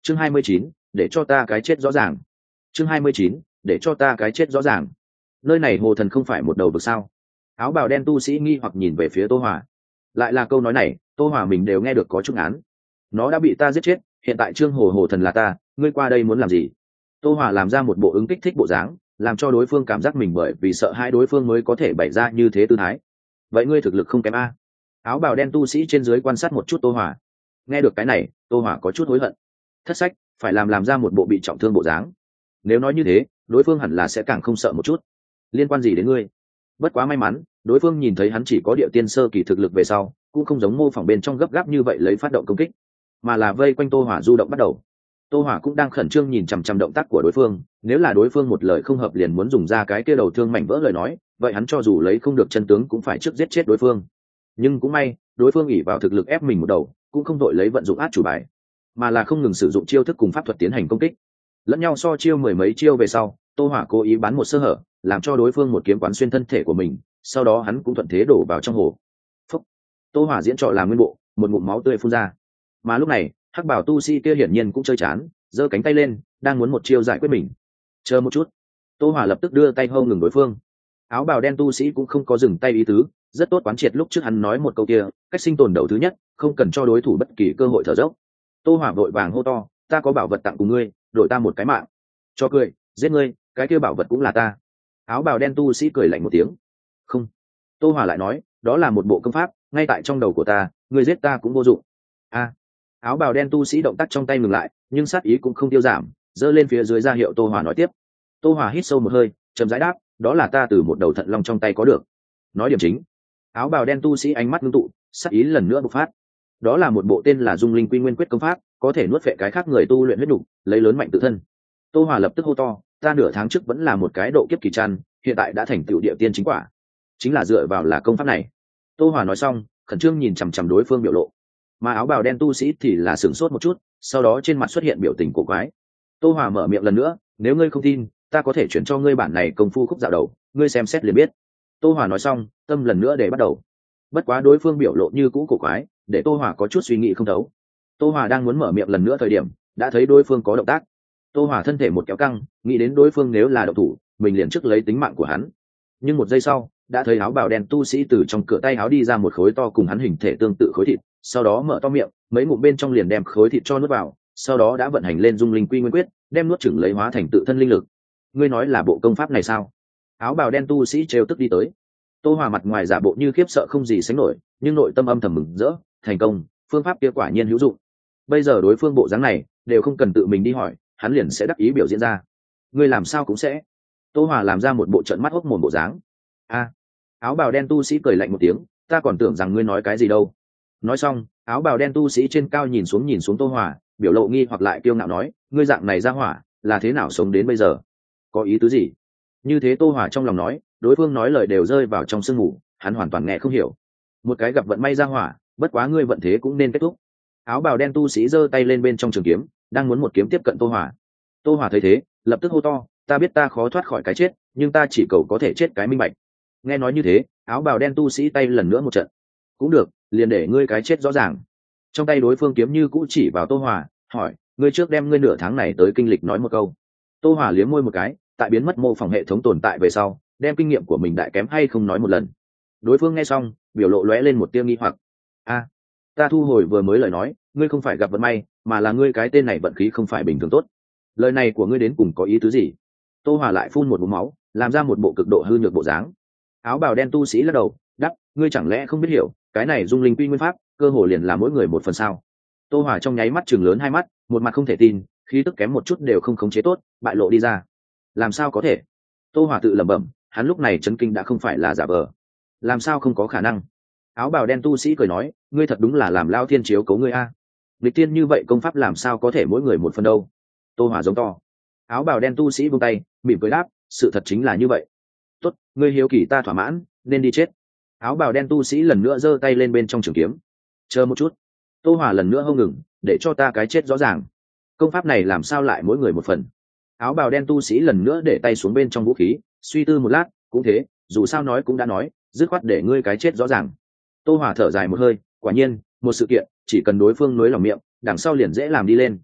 chương 29, để cho ta cái chết rõ ràng. chương 29, để cho ta cái chết rõ ràng. Nơi này hồ thần không phải một đầu vực sao? Áo bào đen tu sĩ nghi hoặc nhìn về phía Tô Hòa. Lại là câu nói này, Tô Hòa mình đều nghe được có chút án. Nó đã bị ta giết chết, hiện tại trương hồ hồ thần là ta, ngươi qua đây muốn làm gì? Tô Hòa làm ra một bộ ứng kích thích bộ dáng, làm cho đối phương cảm giác mình bởi vì sợ hai đối phương mới có thể bày ra như thế tư thái. Vậy ngươi thực lực không kém a? Áo bào đen tu sĩ trên dưới quan sát một chút Tô Hòa. Nghe được cái này, Tô Hòa có chút hối hận. Thất sách, phải làm ra một bộ bị trọng thương bộ dáng. Nếu nói như thế, đối phương hẳn là sẽ càng không sợ một chút. Liên quan gì đến ngươi? Bất quá may mắn, đối phương nhìn thấy hắn chỉ có địa tiên sơ kỳ thực lực về sau, cũng không giống mô phỏng bên trong gấp gáp như vậy lấy phát động công kích, mà là vây quanh Tô Hỏa du động bắt đầu. Tô Hỏa cũng đang khẩn trương nhìn chằm chằm động tác của đối phương, nếu là đối phương một lời không hợp liền muốn dùng ra cái kia đầu thương mảnh vỡ lời nói, vậy hắn cho dù lấy không được chân tướng cũng phải trước giết chết đối phương. Nhưng cũng may, đối phương ỷ vào thực lực ép mình một đầu, cũng không đội lấy vận dụng át chủ bài, mà là không ngừng sử dụng chiêu thức cùng pháp thuật tiến hành công kích. Lẫn nhau so chiêu mười mấy chiêu về sau, Tô Hỏa cố ý bắn một sơ hở, làm cho đối phương một kiếm quán xuyên thân thể của mình, sau đó hắn cũng thuận thế đổ vào trong hồ. Phúc. Tô Hỏa diễn trò làm nguyên bộ, một ngụm máu tươi phun ra. Mà lúc này, hắc bảo tu sĩ kia hiển nhiên cũng chơi chán, giơ cánh tay lên, đang muốn một chiêu giải quyết mình. Chờ một chút. Tô Hỏa lập tức đưa tay hô ngừng đối phương. Áo bào đen tu sĩ cũng không có dừng tay ý tứ, rất tốt quán triệt lúc trước hắn nói một câu kia, cách sinh tồn đầu thứ nhất, không cần cho đối thủ bất kỳ cơ hội thở dốc. Tô Hỏa vội vàng hô to, ta có bảo vật tặng cùng ngươi, đổi ta một cái mạng. Cho cười, giết ngươi, cái kia bảo vật cũng là ta. Áo bào đen tu sĩ cười lạnh một tiếng. Không. Tô Hỏa lại nói, đó là một bộ công pháp, ngay tại trong đầu của ta, ngươi giết ta cũng vô dụng. A. Áo bào đen tu sĩ động tác trong tay ngừng lại, nhưng sát ý cũng không tiêu giảm, giơ lên phía dưới ra hiệu Tô Hỏa nói tiếp. Tô Hỏa hít sâu một hơi, chậm rãi đáp, đó là ta từ một đầu thận long trong tay có được. Nói điểm chính. Áo bào đen tu sĩ ánh mắt ngưng tụ, sát ý lần nữa bộc phát. Đó là một bộ tên là Dung Linh Quy Nguyên Quyết công pháp, có thể nuốt phệ cái khác người tu luyện huyết nục, lấy lớn mạnh tự thân. Tô Hỏa lập tức hô to, ta nửa tháng trước vẫn là một cái độ kiếp kỳ trăn, hiện tại đã thành tựu địa tiên chính quả, chính là dựa vào là công pháp này. Tô Hỏa nói xong, khẩn trương nhìn chằm chằm đối phương biểu lộ, mà áo bào đen tu sĩ thì là sửng sốt một chút, sau đó trên mặt xuất hiện biểu tình cổ quái. Tô Hỏa mở miệng lần nữa, nếu ngươi không tin, ta có thể chuyển cho ngươi bản này công phu khúc dạo đầu, ngươi xem xét liền biết. Tô Hỏa nói xong, tâm lần nữa để bắt đầu. Bất quá đối phương biểu lộ như cũ cổ quái, để Tô Hỏa có chút suy nghĩ không thấu. Tô Hỏa đang muốn mở miệng lần nữa thời điểm, đã thấy đối phương có động tác. Tô Hỏa thân thể một kéo căng, nghĩ đến đối phương nếu là động thủ, mình liền trước lấy tính mạng của hắn. Nhưng một giây sau, đã thấy áo bào đen tu sĩ từ trong cửa tay áo đi ra một khối to cùng hắn hình thể tương tự khối thịt, sau đó mở to miệng, mấy ngụm bên trong liền đem khối thịt cho nuốt vào, sau đó đã vận hành lên Dung Linh Quy Nguyên Quyết, đem nuốt chửng lấy hóa thành tự thân linh lực. Ngươi nói là bộ công pháp này sao? Áo bào đen tu sĩ trêu tức đi tới. Tô Hỏa mặt ngoài giả bộ như khiếp sợ không gì sánh nổi, nhưng nội tâm âm thầm mừng rỡ, thành công, phương pháp kia quả nhiên hữu dụng. Bây giờ đối phương bộ dáng này, đều không cần tự mình đi hỏi, hắn liền sẽ đắc ý biểu diễn ra. Ngươi làm sao cũng sẽ. Tô Hỏa làm ra một bộ trợn mắt hốc mồm bộ dáng. A. Áo bào đen tu sĩ cười lạnh một tiếng, ta còn tưởng rằng ngươi nói cái gì đâu. Nói xong, áo bào đen tu sĩ trên cao nhìn xuống Tô Hỏa, biểu lộ nghi hoặc lại kiêu ngạo nói, ngươi dạng này ra hỏa, là thế nào sống đến bây giờ? Có ý tứ gì? Như thế Tô Hỏa trong lòng nói, đối phương nói lời đều rơi vào trong sương mù, hắn hoàn toàn nghe không hiểu. Một cái gặp vận may ra hỏa, bất quá ngươi vận thế cũng nên kết thúc. Áo bào đen tu sĩ giơ tay lên bên trong trường kiếm, đang muốn một kiếm tiếp cận Tô Hỏa. Tô Hỏa thấy thế, lập tức hô to, ta biết ta khó thoát khỏi cái chết, nhưng ta chỉ cầu có thể chết cái minh bạch. Nghe nói như thế, áo bào đen tu sĩ tay lần nữa một trận. Cũng được, liền để ngươi cái chết rõ ràng. Trong tay đối phương kiếm như cũ chỉ vào Tô Hỏa, hỏi, ngươi trước đem ngươi nửa tháng này tới kinh lịch nói một câu. Tô Hỏa liếm môi một cái, tại biến mất mô phỏng hệ thống tồn tại về sau, đem kinh nghiệm của mình đại kém hay không nói một lần. Đối phương nghe xong, biểu lộ lóe lên một tia nghi hoặc. A, ta thu hồi vừa mới lời nói, ngươi không phải gặp vận may, mà là ngươi cái tên này vận khí không phải bình thường tốt. Lời này của ngươi đến cùng có ý tứ gì? Tô Hỏa lại phun một ngụm máu, làm ra một bộ cực độ hư nhược bộ dáng. Áo bào đen tu sĩ lắc đầu, đáp, ngươi chẳng lẽ không biết hiểu, cái này Dung Linh Quy Nguyên Pháp, cơ hồ liền là mỗi người một phần sao? Tô Hỏa trong nháy mắt trừng lớn hai mắt, một mặt không thể tin, khí tức kém một chút đều không khống chế tốt, bại lộ đi ra. Làm sao có thể? Tô Hỏa tự lẩm bẩm, hắn lúc này chấn kinh đã không phải là giả vờ. Làm sao không có khả năng? Áo bào đen tu sĩ cười nói, ngươi thật đúng là làm lao thiên chiếu cấu ngươi a. Lịch tiên như vậy công pháp làm sao có thể mỗi người một phần đâu? Tô Hỏa giống to. Áo bào đen tu sĩ buông tay, mỉm cười đáp, sự thật chính là như vậy. Tốt, ngươi hiếu kỳ ta thỏa mãn, nên đi chết. Áo bào đen tu sĩ lần nữa giơ tay lên bên trong trường kiếm. Chờ một chút. Tô Hỏa lần nữa hông ngừng, để cho ta cái chết rõ ràng. Công pháp này làm sao lại mỗi người một phần? Áo bào đen tu sĩ lần nữa để tay xuống bên trong vũ khí, suy tư một lát, cũng thế, dù sao nói cũng đã nói, dứt khoát để ngươi cái chết rõ ràng. Tô Hỏa thở dài một hơi, quả nhiên, một sự kiện, chỉ cần đối phương nối lòng miệng, đằng sau liền dễ làm đi lên.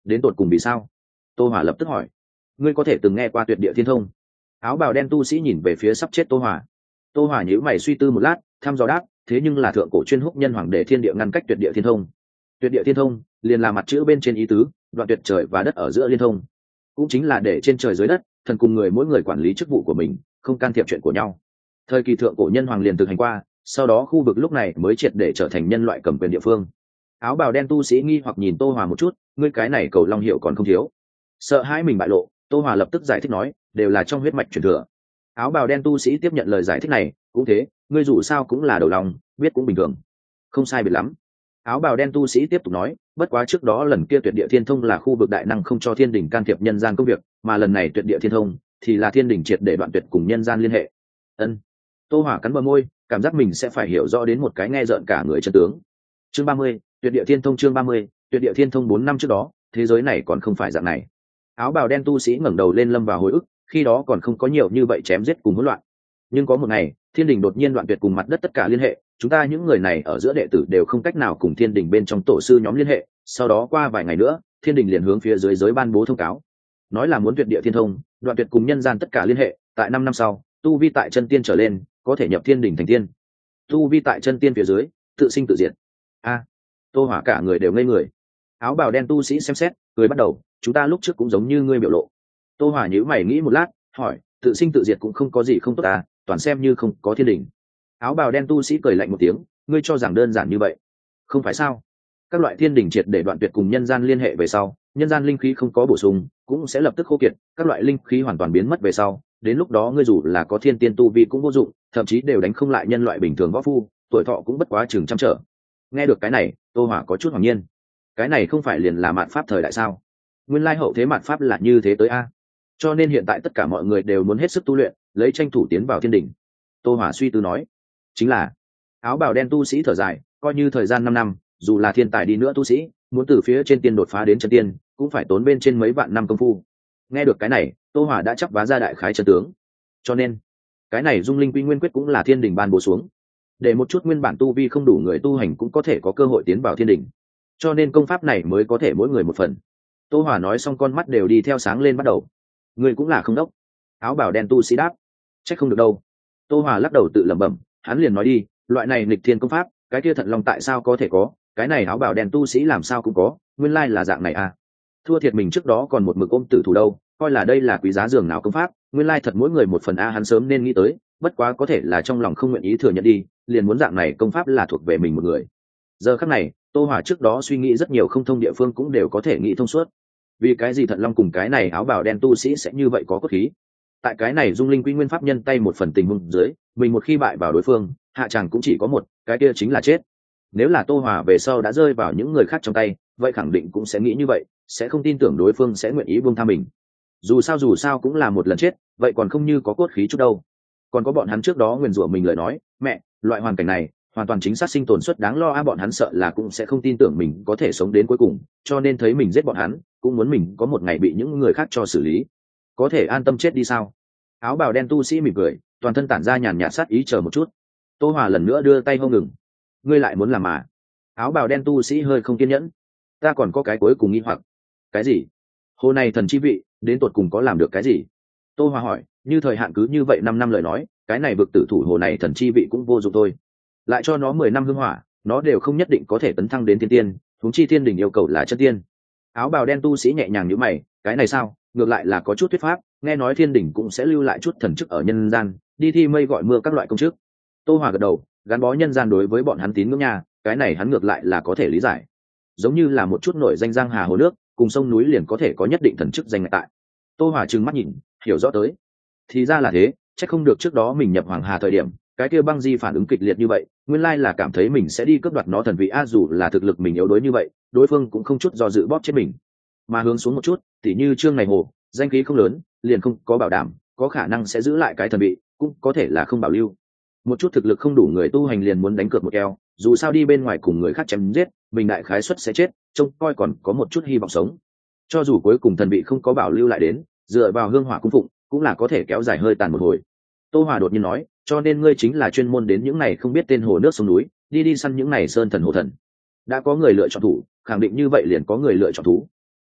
đến tột cùng vì sao? Tô Hỏa lập tức hỏi. Ngươi có thể từng nghe qua tuyệt địa thiên thông? Áo bào đen tu sĩ nhìn về phía sắp chết Tô Hỏa. Tô Hỏa nhíu mày suy tư một lát, thăm dò đáp, thế nhưng là thượng cổ chuyên húc nhân hoàng để thiên địa ngăn cách tuyệt địa thiên thông. Tuyệt địa thiên thông liền là mặt chữ bên trên ý tứ, đoạn tuyệt trời và đất ở giữa liên thông, cũng chính là để trên trời dưới đất thần cùng người mỗi người quản lý chức vụ của mình, không can thiệp chuyện của nhau. Thời kỳ thượng cổ nhân hoàng liền thực hành qua, sau đó khu vực lúc này mới triệt để trở thành nhân loại cầm quyền địa phương. Áo bào đen tu sĩ nghi hoặc nhìn Tô Hòa một chút, ngươi cái này cầu long hiệu còn không thiếu. Sợ hãi mình bại lộ, Tô Hòa lập tức giải thích nói, đều là trong huyết mạch truyền thừa. Áo bào đen tu sĩ tiếp nhận lời giải thích này, cũng thế, ngươi dù sao cũng là đầu lòng, biết cũng bình thường. Không sai biệt lắm. Áo bào đen tu sĩ tiếp tục nói, bất quá trước đó lần kia tuyệt địa thiên thông là khu vực đại năng không cho thiên đình can thiệp nhân gian công việc, mà lần này tuyệt địa thiên thông thì là thiên đình triệt để đoạn tuyệt cùng nhân gian liên hệ. Ân. Tô Hỏa cắn bờ môi, cảm giác mình sẽ phải hiểu rõ đến một cái nghe rợn cả người chân tướng. Chương 30, tuyệt địa thiên thông. Chương 30, tuyệt địa thiên thông 4 năm trước đó, thế giới này còn không phải dạng này. Áo bào đen tu sĩ ngẩng đầu lên lâm vào hồi ức, khi đó còn không có nhiều như vậy chém giết cùng hỗn loạn. Nhưng có một ngày, thiên đình đột nhiên đoạn tuyệt cùng mặt đất tất cả liên hệ, chúng ta những người này ở giữa đệ tử đều không cách nào cùng thiên đình bên trong tổ sư nhóm liên hệ. Sau đó qua vài ngày nữa, thiên đình liền hướng phía dưới giới ban bố thông cáo, nói là muốn tuyệt địa thiên thông, đoạn tuyệt cùng nhân gian tất cả liên hệ. Tại 5 năm sau, tu vi tại chân tiên trở lên có thể nhập thiên đình thành tiên, tu vi tại chân tiên phía dưới tự sinh tự diệt. A, Tô Hỏa cả người đều ngây người. Áo bào đen tu sĩ xem xét, cười bắt đầu, chúng ta lúc trước cũng giống như ngươi biểu lộ. Tô Hỏa nhíu mày nghĩ một lát, hỏi, tự sinh tự diệt cũng không có gì không tốt à, toàn xem như không có thiên đình. Áo bào đen tu sĩ cười lạnh một tiếng, ngươi cho rằng đơn giản như vậy? Không phải sao? Các loại thiên đình triệt để đoạn tuyệt cùng nhân gian liên hệ về sau, nhân gian linh khí không có bổ sung, cũng sẽ lập tức khô kiệt, các loại linh khí hoàn toàn biến mất về sau, đến lúc đó ngươi dù là có thiên tiên tu vi cũng vô dụng, thậm chí đều đánh không lại nhân loại bình thường võ phu, tuổi thọ cũng bất quá chừng trăm trở. Nghe được cái này, Tô Hỏa có chút ngạc nhiên. Cái này không phải liền là mạt pháp thời đại sao? Nguyên lai hậu thế mạt pháp là như thế tới a. Cho nên hiện tại tất cả mọi người đều muốn hết sức tu luyện, lấy tranh thủ tiến vào thiên đình. Tô Hỏa suy tư nói, chính là. Áo bào đen tu sĩ thở dài, coi như thời gian 5 năm, dù là thiên tài đi nữa tu sĩ, muốn từ phía trên tiên đột phá đến chân tiên, cũng phải tốn bên trên mấy vạn năm công phu. Nghe được cái này, Tô Hỏa đã chắp vá ra đại khái chân tướng. Cho nên, cái này Dung Linh Quy Nguyên Quyết cũng là thiên đình ban bố xuống, để một chút nguyên bản tu vi không đủ người tu hành cũng có thể có cơ hội tiến vào thiên đình. Cho nên công pháp này mới có thể mỗi người một phần. Tô Hỏa nói xong con mắt đều đi theo sáng lên bắt đầu. Người cũng là không đốc. Áo bào đen tu sĩ đáp, chắc không được đâu. Tô Hỏa lắc đầu tự lẩm bẩm, hắn liền nói đi, loại này nghịch thiên công pháp, cái kia Thận Long tại sao có thể có, cái này áo bào đen tu sĩ làm sao cũng có, nguyên lai là dạng này à. Thua thiệt mình trước đó còn một mực ôm tử thủ đâu, coi là đây là quý giá giường nào công pháp, nguyên lai thật mỗi người một phần a, hắn sớm nên nghĩ tới, bất quá có thể là trong lòng không nguyện ý thừa nhận đi, liền muốn dạng này công pháp là thuộc về mình một người. Giờ khắc này, Tô Hỏa trước đó suy nghĩ rất nhiều không thông địa phương cũng đều có thể nghĩ thông suốt. Vì cái gì Thận Long cùng cái này áo bào đen tu sĩ sẽ như vậy có cốt khí? Tại cái này Dung Linh Quy Nguyên pháp nhân tay một phần tình huống dưới, mình một khi bại vào đối phương, hạ tràng cũng chỉ có một, cái kia chính là chết. Nếu là Tô Hỏa về sau đã rơi vào những người khác trong tay, vậy khẳng định cũng sẽ nghĩ như vậy, sẽ không tin tưởng đối phương sẽ nguyện ý buông tha mình. Dù sao cũng là một lần chết, vậy còn không như có cốt khí chút đâu. Còn có bọn hắn trước đó nguyền rủa mình lời nói, mẹ, loại hoàn cảnh này hoàn toàn chính xác sinh tồn suất đáng lo a, bọn hắn sợ là cũng sẽ không tin tưởng mình có thể sống đến cuối cùng, cho nên thấy mình giết bọn hắn, cũng muốn mình có một ngày bị những người khác cho xử lý. Có thể an tâm chết đi sao? Áo bào đen tu sĩ mỉm cười, toàn thân tản ra nhàn nhạt sát ý, chờ một chút. Tô Hỏa lần nữa đưa tay hông ngừng. Ngươi lại muốn làm mà? Áo bào đen tu sĩ hơi không kiên nhẫn. Ta còn có cái cuối cùng nghi hoặc. Cái gì? Hồ này thần chi vị đến tột cùng có làm được cái gì? Tô Hỏa hỏi, như thời hạn cứ như vậy 5 năm lời nói, cái này vực tử thủ hồ này thần chi vị cũng vô dụng thôi. Lại cho nó 10 năm hương hỏa, nó đều không nhất định có thể tấn thăng đến thiên tiên, huống chi thiên đình yêu cầu là chân tiên. Áo bào đen tu sĩ nhẹ nhàng nhíu mày, cái này sao, ngược lại là có chút thuyết pháp, nghe nói thiên đình cũng sẽ lưu lại chút thần chức ở nhân gian, đi thi mây gọi mưa các loại công chức. Tô Hỏa gật đầu, gắn bó nhân gian đối với bọn hắn tín ngưỡng nha, cái này hắn ngược lại là có thể lý giải. Giống như là một chút nổi danh giang hà hồ nước, cùng sông núi liền có thể có nhất định thần chức danh ngạch tại. Tô Hỏa trừng mắt nhìn, hiểu rõ tới. Thì ra là thế, chắc không được trước đó mình nhập Hoàng Hà thời điểm, cái kia băng di phản ứng kịch liệt như vậy, nguyên lai là cảm thấy mình sẽ đi cướp đoạt nó thần vị a, dù là thực lực mình yếu đuối như vậy, đối phương cũng không chút do dự bóp chết mình. Mà hướng xuống một chút, tỉ như Trương này hồ, danh khí không lớn, liền không có bảo đảm, có khả năng sẽ giữ lại cái thần vị, cũng có thể là không bảo lưu. Một chút thực lực không đủ người tu hành liền muốn đánh cược một keo, dù sao đi bên ngoài cùng người khác chém giết, mình đại khái suất sẽ chết, trông coi còn có một chút hy vọng sống. Cho dù cuối cùng thần vị không có bảo lưu lại đến, dựa vào hương hỏa cung phụng, cũng là có thể kéo dài hơi tàn một hồi. Tô Hòa đột nhiên nói, cho nên ngươi chính là chuyên môn đến những này không biết tên hồ nước sông núi, đi săn những này sơn thần hồ thần. Đã có người lựa chọn thủ, khẳng định như vậy liền có người lựa chọn thú.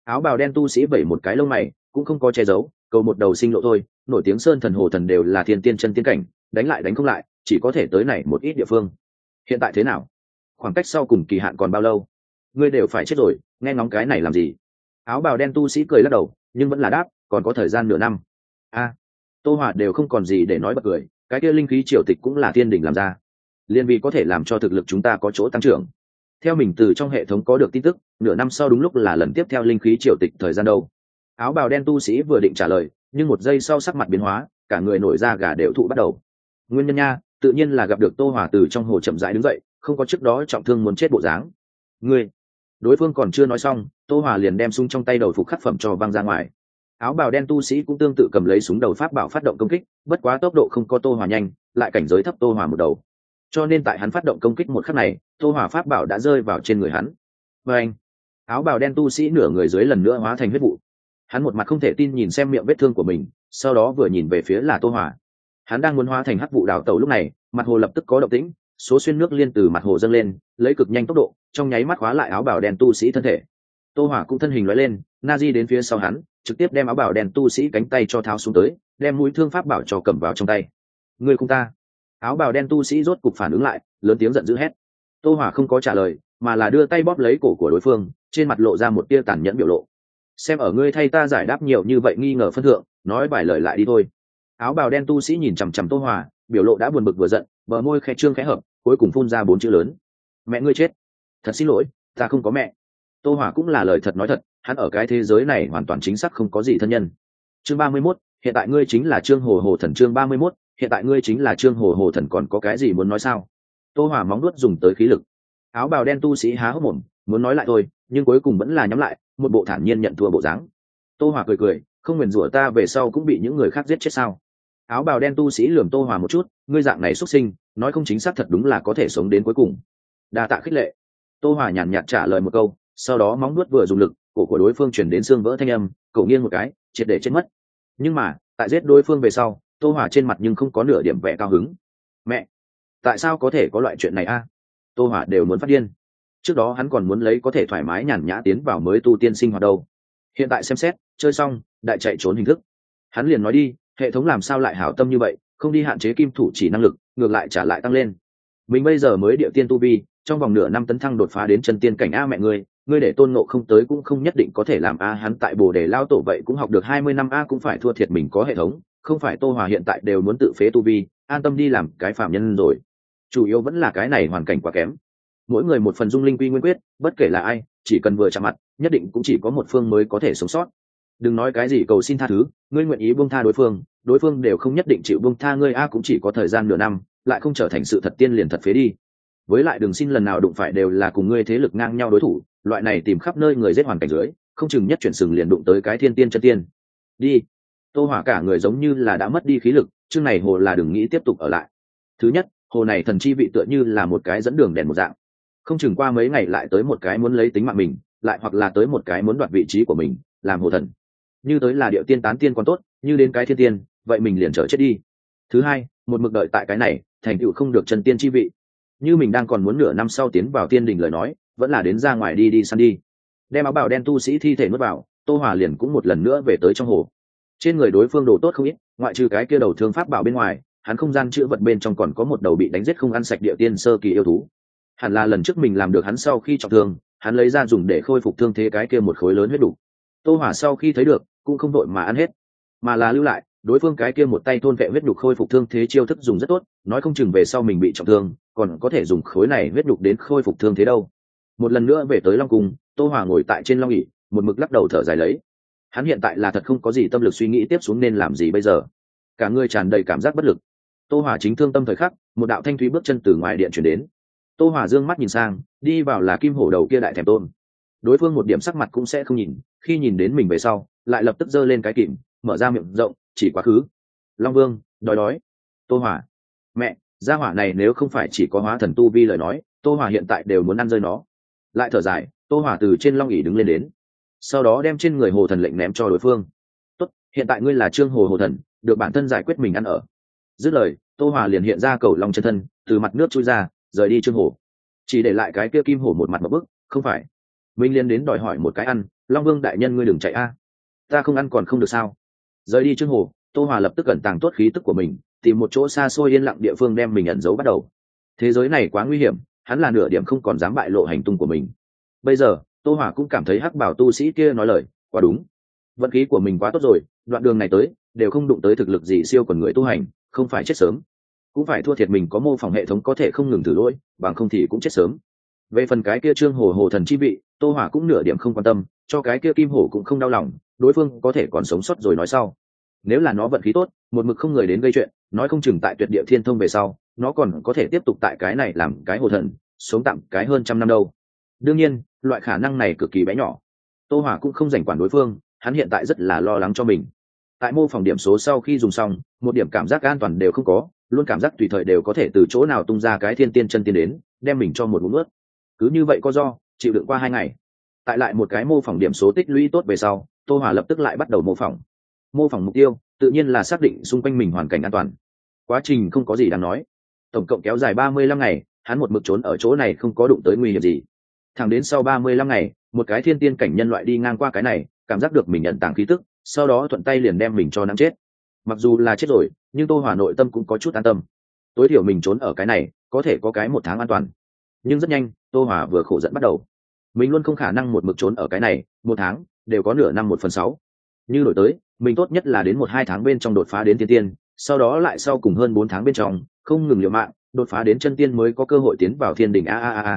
Áo bào đen tu sĩ vẩy một cái lông mày, cũng không có che giấu, cầu một đầu sinh lộ thôi. Nổi tiếng sơn thần hồ thần đều là thiên tiên chân tiên cảnh, đánh lại đánh không lại, chỉ có thể tới này một ít địa phương. Hiện tại thế nào? Khoảng cách sau cùng kỳ hạn còn bao lâu? Ngươi đều phải chết rồi, nghe ngóng cái này làm gì? Áo bào đen tu sĩ cười lắc đầu, nhưng vẫn là đáp, còn có thời gian nửa năm. A, Tô Hòa đều không còn gì để nói bật cười, cái kia linh khí triều tịch cũng là thiên đình làm ra, liên vì có thể làm cho thực lực chúng ta có chỗ tăng trưởng. Theo mình từ trong hệ thống có được tin tức, nửa năm sau đúng lúc là lần tiếp theo linh khí triều tịch thời gian đâu. Áo bào đen tu sĩ vừa định trả lời, nhưng một giây sau sắc mặt biến hóa, cả người nổi da gà đều thụ bắt đầu. Nguyên nhân nha, tự nhiên là gặp được Tô Hòa từ trong hồ chậm rãi đứng dậy, không có trước đó trọng thương muốn chết bộ dáng. Ngươi, đối phương còn chưa nói xong, Tô Hòa liền đem súng trong tay đầu phục khắc phẩm cho văng ra ngoài. Áo bào đen tu sĩ cũng tương tự cầm lấy súng đầu pháp bảo phát động công kích, bất quá tốc độ không có Tô Hòa nhanh, lại cảnh giới thấp Tô Hòa một đầu, cho nên tại hắn phát động công kích một khắc này, Tô Hòa pháp bảo đã rơi vào trên người hắn. Và anh, áo bào đen tu sĩ nửa người dưới lần nữa hóa thành huyết vụ. Hắn một mặt không thể tin nhìn xem miệng vết thương của mình, sau đó vừa nhìn về phía là Tô Hòa. Hắn đang muốn hóa thành hắc vụ đào tẩu lúc này, mặt hồ lập tức có động tĩnh, số xuyên nước liên từ mặt hồ dâng lên, lấy cực nhanh tốc độ, trong nháy mắt khóa lại áo bào đen tu sĩ thân thể. Tô Hòa cũng thân hình lóe lên, Nazi đến phía sau hắn, trực tiếp đem áo bào đen tu sĩ cánh tay cho tháo xuống tới, đem mũi thương pháp bảo cho cầm vào trong tay. Người cùng ta. Áo bào đen tu sĩ rốt cục phản ứng lại, lớn tiếng giận dữ hét. Tô Hòa không có trả lời, mà là đưa tay bóp lấy cổ của đối phương, trên mặt lộ ra một tia tàn nhẫn biểu lộ. Xem ở ngươi thay ta giải đáp nhiều như vậy nghi ngờ phân thượng, nói vài lời lại đi thôi. Áo bào đen tu sĩ nhìn chằm chằm Tô Hòa, biểu lộ đã buồn bực vừa giận, bờ môi khẽ trương khẽ hợp, cuối cùng phun ra 4 chữ lớn: mẹ ngươi chết. Thật xin lỗi, ta không có mẹ. Tô Hòa cũng là lời thật nói thật, hắn ở cái thế giới này hoàn toàn chính xác không có gì thân nhân. Chương 31, hiện tại ngươi chính là Trương Hồ Hồ Thần. Chương 31, hiện tại ngươi chính là Trương Hồ Hồ Thần, còn có cái gì muốn nói sao? Tô Hòa móng nuốt dùng tới khí lực. Áo bào đen tu sĩ há hốc mồm, muốn nói lại thôi, nhưng cuối cùng vẫn là nhắm lại, một bộ thản nhiên nhận thua bộ dáng. Tô Hòa cười cười, không nguyền rủa ta về sau cũng bị những người khác giết chết sao? Áo bào đen tu sĩ lườm Tô Hòa một chút, ngươi dạng này xuất sinh, nói không chính xác thật đúng là có thể sống đến cuối cùng. Đa tạ khích lệ. Tô Hòa nhàn nhạt trả lời một câu, sau đó móng nuốt vừa dùng lực, cổ của đối phương chuyển đến xương vỡ thanh âm, cậu nghiêng một cái, triệt để chết mất. Nhưng mà tại giết đối phương về sau, Tô Hòa trên mặt nhưng không có nửa điểm vẻ cao hứng. Mẹ, tại sao có thể có loại chuyện này a? Tô Hòa đều muốn phát điên. Trước đó hắn còn muốn lấy có thể thoải mái nhàn nhã tiến vào mới tu tiên sinh hoạt đâu, hiện tại xem xét chơi xong đại chạy trốn hình thức. Hắn liền nói đi, hệ thống làm sao lại hảo tâm như vậy, không đi hạn chế kim thủ chỉ năng lực, ngược lại trả lại tăng lên. Mình bây giờ mới địa tiên tu vi, trong vòng nửa năm tấn thăng đột phá đến chân tiên cảnh a. Mẹ ngươi để tôn ngộ không tới cũng không nhất định có thể làm a. Hắn tại Bồ Đề lao tổ vậy cũng học được 20 năm a, cũng phải thua thiệt mình có hệ thống, không phải Tô Hòa hiện tại đều muốn tự phế tu vi, an tâm đi làm cái phạm nhân rồi. Chủ yếu vẫn là cái này hoàn cảnh quá kém. Mỗi người một phần dung linh quy nguyên quyết, bất kể là ai, chỉ cần vừa chạm mặt, nhất định cũng chỉ có một phương mới có thể sống sót. Đừng nói cái gì cầu xin tha thứ, ngươi nguyện ý buông tha đối phương đều không nhất định chịu buông tha ngươi a. Cũng chỉ có thời gian nửa năm, lại không trở thành sự thật tiên liền thật phế đi. Với lại đừng xin lần nào đụng phải đều là cùng ngươi thế lực ngang nhau đối thủ, loại này tìm khắp nơi người giết hoàn cảnh dưới, không chừng nhất chuyển sừng liền đụng tới cái thiên tiên chân tiên. Đi. Tô Hòa cả người giống như là đã mất đi khí lực, chương này hồ là đừng nghĩ tiếp tục ở lại. Thứ nhất, hồ này thần chi vị tựa như là một cái dẫn đường đèn một dạng, không chừng qua mấy ngày lại tới một cái muốn lấy tính mạng mình, lại hoặc là tới một cái muốn đoạt vị trí của mình làm hồ thần. Như tới là điệu tiên tán tiên còn tốt, như đến cái thiên tiên, vậy mình liền trở chết đi. Thứ hai, một mực đợi tại cái này, thành tựu không được chân tiên chi vị. Như mình đang còn muốn nửa năm sau tiến vào tiên đình lời nói, vẫn là đến ra ngoài đi săn đi. Đem áo bào đen tu sĩ thi thể nuốt vào, Tô Hòa liền cũng một lần nữa về tới trong hồ. Trên người đối phương đồ tốt không ít, ngoại trừ cái kia đầu thương pháp bảo bên ngoài, hắn không gian chữ vật bên trong còn có một đầu bị đánh giết không ăn sạch địa tiên sơ kỳ yêu thú. Hẳn là lần trước mình làm được hắn sau khi trọng thương, hắn lấy ra dùng để khôi phục thương thế cái kia một khối lớn huyết đủ. Tô Hòa sau khi thấy được, cũng không đội mà ăn hết, mà là lưu lại, đối phương cái kia một tay thôn vệ huyết nhục khôi phục thương thế chiêu thức dùng rất tốt, nói không chừng về sau mình bị trọng thương, còn có thể dùng khối này huyết nhục đến khôi phục thương thế đâu. Một lần nữa về tới Long Cung, Tô Hòa ngồi tại trên long ỷ, một mực lắc đầu thở dài lấy. Hắn hiện tại là thật không có gì tâm lực suy nghĩ tiếp xuống nên làm gì bây giờ, cả người tràn đầy cảm giác bất lực. Tô Hòa chính thương tâm thời khắc, một đạo thanh thúy bước chân từ ngoài điện chuyển đến. Tô Hòa dương mắt nhìn sang, đi vào là Kim Hổ đầu kia đại thèm tôn. Đối phương một điểm sắc mặt cũng sẽ không nhìn, khi nhìn đến mình về sau, lại lập tức giơ lên cái kìm, mở ra miệng rộng, chỉ quá khứ. Long Vương, đói. Tô Hòa, mẹ, gia hỏa này nếu không phải chỉ có hóa thần tu vi lời nói, Tô Hòa hiện tại đều muốn ăn rơi nó. Lại thở dài, Tô Hòa từ trên long ỷ đứng lên đến, sau đó đem trên người hồ thần lệnh ném cho đối phương. Tốt, hiện tại ngươi là Trương Hồ Hồ Thần, được bản thân giải quyết mình ăn ở. Dứt lời, Tô Hòa liền hiện ra cầu long chân thân, từ mặt nước chui ra, rời đi Trương Hồ, chỉ để lại cái kia Kim Hổ một mặt một bức. Không phải, mình liền đến đòi hỏi một cái ăn, Long Vương đại nhân ngươi đừng chạy a, ta không ăn còn không được sao? Rời đi Trương Hồ, Tô Hòa lập tức ẩn tàng tốt khí tức của mình, tìm một chỗ xa xôi yên lặng địa phương đem mình ẩn giấu bắt đầu. Thế giới này quá nguy hiểm, hắn là nửa điểm không còn dám bại lộ hành tung của mình. Bây giờ Tô Hòa cũng cảm thấy hắc bảo tu sĩ kia nói lời quá đúng, vận khí của mình quá tốt rồi, đoạn đường này tới đều không đụng tới thực lực gì siêu quần người tu hành, không phải chết sớm cũng phải thua thiệt mình có mô phỏng hệ thống có thể không ngừng thử lỗi, bằng không thì cũng chết sớm. Về phần cái kia Trương Hồ hồ thần chi vị, Tô Hòa cũng nửa điểm không quan tâm, cho cái kia Kim Hổ cũng không đau lòng, đối phương có thể còn sống sót rồi nói sau. Nếu là nó vận khí tốt, một mực không người đến gây chuyện, nói không chừng tại tuyệt địa thiên thông về sau nó còn có thể tiếp tục tại cái này làm cái hồ thần, sống tạm cái hơn 100 năm đâu. Đương nhiên loại khả năng này cực kỳ bé nhỏ. Tô Hòa cũng không rảnh quản đối phương, hắn hiện tại rất là lo lắng cho mình. Tại mô phỏng điểm số sau khi dùng xong, một điểm cảm giác an toàn đều không có, luôn cảm giác tùy thời đều có thể từ chỗ nào tung ra cái thiên tiên chân tiên đến đem mình cho một ngụm ướt. Cứ như vậy có do chịu đựng qua 2 ngày, tại lại một cái mô phỏng điểm số tích lũy tốt về sau, Tô Hòa lập tức lại bắt đầu mô phỏng mục tiêu tự nhiên là xác định xung quanh mình hoàn cảnh an toàn. Quá trình không có gì đáng nói, tổng cộng kéo dài 35 ngày, hắn một mực trốn ở chỗ này không có đụng tới nguy hiểm gì. Thẳng đến sau 35 ngày, một cái thiên tiên cảnh nhân loại đi ngang qua cái này, cảm giác được mình nhận tàng khí tức, sau đó thuận tay liền đem mình cho nắm chết. Mặc dù là chết rồi, nhưng Tô Hòa nội tâm cũng có chút an tâm, tối thiểu mình trốn ở cái này có thể có cái 1 tháng an toàn. Nhưng rất nhanh Tô Hòa vừa khổ giận bắt đầu, mình luôn không khả năng một mực trốn ở cái này 1 tháng, đều có nửa năm 1/6. Như đổi tới mình tốt nhất là đến 1-2 tháng bên trong đột phá đến thiên tiên, sau đó lại sau cùng hơn 4 tháng bên trong không ngừng liều mạng đột phá đến chân tiên mới có cơ hội tiến vào thiên đỉnh.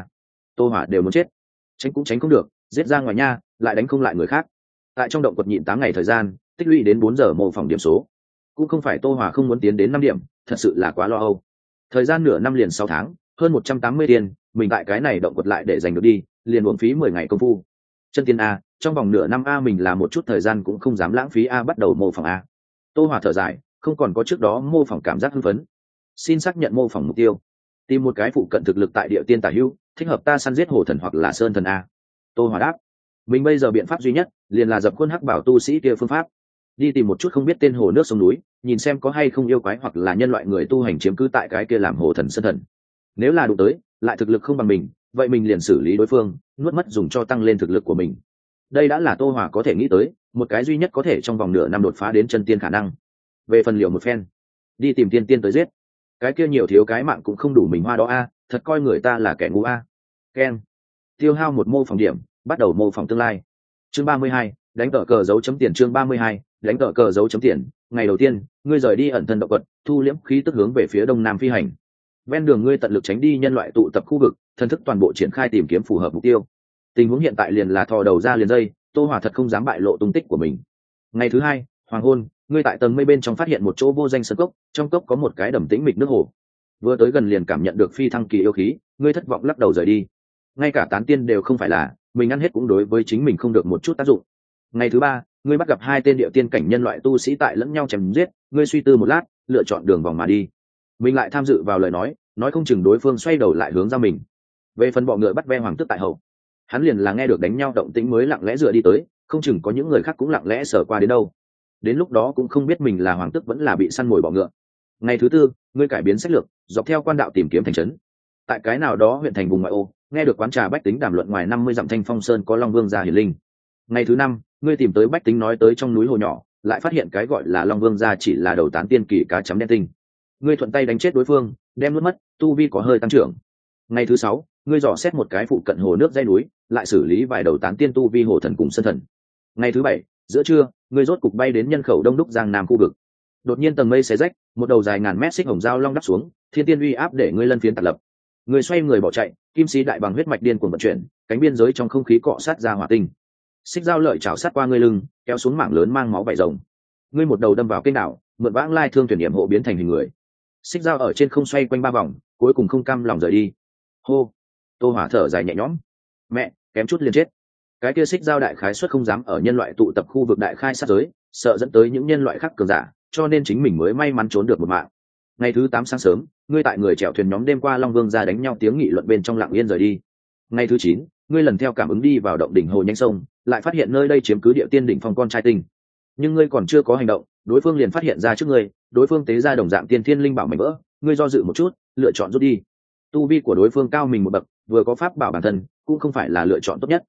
Tô Hòa đều muốn chết, tránh cũng tránh không được, giết ra ngoài nha lại đánh không lại người khác. Tại trong động quật nhịn 8 ngày thời gian, tích lũy đến 4 giờ mô phỏng điểm số. Cũng không phải Tô Hòa không muốn tiến đến 5 điểm, thật sự là quá lo âu. Thời gian nửa năm liền 6 tháng, hơn 180 tiền, mình tại cái này động quật lại để giành được đi, liền uổng phí 10 ngày công phu. Chân tiên a, trong vòng nửa năm a mình là một chút thời gian cũng không dám lãng phí a, bắt đầu mô phỏng a. Tô Hòa thở dài, không còn có trước đó mô phỏng cảm giác hưng phấn. Xin xác nhận mô phỏng mục tiêu, tìm một cái phụ cận thực lực tại địa tiên tả hữu, thích hợp ta săn giết hồ thần hoặc là sơn thần a. Tô Hòa đáp, mình bây giờ biện pháp duy nhất liền là dập khuôn hắc bảo tu sĩ kia phương pháp, đi tìm một chút không biết tên hồ nước sông núi, nhìn xem có hay không yêu quái hoặc là nhân loại người tu hành chiếm cứ tại cái kia làm hồ thần sơn thần. Nếu là đụng tới lại thực lực không bằng mình, vậy mình liền xử lý đối phương, nuốt mất dùng cho tăng lên thực lực của mình. Đây đã là Tô Hòa có thể nghĩ tới một cái duy nhất có thể trong vòng nửa năm đột phá đến chân tiên khả năng. Về phần liều một phen, đi tìm tiên tiên tới giết, cái kia nhiều thiếu cái mạng cũng không đủ mình hoa đó a, thật coi người ta là kẻ ngu a. Ken tiêu hao 1 mô phỏng điểm, bắt đầu mô phỏng tương lai. Chương 32, đánh tờ cờ dấu chấm tiền. Chương 32, đánh tờ cờ dấu chấm tiền. Ngày đầu tiên ngươi rời đi ẩn thân động quật, thu liễm khí tức hướng về phía đông nam phi hành. Ven đường ngươi tận lực tránh đi nhân loại tụ tập khu vực, thần thức toàn bộ triển khai tìm kiếm phù hợp mục tiêu. Tình huống hiện tại liền là thò đầu ra liền dây, Tô Hòa thật không dám bại lộ tung tích của mình. Ngày thứ 2, hoàng hôn, ngươi tại tầng mây bên trong phát hiện một chỗ vô danh sơn cốc, trong cốc có một cái đầm tĩnh mịch nước hồ. Vừa tới gần liền cảm nhận được phi thăng kỳ yêu khí, ngươi thất vọng lắc đầu rời đi. Ngay cả tán tiên đều không phải là, mình ăn hết cũng đối với chính mình không được một chút tác dụng. Ngày thứ 3, ngươi bắt gặp 2 tên địa tiên cảnh nhân loại tu sĩ tại lẫn nhau chém giết, ngươi suy tư một lát, lựa chọn đường vòng mà đi. Mình lại tham dự vào lời nói không chừng đối phương xoay đầu lại hướng ra mình. Về phần bọ ngựa bắt ve hoàng tước tại hậu, hắn liền là nghe được đánh nhau động tĩnh mới lặng lẽ dựa đi tới, không chừng có những người khác cũng lặng lẽ sở qua đến đâu. Đến lúc đó cũng không biết mình là hoàng tước vẫn là bị săn mồi bọ ngựa. Ngày thứ 4, ngươi cải biến sách lược, dọc theo quan đạo tìm kiếm thành trấn. Tại cái nào đó huyện thành vùng ngoại ô, nghe được quán trà bách tính đàm luận ngoài 50 dặm Thanh Phong Sơn có Long Vương gia hiển linh. Ngày thứ 5, ngươi tìm tới bách tính nói tới trong núi hồ nhỏ, lại phát hiện cái gọi là Long Vương gia chỉ là đầu tán tiên kỳ cá chấm đen tinh. Ngươi thuận tay đánh chết đối phương, đem nuốt mất, tu vi có hơi tăng trưởng. Ngày thứ 6, ngươi dò xét một cái phụ cận hồ nước dãy núi, lại xử lý vài đầu tán tiên tu vi hồ thần cùng sơn thần. Ngày thứ 7, giữa trưa, ngươi rốt cục bay đến nhân khẩu đông đúc giang nam khu vực. Đột nhiên tầng mây xé rách, một đầu dài ngàn mét xích hồng dao long đắp xuống, thiên tiên uy áp để ngươi lân phiến tạt lập. Ngươi xoay người bỏ chạy, kim sĩ đại bằng huyết mạch điên cuồng vận chuyển, cánh biên giới trong không khí cọ sát ra hỏa tinh. Xích dao lợi chảo sát qua ngươi lưng, kéo xuống mảng lớn mang máu vảy rồng. Ngươi một đầu đâm vào kênh đảo, mượn vãng lai thương thuyền điểm hộ biến thành hình người. Xích dao ở trên không xoay quanh 3 vòng, cuối cùng không cam lòng rời đi. Hô, Tô Hỏa thở dài nhẹ nhõm. Mẹ, kém chút liền chết. Cái kia xích dao đại khái suất không dám ở nhân loại tụ tập khu vực đại khai sát giới, sợ dẫn tới những nhân loại khác cường giả, cho nên chính mình mới may mắn trốn được một mạng. Ngày thứ 8 sáng sớm, ngươi tại người chèo thuyền nhóm đêm qua Long Vương ra đánh nhau tiếng nghị luận bên trong lặng yên rời đi. Ngày thứ 9, ngươi lần theo cảm ứng đi vào động đỉnh hồ nhanh sông, lại phát hiện nơi đây chiếm cứ địa tiên đỉnh phong con trai tinh. Nhưng ngươi còn chưa có hành động, đối phương liền phát hiện ra trước ngươi, đối phương tế ra đồng dạng tiên thiên linh bảo mảnh vỡ, ngươi do dự một chút, lựa chọn rút đi. Tu vi của đối phương cao mình một bậc, vừa có pháp bảo bản thân, cũng không phải là lựa chọn tốt nhất.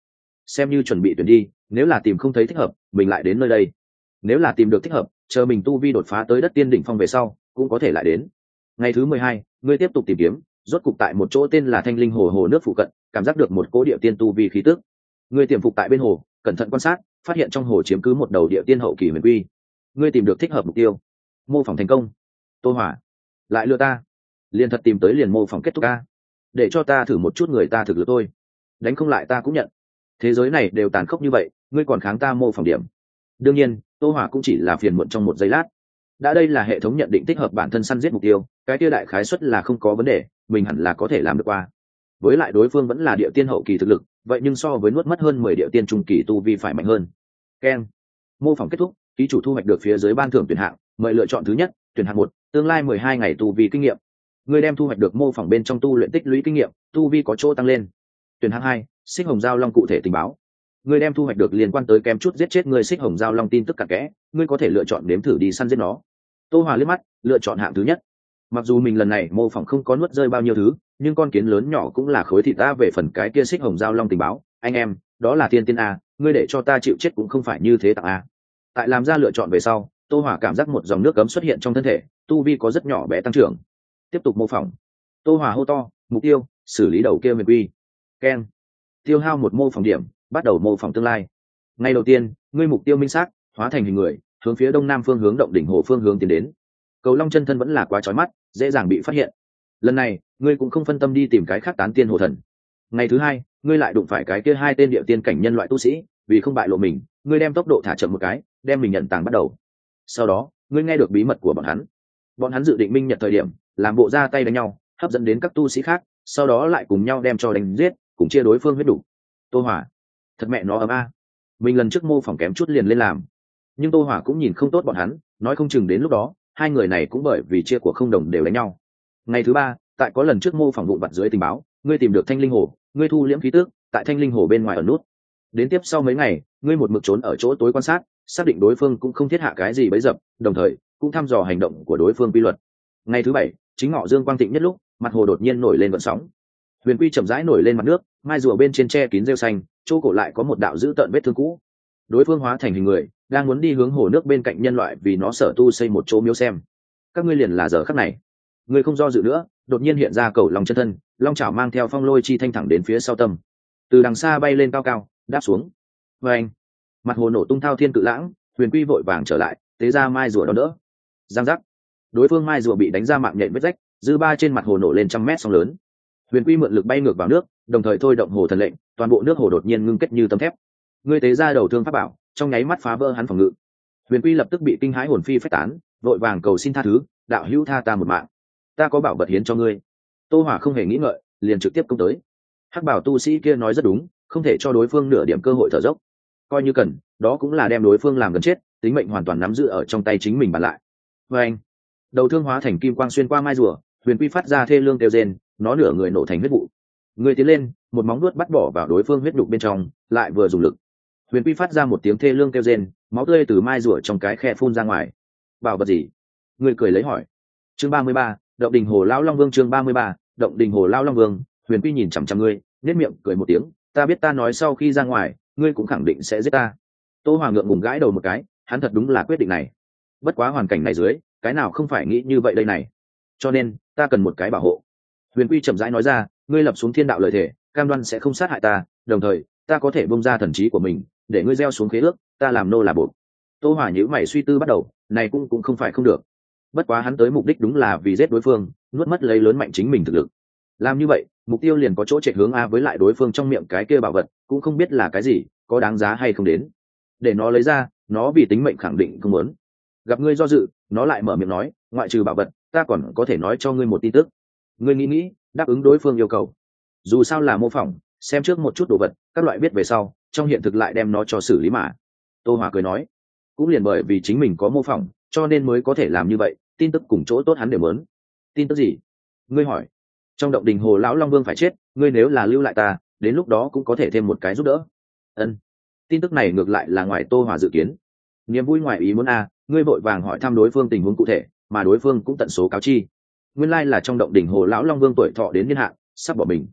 xem như chuẩn bị tuyển đi, nếu là tìm không thấy thích hợp mình lại đến nơi đây, nếu là tìm được thích hợp chờ mình tu vi đột phá tới đất tiên đỉnh phong về sau cũng có thể lại đến. Ngày thứ 12, ngươi tiếp tục tìm kiếm, rốt cục tại một chỗ tên là Thanh Linh Hồ hồ nước phụ cận cảm giác được một cỗ địa tiên tu vi khí tức. Ngươi tiềm phục tại bên hồ, cẩn thận quan sát, phát hiện trong hồ chiếm cứ một đầu địa tiên hậu kỳ huyền quy. Ngươi tìm được thích hợp mục tiêu, mô phỏng thành công. Tô Hỏa lại lừa ta, liền thật tìm tới liền mô phỏng kết thúc a, để cho ta thử một chút người ta thực lực tôi, đánh không lại ta cũng nhận. Thế giới này đều tàn khốc như vậy, ngươi còn kháng ta mô phỏng điểm. Đương nhiên Tô Hỏa cũng chỉ là phiền muộn trong một giây lát. Đã đây là hệ thống nhận định thích hợp bản thân săn giết mục tiêu, cái kia đại khái suất là không có vấn đề, mình hẳn là có thể làm được qua. Với lại đối phương vẫn là địa tiên hậu kỳ thực lực, vậy nhưng so với nuốt mất hơn 10 địa tiên trung kỳ tu vi phải mạnh hơn. Keng. Mô phỏng kết thúc, ký chủ thu hoạch được phía dưới ban thưởng tuyển hạng, mời lựa chọn thứ nhất, tuyển hạng 1, tương lai 12 ngày tu vi kinh nghiệm. Người đem thu hoạch được mô phỏng bên trong tu luyện tích lũy kinh nghiệm, tu vi có chỗ tăng lên. Tuyển hạng 2, xích hồng giao long cụ thể tình báo. Người đem thu hoạch được liên quan tới kém chút giết chết người xích hồng giao long tin tức cặn kẽ, ngươi có thể lựa chọn nếm thử đi săn giết nó. Tô Hòa liếc mắt, lựa chọn hạng thứ nhất. Mặc dù mình lần này mô phỏng không có nuốt rơi bao nhiêu thứ, nhưng con kiến lớn nhỏ cũng là khối thịt ta. Về phần cái kia xích hồng giao long tình báo, anh em, đó là tiên tiên a, ngươi để cho ta chịu chết cũng không phải như thế tặng a. Tại làm ra lựa chọn về sau, Tô Hỏa cảm giác một dòng nước cấm xuất hiện trong thân thể, tu vi có rất nhỏ bé tăng trưởng. Tiếp tục mô phỏng. Tô Hỏa hô to, mục tiêu, xử lý đầu kia huyền quy. Keng. Tiêu hao một mô phỏng điểm, bắt đầu mô phỏng tương lai. Ngày đầu tiên, ngươi mục tiêu minh xác, hóa thành hình người, hướng phía đông nam phương hướng động đỉnh hồ phương hướng tiến đến. Cầu long chân thân vẫn là quá chói mắt, dễ dàng bị phát hiện. Lần này ngươi cũng không phân tâm đi tìm cái khác tán tiên hồ thần. Ngày thứ hai, ngươi lại đụng phải cái kia hai tên địa tiên cảnh nhân loại tu sĩ, vì không bại lộ mình, ngươi đem tốc độ thả chậm một cái, đem mình nhận tàng bắt đầu. Sau đó ngươi nghe được bí mật của bọn hắn dự định minh nhật thời điểm làm bộ ra tay đánh nhau, hấp dẫn đến các tu sĩ khác, sau đó lại cùng nhau đem cho đánh giết, cùng chia đối phương huyết đủ. Tô Hỏa thật mẹ nó ấm a, mình lần trước mô phỏng kém chút liền lên làm. Nhưng Tô Hỏa cũng nhìn không tốt bọn hắn, nói không chừng đến lúc đó hai người này cũng bởi vì chia của không đồng đều đánh nhau. Ngày thứ ba, tại có lần trước mô phỏng vụn vặt dưới tình báo, ngươi tìm được Thanh Linh Hồ, ngươi thu liễm khí tức, tại Thanh Linh Hồ bên ngoài ở nút. Đến tiếp sau mấy ngày, ngươi một mực trốn ở chỗ tối quan sát, xác định đối phương cũng không thiết hạ cái gì bấy dập, đồng thời cũng thăm dò hành động của đối phương quy luật. Ngày thứ bảy, chính ngọ dương quang thịnh nhất lúc, mặt hồ đột nhiên nổi lên gợn sóng. Huyền quy chậm rãi nổi lên mặt nước, mai rùa bên trên che kín rêu xanh, chỗ cổ lại có một đạo dữ tợn vết thương cũ. Đối phương hóa thành hình người, đang muốn đi hướng hồ nước bên cạnh nhân loại vì nó sở tu xây một chỗ miếu xem. Các ngươi liền là giờ khắc này, ngươi không do dự nữa, đột nhiên hiện ra cầu long chân thân, long chảo mang theo phong lôi chi thanh thẳng đến phía sau tâm, từ đằng xa bay lên cao cao, đáp xuống. Và anh, mặt hồ nổ tung thao thiên cự lãng, huyền quy vội vàng trở lại, tế ra mai rùa đón đỡ. Giang giác, đối phương mai rùa bị đánh ra mạng nhện vết rách, dư ba trên mặt hồ nổ lên trăm mét sóng lớn. Huyền quy mượn lực bay ngược vào nước, đồng thời thôi động hồ thần lệnh, toàn bộ nước hồ đột nhiên ngưng kết như tấm thép. Ngươi tế ra đầu thương pháp bảo, trong nháy mắt phá vỡ hắn phòng ngự. Huyền quy lập tức bị kinh hãi hồn phi phách tán, vội vàng cầu xin tha thứ, đạo hữu tha ta một mạng, ta có bảo vật hiến cho ngươi. Tô Hỏa không hề nghĩ ngợi, liền trực tiếp công tới. Hắc bảo tu sĩ kia nói rất đúng, không thể cho đối phương nửa điểm cơ hội thở dốc, coi như cần, đó cũng là đem đối phương làm gần chết, tính mệnh hoàn toàn nắm giữ ở trong tay chính mình bàn lại. Và anh, đầu thương hóa thành kim quang xuyên qua mai rùa, huyền quy phát ra thê lương kêu rên, nó nửa người nổ thành huyết vụ. Người tiến lên, một móng vuốt bắt bỏ vào đối phương huyết đục bên trong, lại vừa dùng lực. Huyền quy phát ra một tiếng thê lương kêu rên, máu tươi từ mai rùa trong cái khe phun ra ngoài. Bảo vật gì? Người cười lấy hỏi. Chương 33, động đình hồ lão long vương. Chương 33, động đình hồ lão long vương. Huyền quy nhìn chằm chằm ngươi, nét miệng cười một tiếng, ta biết ta nói sau khi ra ngoài ngươi cũng khẳng định sẽ giết ta. Tô Hoàng ngượng ngùng gãi đầu một cái, hắn thật đúng là quyết định này, bất quá hoàn cảnh này dưới cái nào không phải nghĩ như vậy đây này, cho nên ta cần một cái bảo hộ. Huyền quy chậm rãi nói ra, ngươi lập xuống thiên đạo lời thề, cam đoan sẽ không sát hại ta, đồng thời ta có thể bung ra thần trí của mình để ngươi gieo xuống khế ước, ta làm nô là bộ. Tô Hỏa nhíu mày suy tư bắt đầu, này cũng không phải không được, bất quá hắn tới mục đích đúng là vì giết đối phương, nuốt mất lấy lớn mạnh chính mình thực lực. Làm như vậy mục tiêu liền có chỗ chạy hướng a, với lại đối phương trong miệng cái kia bảo vật cũng không biết là cái gì, có đáng giá hay không đến để nó lấy ra, nó vì tính mệnh khẳng định không muốn. Gặp ngươi do dự, nó lại mở miệng nói, ngoại trừ bảo vật ta còn có thể nói cho ngươi một tin tức. Ngươi nghĩ đáp ứng đối phương yêu cầu, dù sao là mô phỏng, xem trước một chút đồ vật các loại biết về sau trong hiện thực lại đem nó cho xử lý mà. Tô Hỏa cười nói, cũng liền bởi vì chính mình có mô phỏng cho nên mới có thể làm như vậy, tin tức cùng chỗ tốt hắn đều muốn. Tin tức gì? Ngươi hỏi. Trong động đình hồ lão long vương phải chết, ngươi nếu là lưu lại ta, đến lúc đó cũng có thể thêm một cái giúp đỡ. Ân. Tin tức này ngược lại là ngoài Tô Hỏa dự kiến. Niềm vui ngoài ý muốn a, ngươi vội vàng hỏi thăm đối phương tình huống cụ thể, mà đối phương cũng tận số cáo chi. Nguyên lai là trong động đỉnh hồ lão long vương tuổi thọ đến niên hạn, sắp bỏ mình.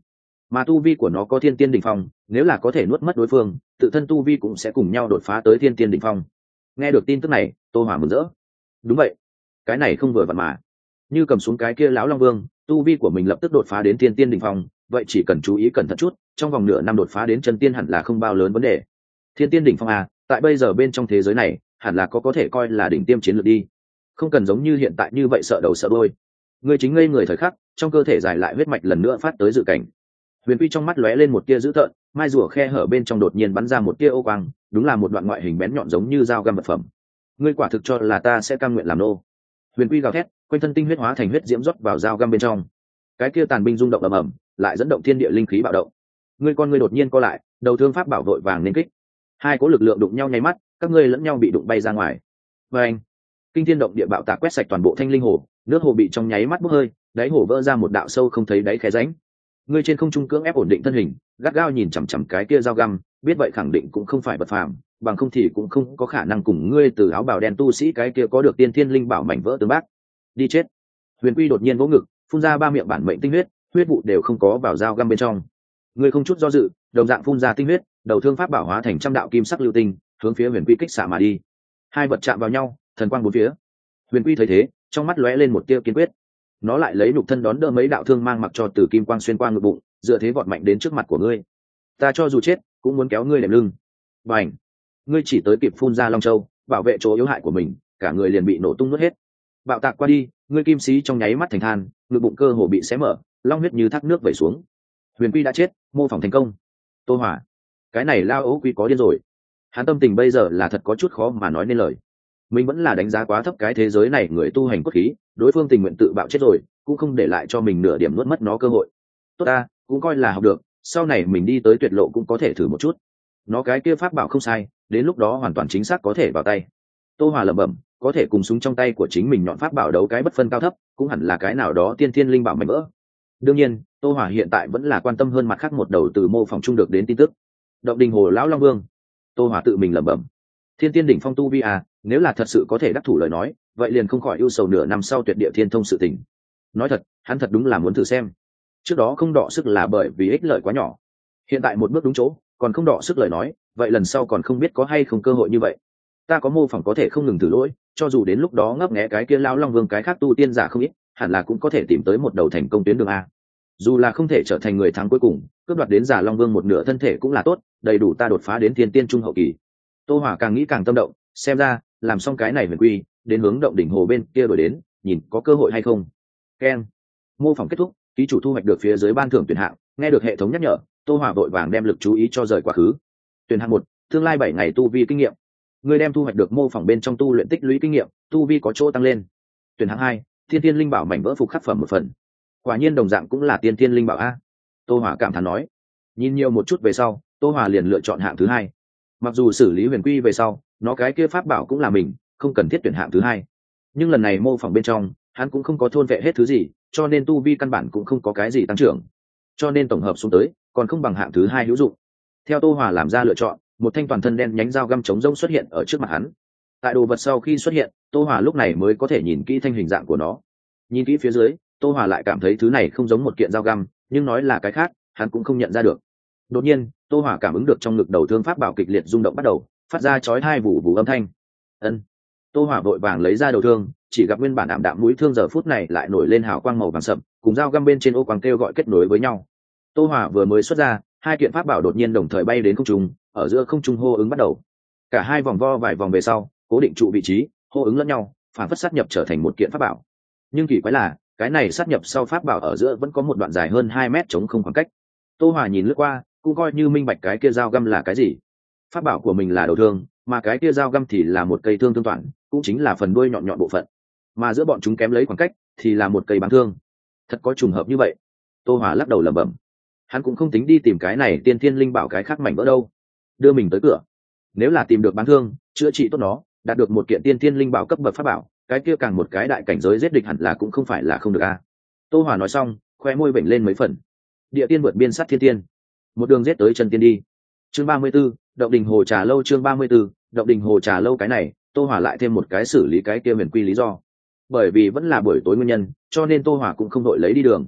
mà tu vi của nó có thiên tiên đỉnh phong, nếu là có thể nuốt mất đối phương, tự thân tu vi cũng sẽ cùng nhau đột phá tới thiên tiên đỉnh phong. Nghe được tin tức này, Tô Hỏa mừng rỡ. Đúng vậy, cái này không vừa vặn mà. Như cầm xuống cái kia lão long vương, tu vi của mình lập tức đột phá đến thiên tiên đỉnh phong, vậy chỉ cần chú ý cẩn thận chút, trong vòng nửa năm đột phá đến chân tiên hẳn là không bao lớn vấn đề. Thiên tiên đỉnh phong à, tại bây giờ bên trong thế giới này, hẳn là có thể coi là đỉnh tiêm chiến lược đi. Không cần giống như hiện tại như vậy sợ đầu sợ đuôi. Ngươi chính ngây người thời khắc, trong cơ thể giải lại huyết mạch lần nữa phát tới dự cảnh. Huyền Quy trong mắt lóe lên một tia dữ tợn, mai rùa khe hở bên trong đột nhiên bắn ra một tia ô quang, đúng là một đoạn ngoại hình bén nhọn giống như dao găm vật phẩm. Ngươi quả thực cho là ta sẽ cam nguyện làm nô? Huyền Quy gào thét, quanh thân tinh huyết hóa thành huyết diễm rót vào dao găm bên trong. Cái kia tàn binh rung động ầm ầm, lại dẫn động thiên địa linh khí bạo động. Ngươi con ngươi đột nhiên co lại, đầu thương pháp bảo vội vàng nên kích. Hai cỗ lực lượng đụng nhau nháy mắt, các ngươi lẫn nhau bị đụng bay ra ngoài. Và anh, kinh thiên động địa bạo tạc quét sạch toàn bộ thanh linh hồ, nước hồ bị trong nháy mắt bốc hơi, đáy hồ vỡ ra một đạo sâu không thấy đáy khe rãnh. Ngươi trên không trung cưỡng ép ổn định thân hình, gắt gao nhìn chằm chằm cái kia dao găm, biết vậy khẳng định cũng không phải vật phàm, bằng không thì cũng không có khả năng cùng ngươi từ áo bào đen tu sĩ cái kia có được tiên thiên linh bảo mảnh vỡ tương bác. Đi chết! Huyền Quy đột nhiên vỗ ngực, phun ra 3 miệng bản mệnh tinh huyết, huyết vụ đều không có vào dao găm bên trong. Ngươi không chút do dự, đồng dạng phun ra tinh huyết, đầu thương pháp bảo hóa thành trăm đạo kim sắc lưu tinh, hướng phía Huyền Quy kích xạ mà đi. Hai vật chạm vào nhau, thần quang bốn phía. Huyền Quy thấy thế, trong mắt lóe lên một tia kiên quyết. Nó lại lấy nhục thân đón đỡ mấy đạo thương mang mặc cho từ kim quang xuyên qua ngực bụng, dựa thế vọt mạnh đến trước mặt của ngươi. Ta cho dù chết, cũng muốn kéo ngươi đệm lưng. Bành! Ngươi chỉ tới kịp phun ra long châu, bảo vệ chỗ yếu hại của mình, cả người liền bị nổ tung nuốt hết. Bạo tạc qua đi, ngươi kim sĩ trong nháy mắt thành than, ngực bụng cơ hồ bị xé mở, long huyết như thác nước vẩy xuống. Huyền Quy đã chết, mô phỏng thành công. Tô Hỏa, cái này lao ấu quy có điên rồi. Hắn tâm tình bây giờ là thật có chút khó mà nói nên lời. Mình vẫn là đánh giá quá thấp cái thế giới này người tu hành cốt khí, đối phương tình nguyện tự bạo chết rồi, cũng không để lại cho mình nửa điểm nuốt mất nó cơ hội. Tốt ta, cũng coi là học được, sau này mình đi tới tuyệt lộ cũng có thể thử một chút. Nó cái kia pháp bảo không sai, đến lúc đó hoàn toàn chính xác có thể vào tay. Tô Hòa lẩm bẩm, có thể cùng súng trong tay của chính mình nhọn pháp bảo đấu cái bất phân cao thấp, cũng hẳn là cái nào đó tiên thiên linh bảo mạnh vỡ. Đương nhiên, Tô Hòa hiện tại vẫn là quan tâm hơn mặt khác một đầu từ mô phỏng trung được đến tin tức. Động đình hồ lão long vương. Tô Hòa tự mình lẩm bẩm, thiên tiên đỉnh phong tu vi à, nếu là thật sự có thể đắc thủ lời nói, vậy liền không khỏi ưu sầu nửa năm sau tuyệt địa thiên thông sự tình. Nói thật, hắn thật đúng là muốn thử xem. Trước đó không đọ sức là bởi vì ích lợi quá nhỏ, hiện tại một bước đúng chỗ, còn không đọ sức lời nói, vậy lần sau còn không biết có hay không cơ hội như vậy. Ta có mô phỏng có thể không ngừng thử lỗi, cho dù đến lúc đó ngấp nghé cái kia lão long vương cái khác tu tiên giả không ít, hẳn là cũng có thể tìm tới một đầu thành công tuyến đường a. Dù là không thể trở thành người thắng cuối cùng, cướp đoạt đến giả long vương một nửa thân thể cũng là tốt, đầy đủ ta đột phá đến thiên tiên trung hậu kỳ. Tô Hỏa càng nghĩ càng tâm động, xem ra làm xong cái này Huyền Quy, đến hướng động đỉnh hồ bên kia đổi đến, nhìn có cơ hội hay không. Keng, mô phỏng kết thúc, ký chủ thu hoạch được phía dưới ban thưởng tuyển hạng. Nghe được hệ thống nhắc nhở, Tô Hỏa vội vàng đem lực chú ý cho rời quá khứ. Tuyển hạng 1, tương lai 7 ngày tu vi kinh nghiệm. Người đem thu hoạch được mô phỏng bên trong tu luyện tích lũy kinh nghiệm, tu vi có chỗ tăng lên. Tuyển hạng 2, thiên tiên linh bảo mảnh vỡ phục khắc phẩm 1 phần. Quả nhiên đồng dạng cũng là tiên tiên linh bảo a. Tô Hỏa cảm thán nói. Nhìn nhiều một chút về sau, Tô Hỏa liền lựa chọn hạng thứ 2. Mặc dù xử lý Huyền Quy về sau, nó cái kia pháp bảo cũng là mình, không cần thiết tuyển hạng thứ 2. Nhưng lần này mô phỏng bên trong, hắn cũng không có thôn vệ hết thứ gì, cho nên tu vi căn bản cũng không có cái gì tăng trưởng. Cho nên tổng hợp xuống tới, còn không bằng hạng thứ 2 hữu dụng. Theo Tô Hỏa làm ra lựa chọn, một thanh toàn thân đen nhánh dao găm chống rông xuất hiện ở trước mặt hắn. Tại đồ vật sau khi xuất hiện, Tô Hỏa lúc này mới có thể nhìn kỹ thanh hình dạng của nó. Nhìn kỹ phía dưới, Tô Hỏa lại cảm thấy thứ này không giống một kiện dao găm, nhưng nói là cái khác, hắn cũng không nhận ra được. Đột nhiên, Tô Hỏa cảm ứng được trong ngực đầu thương pháp bảo kịch liệt rung động bắt đầu, phát ra chói tai vù vù âm thanh. Ân. Tô Hỏa vội vàng lấy ra đầu thương, chỉ gặp nguyên bản ảm đạm mũi thương giờ phút này lại nổi lên hào quang màu vàng sậm, cùng dao găm bên trên ô quang kêu gọi kết nối với nhau. Tô Hỏa vừa mới xuất ra, hai kiện pháp bảo đột nhiên đồng thời bay đến không trung, ở giữa không trung hô ứng bắt đầu. Cả hai vòng vo vài vòng về sau, cố định trụ vị trí, hô ứng lẫn nhau, phản phất sát nhập trở thành một kiện pháp bảo. Nhưng kỳ quái là, cái này sát nhập sau pháp bảo ở giữa vẫn có một đoạn dài hơn 2 mét trống không khoảng cách. Tô Hỏa nhìn lướt qua, cũng coi như minh bạch cái kia dao găm là cái gì. Pháp bảo của mình là đầu thương, mà cái kia dao găm thì là một cây thương toàn, cũng chính là phần đuôi nhọn nhọn bộ phận. Mà giữa bọn chúng kém lấy khoảng cách thì là một cây báng thương. Thật có trùng hợp như vậy. Tô Hỏa lắc đầu lẩm bẩm. Hắn cũng không tính đi tìm cái này tiên thiên linh bảo cái khác mảnh vỡ đâu. Đưa mình tới cửa. Nếu là tìm được báng thương, chữa trị tốt nó, đạt được một kiện tiên thiên linh bảo cấp bậc pháp bảo, cái kia càng một cái đại cảnh giới giết địch hẳn là cũng không phải là không được a. Tô Hỏa nói xong, khoe môi vểnh lên mấy phần. Địa tiên vượt biên sát thiên tiên, một đường giết tới chân tiên đi. Chương 34, động đình hồ trà lâu. Chương 34, động đình hồ trà lâu. Cái này Tô Hỏa lại thêm một cái xử lý cái kia Huyền Quy lý do. Bởi vì vẫn là buổi tối nguyên nhân, cho nên Tô Hỏa cũng không đội lấy đi đường.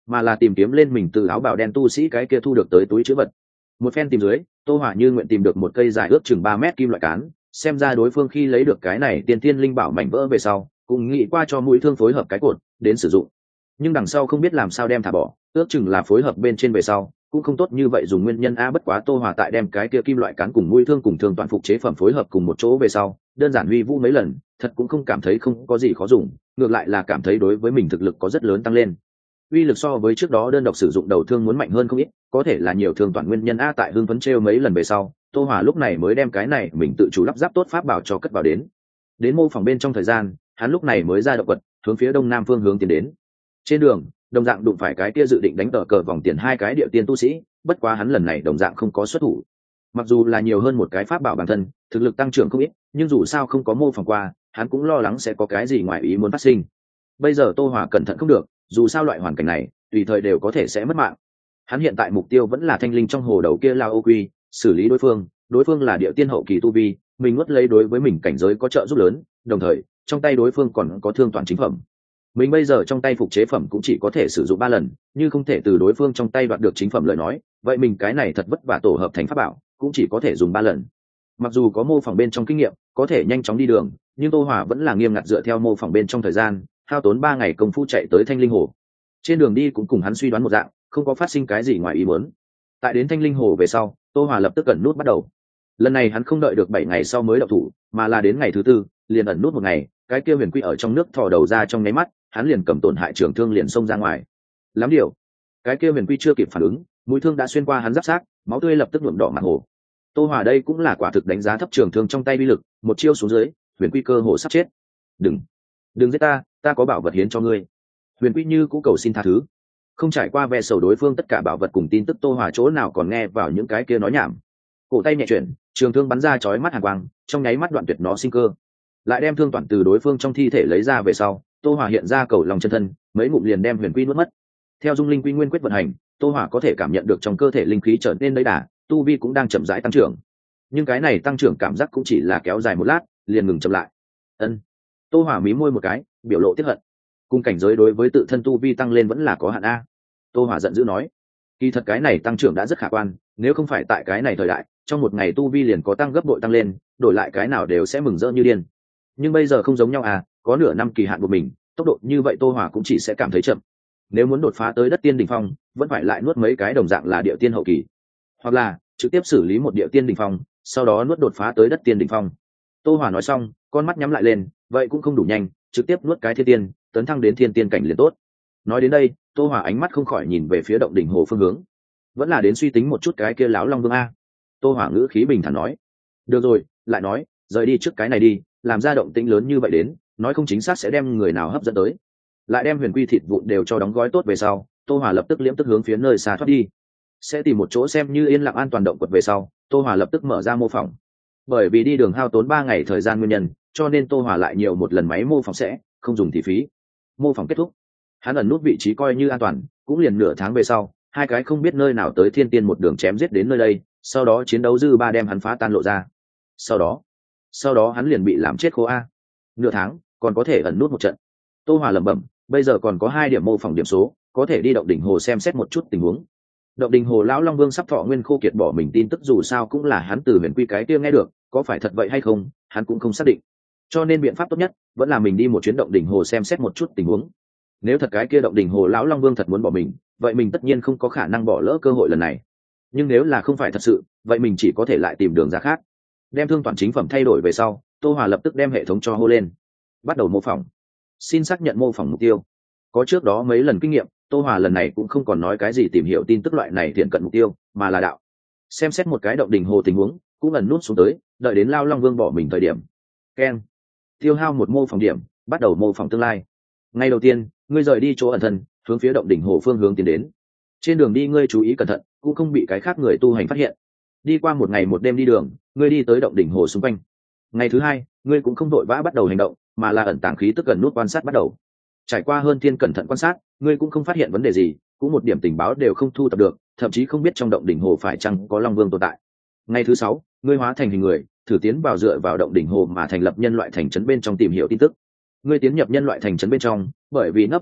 mà là tìm kiếm lên mình từ áo bào đen tu sĩ cái kia thu được tới túi chữ vật. Một phen tìm dưới, Tô Hỏa như nguyện tìm được một cây dài ước chừng 3 mét kim loại cán, xem ra đối phương khi lấy được cái này tiên tiên linh bảo mảnh vỡ về sau cũng nghĩ qua cho mũi thương phối hợp cái cột đến sử dụng, nhưng đằng sau không biết làm sao đem thả bỏ, ước chừng là phối hợp bên trên về sau cũng không tốt như vậy dùng nguyên nhân a. Bất quá Tô Hòa tại đem cái kia kim loại cán cùng mũi thương cùng thương toàn phục chế phẩm phối hợp cùng một chỗ về sau, đơn giản huy vũ mấy lần, thật cũng không cảm thấy không có gì khó dùng, ngược lại là cảm thấy đối với mình thực lực có rất lớn tăng lên. Uy lực so với trước đó đơn độc sử dụng đầu thương muốn mạnh hơn không ít, có thể là nhiều thương toàn nguyên nhân a. Tại hưng phấn trêu mấy lần về sau, Tô Hòa lúc này mới đem cái này mình tự chủ lắp ráp tốt pháp bảo cho cất vào đến mô phỏng bên trong thời gian, hắn lúc này mới ra động quật hướng phía đông nam phương hướng tiến đến. Trên đường đồng dạng đụng phải cái kia dự định đánh tờ cờ vòng tiền hai cái địa tiên tu sĩ, bất quá hắn lần này đồng dạng không có xuất thủ. Mặc dù là nhiều hơn một cái pháp bảo bản thân, thực lực tăng trưởng không ít, nhưng dù sao không có mô phỏng qua, hắn cũng lo lắng sẽ có cái gì ngoài ý muốn phát sinh. Bây giờ Tô Hòa cẩn thận không được, dù sao loại hoàn cảnh này tùy thời đều có thể sẽ mất mạng. Hắn hiện tại mục tiêu vẫn là thanh linh trong hồ đầu kia lao ô quy, xử lý đối phương là địa tiên hậu kỳ tu vi, mình nuốt lấy đối với mình cảnh giới có trợ giúp lớn, đồng thời trong tay đối phương còn có thương toàn chính phẩm. Mình bây giờ trong tay phục chế phẩm cũng chỉ có thể sử dụng 3 lần, như không thể từ đối phương trong tay đoạt được chính phẩm lời nói, vậy mình cái này thật vất vả tổ hợp thành pháp bảo cũng chỉ có thể dùng 3 lần. Mặc dù có mô phỏng bên trong kinh nghiệm có thể nhanh chóng đi đường, nhưng Tô Hòa vẫn là nghiêm ngặt dựa theo mô phỏng bên trong thời gian, hao tốn 3 ngày công phu chạy tới Thanh Linh Hồ. Trên đường đi cũng cùng hắn suy đoán một dạng, không có phát sinh cái gì ngoài ý muốn. Tại đến Thanh Linh Hồ về sau, Tô Hòa lập tức ẩn nút bắt đầu. Lần này hắn không đợi được 7 ngày sau mới động thủ, mà là đến ngày thứ 4, liền ẩn nút 1 ngày, cái kia huyền quy ở trong nước thò đầu ra trong nháy mắt, hắn liền cầm tổn hại trường thương liền xông ra ngoài. Lắm điều, cái kia huyền quy chưa kịp phản ứng, mũi thương đã xuyên qua hắn giáp xác, máu tươi lập tức nhuộm đỏ mặt hồ. Tô Hòa đây cũng là quả thực đánh giá thấp trường thương trong tay uy lực, một chiêu xuống dưới, huyền quy cơ hồ sắp chết. Đừng giết ta có bảo vật hiến cho ngươi. Huyền quy như cũ cầu xin tha thứ. Không trải qua ve sầu đối phương tất cả bảo vật cùng tin tức, Tô Hòa chỗ nào còn nghe vào những cái kia nói nhảm. Cổ tay nhẹ chuyển, trường thương bắn ra chói mắt hàn quang, trong nháy mắt đoạn tuyệt nó sinh cơ. Lại đem thương toàn từ đối phương trong thi thể lấy ra về sau, Tô Hòa hiện ra cầu lòng chân thân, mấy ngụm liền đem huyền quy nuốt mất. Theo dung linh quy nguyên quyết vận hành, Tô Hòa có thể cảm nhận được trong cơ thể linh khí trở nên đầy đà, tu vi cũng đang chậm rãi tăng trưởng. Nhưng cái này tăng trưởng cảm giác cũng chỉ là kéo dài một lát, liền ngừng chậm lại. Tô Hòa mí môi một cái, biểu lộ tiếc hận. Cùng cảnh giới đối với tự thân tu vi tăng lên vẫn là có hạn a. Tô Hòa giận dữ nói, kỳ thật cái này tăng trưởng đã rất khả quan, nếu không phải tại cái này thời đại, trong một ngày tu vi liền có tăng gấp bội tăng lên, đổi lại cái nào đều sẽ mừng rỡ như điên. Nhưng bây giờ không giống nhau à, có nửa năm kỳ hạn của mình, tốc độ như vậy Tô Hòa cũng chỉ sẽ cảm thấy chậm. Nếu muốn đột phá tới đất tiên đỉnh phong, vẫn phải lại nuốt mấy cái đồng dạng là địa tiên hậu kỳ, hoặc là trực tiếp xử lý một địa tiên đỉnh phong, sau đó nuốt đột phá tới đất tiên đỉnh phong. Tô Hòa nói xong, con mắt nhắm lại lên, vậy cũng không đủ nhanh, trực tiếp nuốt cái thiên tiên, tấn thăng đến thiên tiên cảnh liền tốt. Nói đến đây, Tô Hòa ánh mắt không khỏi nhìn về phía động đỉnh hồ phương hướng, vẫn là đến suy tính một chút cái kia lão long vương a. Tô Hòa ngữ khí bình thản nói, được rồi, lại nói, rời đi trước cái này đi, làm ra động tĩnh lớn như vậy đến, nói không chính xác sẽ đem người nào hấp dẫn tới. Lại đem huyền quy thịt vụn đều cho đóng gói tốt về sau, Tô Hòa lập tức liễm tức hướng phía nơi xa thoát đi. Sẽ tìm một chỗ xem như yên lặng an toàn động quật về sau, Tô Hòa lập tức mở ra mô phỏng. Bởi vì đi đường hao tốn 3 ngày thời gian nguyên nhân, cho nên Tô Hòa lại nhiều một lần máy mô phỏng sẽ không dùng thì phí. Mô phỏng kết thúc, hắn ẩn nút vị trí coi như an toàn, cũng liền nửa tháng về sau, hai cái không biết nơi nào tới thiên tiên một đường chém giết đến nơi đây, sau đó chiến đấu dư ba đem hắn phá tan lộ ra. Sau đó hắn liền bị làm chết khô a. Nửa tháng còn có thể ẩn nút một trận. Tô Hòa lẩm bẩm, bây giờ còn có 2 điểm mô phỏng điểm số, có thể đi động đỉnh hồ xem xét một chút tình huống. Động đỉnh hồ lão long vương sắp thọ nguyên khô kiệt bỏ mình tin tức dù sao cũng là hắn từ huyền quy cái kia nghe được, có phải thật vậy hay không hắn cũng không xác định, cho nên biện pháp tốt nhất vẫn là mình đi một chuyến động đỉnh hồ xem xét một chút tình huống. Nếu thật cái kia động đỉnh hồ lão long vương thật muốn bỏ mình, vậy mình tất nhiên không có khả năng bỏ lỡ cơ hội lần này. Nhưng nếu là không phải thật sự, vậy mình chỉ có thể lại tìm đường ra khác. Đem thương toàn chính phẩm thay đổi về sau, Tô Hòa lập tức đem hệ thống cho hô lên, bắt đầu mô phỏng. Xin xác nhận mô phỏng mục tiêu. Có trước đó mấy lần kinh nghiệm, Tô Hòa lần này cũng không còn nói cái gì tìm hiểu tin tức loại này thiện cận mục tiêu, mà là đạo xem xét một cái động đỉnh hồ tình huống, cũng ẩn nút xuống tới, đợi đến lao long vương bỏ mình thời điểm. Keng, tiêu hao 1 mô phỏng điểm, bắt đầu mô phỏng tương lai. Ngày đầu tiên, ngươi rời đi chỗ ẩn thân, hướng phía động đỉnh hồ phương hướng tiến đến. Trên đường đi ngươi chú ý cẩn thận, cũng không bị cái khác người tu hành phát hiện. Đi qua 1 ngày 1 đêm đi đường, ngươi đi tới động đỉnh hồ xung quanh. Ngày thứ 2, ngươi cũng không vội vã bắt đầu hành động, mà là ẩn tàng khí tức gần nút quan sát bắt đầu. Trải qua hơn thiên cẩn thận quan sát, ngươi cũng không phát hiện vấn đề gì, cũng một điểm tình báo đều không thu thập được, thậm chí không biết trong động đỉnh hồ phải chăng có long vương tồn tại. Ngày thứ 6, ngươi hóa thành hình người, thử tiến vào dựa vào động đỉnh hồ mà thành lập nhân loại thành trấn bên trong tìm hiểu tin tức. Ngươi tiến nhập nhân loại thành trấn bên trong, bởi vì nấp rất kỹ,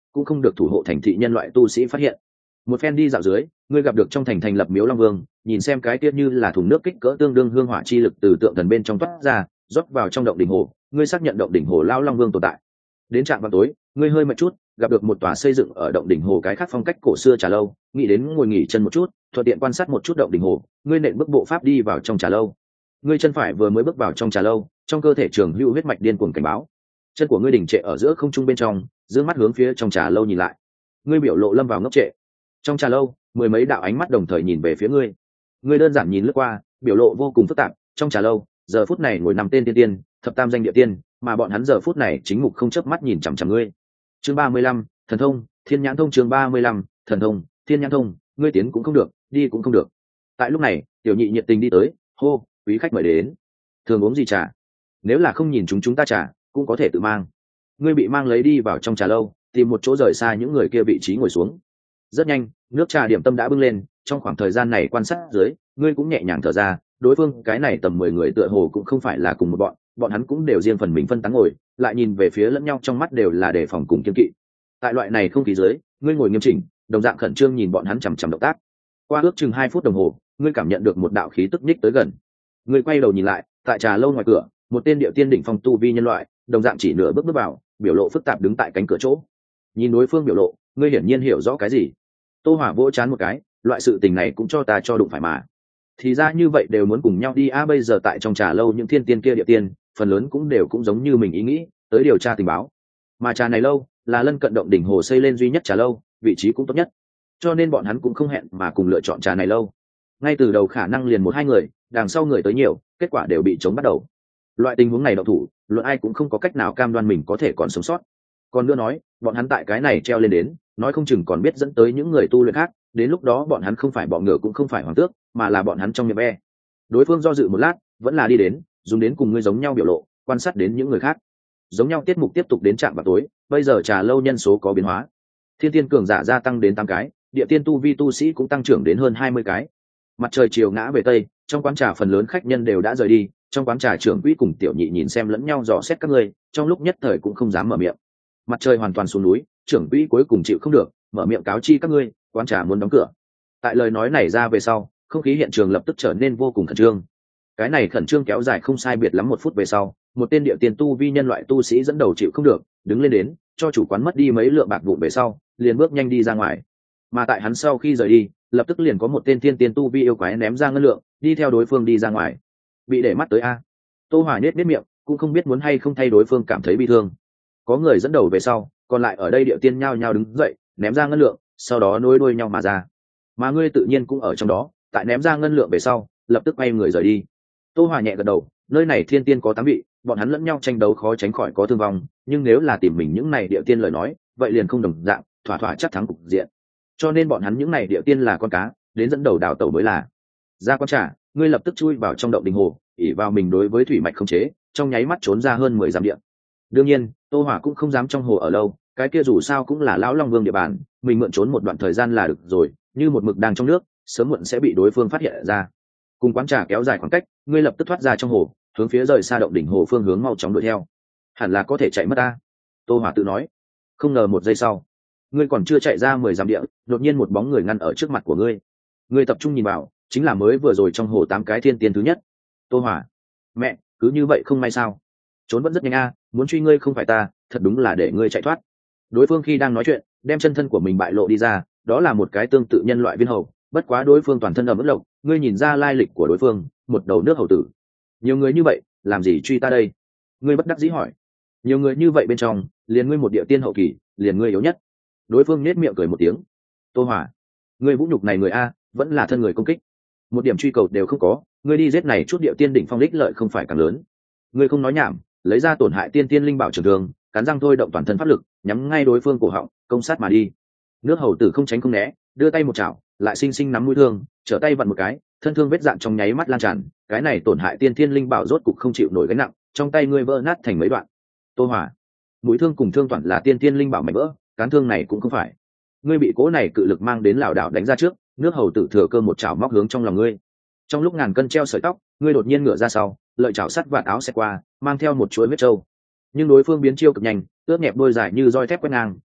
cũng không được thủ hộ thành thị nhân loại tu sĩ phát hiện. Một phen đi dạo dưới, ngươi gặp được trong thành thành lập miếu long vương, nhìn xem cái tiết như là thùng nước kích cỡ tương đương hương hỏa chi lực từ tượng thần bên trong toát ra, rót vào trong động đỉnh hồ, ngươi xác nhận động đỉnh hồ lao long vương tồn tại. Đến trạm vào tối, ngươi hơi mệt chút, gặp được một tòa xây dựng ở động đỉnh hồ cái khác phong cách cổ xưa trà lâu, nghĩ đến ngồi nghỉ chân một chút, thuận tiện quan sát một chút động đỉnh hồ, ngươi nện bước bộ pháp đi vào trong trà lâu. Ngươi chân phải vừa mới bước vào trong trà lâu, trong cơ thể trường hữu huyết mạch điên cuồng cảnh báo. Chân của ngươi đỉnh trệ ở giữa không trung bên trong, dương mắt hướng phía trong trà lâu nhìn lại. Ngươi biểu lộ lâm vào ngốc trệ. Trong trà lâu, mười mấy đạo ánh mắt đồng thời nhìn về phía ngươi. Ngươi đơn giản nhìn lướt qua, biểu lộ vô cùng phức tạp. Trong trà lâu, giờ phút này ngồi 5 tên tiên tiên, thập tam danh địa tiên, mà bọn hắn giờ phút này chính mục không chớp mắt nhìn chằm chằm ngươi. Chương 35, thần thông, thiên nhãn thông. Chương 35, thần thông, thiên nhãn thông. Ngươi tiến cũng không được, đi cũng không được. Tại lúc này, tiểu nhị nhiệt tình đi tới, hô, quý khách mời đến. Thường uống gì trà? Nếu là không nhìn chúng ta trà, cũng có thể tự mang. Ngươi bị mang lấy đi vào trong trà lâu, tìm một chỗ rời xa những người kia vị trí ngồi xuống. Rất nhanh, nước trà điểm tâm đã bưng lên. Trong khoảng thời gian này quan sát dưới, ngươi cũng nhẹ nhàng thở ra. Đối phương cái này tầm 10 người tựa hồ cũng không phải là cùng một bọn hắn cũng đều riêng phần mình phân tán ngồi, lại nhìn về phía lẫn nhau trong mắt đều là đề phòng cùng kiên kỵ. Tại loại này không khí dưới, ngươi ngồi nghiêm chỉnh, đồng dạng khẩn trương nhìn bọn hắn chằm chằm động tác. Qua ước chừng 2 phút đồng hồ, ngươi cảm nhận được một đạo khí tức nhích tới gần. Ngươi quay đầu nhìn lại, tại trà lâu ngoài cửa, một tên điệu tiên đỉnh phong tu vi nhân loại, đồng dạng chỉ nửa bước vào, biểu lộ phức tạp đứng tại cánh cửa chỗ. Nhìn đối phương biểu lộ, ngươi hiển nhiên hiểu rõ cái gì. Tô Hỏa vỗ chán một cái, loại sự tình này cũng cho ta cho đụng phải mà. Thì ra như vậy đều muốn cùng nhau đi bây giờ tại trong trà lâu những thiên tiên kia địa tiên, phần lớn cũng đều cũng giống như mình ý nghĩ, tới điều tra tình báo. Mà trà này lâu là lân cận động đỉnh hồ xây lên duy nhất trà lâu, vị trí cũng tốt nhất. Cho nên bọn hắn cũng không hẹn mà cùng lựa chọn trà này lâu. Ngay từ đầu khả năng liền 1-2 người, đằng sau người tới nhiều, kết quả đều bị chống bắt đầu. Loại tình huống này động thủ, luận ai cũng không có cách nào cam đoan mình có thể còn sống sót. Còn nữa nói, bọn hắn tại cái này treo lên đến, nói không chừng còn biết dẫn tới những người tu luyện khác, đến lúc đó bọn hắn không phải bọ ngựa cũng không phải hoàng tước, mà là bọn hắn trong miệng be. Đối phương do dự một lát, vẫn là đi đến, dùng đến cùng ngươi giống nhau biểu lộ, quan sát đến những người khác. Giống nhau tiết mục tiếp tục đến trạm vào tối, bây giờ trà lâu nhân số có biến hóa. Thiên tiên cường giả gia tăng đến 8 cái, địa tiên tu vi tu sĩ cũng tăng trưởng đến hơn 20 cái. Mặt trời chiều ngã về tây, trong quán trà phần lớn khách nhân đều đã rời đi, trong quán trà trưởng quỹ cùng tiểu nhị nhìn xem lẫn nhau dò xét các ngươi, trong lúc nhất thời cũng không dám mở miệng. Mặt trời hoàn toàn xuống núi, trưởng quỹ cuối cùng chịu không được, mở miệng cáo chi các ngươi, quán trà muốn đóng cửa. Tại lời nói này ra về sau, không khí hiện trường lập tức trở nên vô cùng khẩn trương. Cái này khẩn trương kéo dài không sai biệt lắm 1 phút về sau, một tên địa tiên tu vi nhân loại tu sĩ dẫn đầu chịu không được, đứng lên đến, cho chủ quán mất đi mấy lượng bạc vụn về sau, liền bước nhanh đi ra ngoài. Mà tại hắn sau khi rời đi, lập tức liền có một tên thiên tiên tu vi yêu quái ném ra ngân lượng, đi theo đối phương đi ra ngoài. Bị để mắt tới a. Tô Hỏa nhếch miệng, cũng không biết muốn hay không thay đối phương cảm thấy bi thương. Có người dẫn đầu về sau, còn lại ở đây địa tiên nhao nhao đứng dậy, ném ra ngân lượng, sau đó nối đuôi nhau mà ra. Mà ngươi tự nhiên cũng ở trong đó, tại ném ra ngân lượng về sau, lập tức quay người rời đi. Tô Hỏa nhẹ gật đầu, nơi này thiên tiên có 8 vị, bọn hắn lẫn nhau tranh đấu khó tránh khỏi có thương vong, nhưng nếu là tìm mình những này địa tiên lời nói, vậy liền không đồng dạng, thỏa thỏa chắc thắng cục diện. Cho nên bọn hắn những này địa tiên là con cá, đến dẫn đầu đào tẩu mới là. Ra quán trà, ngươi lập tức chui vào trong động đình hồ, ỷ vào mình đối với thủy mạch không chế, trong nháy mắt trốn ra hơn 10 dặm địa. Đương nhiên, Tô Hỏa cũng không dám trong hồ ở lâu, cái kia dù sao cũng là lão Long Vương địa bàn, mình mượn trốn một đoạn thời gian là được rồi, như một mực đang trong nước, sớm muộn sẽ bị đối phương phát hiện ra. Cùng quán trà kéo dài khoảng cách, ngươi lập tức thoát ra trong hồ, hướng phía rời xa động đỉnh hồ phương hướng mau chóng đuổi theo. Hẳn là có thể chạy mất ta, Tô Hỏa tự nói. Không ngờ 1 giây sau, ngươi còn chưa chạy ra 10 dặm địa, đột nhiên một bóng người ngăn ở trước mặt của ngươi. Ngươi tập trung nhìn vào, chính là mới vừa rồi trong hồ 8 cái thiên tiên thứ nhất. Tô Hỏa, mẹ, cứ như vậy không may sao? Trốn vẫn rất nhanh a, muốn truy ngươi không phải ta, thật đúng là để ngươi chạy thoát. Đối phương khi đang nói chuyện, đem chân thân của mình bại lộ đi ra, đó là một cái tương tự nhân loại viên hầu, bất quá đối phương toàn thân ẩm ướt lộc, ngươi nhìn ra lai lịch của đối phương, một đầu nước hầu tử. Nhiều người như vậy, làm gì truy ta đây? Ngươi bất đắc dĩ hỏi. Nhiều người như vậy bên trong, liền ngươi một địa tiên hậu kỳ, liền ngươi yếu nhất. Đối phương nhếch miệng cười một tiếng. Tô Hỏa, ngươi vũ nhục này người a, vẫn là thân người công kích, một điểm truy cầu đều không có, ngươi đi giết này chút địa tiên đỉnh phong đích lợi không phải càng lớn. Ngươi không nói nhảm, lấy ra tổn hại tiên tiên linh bảo trường thương, cắn răng thôi động toàn thân pháp lực, nhắm ngay đối phương cổ họng, công sát mà đi. Nước hầu tử không tránh không né, đưa tay một chảo, lại sinh sinh nắm mũi thương, trở tay vặn một cái, thân thương vết dạn trong nháy mắt lan tràn, cái này tổn hại tiên tiên linh bảo rốt cục không chịu nổi gánh nặng, trong tay ngươi vỡ nát thành mấy đoạn. Tô Hỏa, mũi thương cùng thương toàn là tiên tiên linh bảo mảnh vỡ, cán thương này cũng không phải. Ngươi bị cố này cự lực mang đến lảo đảo đánh ra trước, nước hầu tử thừa cơ một chảo móc hướng trong lòng ngươi. Trong lúc ngàn cân treo sợi tóc, ngươi đột nhiên ngửa ra sau, lợi chảo sắt vạt áo xẹt qua, mang theo một chuỗi huyết trâu. Nhưng đối phương biến chiêu cực nhanh, ướt nhẹp đôi dài như roi thép quét ngang,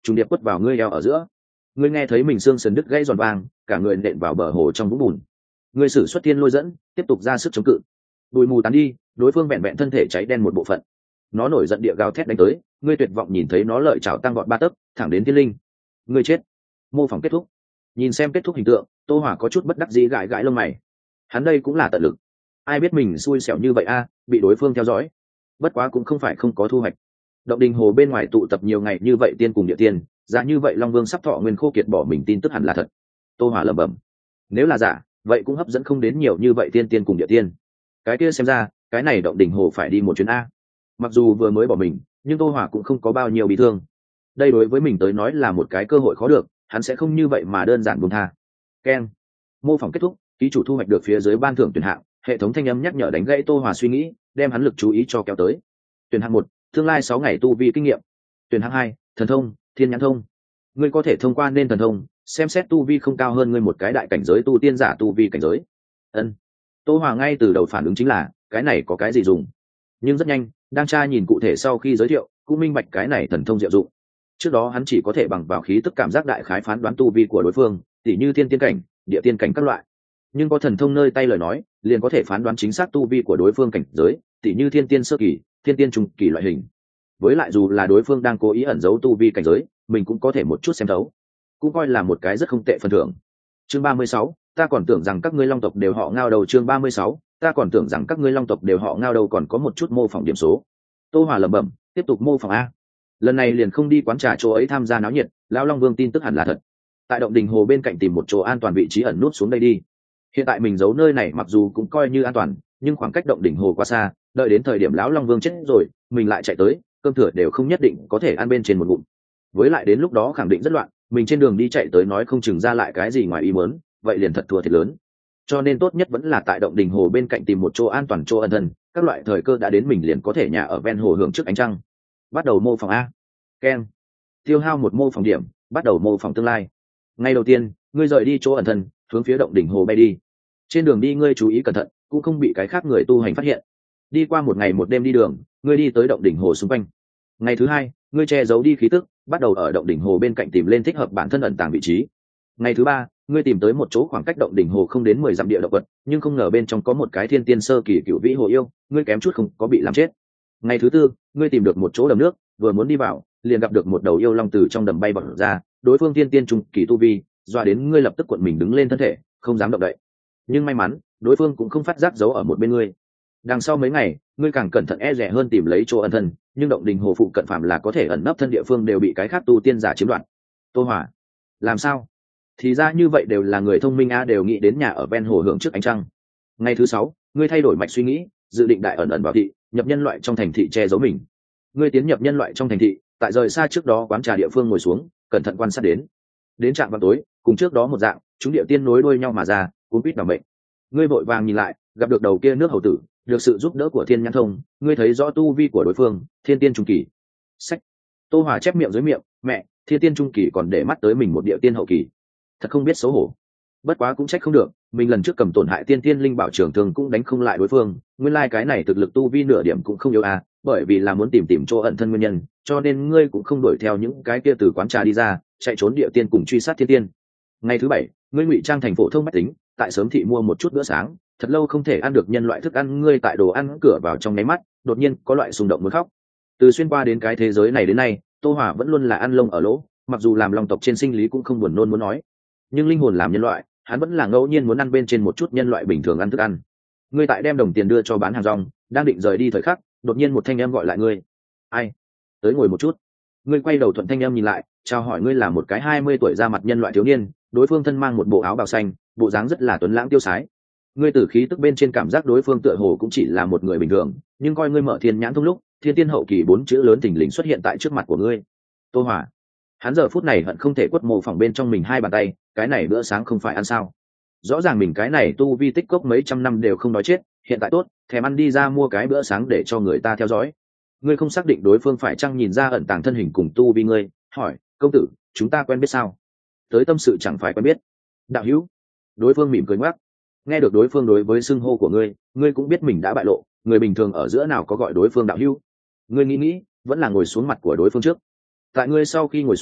trùng điệp quất vào ngươi eo ở giữa. Ngươi nghe thấy mình xương sườn đứt gãy giòn vang, cả người nện vào bờ hồ trong vũng bùn. Ngươi sử xuất thiên lôi dẫn, tiếp tục ra sức chống cự. Bụi mù tán đi, đối phương vẹn vẹn thân thể cháy đen một bộ phận. Nó nổi giận địa gào thét đánh tới, ngươi tuyệt vọng nhìn thấy nó lợi chảo tăng vọt 3 tấc, thẳng đến thiên linh. Ngươi chết. Mô phỏng kết thúc. Nhìn xem kết thúc hình tượng, Tô Hỏa có chút bất đắc dĩ gãi gãi lông mày. Hắn đây cũng là tận lực. Ai biết mình xui xẻo như vậy a, bị đối phương theo dõi. Bất quá cũng không phải không có thu hoạch. Động đình hồ bên ngoài tụ tập nhiều ngày như vậy tiên cùng địa tiên, giả như vậy Long Vương sắp thọ nguyên khô kiệt bỏ mình tin tức hẳn là thật. Tô Hỏa lẩm bẩm. Nếu là giả, vậy cũng hấp dẫn không đến nhiều như vậy tiên cùng địa tiên. Cái kia xem ra, cái này động đình hồ phải đi một chuyến a. Mặc dù vừa mới bỏ mình, nhưng Tô Hỏa cũng không có bao nhiêu bị thương. Đây đối với mình tới nói là một cái cơ hội khó được, hắn sẽ không như vậy mà đơn giản buông tha. Ken. Mô phỏng kết thúc, ký chủ thu hoạch được phía dưới ban thưởng tuyển hạng, hệ thống thanh âm nhắc nhở đánh gãy Tô Hỏa suy nghĩ, đem hắn lực chú ý cho kéo tới. Tuyển hạng 1, tương lai 6 ngày tu vi kinh nghiệm. Tuyển hạng 2, thần thông, thiên nhãn thông. Ngươi có thể thông qua nên thần thông, xem xét tu vi không cao hơn ngươi một cái đại cảnh giới tu tiên giả tu vi cảnh giới. Ân. Tô Hỏa ngay từ đầu phản ứng chính là, cái này có cái gì dùng? Nhưng rất nhanh, đang tra nhìn cụ thể sau khi giới thiệu, cũng minh bạch cái này thần thông diệu dụng. Trước đó hắn chỉ có thể bằng vào khí tức cảm giác đại khái phán đoán tu vi của đối phương, tỉ như thiên tiên cảnh, địa tiên cảnh các loại. Nhưng có thần thông nơi tay lời nói, liền có thể phán đoán chính xác tu vi của đối phương cảnh giới, tỉ như thiên tiên sơ kỳ, thiên tiên trung kỳ loại hình. Với lại dù là đối phương đang cố ý ẩn giấu tu vi cảnh giới, mình cũng có thể một chút xem thấu, cũng coi là một cái rất không tệ phần thưởng. Chương 36, ta còn tưởng rằng các ngươi Long tộc đều họ Ngao đầu. Chương 36, ta còn tưởng rằng các ngươi Long tộc đều họ Ngao đầu, còn có một chút mô phỏng điểm số. Tô Hỏa lẩm bẩm, tiếp tục mô phỏng a. Lần này liền không đi quán trà chỗ ấy tham gia náo nhiệt, lão Long Vương tin tức hẳn là thật. Tại động đình hồ bên cạnh tìm một chỗ an toàn vị trí ẩn nút xuống đây đi. Hiện tại mình giấu nơi này mặc dù cũng coi như an toàn, nhưng khoảng cách động đỉnh hồ quá xa, đợi đến thời điểm lão Long Vương chết rồi, mình lại chạy tới, cơm thừa đều không nhất định có thể ăn bên trên một ngụm. Với lại đến lúc đó khẳng định rất loạn, mình trên đường đi chạy tới nói không chừng ra lại cái gì ngoài ý muốn, vậy liền thật thua thiệt lớn. Cho nên tốt nhất vẫn là tại động đỉnh hồ bên cạnh tìm một chỗ an toàn, chỗ ẩn thân, các loại thời cơ đã đến mình liền có thể nhà ở ven hồ hưởng trước ánh trăng. Bắt đầu mô phỏng a. Ken. Tiêu hao 1 mô phỏng điểm, bắt đầu mô phỏng tương lai. Ngay đầu tiên, ngươi rời đi chỗ ẩn thân, hướng phía động đỉnh hồ bay đi. Trên đường đi ngươi chú ý cẩn thận, cũng không bị cái khác người tu hành phát hiện. Đi qua 1 ngày 1 đêm đi đường, ngươi đi tới động đỉnh hồ xung quanh. Ngày thứ 2, ngươi che giấu đi khí tức, bắt đầu ở động đỉnh hồ bên cạnh tìm lên thích hợp bản thân ẩn tàng vị trí. Ngày thứ 3, ngươi tìm tới một chỗ khoảng cách động đỉnh hồ không đến 10 dặm địa động vật, nhưng không ngờ bên trong có một cái thiên tiên sơ kỳ cựu vĩ hồ yêu, ngươi kém chút không có bị làm chết. Ngày thứ 4, ngươi tìm được một chỗ đầm nước, vừa muốn đi vào, liền gặp được một đầu yêu long từ trong đầm bay bọt ra, đối phương thiên tiên trung kỳ tu vi, doa đến ngươi lập tức cuộn mình đứng lên thân thể, không dám động đậy. Nhưng may mắn, đối phương cũng không phát giác giấu ở một bên ngươi. Đằng sau mấy ngày, ngươi càng cẩn thận e dè hơn tìm lấy chỗ ẩn thân, nhưng động đình hồ phụ cận phạm là có thể ẩn nấp thân địa phương đều bị cái khác tu tiên giả chiếm đoạt. Tô Hỏa, làm sao? Thì ra như vậy đều là người thông minh a, đều nghĩ đến nhà ở ven hồ hưởng trước ánh trăng. Ngày thứ 6, ngươi thay đổi mạch suy nghĩ, dự định đại ẩn ẩn vào thị, nhập nhân loại trong thành thị che giấu mình. Ngươi tiến nhập nhân loại trong thành thị, tại rời xa trước đó quán trà địa phương ngồi xuống, cẩn thận quan sát đến trạm vào tối, cùng trước đó một dạng, chúng địa tiên nối đuôi nhau mà ra, cuốn quýt bảo mệnh. Ngươi vội vàng nhìn lại, gặp được đầu kia nước hầu tử, được sự giúp đỡ của thiên nhãn thông, ngươi thấy rõ tu vi của đối phương, thiên tiên trung kỳ. Sách. Tô Hỏa chép miệng dưới miệng, mẹ, thiên tiên trung kỳ còn để mắt tới mình một địa tiên hậu kỳ, thật không biết xấu hổ. Bất quá cũng trách không được, mình lần trước cầm tổn hại tiên tiên linh bảo trường thường cũng đánh không lại đối phương, nguyên lai cái này thực lực tu vi nửa điểm cũng không yếu à, bởi vì là muốn tìm chỗ ẩn thân nguyên nhân, cho nên ngươi cũng không đuổi theo những cái kia từ quán trà đi ra, chạy trốn địa tiên cùng truy sát thiên tiên. Ngày thứ 7, ngươi ngụy trang thành phổ thông bách tính, tại sớm thị mua một chút bữa sáng, thật lâu không thể ăn được nhân loại thức ăn, ngươi tại đồ ăn cửa vào trong nháy mắt, đột nhiên có loại xung động muốn khóc. Từ xuyên qua đến cái thế giới này đến nay, Tô Hỏa vẫn luôn là ăn lông ở lỗ, mặc dù làm long tộc trên sinh lý cũng không buồn nôn muốn nói, nhưng linh hồn làm nhân loại, hắn vẫn là ngẫu nhiên muốn ăn bên trên một chút nhân loại bình thường ăn thức ăn. Ngươi tại đem đồng tiền đưa cho bán hàng rong, đang định rời đi thời khắc, đột nhiên một thanh âm gọi lại ngươi. Ai? Tới ngồi một chút. Ngươi quay đầu thuận thanh âm nhìn lại, chào hỏi ngươi là một cái 20 tuổi ra mặt nhân loại thiếu niên, đối phương thân mang một bộ áo bào xanh, bộ dáng rất là tuấn lãng tiêu sái. Ngươi từ khí tức bên trên cảm giác đối phương tựa hồ cũng chỉ là một người bình thường, nhưng coi ngươi mở thiên nhãn thông lúc, thiên tiên hậu kỳ 4 chữ lớn thình lình xuất hiện tại trước mặt của ngươi. Tô Hỏa. Hắn giờ phút này hận không thể quất mồ phỏng bên trong mình 2 bàn tay, cái này bữa sáng không phải ăn sao? Rõ ràng mình cái này tu vi tích cốc mấy trăm năm đều không nói chết, hiện tại tốt, thèm ăn đi ra mua cái bữa sáng để cho người ta theo dõi. Ngươi không xác định đối phương phải chăng nhìn ra ẩn tàng thân hình cùng tu vi ngươi, hỏi, công tử, chúng ta quen biết sao? Tới tâm sự chẳng phải quen biết. Đạo hữu. Đối phương mỉm cười ngoác. Nghe được đối phương đối với xưng hô của ngươi, ngươi cũng biết mình đã bại lộ, người bình thường ở giữa nào có gọi đối phương đạo hữu. Ngươi nghĩ, vẫn là ngồi xuống mặt của đối phương trước. Tại ngươi sau khi ngồi xuống,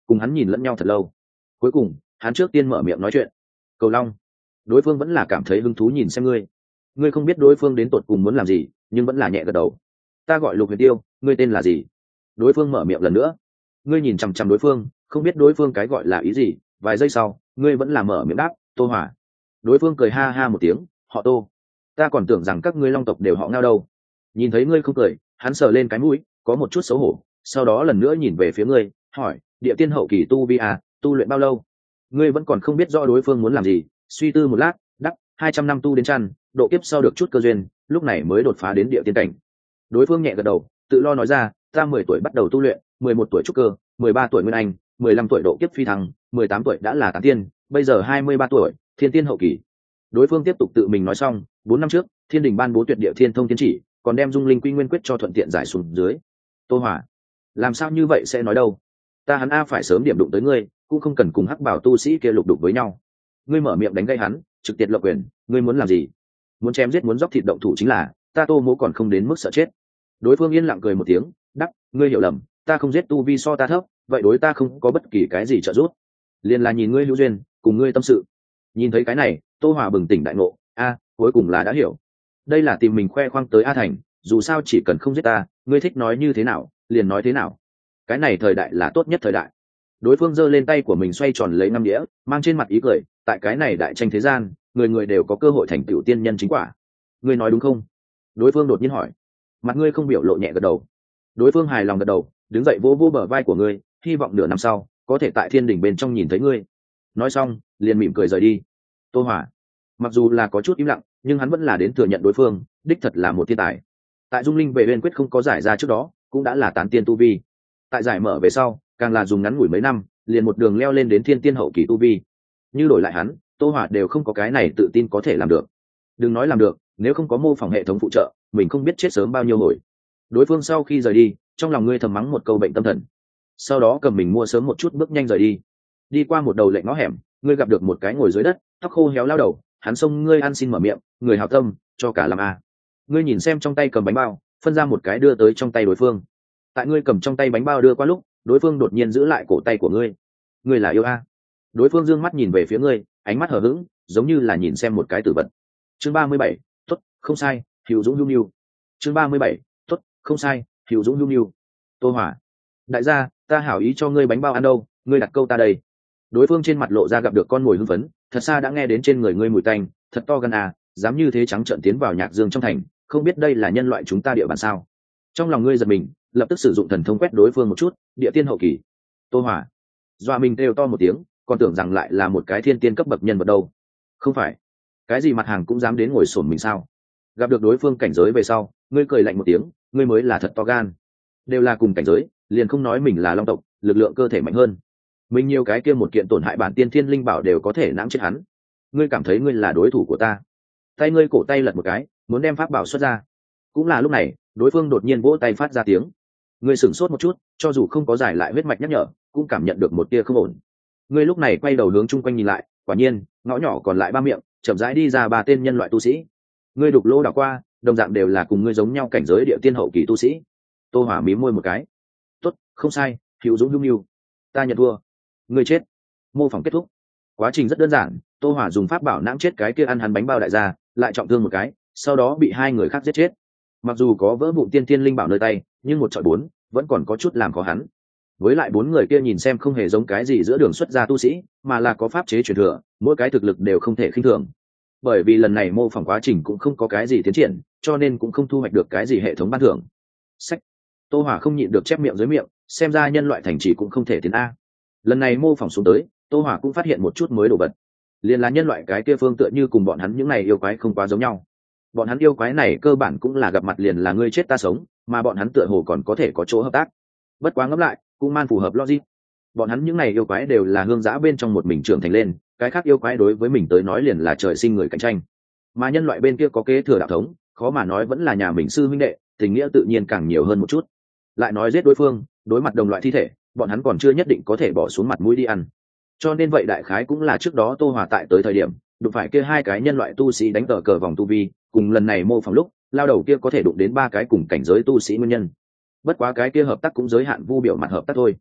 cùng hắn nhìn lẫn nhau thật lâu. Cuối cùng hắn trước tiên mở miệng nói chuyện. Cầu Long, đối phương vẫn là cảm thấy hứng thú nhìn xem ngươi. Ngươi không biết đối phương đến tột cùng muốn làm gì, nhưng vẫn là nhẹ gật đầu. Ta gọi Lục Huyền Tiêu, ngươi tên là gì? Đối phương mở miệng lần nữa. Ngươi nhìn chằm chằm đối phương, không biết đối phương cái gọi là ý gì. Vài giây sau, ngươi vẫn là mở miệng đáp, Tô Hỏa. Đối phương cười ha ha một tiếng, họ Tô. Ta còn tưởng rằng các ngươi Long tộc đều họ Ngao đâu. Nhìn thấy ngươi không cười, hắn sờ lên cái mũi, có một chút xấu hổ. Sau đó lần nữa nhìn về phía ngươi, hỏi, địa tiên hậu kỳ tu vi à, tu luyện bao lâu? Ngươi vẫn còn không biết rõ đối phương muốn làm gì, suy tư một lát, đắp 200 năm tu đến chăn, độ kiếp sau được chút cơ duyên, lúc này mới đột phá đến địa tiên cảnh. Đối phương nhẹ gật đầu, tự lo nói ra, ta 10 tuổi bắt đầu tu luyện, 11 tuổi trúc cơ, 13 tuổi nguyên anh, 15 tuổi độ kiếp phi thăng, 18 tuổi đã là tán tiên, bây giờ 23 tuổi, thiên tiên hậu kỳ. Đối phương tiếp tục tự mình nói xong, 4 năm trước, Thiên Đình ban bố tuyệt địa thiên thông tiên chỉ, còn đem Dung Linh Quy Nguyên quyết cho thuận tiện giải xuống dưới. Tô Hỏa, làm sao như vậy sẽ nói đâu? Ta hắn a phải sớm điểm đụng tới ngươi, cũng không cần cùng Hắc Bảo tu sĩ kia lục đục với nhau. Ngươi mở miệng đánh gây hắn, trực tiệt lộc quyền, ngươi muốn làm gì? Muốn chém giết muốn dốc thịt động thủ chính là, ta Tô Mỗ còn không đến mức sợ chết. Đối phương yên lặng cười một tiếng, đắc, ngươi hiểu lầm, ta không giết tu vi so ta thấp, vậy đối ta không có bất kỳ cái gì trợ giúp. Liền là nhìn ngươi hữu duyên, cùng ngươi tâm sự. Nhìn thấy cái này, Tô Hòa bừng tỉnh đại ngộ, a, cuối cùng là đã hiểu. Đây là tìm mình khoe khoang tới A Thành, dù sao chỉ cần không giết ta, ngươi thích nói như thế nào, liền nói thế nào. Cái này thời đại là tốt nhất thời đại. Đối phương giơ lên tay của mình xoay tròn lấy 5 đĩa, mang trên mặt ý cười, tại cái này đại tranh thế gian, người người đều có cơ hội thành tựu tiên nhân chính quả. Ngươi nói đúng không? Đối phương đột nhiên hỏi. Mặt ngươi không biểu lộ, nhẹ gật đầu. Đối phương hài lòng gật đầu, đứng dậy vỗ vỗ bờ vai của ngươi, hy vọng nửa năm sau có thể tại Thiên Đình bên trong nhìn thấy ngươi. Nói xong liền mỉm cười rời đi. Tô Hỏa mặc dù là có chút im lặng, nhưng hắn vẫn là đến thừa nhận đối phương đích thật là một thiên tài. Tại Dung Linh về Uyên Quyết không có giải ra trước đó, cũng đã là tán tiên tu vi. Tại giải mở về sau, càng là dùng ngắn ngủi mấy năm, liền một đường leo lên đến thiên tiên hậu kỳ tu vi. Như đổi lại hắn, Tô Hỏa đều không có cái này tự tin có thể làm được. Đừng nói làm được, nếu không có mô phỏng hệ thống phụ trợ, mình không biết chết sớm bao nhiêu hồi. Đối phương sau khi rời đi, trong lòng ngươi thầm mắng một câu bệnh tâm thần, sau đó cầm mình mua sớm một chút bước nhanh rời đi. Đi qua một đầu lệnh ngõ hẻm, ngươi gặp được một cái ngồi dưới đất, tóc khô héo lao đầu, hắn xông ngươi ăn xin mở miệng, người hảo tâm, cho cả làm a. Ngươi nhìn xem trong tay cầm bánh bao, phân ra một cái đưa tới trong tay đối phương. Tại ngươi cầm trong tay bánh bao đưa qua lúc, đối phương đột nhiên giữ lại cổ tay của ngươi. Ngươi là yêu a? Đối phương dương mắt nhìn về phía ngươi, ánh mắt hờ hững, giống như là nhìn xem một cái tử vật. Chương 37, tốt, không sai, Hữu Dũng Nhu Nhu. Chương 37, tốt, không sai, Hữu Dũng Nhu Nhu. Tô Hỏa, đại gia, ta hảo ý cho ngươi bánh bao ăn đâu, ngươi đặt câu ta đây. Đối phương trên mặt lộ ra gặp được con mồi hưng phấn, thật xa đã nghe đến trên người ngươi mùi tanh, thật to gan à, dám như thế trắng trợn tiến vào Nhạc Dương trong thành, không biết đây là nhân loại chúng ta địa bàn sao? Trong lòng ngươi giật mình, lập tức sử dụng thần thông quét đối phương một chút, địa tiên hậu kỳ. Tô Hỏa dọa mình kêu to một tiếng, còn tưởng rằng lại là một cái thiên tiên cấp bậc nhân vật đâu. Không phải, cái gì mặt hàng cũng dám đến ngồi xổm mình sao? Gặp được đối phương cảnh giới về sau, ngươi cười lạnh một tiếng, ngươi mới là thật to gan. Đều là cùng cảnh giới, liền không nói mình là long tộc, lực lượng cơ thể mạnh hơn. Mình nhiều cái kia một kiện tổn hại bản tiên thiên linh bảo đều có thể nãng chết hắn. Ngươi cảm thấy ngươi là đối thủ của ta? Tay ngươi cổ tay lật một cái, muốn đem pháp bảo xuất ra. Cũng là lúc này, đối phương đột nhiên vỗ tay phát ra tiếng. Ngươi sửng sốt một chút, cho dù không có giải lại huyết mạch nhắc nhở, cũng cảm nhận được một tia không ổn. Ngươi lúc này quay đầu hướng chung quanh nhìn lại, quả nhiên, ngõ nhỏ còn lại 3 miệng, chậm rãi đi ra 3 tên nhân loại tu sĩ. Ngươi đục lỗ đảo qua, đồng dạng đều là cùng ngươi giống nhau cảnh giới địa tiên hậu kỳ tu sĩ. Tô Hỏa mím môi một cái. Tốt, không sai, Hữu Dũng Nhu Nhu. Ta nhận thua. Ngươi chết. Mô phỏng kết thúc. Quá trình rất đơn giản, Tô Hỏa dùng pháp bảo nãng chết cái kia ăn hắn bánh bao đại gia, lại trọng thương một cái, sau đó bị 2 người khác giết chết. Mặc dù có vỡ vụn tiên tiên linh bảo nơi tay, nhưng 1 chọi 4, vẫn còn có chút làm khó hắn. Với lại 4 người kia nhìn xem không hề giống cái gì giữa đường xuất gia tu sĩ, mà là có pháp chế truyền thừa, mỗi cái thực lực đều không thể khinh thường. Bởi vì lần này mô phỏng quá trình cũng không có cái gì tiến triển, cho nên cũng không thu hoạch được cái gì hệ thống ban thưởng. Sách. Tô Hỏa không nhịn được chép miệng dưới miệng, xem ra nhân loại thành trì cũng không thể tiến a. Lần này mô phỏng xuống tới, Tô Hỏa cũng phát hiện một chút mới đồ vật. Liên là nhân loại cái kia phương tựa như cùng bọn hắn những này yêu quái không quá giống nhau. Bọn hắn yêu quái này cơ bản cũng là gặp mặt liền là ngươi chết ta sống, mà bọn hắn tựa hồ còn có thể có chỗ hợp tác. Bất quá ngẫm lại, cũng man phù hợp logic. Bọn hắn những này yêu quái đều là hương giã bên trong một mình trưởng thành lên, cái khác yêu quái đối với mình tới nói liền là trời sinh người cạnh tranh. Mà nhân loại bên kia có kế thừa đạo thống, khó mà nói vẫn là nhà mình sư huynh đệ, tình nghĩa tự nhiên càng nhiều hơn một chút. Lại nói giết đối phương, đối mặt đồng loại thi thể, bọn hắn còn chưa nhất định có thể bỏ xuống mặt mũi đi ăn. Cho nên vậy đại khái cũng là trước đó Tô Hòa tại tới thời điểm, đụng phải kia 2 cái nhân loại tu sĩ đánh tờ cờ vòng tu vi, cùng lần này mô phỏng lúc, lao đầu kia có thể đụng đến 3 cái cùng cảnh giới tu sĩ nguyên nhân. Bất quá cái kia hợp tác cũng giới hạn vu biểu mặt hợp tác thôi.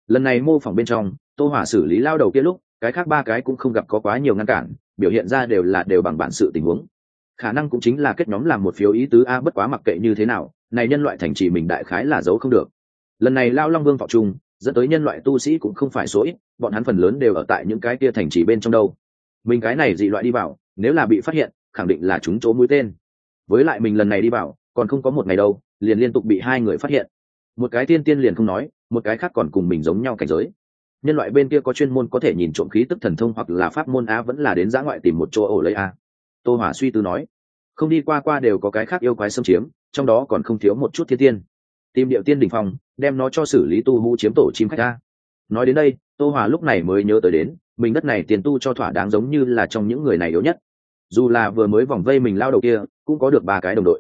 lần này mô phỏng bên trong tô hỏa xử lý lao đầu kia lúc cái khác ba cái cũng không gặp có quá nhiều ngăn cản, biểu hiện ra đều bằng bản sự tình huống. Khả năng cũng chính là kết nhóm làm một phiếu ý tứ a, bất quá mặc kệ như thế nào này nhân loại thành trì mình đại khái là giấu không được. Lần này lao long vương phò trung dẫn tới nhân loại tu sĩ cũng không phải số ít, bọn hắn phần lớn đều ở tại những cái kia thành trì bên trong đâu. Mình cái này dị loại đi vào nếu là bị phát hiện khẳng định là trúng chỗ mũi tên. Với lại mình lần này đi vào còn không có một ngày đâu liền liên tục bị hai người phát hiện, một cái tiên tiên liền không nói, một cái khác còn cùng mình giống nhau cảnh giới. Nhân loại bên kia có chuyên môn có thể nhìn trộm khí tức thần thông hoặc là pháp môn a, vẫn là đến dã ngoại tìm một chỗ ổ lấy a. Tô Hỏa suy tư nói, không đi qua đều có cái khác yêu quái xâm chiếm, trong đó còn không thiếu một chút thiên tiên. Tìm điệu tiên đỉnh phong đem nó cho xử lý tu hú chiếm tổ chim khách a. Nói đến đây Tô Hỏa lúc này mới nhớ tới đến mình đất này tiền tu cho thỏa đáng, giống như là trong những người này yếu nhất, dù là vừa mới vòng vây mình lao đầu kia cũng có được ba cái đồng đội.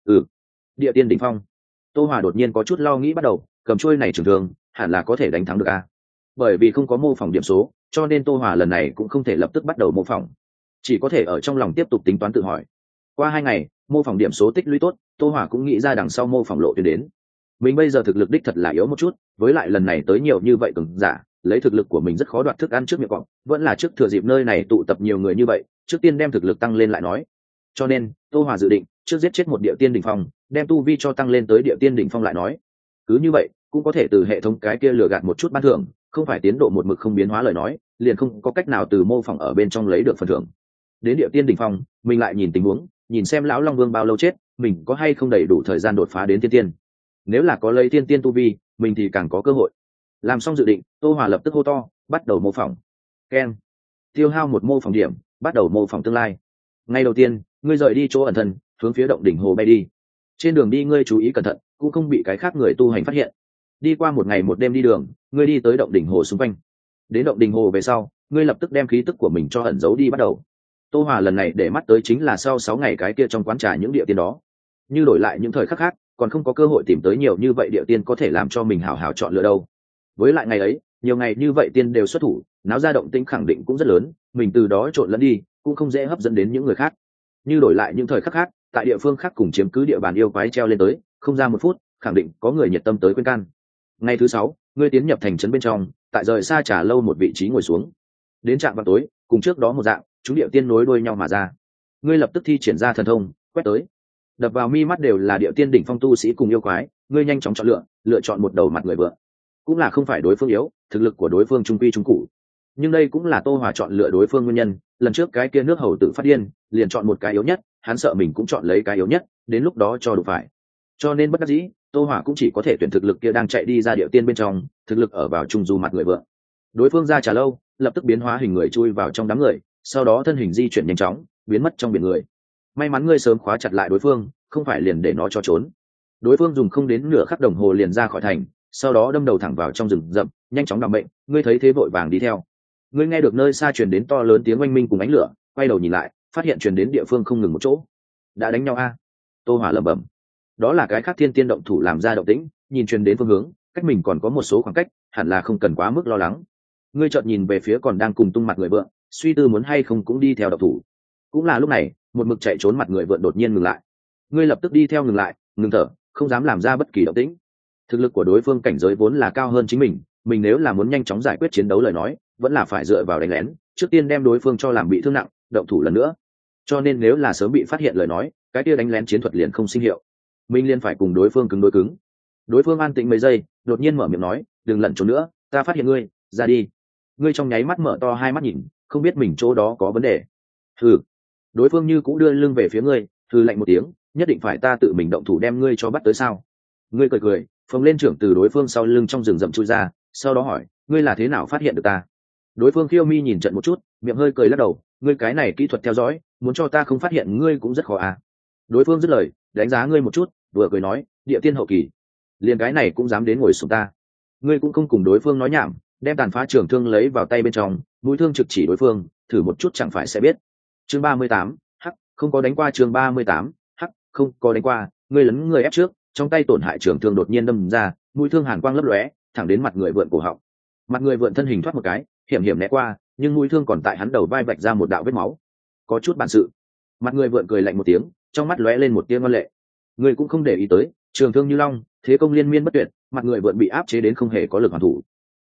Địa tiên đỉnh phong. Tô Hỏa đột nhiên có chút lo nghĩ, bắt đầu cầm chuôi này trường thương hẳn là có thể đánh thắng được a. Bởi vì không có mô phỏng điểm số cho nên Tô Hỏa lần này cũng không thể lập tức bắt đầu mô phỏng, chỉ có thể ở trong lòng tiếp tục tính toán tự hỏi. Qua 2 ngày mô phỏng điểm số tích lũy tốt, Tô Hỏa cũng nghĩ ra đằng sau mô phỏng lộ tuyến đến. Mình bây giờ thực lực đích thật là yếu một chút, với lại lần này tới nhiều như vậy cường giả, lấy thực lực của mình rất khó đoạt thức ăn trước miệng cọp, vẫn là trước thừa dịp nơi này tụ tập nhiều người như vậy, trước tiên đem thực lực tăng lên lại nói. Cho nên Tô Hỏa dự định trước giết chết một địa tiên đỉnh phong, đem tu vi cho tăng lên tới địa tiên đỉnh phong lại nói. Cứ như vậy cũng có thể từ hệ thống cái kia lừa gạt một chút ban thưởng, không phải tiến độ một mực không biến hóa lời nói liền không có cách nào từ mô phỏng ở bên trong lấy được phần thưởng. Đến địa tiên đỉnh phong mình lại nhìn tình huống, nhìn xem lão long vương bao lâu chết, mình có hay không đầy đủ thời gian đột phá đến tiên tiên. Nếu là có lấy tiên tiên tu vi mình thì càng có cơ hội. Làm xong dự định Tô Hỏa lập tức hô to, bắt đầu mô phỏng. Keng. Tiêu hao 1 mô phỏng điểm, bắt đầu mô phỏng tương lai. Ngay đầu tiên ngươi rời đi chỗ ẩn thân, hướng phía động đỉnh hồ bay đi. Trên đường đi ngươi chú ý cẩn thận, cũng không bị cái khác người tu hành phát hiện. Đi qua 1 ngày 1 đêm đi đường, ngươi đi tới động đỉnh hồ xung quanh. Đến động đỉnh hồ về sau ngươi lập tức đem khí tức của mình cho ẩn giấu đi bắt đầu. Tô Hỏa lần này để mắt tới chính là sau 6 ngày cái kia trong quán trà những địa tiên đó. Như đổi lại những thời khắc khác còn không có cơ hội tìm tới nhiều như vậy địa tiên có thể làm cho mình hảo hảo chọn lựa đâu. Với lại ngày ấy nhiều ngày như vậy tiên đều xuất thủ, náo ra động tĩnh khẳng định cũng rất lớn, mình từ đó trộn lẫn đi cũng không dễ hấp dẫn đến những người khác. Như đổi lại những thời khắc khác tại địa phương khác cùng chiếm cứ địa bàn yêu quái treo lên tới, không ra 1 phút khẳng định có người nhiệt tâm tới khuyên can. Ngày thứ 6 ngươi tiến nhập thành trấn bên trong, tại rời xa trà lâu một vị trí ngồi xuống. Đến trạm vào tối cùng trước đó một dạng, chúng địa tiên nối đuôi nhau mà ra. Ngươi lập tức thi triển ra thần thông quét tới, đập vào mi mắt đều là địa tiên đỉnh phong tu sĩ cùng yêu quái. Ngươi nhanh chóng chọn lựa chọn một đầu mặt người vượng, cũng là không phải đối phương yếu, thực lực của đối phương trung quy trung cụ, nhưng đây cũng là Tô Hỏa chọn lựa đối phương nguyên nhân. Lần trước cái kia nước hầu tự phát điên liền chọn một cái yếu nhất, hắn sợ mình cũng chọn lấy cái yếu nhất, đến lúc đó cho đủ phải. Cho nên bất đắc dĩ Tô Hỏa cũng chỉ có thể tuyển thực lực kia đang chạy đi ra địa tiên bên trong, thực lực ở vào trung du mặt người vượng. Đối phương ra trà lâu lập tức biến hóa hình người chui vào trong đám người, sau đó thân hình di chuyển nhanh chóng biến mất trong biển người. May mắn ngươi sớm khóa chặt lại đối phương, không phải liền để nó cho trốn. Đối phương dùng không đến nửa khắc đồng hồ liền ra khỏi thành, sau đó đâm đầu thẳng vào trong rừng rậm, nhanh chóng đảm bệnh. Ngươi thấy thế vội vàng đi theo. Ngươi nghe được nơi xa truyền đến to lớn tiếng oanh minh cùng ánh lửa, quay đầu nhìn lại phát hiện truyền đến địa phương không ngừng một chỗ. Đã đánh nhau a? Tô Hỏa lẩm bẩm. Đó là cái khác thiên tiên động thủ làm ra động tĩnh, nhìn truyền đến phương hướng cách mình còn có một số khoảng cách, hẳn là không cần quá mức lo lắng. Ngươi chợt nhìn về phía còn đang cùng tung mặt người vượng, suy tư muốn hay không cũng đi theo động thủ. Cũng là lúc này một mực chạy trốn mặt người vượng đột nhiên ngừng lại. Ngươi lập tức đi theo ngừng lại, ngừng thở, không dám làm ra bất kỳ động tĩnh. Thực lực của đối phương cảnh giới vốn là cao hơn chính mình nếu là muốn nhanh chóng giải quyết chiến đấu lời nói vẫn là phải dựa vào đánh lén, trước tiên đem đối phương cho làm bị thương nặng động thủ lần nữa. Cho nên nếu là sớm bị phát hiện lời nói cái kia đánh lén chiến thuật liền không sinh hiệu, mình liền phải cùng đối phương cứng đối cứng. Đối phương an tĩnh mấy giây đột nhiên mở miệng nói, đừng lẩn trốn nữa, ta phát hiện ngươi, ra đi. Ngươi trong nháy mắt mở to hai mắt nhìn, không biết mình chỗ đó có vấn đề. Hừ. Đối phương như cũng đưa lưng về phía ngươi, hừ lạnh một tiếng, nhất định phải ta tự mình động thủ đem ngươi cho bắt tới sao? Ngươi cười cười phồng lên trưởng từ đối phương sau lưng trong rừng rậm chui ra, sau đó hỏi, ngươi là thế nào phát hiện được ta? Đối phương khiêu mi nhìn trận một chút, miệng hơi cười lắc đầu, ngươi cái này kỹ thuật theo dõi muốn cho ta không phát hiện ngươi cũng rất khó à. Đối phương dứt lời đánh giá ngươi một chút, vừa cười nói, địa tiên hậu kỳ liền cái này cũng dám đến ngồi xuống ta. Ngươi cũng không cùng đối phương nói nhảm, đem tàn phá trường thương lấy vào tay bên trong, mũi thương trực chỉ đối phương, thử một chút chẳng phải sẽ biết. Chương 38, hắc, không có đánh qua. Chương 38, hắc, không có đánh qua. Ngươi lấn người ép trước, trong tay tổn hại trường thương đột nhiên đâm ra, mũi thương hàn quang lấp lóe, thẳng đến mặt người vượn cổ họng. Mặt người vượn thân hình thoát một cái, hiểm hiểm né qua, nhưng mũi thương còn tại hắn đầu vai vạch ra một đạo vết máu. Có chút bản sự. Mặt người vượn cười lạnh một tiếng, trong mắt lóe lên một tia ngoan lệ. Ngươi cũng không để ý tới, trường thương như long, thế công liên miên bất tuyệt, mặt người vượn bị áp chế đến không hề có lực hoàn thủ.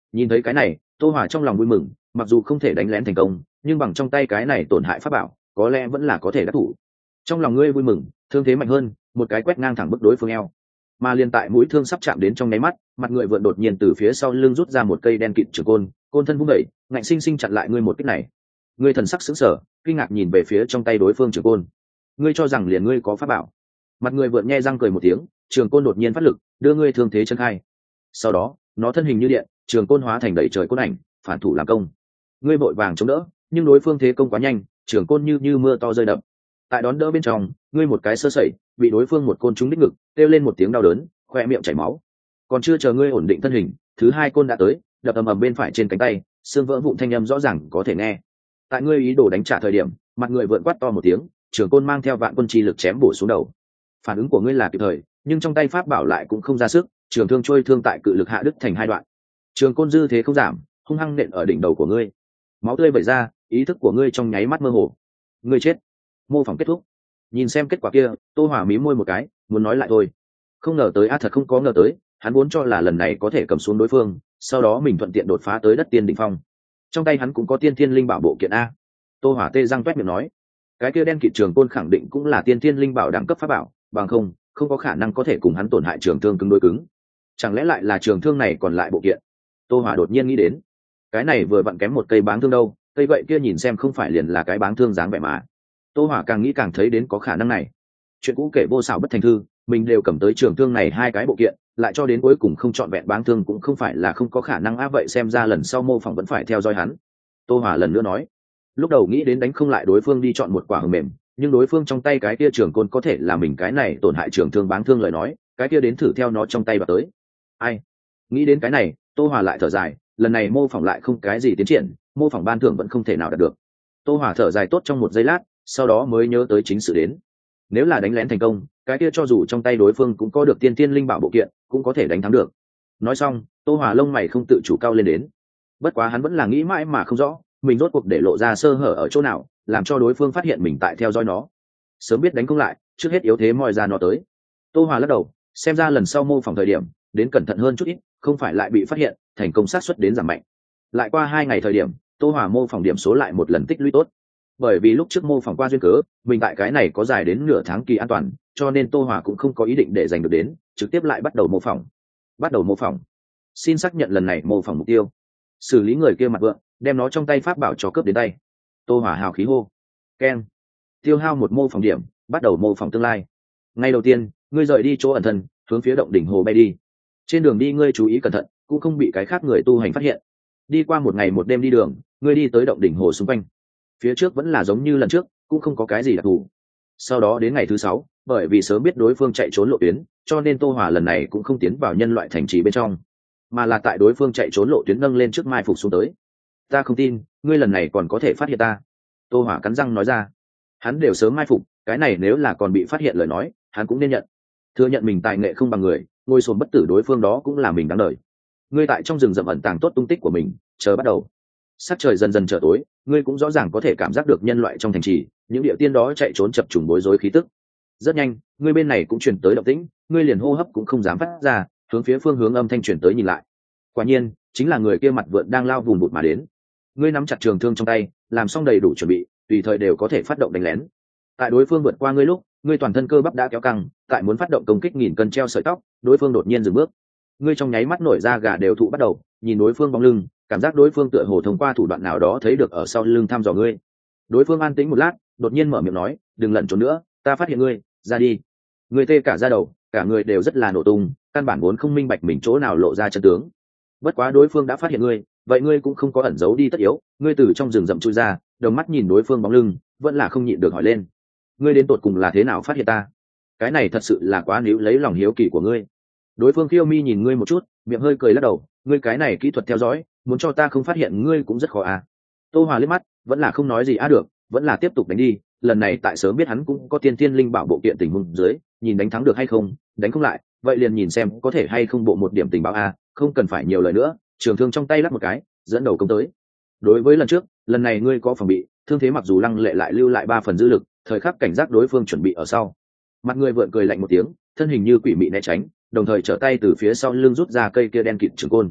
Nhìn thấy cái này, Tô Hòa trong lòng vui mừng, mặc dù không thể đánh lén thành công, nhưng bằng trong tay cái này tổn hại pháp bảo, có lẽ vẫn là có thể đắc thủ. Trong lòng ngươi vui mừng, thương thế mạnh hơn, một cái quét ngang thẳng bức đối phương eo. Mà liền tại mũi thương sắp chạm đến trong nháy mắt, mặt người vượn đột nhiên từ phía sau lưng rút ra một cây đen kịt trường côn, côn thân vung đẩy, ngạnh sinh sinh chặn lại ngươi một kích này. Ngươi thần sắc sững sờ, kinh ngạc nhìn về phía trong tay đối phương trường côn. Ngươi cho rằng liền ngươi có pháp bảo? Mặt người vượn nhe răng cười một tiếng, trường côn đột nhiên phát lực, đưa ngươi thương thế chân khai. Sau đó, nó thân hình như điện, trường côn hóa thành đẩy trời côn ảnh, phản thủ làm công. Ngươi vội vàng chống đỡ, nhưng đối phương thế công quá nhanh, trường côn như mưa to rơi đập. Tại đón đỡ bên trong, ngươi một cái sơ sẩy, bị đối phương một côn trúng đích ngực, kêu lên một tiếng đau đớn, khoe miệng chảy máu. Còn chưa chờ ngươi ổn định thân hình, thứ hai côn đã tới, đập ầm ầm bên phải trên cánh tay, xương vỡ vụn thanh âm rõ ràng có thể nghe. Tại ngươi ý đồ đánh trả thời điểm, mặt người vượn quát to một tiếng, trường côn mang theo vạn quân chi lực chém bổ xuống đầu. Phản ứng của ngươi là kịp thời, nhưng trong tay pháp bảo lại cũng không ra sức, trường thương trôi thương tại cự lực hạ đứt thành hai đoạn. Trường côn dư thế không giảm, hung hăng nện ở đỉnh đầu của ngươi. Máu tươi vẩy ra, ý thức của ngươi trong nháy mắt mơ hồ. Ngươi chết. Mô phỏng kết thúc. Nhìn xem kết quả kia, Tô Hỏa mí môi một cái, muốn nói lại thôi. Không ngờ tới, thật không có ngờ tới, hắn vốn cho là lần này có thể cầm xuống đối phương, sau đó mình thuận tiện đột phá tới đất tiên đỉnh phong. Trong tay hắn cũng có tiên thiên linh bảo bộ kiện a. Tô Hỏa tê răng toét miệng nói, cái kia đen kịt trường côn khẳng định cũng là tiên thiên linh bảo đẳng cấp pháp bảo, bằng không có khả năng có thể cùng hắn tổn hại trường thương cứng đối cứng. Chẳng lẽ lại là trường thương này còn lại bộ kiện? Tô Hỏa đột nhiên nghĩ đến, cái này vừa vặn kém một cây báng thương đâu, cây gậy kia nhìn xem không phải liền là cái báng thương dáng vẻ mà. Tô Hỏa càng nghĩ càng thấy đến có khả năng này. Chuyện cũ kể vô xảo bất thành thư, mình đều cầm tới trường thương này hai cái bộ kiện, lại cho đến cuối cùng không chọn vẹn báng thương cũng không phải là không có khả năng á, vậy xem ra lần sau mô phỏng vẫn phải theo dõi hắn. Tô Hỏa lần nữa nói, lúc đầu nghĩ đến đánh không lại đối phương đi chọn một quả hờ mềm, nhưng đối phương trong tay cái kia trường côn có thể là mình cái này tổn hại trường thương báng thương lời nói, cái kia đến thử theo nó trong tay và tới. Ai? Nghĩ đến cái này, Tô Hỏa lại thở dài, lần này mô phỏng lại không cái gì tiến triển, mô phỏng ban thưởng vẫn không thể nào đạt được. Tô Hỏa thở dài tốt trong một giây lát, sau đó mới nhớ tới chính sự đến. Nếu là đánh lén thành công, cái kia cho dù trong tay đối phương cũng có được tiên tiên linh bảo bộ kiện, cũng có thể đánh thắng được. Nói xong, Tô Hỏa lông mày không tự chủ cao lên đến. Bất quá hắn vẫn là nghĩ mãi mà không rõ, mình rốt cuộc để lộ ra sơ hở ở chỗ nào, làm cho đối phương phát hiện mình tại theo dõi nó. Sớm biết đánh không lại, trước hết yếu thế moi ra nó tới. Tô Hỏa lắc đầu, xem ra lần sau mô phỏng thời điểm, đến cẩn thận hơn chút ít, không phải lại bị phát hiện, thành công xác suất đến giảm mạnh. Lại qua 2 ngày thời điểm, Tô Hỏa mô phỏng điểm số lại một lần tích lũy tốt. Bởi vì lúc trước mô phỏng qua duyên cớ, mình tại cái này có dài đến nửa tháng kỳ an toàn, cho nên Tô Hỏa cũng không có ý định để giành được đến, trực tiếp lại bắt đầu mô phỏng. Bắt đầu mô phỏng. Xin xác nhận lần này mô phỏng mục tiêu. Xử lý người kia mặt vượng, đem nó trong tay pháp bảo cho cướp đến tay. Tô Hỏa hào khí hô. Keng. Tiêu hao 1 mô phỏng điểm, bắt đầu mô phỏng tương lai. Ngay đầu tiên, ngươi rời đi chỗ ẩn thân, hướng phía động đỉnh hồ bay đi. Trên đường đi ngươi chú ý cẩn thận, cũng không bị cái khác người tu hành phát hiện. Đi qua 1 ngày 1 đêm đi đường, ngươi đi tới động đỉnh hồ xung quanh. Phía trước vẫn là giống như lần trước, cũng không có cái gì đặc thù. Sau đó đến ngày thứ 6, bởi vì sớm biết đối phương chạy trốn lộ tuyến, cho nên Tô Hỏa lần này cũng không tiến vào nhân loại thành trì bên trong, mà là tại đối phương chạy trốn lộ tuyến nâng lên trước mai phục xuống tới. Ta không tin, ngươi lần này còn có thể phát hiện ta. Tô Hỏa cắn răng nói ra. Hắn đều sớm mai phục, cái này nếu là còn bị phát hiện lời nói, hắn cũng nên nhận. Thừa nhận mình tài nghệ không bằng người, ngồi xổm bất tử đối phương đó cũng là mình đáng đời. Ngươi tại trong rừng rậm ẩn tàng tốt tung tích của mình, chờ bắt đầu. Sắc trời dần dần trở tối, ngươi cũng rõ ràng có thể cảm giác được nhân loại trong thành trì, những địa tiên đó chạy trốn chập trùng bối rối khí tức. Rất nhanh, ngươi bên này cũng truyền tới động tĩnh, ngươi liền hô hấp cũng không dám phát ra, hướng phía phương hướng âm thanh truyền tới nhìn lại. Quả nhiên, chính là người kia mặt vượn đang lao vùng bụt mà đến. Ngươi nắm chặt trường thương trong tay, làm xong đầy đủ chuẩn bị, tùy thời đều có thể phát động đánh lén. Tại đối phương vượt qua ngươi lúc, ngươi toàn thân cơ bắp đã kéo căng, tại muốn phát động công kích nghìn cân treo sợi tóc, đối phương đột nhiên dừng bước. Ngươi trong nháy mắt nổi ra gà đều thụ bắt đầu, nhìn đối phương bóng lưng, cảm giác đối phương tựa hồ thông qua thủ đoạn nào đó thấy được ở sau lưng thăm dò ngươi. Đối phương an tĩnh một lát, đột nhiên mở miệng nói, đừng lẩn trốn nữa, ta phát hiện ngươi, ra đi. Ngươi tê cả da đầu, cả người đều rất là nổ tung, căn bản vốn không minh bạch mình chỗ nào lộ ra chân tướng. Bất quá đối phương đã phát hiện ngươi, vậy ngươi cũng không có ẩn giấu đi tất yếu, ngươi từ trong rừng rậm chui ra, đồng mắt nhìn đối phương bóng lưng, vẫn là không nhịn được hỏi lên, ngươi đến tột cùng là thế nào phát hiện ta? Cái này thật sự là quá níu lấy lòng hiếu kỳ của ngươi. Đối phương khiêu mi nhìn ngươi một chút, miệng hơi cười lắc đầu, ngươi cái này kỹ thuật theo dõi, muốn cho ta không phát hiện ngươi cũng rất khó à. Tô Hòa liếc mắt, vẫn là không nói gì được, vẫn là tiếp tục đánh đi, lần này tại sớm biết hắn cũng có tiên thiên linh bảo bộ kiện tình huống dưới, nhìn đánh thắng được hay không, đánh không lại, vậy liền nhìn xem có thể hay không bộ một điểm tình báo không cần phải nhiều lời nữa, trường thương trong tay lắc một cái, dẫn đầu công tới. Đối với lần trước, lần này ngươi có phòng bị, thương thế mặc dù lăng lệ lại lưu lại 3 phần dư lực, thời khắc cảnh giác đối phương chuẩn bị ở sau. Mặt người vượn cười lạnh một tiếng, thân hình như quỷ mị né tránh, đồng thời trở tay từ phía sau lưng rút ra cây kia đen kịt trường côn.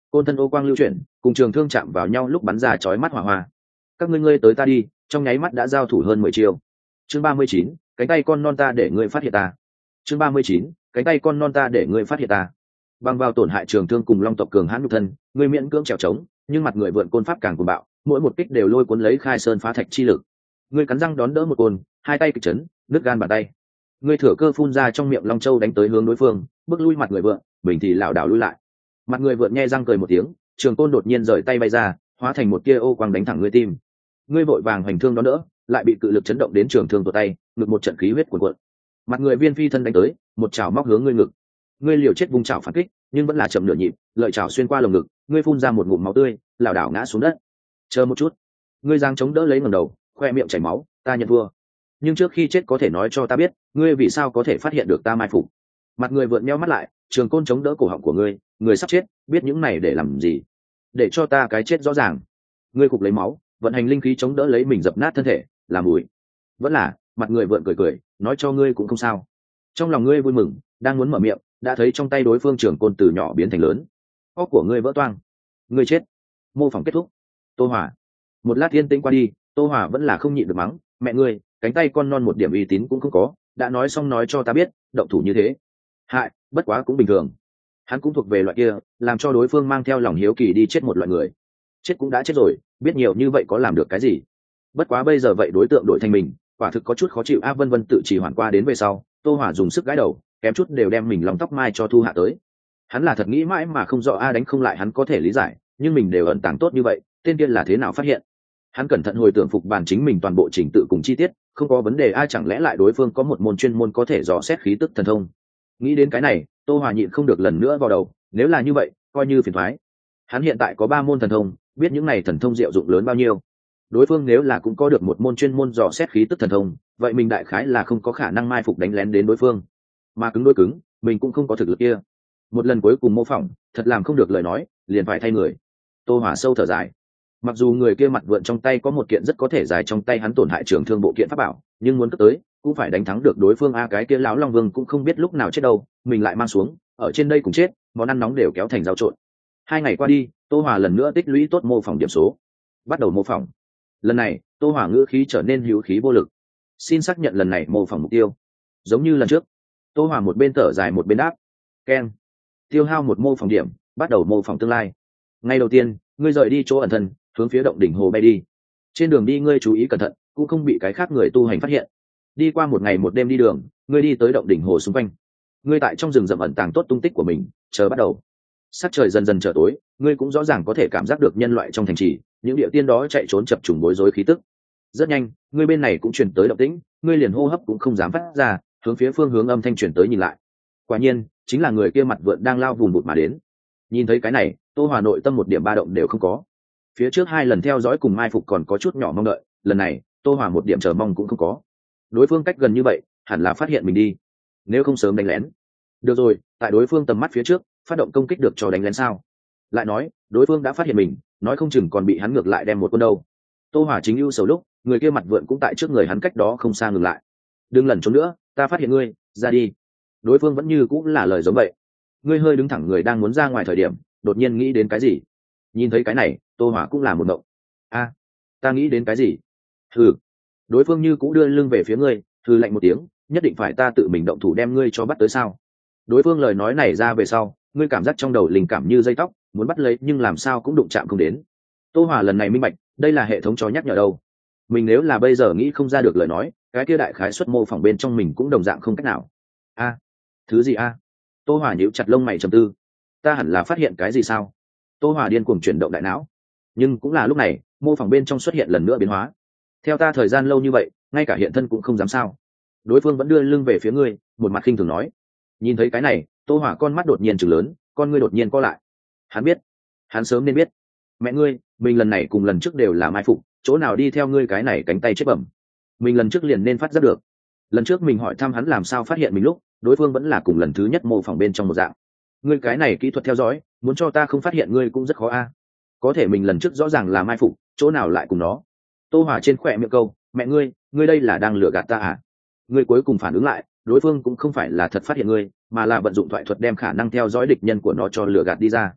côn thân ô quang lưu chuyển, cùng trường thương chạm vào nhau lúc bắn ra chói mắt hỏa hoa. Các ngươi tới ta đi, trong nháy mắt đã giao thủ hơn 10 chiêu. Chương 39, cánh tay con non ta để ngươi phát hiện ta. Chương 39, cánh tay con non ta để ngươi phát hiện ta. Bằng vào tổn hại trường thương cùng long tộc cường hãn nhục thân, ngươi miễn cưỡng trèo trống, nhưng mặt người vượn côn pháp càng cuồng bạo, mỗi một kích đều lôi cuốn lấy khai sơn phá thạch chi lực. Ngươi cắn răng đón đỡ một côn, hai tay kịch chấn, nứt gan bàn tay. Ngươi thừa cơ phun ra trong miệng long châu đánh tới hướng đối phương, bước lui mặt người vượn, bình thì lảo đảo lui lại. Mặt người vượn nhe răng cười một tiếng, trường côn đột nhiên rời tay bay ra, hóa thành một tia ô quang đánh thẳng ngươi tim. Ngươi vội vàng hành thương đón đỡ, lại bị cự lực chấn động đến trường thương tuột tay, ngực một trận khí huyết cuồn cuộn. Mặt người viên phi thân đánh tới, một chảo móc hướng ngươi ngực. Ngươi liều chết vùng chảo phản kích, nhưng vẫn là chậm nửa nhịp, lợi chảo xuyên qua lồng ngực, ngươi phun ra một ngụm máu tươi, lảo đảo ngã xuống đất. Chờ một chút, ngươi giang chống đỡ lấy ngẩng đầu, khoe miệng chảy máu, ta nhận thua. Nhưng trước khi chết có thể nói cho ta biết, ngươi vì sao có thể phát hiện được ta mai phục? Mặt người vượn nheo mắt lại, trường côn chống đỡ cổ họng của ngươi, người sắp chết, biết những này để làm gì? Để cho ta cái chết rõ ràng. Ngươi cục lấy máu, vận hành linh khí chống đỡ lấy mình dập nát thân thể, làm mùi. Vẫn là, mặt người vượn cười cười, nói cho ngươi cũng không sao. Trong lòng ngươi vui mừng, đang muốn mở miệng, đã thấy trong tay đối phương trường côn từ nhỏ biến thành lớn. Óc của ngươi vỡ toang. Ngươi chết. Mô phỏng kết thúc. Tô Hỏa. Một lát yên tĩnh qua đi, Tô Hỏa vẫn là không nhịn được mắng, mẹ ngươi, cánh tay con non một điểm uy tín cũng không có, đã nói xong nói cho ta biết, động thủ như thế. Hại, bất quá cũng bình thường. Hắn cũng thuộc về loại kia, làm cho đối phương mang theo lòng hiếu kỳ đi chết một loại người. Chết cũng đã chết rồi, biết nhiều như vậy có làm được cái gì? Bất quá bây giờ vậy đối tượng đổi thành mình, quả thực có chút khó chịu. Vân Vân tự chỉ hoàn qua đến về sau, Tô Hỏa dùng sức gãi đầu, kém chút đều đem mình lòng tóc mai cho thu hạ tới. Hắn là thật nghĩ mãi mà không rõ đánh không lại hắn có thể lý giải, nhưng mình đều ẩn tàng tốt như vậy, tên kia là thế nào phát hiện? Hắn cẩn thận hồi tưởng phục bản chính mình toàn bộ trình tự cùng chi tiết, không có vấn đề. Chẳng lẽ lại đối phương có một môn chuyên môn có thể dò xét khí tức thần thông? Nghĩ đến cái này, Tô Hòa nhịn không được lần nữa vào đầu, nếu là như vậy, coi như phiền thoái. Hắn hiện tại có 3 môn thần thông, biết những này thần thông diệu dụng lớn bao nhiêu. Đối phương nếu là cũng có được một môn chuyên môn dò xét khí tức thần thông, vậy mình đại khái là không có khả năng mai phục đánh lén đến đối phương. Mà cứng đối cứng, mình cũng không có thực lực kia. Một lần cuối cùng mô phỏng, thật làm không được lời nói, liền phải thay người. Tô Hòa sâu thở dài. Mặc dù người kia mặt vượn trong tay có một kiện rất có thể dài trong tay hắn tổn hại trường thương bộ kiện pháp bảo, nhưng muốn cất tới cũng phải đánh thắng được đối phương. Cái kia lão long vương cũng không biết lúc nào chết đâu, mình lại mang xuống ở trên đây cùng chết, món ăn nóng đều kéo thành dao trộn. 2 ngày qua đi, Tô Hòa lần nữa tích lũy tốt mô phỏng điểm số, bắt đầu mô phỏng. Lần này Tô Hòa ngữ khí trở nên hữu khí vô lực. Xin xác nhận lần này mô phỏng mục tiêu. Giống như lần trước. Tô Hòa một bên thở dài một bên đáp. Keng. Tiêu hao 1 mô phỏng điểm, bắt đầu mô phỏng tương lai. Ngày đầu tiên, ngươi rời đi chỗ ẩn thân, hướng phía động đỉnh hồ bay đi. Trên đường đi ngươi chú ý cẩn thận, cũng không bị cái khác người tu hành phát hiện. Đi qua 1 ngày 1 đêm đi đường, ngươi đi tới động đỉnh hồ xung quanh. Ngươi tại trong rừng rậm ẩn tàng tốt tung tích của mình, chờ bắt đầu. Sắc trời dần dần trở tối, ngươi cũng rõ ràng có thể cảm giác được nhân loại trong thành trì, những địa tiên đó chạy trốn chập trùng bối rối khí tức. Rất nhanh, ngươi bên này cũng truyền tới động tĩnh, ngươi liền hô hấp cũng không dám phát ra, hướng phía phương hướng âm thanh truyền tới nhìn lại. Quả nhiên, chính là người kia mặt vượn đang lao vùng bụt mà đến. Nhìn thấy cái này, Tô Hòa nội tâm một điểm ba động đều không có. Phía trước 2 lần theo dõi cùng mai phục còn có chút nhỏ mong đợi, lần này Tô Hòa một điểm chờ mong cũng không có. Đối phương cách gần như vậy, hẳn là phát hiện mình đi, nếu không sớm đánh lén. Được rồi, tại đối phương tầm mắt phía trước phát động công kích được cho đánh lén sao? Lại nói đối phương đã phát hiện mình, nói không chừng còn bị hắn ngược lại đem một quân đâu. Tô Hòa chính ưu sầu lúc, người kia mặt vượn cũng tại trước người hắn cách đó không xa ngừng lại. Đừng lẩn trốn nữa, ta phát hiện ngươi, ra đi. Đối phương vẫn như cũng là lời giống vậy. Ngươi hơi đứng thẳng người đang muốn ra ngoài thời điểm, đột nhiên nghĩ đến cái gì. Nhìn thấy cái này, Tô Hòa cũng là một mộng. Ta nghĩ đến cái gì? Hừ. Đối phương như cũng đưa lưng về phía ngươi, hừ lạnh một tiếng, nhất định phải ta tự mình động thủ đem ngươi cho bắt tới sao? Đối phương lời nói này ra về sau, ngươi cảm giác trong đầu linh cảm như dây tóc, muốn bắt lấy nhưng làm sao cũng đụng chạm không đến. Tô Hòa lần này minh bạch, đây là hệ thống cho nhắc nhở đâu. Mình nếu là bây giờ nghĩ không ra được lời nói, cái kia đại khái xuất mô phỏng bên trong mình cũng đồng dạng không cách nào. Thứ gì Tô Hòa nhíu chặt lông mày trầm tư. Ta hẳn là phát hiện cái gì sao? Tô Hòa điên cuồng chuyển động đại não. Nhưng cũng là lúc này, mô phỏng bên trong xuất hiện lần nữa biến hóa. Theo ta thời gian lâu như vậy, ngay cả hiện thân cũng không dám sao? Đối phương vẫn đưa lưng về phía ngươi, một mặt khinh thường nói. Nhìn thấy cái này, Tô Hòa con mắt đột nhiên trừng lớn, con ngươi đột nhiên co lại. Hắn biết, hắn sớm nên biết. Mẹ ngươi, mình lần này cùng lần trước đều là mai phục, chỗ nào đi theo ngươi cái này cánh tay chết bẩm. Mình lần trước liền nên phát giác được. Lần trước mình hỏi thăm hắn làm sao phát hiện mình lúc, đối phương vẫn là cùng lần thứ nhất mô phỏng bên trong một dạng. Ngươi cái này kỹ thuật theo dõi, muốn cho ta không phát hiện ngươi cũng rất khó Có thể mình lần trước rõ ràng là mai phục, chỗ nào lại cùng nó. Tô Hòa trên khỏe miệng câu, mẹ ngươi đây là đang lừa gạt ta Ngươi cuối cùng phản ứng lại, đối phương cũng không phải là thật phát hiện ngươi, mà là vận dụng thoại thuật đem khả năng theo dõi địch nhân của nó cho lừa gạt đi ra.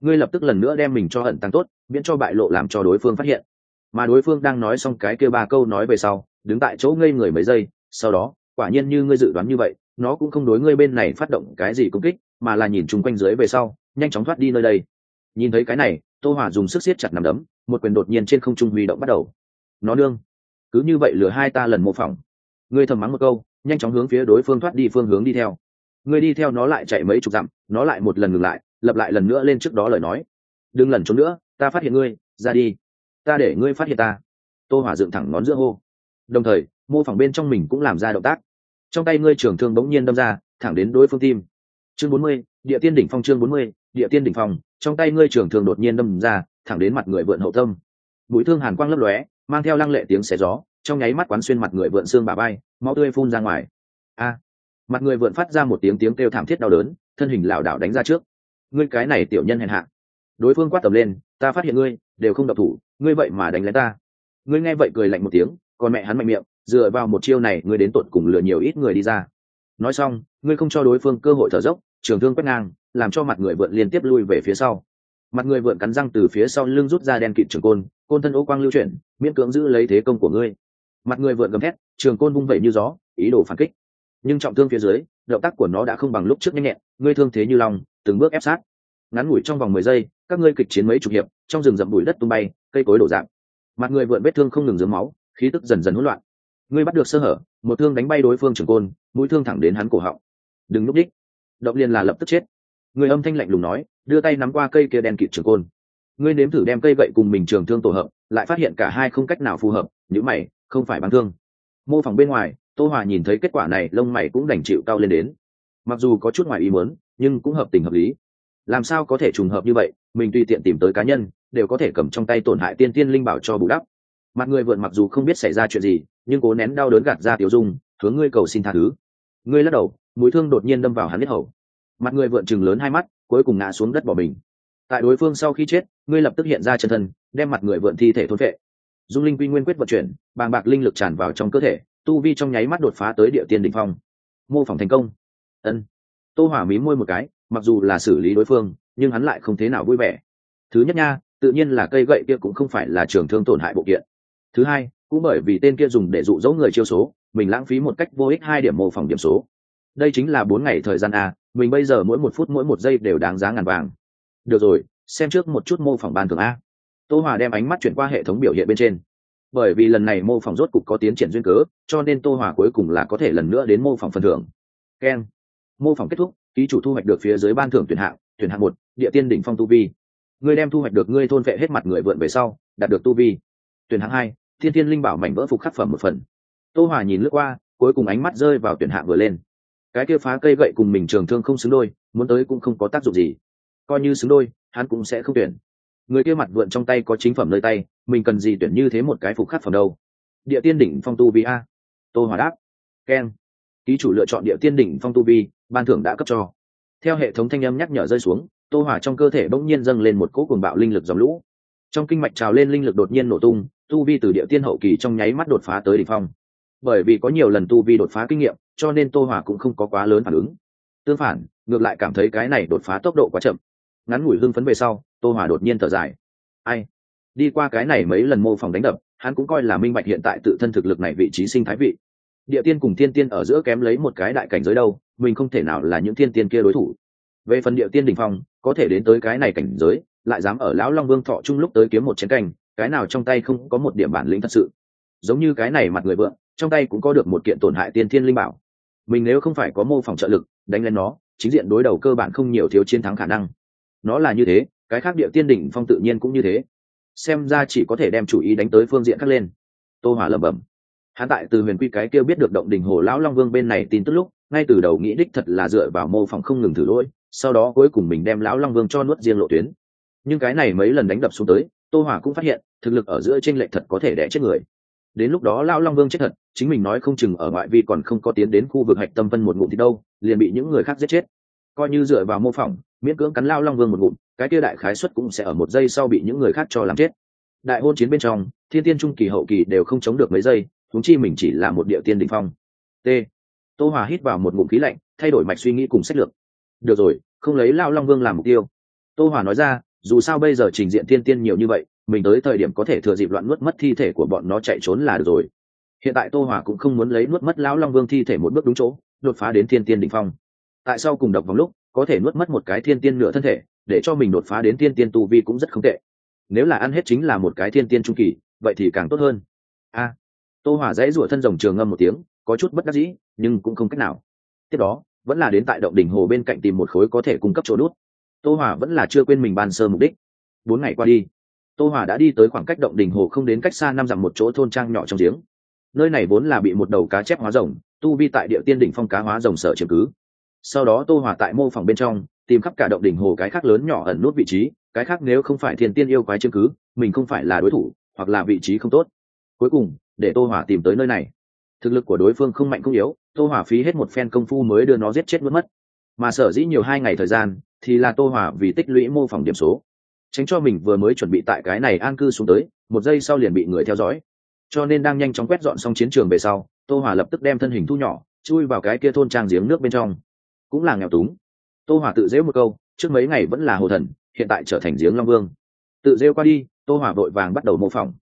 ngươi lập tức lần nữa đem mình cho ẩn tăng tốt, miễn cho bại lộ làm cho đối phương phát hiện. Mà đối phương đang nói xong cái kia 3 câu nói về sau, đứng tại chỗ ngây người mấy giây, sau đó quả nhiên như ngươi dự đoán như vậy, nó cũng không đối ngươi bên này phát động cái gì công kích, mà là nhìn chung quanh dưới về sau, nhanh chóng thoát đi nơi đây. Nhìn thấy cái này, Tô Hòa dùng sức siết chặt nắm đấm, một quyền đột nhiên trên không trung huy động bắt đầu. Nó nương, cứ như vậy lừa hai ta lần mô phỏng. Ngươi thầm mắng một câu, nhanh chóng hướng phía đối phương thoát đi phương hướng đi theo. Ngươi đi theo nó lại chạy mấy chục dặm, nó lại một lần ngừng lại, lặp lại lần nữa lên trước đó lời nói. Đừng lần trốn nữa, ta phát hiện ngươi, ra đi. Ta để ngươi phát hiện ta. Tô Hòa dựng thẳng ngón giữa hô. Đồng thời, mô phỏng bên trong mình cũng làm ra động tác. Trong tay ngươi trường thương bỗng nhiên đâm ra, thẳng đến đối phương tim. Chương 40, Địa Tiên đỉnh phong. Chương 40, Địa Tiên đỉnh phong. Trong tay ngươi trường thương đột nhiên đâm ra, thẳng đến mặt người vượn hậu tâm. Mũi thương hàn quang lấp lóe, mang theo lăng lệ tiếng xé gió, trong nháy mắt quán xuyên mặt người vượn xương bả vai, máu tươi phun ra ngoài. A! Mặt người vượn phát ra một tiếng kêu thảm thiết đau đớn, thân hình lảo đảo đánh ra trước. Ngươi cái này tiểu nhân hèn hạ. Đối phương quát tầm lên, ta phát hiện ngươi, đều không độc thủ, ngươi vậy mà đánh lén ta. Ngươi nghe vậy cười lạnh một tiếng, còn mẹ hắn mạnh miệng, dựa vào một chiêu này ngươi đến tụt cùng lừa nhiều ít người đi ra. Nói xong, ngươi không cho đối phương cơ hội thở dốc, trường thương quét ngang, làm cho mặt người vượn liên tiếp lui về phía sau. Mặt người vượn cắn răng từ phía sau lưng rút ra đen kịt trường côn, côn thân ô quang lưu chuyển, miễn cưỡng giữ lấy thế công của ngươi. Mặt người vượn gầm thét, trường côn vung vẩy như gió, ý đồ phản kích. Nhưng trọng thương phía dưới, động tác của nó đã không bằng lúc trước nhanh nhẹn, ngươi thương thế như lòng, từng bước ép sát. Ngắn ngủi trong vòng 10 giây, các ngươi kịch chiến mấy chục hiệp, trong rừng rậm bụi đất tung bay, cây cối đổ rạp. Mặt người vượn vết thương không ngừng rớm máu, khí tức dần dần hỗn loạn. Ngươi bắt được sơ hở, một thương đánh bay đối phương trường côn, mũi thương thẳng đến hắn cổ họng. Đừng núp đích, động liền là lập tức chết. Người âm thanh lạnh lùng nói, đưa tay nắm qua cây kia đen kịt trường côn. Ngươi nếm thử đem cây gậy cùng mình trường thương tổ hợp, lại phát hiện cả hai không cách nào phù hợp, nhíu mày, không phải bắn thương. Mô phỏng bên ngoài, Tô Hòa nhìn thấy kết quả này, lông mày cũng đành chịu cao lên đến. Mặc dù có chút ngoài ý muốn, nhưng cũng hợp tình hợp lý. Làm sao có thể trùng hợp như vậy, mình tùy tiện tìm tới cá nhân, đều có thể cầm trong tay tổn hại tiên tiên linh bảo cho bù đắp. Mặt người vượn mặc dù không biết xảy ra chuyện gì, nhưng cố nén đau đớn gạt ra tiểu dung, hướng ngươi cầu xin tha thứ. Ngươi lắc đầu, mũi thương đột nhiên đâm vào hắn huyết hầu. Mặt người vượn trừng lớn hai mắt, cuối cùng ngã xuống đất bỏ mình. Tại đối phương sau khi chết, ngươi lập tức hiện ra chân thân, đem mặt người vượn thi thể thôn phệ. Dung linh quy nguyên quyết vận chuyển, bàng bạc linh lực tràn vào trong cơ thể, tu vi trong nháy mắt đột phá tới địa tiên đỉnh phong. Mô phỏng thành công. Ân. Tô Hỏa mím môi một cái, mặc dù là xử lý đối phương, nhưng hắn lại không thế nào vui vẻ. Thứ nhất nha, tự nhiên là cây gậy kia cũng không phải là trường thương tổn hại bộ kiện. Thứ hai, cũng bởi vì tên kia dùng để dụ dỗ người chiêu số, mình lãng phí một cách vô ích 2 điểm mô phỏng điểm số. Đây chính là 4 ngày thời gian a, mình bây giờ mỗi 1 phút mỗi 1 giây đều đáng giá ngàn vàng. Được rồi, xem trước một chút mô phỏng ban thưởng a. Tô Hòa đem ánh mắt chuyển qua hệ thống biểu hiện bên trên. Bởi vì lần này mô phỏng rốt cục có tiến triển duyên cớ, cho nên Tô Hòa cuối cùng là có thể lần nữa đến mô phỏng phần thưởng. Keng. Mô phỏng kết thúc, ký chủ thu hoạch được phía dưới ban thưởng tuyển hạng 1, địa tiên đỉnh phong tu vi. Ngươi đem thu hoạch được ngươi thôn vệ hết mặt người vượn về sau, đạt được tu vi. Tuyển hạng 2, thiên tiên linh bảo mảnh vỡ phục khắc phẩm 1 phần. Tô Hòa nhìn lướt qua, cuối cùng ánh mắt rơi vào tuyển hạng vừa lên. Cái kia phá cây gậy cùng mình trường thương không xứng đôi, muốn tới cũng không có tác dụng gì. Coi như xứng đôi, hắn cũng sẽ không tuyển. Người kia mặt vượn trong tay có chính phẩm nơi tay, mình cần gì tuyển như thế một cái phục khắc phẩm đâu. Địa tiên đỉnh phong tu vi a. Tô Hòa đáp. Keng. Ký chủ lựa chọn địa tiên đỉnh phong tu vi, ban thưởng đã cấp cho. Theo hệ thống thanh âm nhắc nhở rơi xuống, Tô Hòa trong cơ thể bỗng nhiên dâng lên một cỗ cuồng bạo linh lực dòng lũ. Trong kinh mạch trào lên linh lực đột nhiên nổ tung, tu vi từ địa tiên hậu kỳ trong nháy mắt đột phá tới đỉnh phong. Bởi vì có nhiều lần tu vi đột phá kinh nghiệm, cho nên Tô Hòa cũng không có quá lớn phản ứng. Tương phản, ngược lại cảm thấy cái này đột phá tốc độ quá chậm. Ngắn ngủi hưng phấn về sau, Tô Hòa đột nhiên thở dài. Ai? Đi qua cái này mấy lần mô phỏng đánh đập, hắn cũng coi là minh bạch hiện tại tự thân thực lực này vị trí sinh thái vị. Địa tiên cùng thiên tiên ở giữa kém lấy một cái đại cảnh giới đâu, mình không thể nào là những thiên tiên kia đối thủ. Về phần địa tiên đỉnh phong, có thể đến tới cái này cảnh giới, lại dám ở lão Long Vương thọ chung lúc tới kiếm một chén canh, cái nào trong tay không có một điểm bản lĩnh thật sự. Giống như cái này mặt người vượng, trong tay cũng có được một kiện tổn hại tiên thiên linh bảo. Mình nếu không phải có mô phỏng trợ lực, đánh lên nó, chính diện đối đầu cơ bản không nhiều thiếu chiến thắng khả năng. Nó là như thế, cái khác địa tiên đỉnh phong tự nhiên cũng như thế. Xem ra chỉ có thể đem chủ ý đánh tới phương diện khác lên. Tô Hỏa lẩm bẩm. Hắn tại từ Huyền Quy cái kia biết được động đỉnh hồ lão Long Vương bên này tin tức lúc, ngay từ đầu nghĩ đích thật là dựa vào mô phỏng không ngừng thử lỗi, sau đó cuối cùng mình đem lão Long Vương cho nuốt riêng lộ tuyến. Nhưng cái này mấy lần đánh đập xuống tới, Tô Hỏa cũng phát hiện, thực lực ở giữa chênh lệch thật có thể đè chết người. Đến lúc đó lão Long Vương chết thật, chính mình nói không chừng ở ngoại vi còn không có tiến đến khu vực hạch tâm vân một ngụm thì đâu, liền bị những người khác giết chết. Coi như dựa vào mô phỏng, miễn cưỡng cắn lão Long Vương một ngụm, cái kia đại khái suất cũng sẽ ở 1 giây sau bị những người khác cho làm chết. Đại hôn chiến bên trong, thiên tiên trung kỳ hậu kỳ đều không chống được mấy giây, huống chi mình chỉ là một địa tiên đỉnh phong. T. Tô Hòa hít vào một ngụm khí lạnh, thay đổi mạch suy nghĩ cùng sách lược. Được rồi, không lấy lão Long Vương làm mục tiêu. Tô Hòa nói ra, dù sao bây giờ trình diện thiên tiên nhiều như vậy, mình tới thời điểm có thể thừa dịp loạn nuốt mất thi thể của bọn nó chạy trốn là được rồi. Hiện tại Tô Hòa cũng không muốn lấy nuốt mất lão Long Vương thi thể một bước đúng chỗ, đột phá đến thiên tiên đỉnh phong. Tại sao cùng độc vòng lúc có thể nuốt mất một cái thiên tiên nửa thân thể, để cho mình đột phá đến thiên tiên tu vi cũng rất không tệ. Nếu là ăn hết chính là một cái thiên tiên trung kỳ, vậy thì càng tốt hơn. Tô Hòa dãy rủa thân rồng trường ngâm một tiếng, có chút bất đắc dĩ, nhưng cũng không cách nào. Tiếp đó, vẫn là đến tại động đỉnh hồ bên cạnh tìm một khối có thể cung cấp chỗ đốt. Tô Hòa vẫn là chưa quên mình ban sơ mục đích. 4 ngày qua đi, Tô Hòa đã đi tới khoảng cách động đỉnh hồ không đến cách xa 5 dặm một chỗ thôn trang nhỏ trong giếng. Nơi này vốn là bị một đầu cá chép hóa rồng, tu vi tại địa tiên đỉnh phong cá hóa rồng sở chiếm cứ. Sau đó Tô Hòa tại mô phỏng bên trong tìm khắp cả động đỉnh hồ cái khác lớn nhỏ ẩn nút vị trí, cái khác nếu không phải thiên tiên yêu quái chiếm cứ, mình không phải là đối thủ, hoặc là vị trí không tốt. Cuối cùng, để Tô Hòa tìm tới nơi này. Thực lực của đối phương không mạnh không yếu, Tô Hòa phí hết một phen công phu mới đưa nó giết chết mất. Mà sở dĩ nhiều 2 ngày thời gian, thì là Tô Hòa vì tích lũy mô phỏng điểm số, tránh cho mình vừa mới chuẩn bị tại cái này an cư xuống tới, 1 giây sau liền bị người theo dõi. Cho nên đang nhanh chóng quét dọn xong chiến trường về sau, Tô Hòa lập tức đem thân hình thu nhỏ, chui vào cái kia thôn trang giếng nước bên trong. Cũng là nghèo túng. Tô Hòa tự giễu một câu, trước mấy ngày vẫn là hồ thần, hiện tại trở thành giếng Long Vương. Tự rêu qua đi, Tô Hòa vội vàng bắt đầu mô phỏng.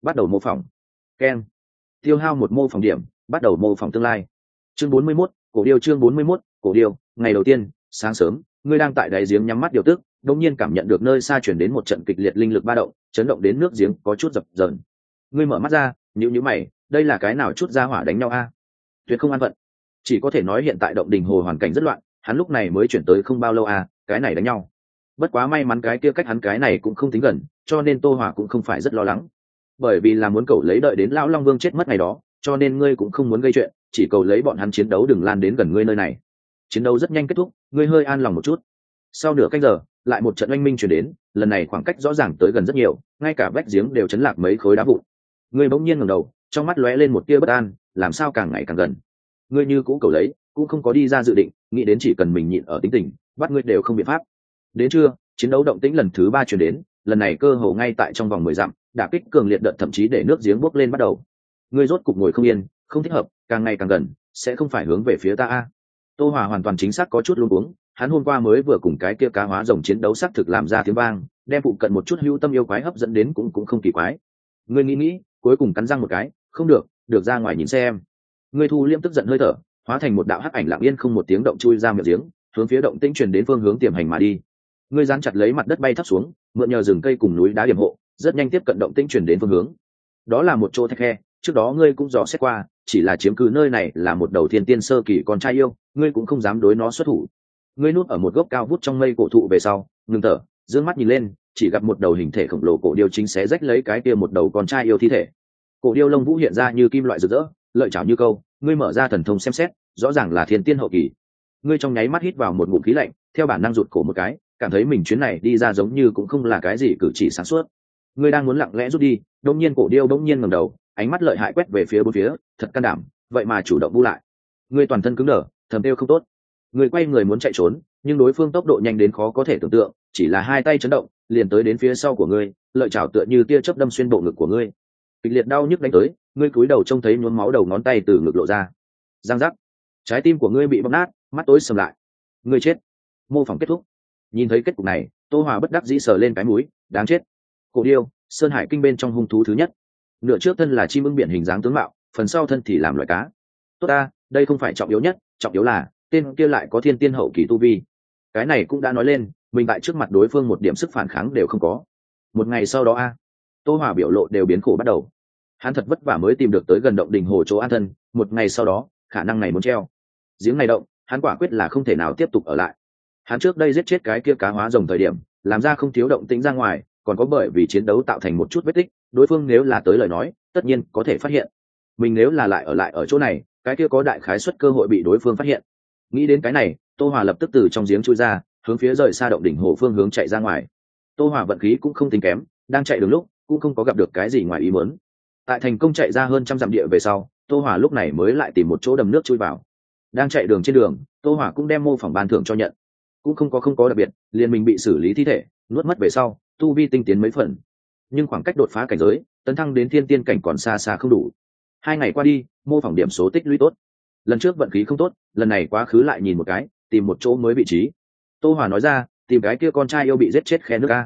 Keng. Tiêu hao 1 mô phỏng điểm, bắt đầu mô phỏng tương lai. Chương 41, cổ điêu. Chương 41, cổ điêu. Ngày đầu tiên, sáng sớm, ngươi đang tại đáy giếng nhắm mắt điều tức, đột nhiên cảm nhận được nơi xa chuyển đến một trận kịch liệt linh lực ba động, chấn động đến nước giếng có chút dập dờn. Ngươi mở mắt ra, nhíu mày, đây là cái nào chút ra hỏa đánh nhau a? Tuyệt không an phận. Chỉ có thể nói hiện tại động đình hồ hoàn cảnh rất loạn, hắn lúc này mới chuyển tới không bao lâu a, cái này đánh nhau. Bất quá may mắn cái kia cách hắn cái này cũng không tính gần, cho nên Tô Hòa cũng không phải rất lo lắng. Bởi vì là muốn cầu lấy đợi đến lão Long Vương chết mất ngày đó, cho nên ngươi cũng không muốn gây chuyện, chỉ cầu lấy bọn hắn chiến đấu đừng lan đến gần ngươi nơi này. Chiến đấu rất nhanh kết thúc, ngươi hơi an lòng một chút. Sau nửa canh giờ, lại một trận oanh minh truyền đến, lần này khoảng cách rõ ràng tới gần rất nhiều, ngay cả vách giếng đều chấn lạc mấy khối đá vụn. Ngươi bỗng nhiên ngẩng đầu, trong mắt lóe lên một tia bất an, làm sao càng ngày càng gần. Ngươi như cũ cầu lấy, cũng không có đi ra dự định, nghĩ đến chỉ cần mình nhịn ở tính tình, bắt ngươi đều không biện pháp. Đến trưa, chiến đấu động tĩnh lần thứ 3 truyền đến, lần này cơ hồ ngay tại trong vòng 10 dặm, đả kích cường liệt đợt thậm chí để nước giếng bốc lên bắt đầu. Ngươi rốt cục ngồi không yên, không thích hợp, càng ngày càng gần, sẽ không phải hướng về phía ta a. Tô Hòa hoàn toàn chính xác có chút luống cuống, hắn hôm qua mới vừa cùng cái kia cá hóa rồng chiến đấu xác thực làm ra tiếng vang, đem phụ cận một chút hữu tâm yêu quái hấp dẫn đến cũng không kỳ quái. Ngươi nghĩ, cuối cùng cắn răng một cái, không được, được ra ngoài nhìn xem. Ngươi thu liêm tức giận hơi thở, hóa thành một đạo hắc ảnh lặng yên không một tiếng động chui ra miệng giếng, hướng phía động tĩnh truyền đến phương hướng tiềm hành mà đi. Ngươi dán chặt lấy mặt đất bay thấp xuống, mượn nhờ rừng cây cùng núi đá điểm hộ, rất nhanh tiếp cận động tĩnh truyền đến phương hướng. Đó là một chỗ thạch khe, trước đó ngươi cũng dò xét qua, chỉ là chiếm cứ nơi này là một đầu thiên tiên sơ kỳ con trai yêu, ngươi cũng không dám đối nó xuất thủ. Ngươi núp ở một gốc cao vút trong mây cổ thụ về sau, ngừng thở, dương mắt nhìn lên, chỉ gặp một đầu hình thể khổng lồ cổ điêu chính xé rách lấy cái kia một đầu con trai yêu thi thể. Cổ điêu lông vũ hiện ra như kim loại rực rỡ, lợi chảo như câu, ngươi mở ra thần thông xem xét, rõ ràng là thiên tiên hậu kỳ. Ngươi trong nháy mắt hít vào một ngụm khí lạnh, theo bản năng rụt cổ một cái, cảm thấy mình chuyến này đi ra giống như cũng không là cái gì cử chỉ sáng suốt. Ngươi đang muốn lặng lẽ rút đi, đột nhiên cổ điêu bỗng nhiên ngẩng đầu, ánh mắt lợi hại quét về phía bốn phía, thật can đảm, vậy mà chủ động bu lại. Ngươi toàn thân cứng đờ, thầm kêu không tốt. Ngươi quay người muốn chạy trốn, nhưng đối phương tốc độ nhanh đến khó có thể tưởng tượng, chỉ là hai tay chấn động, liền tới đến phía sau của ngươi, lợi chảo tựa như tia chớp đâm xuyên bộ ngực của ngươi. Kịch liệt đau nhức đánh tới, ngươi cúi đầu trông thấy nhuốm máu đầu ngón tay từ ngực lộ ra. Giang giác, trái tim của ngươi bị bóp nát, mắt tối sầm lại. Ngươi chết. Mô phỏng kết thúc. Nhìn thấy kết cục này, Tô Hòa bất đắc dĩ sờ lên cái mũi, đáng chết. Cổ điêu, sơn hải kinh bên trong hung thú thứ nhất. Nửa trước thân là chim ưng biển hình dáng tướng mạo, phần sau thân thì làm loại cá. Tốt ta, đây không phải trọng yếu nhất, trọng yếu là tên kia lại có thiên tiên hậu kỳ tu vi. Cái này cũng đã nói lên, mình tại trước mặt đối phương một điểm sức phản kháng đều không có. Một ngày sau đó Tô Hòa biểu lộ đều biến khổ bắt đầu. Hắn thật vất vả mới tìm được tới gần động đỉnh hồ chỗ an thân, một ngày sau đó, khả năng này muốn treo. Giếng này động, hắn quả quyết là không thể nào tiếp tục ở lại. Hắn trước đây giết chết cái kia cá hóa rồng thời điểm, làm ra không thiếu động tĩnh ra ngoài, còn có bởi vì chiến đấu tạo thành một chút vết tích, đối phương nếu là tới lời nói, tất nhiên có thể phát hiện. Mình nếu là lại ở chỗ này, cái kia có đại khái suất cơ hội bị đối phương phát hiện. Nghĩ đến cái này, Tô Hòa lập tức từ trong giếng chui ra, hướng phía rời xa động đỉnh hồ phương hướng chạy ra ngoài. Tô Hòa vận khí cũng không tính kém, đang chạy đường lúc cũng không có gặp được cái gì ngoài ý muốn. Tại thành công chạy ra hơn 100 dặm địa về sau, Tô Hòa lúc này mới lại tìm một chỗ đầm nước chui vào. Đang chạy đường trên đường, Tô Hòa cũng đem mô phỏng ban thưởng cho nhận, cũng không có đặc biệt, liền mình bị xử lý thi thể, nuốt mất về sau, tu vi tinh tiến mấy phần. Nhưng khoảng cách đột phá cảnh giới, tấn thăng đến thiên tiên cảnh còn xa xa không đủ. 2 ngày qua đi, mô phỏng điểm số tích lũy tốt. Lần trước vận khí không tốt, lần này quá khứ lại nhìn một cái, tìm một chỗ mới vị trí. Tô Hòa nói ra, tìm cái kia con trai yêu bị giết chết khe nước a.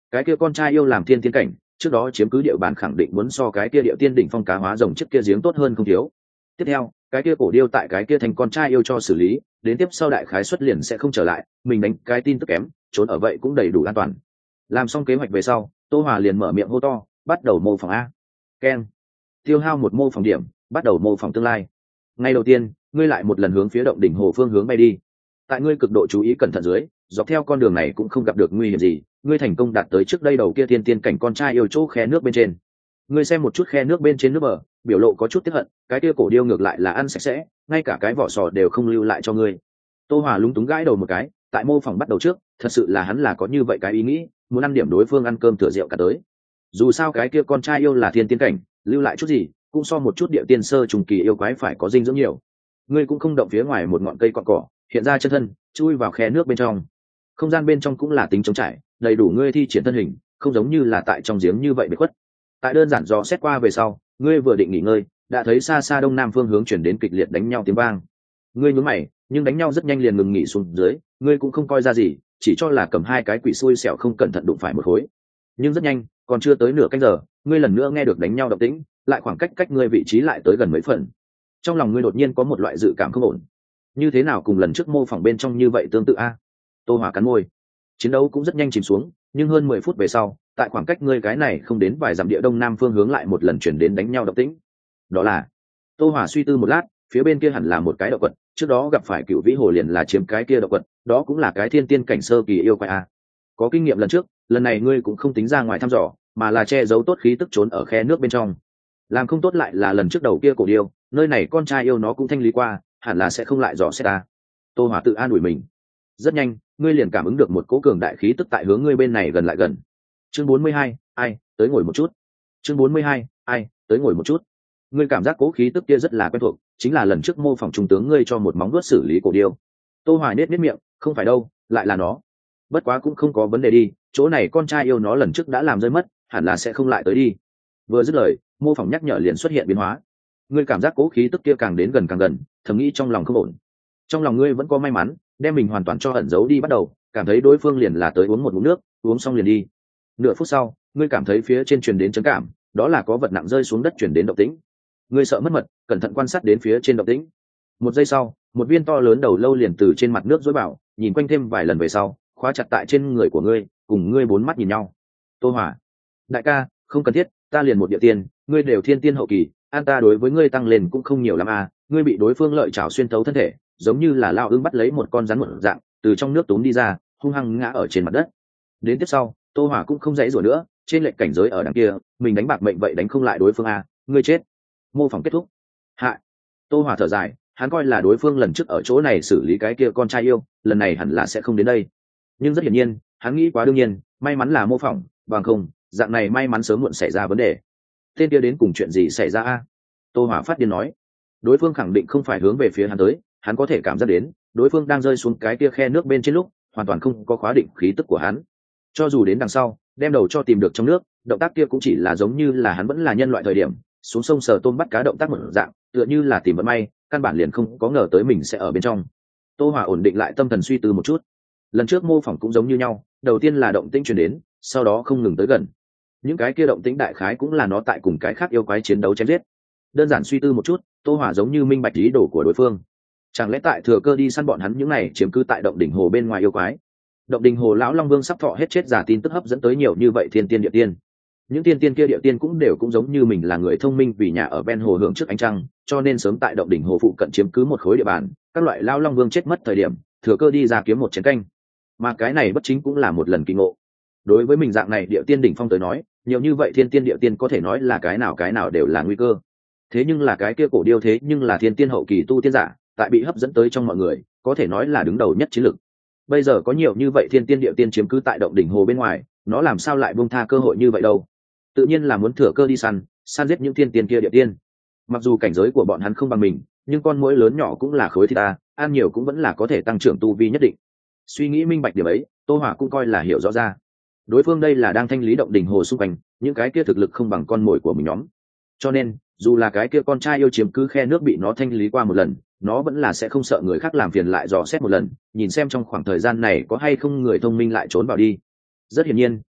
cái kia con trai yêu làm thiên tiên cảnh, trước đó chiếm cứ địa bàn khẳng định muốn so cái kia địa tiên đỉnh phong cá hóa rồng trước kia giếng tốt hơn không thiếu. Tiếp theo cái kia cổ điêu tại cái kia thành con trai yêu cho xử lý, đến tiếp sau đại khái xuất liền sẽ không trở lại, mình đánh cái tin tức kém, trốn ở vậy cũng đầy đủ an toàn. Làm xong kế hoạch về sau, Tô Hòa liền mở miệng hô to, bắt đầu mô phỏng a. Keng. Tiêu hao một mô phỏng điểm, bắt đầu mô phỏng tương lai. Ngay đầu tiên, ngươi lại một lần hướng phía động đỉnh hồ phương hướng bay đi. Tại ngươi cực độ chú ý cẩn thận dưới, dọc theo con đường này cũng không gặp được nguy hiểm gì, ngươi thành công đạt tới trước đây đầu kia thiên tiên cảnh con trai yêu chỗ khe nước bên trên. Ngươi xem một chút khe nước bên trên nước bờ, biểu lộ có chút tiếc hận, cái kia cổ điêu ngược lại là ăn sạch sẽ, ngay cả cái vỏ sò đều không lưu lại cho ngươi. Tô Hòa lúng túng gãi đầu một cái, tại mô phỏng bắt đầu trước, thật sự là hắn là có như vậy cái ý nghĩ, muốn ăn điểm đối phương ăn cơm thừa rượu cả tới. Dù sao cái kia con trai yêu là thiên tiên cảnh, lưu lại chút gì, cũng so một chút địa tiên sơ trùng kỳ yêu quái phải có dinh dưỡng nhiều. Ngươi cũng không động phía ngoài một ngọn cây cọn cỏ, hiện ra chân thân, chui vào khe nước bên trong. Không gian bên trong cũng là tính trống trải, đầy đủ ngươi thi triển thân hình, không giống như là tại trong giếng như vậy bị khuất. Tại đơn giản dò xét qua về sau, ngươi vừa định nghỉ ngơi, đã thấy xa xa đông nam phương hướng chuyển đến kịch liệt đánh nhau tiếng vang. Ngươi nhún mày, nhưng đánh nhau rất nhanh liền ngừng nghỉ xuống dưới, ngươi cũng không coi ra gì, chỉ cho là cầm hai cái quỷ xui xẻo không cẩn thận đụng phải một khối. Nhưng rất nhanh, còn chưa tới nửa canh giờ, ngươi lần nữa nghe được đánh nhau động tĩnh, lại khoảng cách ngươi vị trí lại tới gần mấy phần. Trong lòng ngươi đột nhiên có một loại dự cảm không ổn. Như thế nào cùng lần trước mô phỏng bên trong như vậy tương tự a? Tô Hòa cắn môi. Chiến đấu cũng rất nhanh chìm xuống, nhưng hơn 10 phút về sau, tại khoảng cách ngươi cái này không đến vài dặm địa đông nam phương hướng lại một lần chuyển đến đánh nhau động tĩnh. Đó là, Tô Hòa suy tư một lát, phía bên kia hẳn là một cái động quật, trước đó gặp phải Cựu Vĩ Hồ liền là chiếm cái kia động quật, đó cũng là cái thiên tiên cảnh sơ kỳ yêu quái a. Có kinh nghiệm lần trước, lần này ngươi cũng không tính ra ngoài thăm dò, mà là che giấu tốt khí tức trốn ở khe nước bên trong. Làm không tốt lại là lần trước đầu kia cổ điêu, nơi này con trai yêu nó cũng thanh lý qua, hẳn là sẽ không lại dò xét ta. Tô Hòa tự an ủi mình. Rất nhanh, ngươi liền cảm ứng được một cỗ cường đại khí tức tại hướng ngươi bên này gần lại gần. Chương 42, ai, tới ngồi một chút. Chương 42, ai, tới ngồi một chút. Ngươi cảm giác cỗ khí tức kia rất là quen thuộc, chính là lần trước mô phỏng trung tướng ngươi cho một móng vuốt xử lý cổ điêu. Tô Hòa nết miệng, không phải đâu, lại là nó. Bất quá cũng không có vấn đề đi, chỗ này con trai yêu nó lần trước đã làm rơi mất, hẳn là sẽ không lại tới đi. Vừa dứt lời, mô phỏng nhắc nhở liền xuất hiện biến hóa. Ngươi cảm giác cố khí tức kia càng đến càng gần, thầm nghĩ trong lòng không ổn. Trong lòng ngươi vẫn có may mắn, đem mình hoàn toàn cho ẩn giấu đi bắt đầu, cảm thấy đối phương liền là tới uống một ngụm nước, uống xong liền đi. Nửa phút sau, ngươi cảm thấy phía trên truyền đến chấn cảm, đó là có vật nặng rơi xuống đất truyền đến động tĩnh. Ngươi sợ mất mật, cẩn thận quan sát đến phía trên động tĩnh. Một giây sau, một viên to lớn đầu lâu liền từ trên mặt nước dối bảo, nhìn quanh thêm vài lần về sau, khóa chặt tại trên người của ngươi, cùng ngươi bốn mắt nhìn nhau. Tô Hòa, đại ca, không cần thiết, ta liền một địa tiên, ngươi đều thiên tiên hậu kỳ, an ta đối với ngươi tăng lên cũng không nhiều lắm à, ngươi bị đối phương lợi chảo xuyên thấu thân thể, giống như là lao ưng bắt lấy một con rắn một dạng, từ trong nước túm đi ra, hung hăng ngã ở trên mặt đất. Đến tiếp sau, Tô Hòa cũng không dãy rủa nữa, trên lệnh cảnh giới ở đằng kia, mình đánh bạc mệnh vậy đánh không lại đối phương à, ngươi chết. Mô phỏng kết thúc. Hạ. Tô Hòa thở dài, hắn coi là đối phương lần trước ở chỗ này xử lý cái kia con trai yêu, lần này hẳn là sẽ không đến đây. Nhưng rất hiển nhiên, hắn nghĩ quá đương nhiên, may mắn là mô phỏng, bằng không, dạng này may mắn sớm muộn xảy ra vấn đề. Tên kia đến cùng chuyện gì xảy ra a? Tô Hòa phát điên nói. Đối phương khẳng định không phải hướng về phía hắn tới, hắn có thể cảm giác đến, đối phương đang rơi xuống cái kia khe nước bên trên lúc, hoàn toàn không có khóa định khí tức của hắn. Cho dù đến đằng sau, đem đầu cho tìm được trong nước, động tác kia cũng chỉ là giống như là hắn vẫn là nhân loại thời điểm, xuống sông sờ tôm bắt cá động tác một dạng, tựa như là tìm vận may, căn bản liền không có ngờ tới mình sẽ ở bên trong. Tô Hòa ổn định lại tâm thần suy tư một chút. Lần trước mô phỏng cũng giống như nhau, đầu tiên là động tĩnh truyền đến, sau đó không ngừng tới gần. Những cái kia động tĩnh đại khái cũng là nó tại cùng cái khác yêu quái chiến đấu chém giết. Đơn giản suy tư một chút, Tô Hòa giống như minh bạch ý đồ của đối phương. Chẳng lẽ tại thừa cơ đi săn bọn hắn những này chiếm cứ tại động đỉnh hồ bên ngoài yêu quái? Động đỉnh hồ lão long vương sắp thọ hết chết giả tin tức hấp dẫn tới nhiều như vậy thiên tiên địa tiên. Những tiên tiên kia địa tiên cũng đều cũng giống như mình là người thông minh vì nhà ở ven hồ hưởng trước ánh trăng, cho nên sớm tại động đỉnh hồ phụ cận chiếm cứ một khối địa bàn, các loại lão long vương chết mất thời điểm, thừa cơ đi ra kiếm một chén canh. Mà cái này bất chính cũng là một lần kỳ ngộ. Đối với mình dạng này địa tiên đỉnh phong tới nói, nhiều như vậy thiên tiên địa tiên có thể nói là cái nào đều là nguy cơ. Thế nhưng là cái kia cổ điêu thế nhưng là thiên tiên hậu kỳ tu tiên giả, tại bị hấp dẫn tới trong mọi người, có thể nói là đứng đầu nhất chiến lực. Bây giờ có nhiều như vậy thiên tiên địa tiên chiếm cứ tại động đỉnh hồ bên ngoài, nó làm sao lại buông tha cơ hội như vậy đâu? Tự nhiên là muốn thừa cơ đi săn giết những thiên tiên kia địa tiên. Mặc dù cảnh giới của bọn hắn không bằng mình, nhưng con muỗi lớn nhỏ cũng là khối thịt ta, ăn nhiều cũng vẫn là có thể tăng trưởng tu vi nhất định. Suy nghĩ minh bạch điểm ấy, Tô Hòa cũng coi là hiểu rõ ra. Đối phương đây là đang thanh lý động đỉnh hồ xung quanh, những cái kia thực lực không bằng con mồi của mình nhóm. Cho nên, dù là cái kia con trai yêu chiếm cứ khe nước bị nó thanh lý qua một lần, nó vẫn là sẽ không sợ người khác làm phiền lại dò xét một lần, nhìn xem trong khoảng thời gian này có hay không người thông minh lại trốn vào đi. Rất hiển nhiên,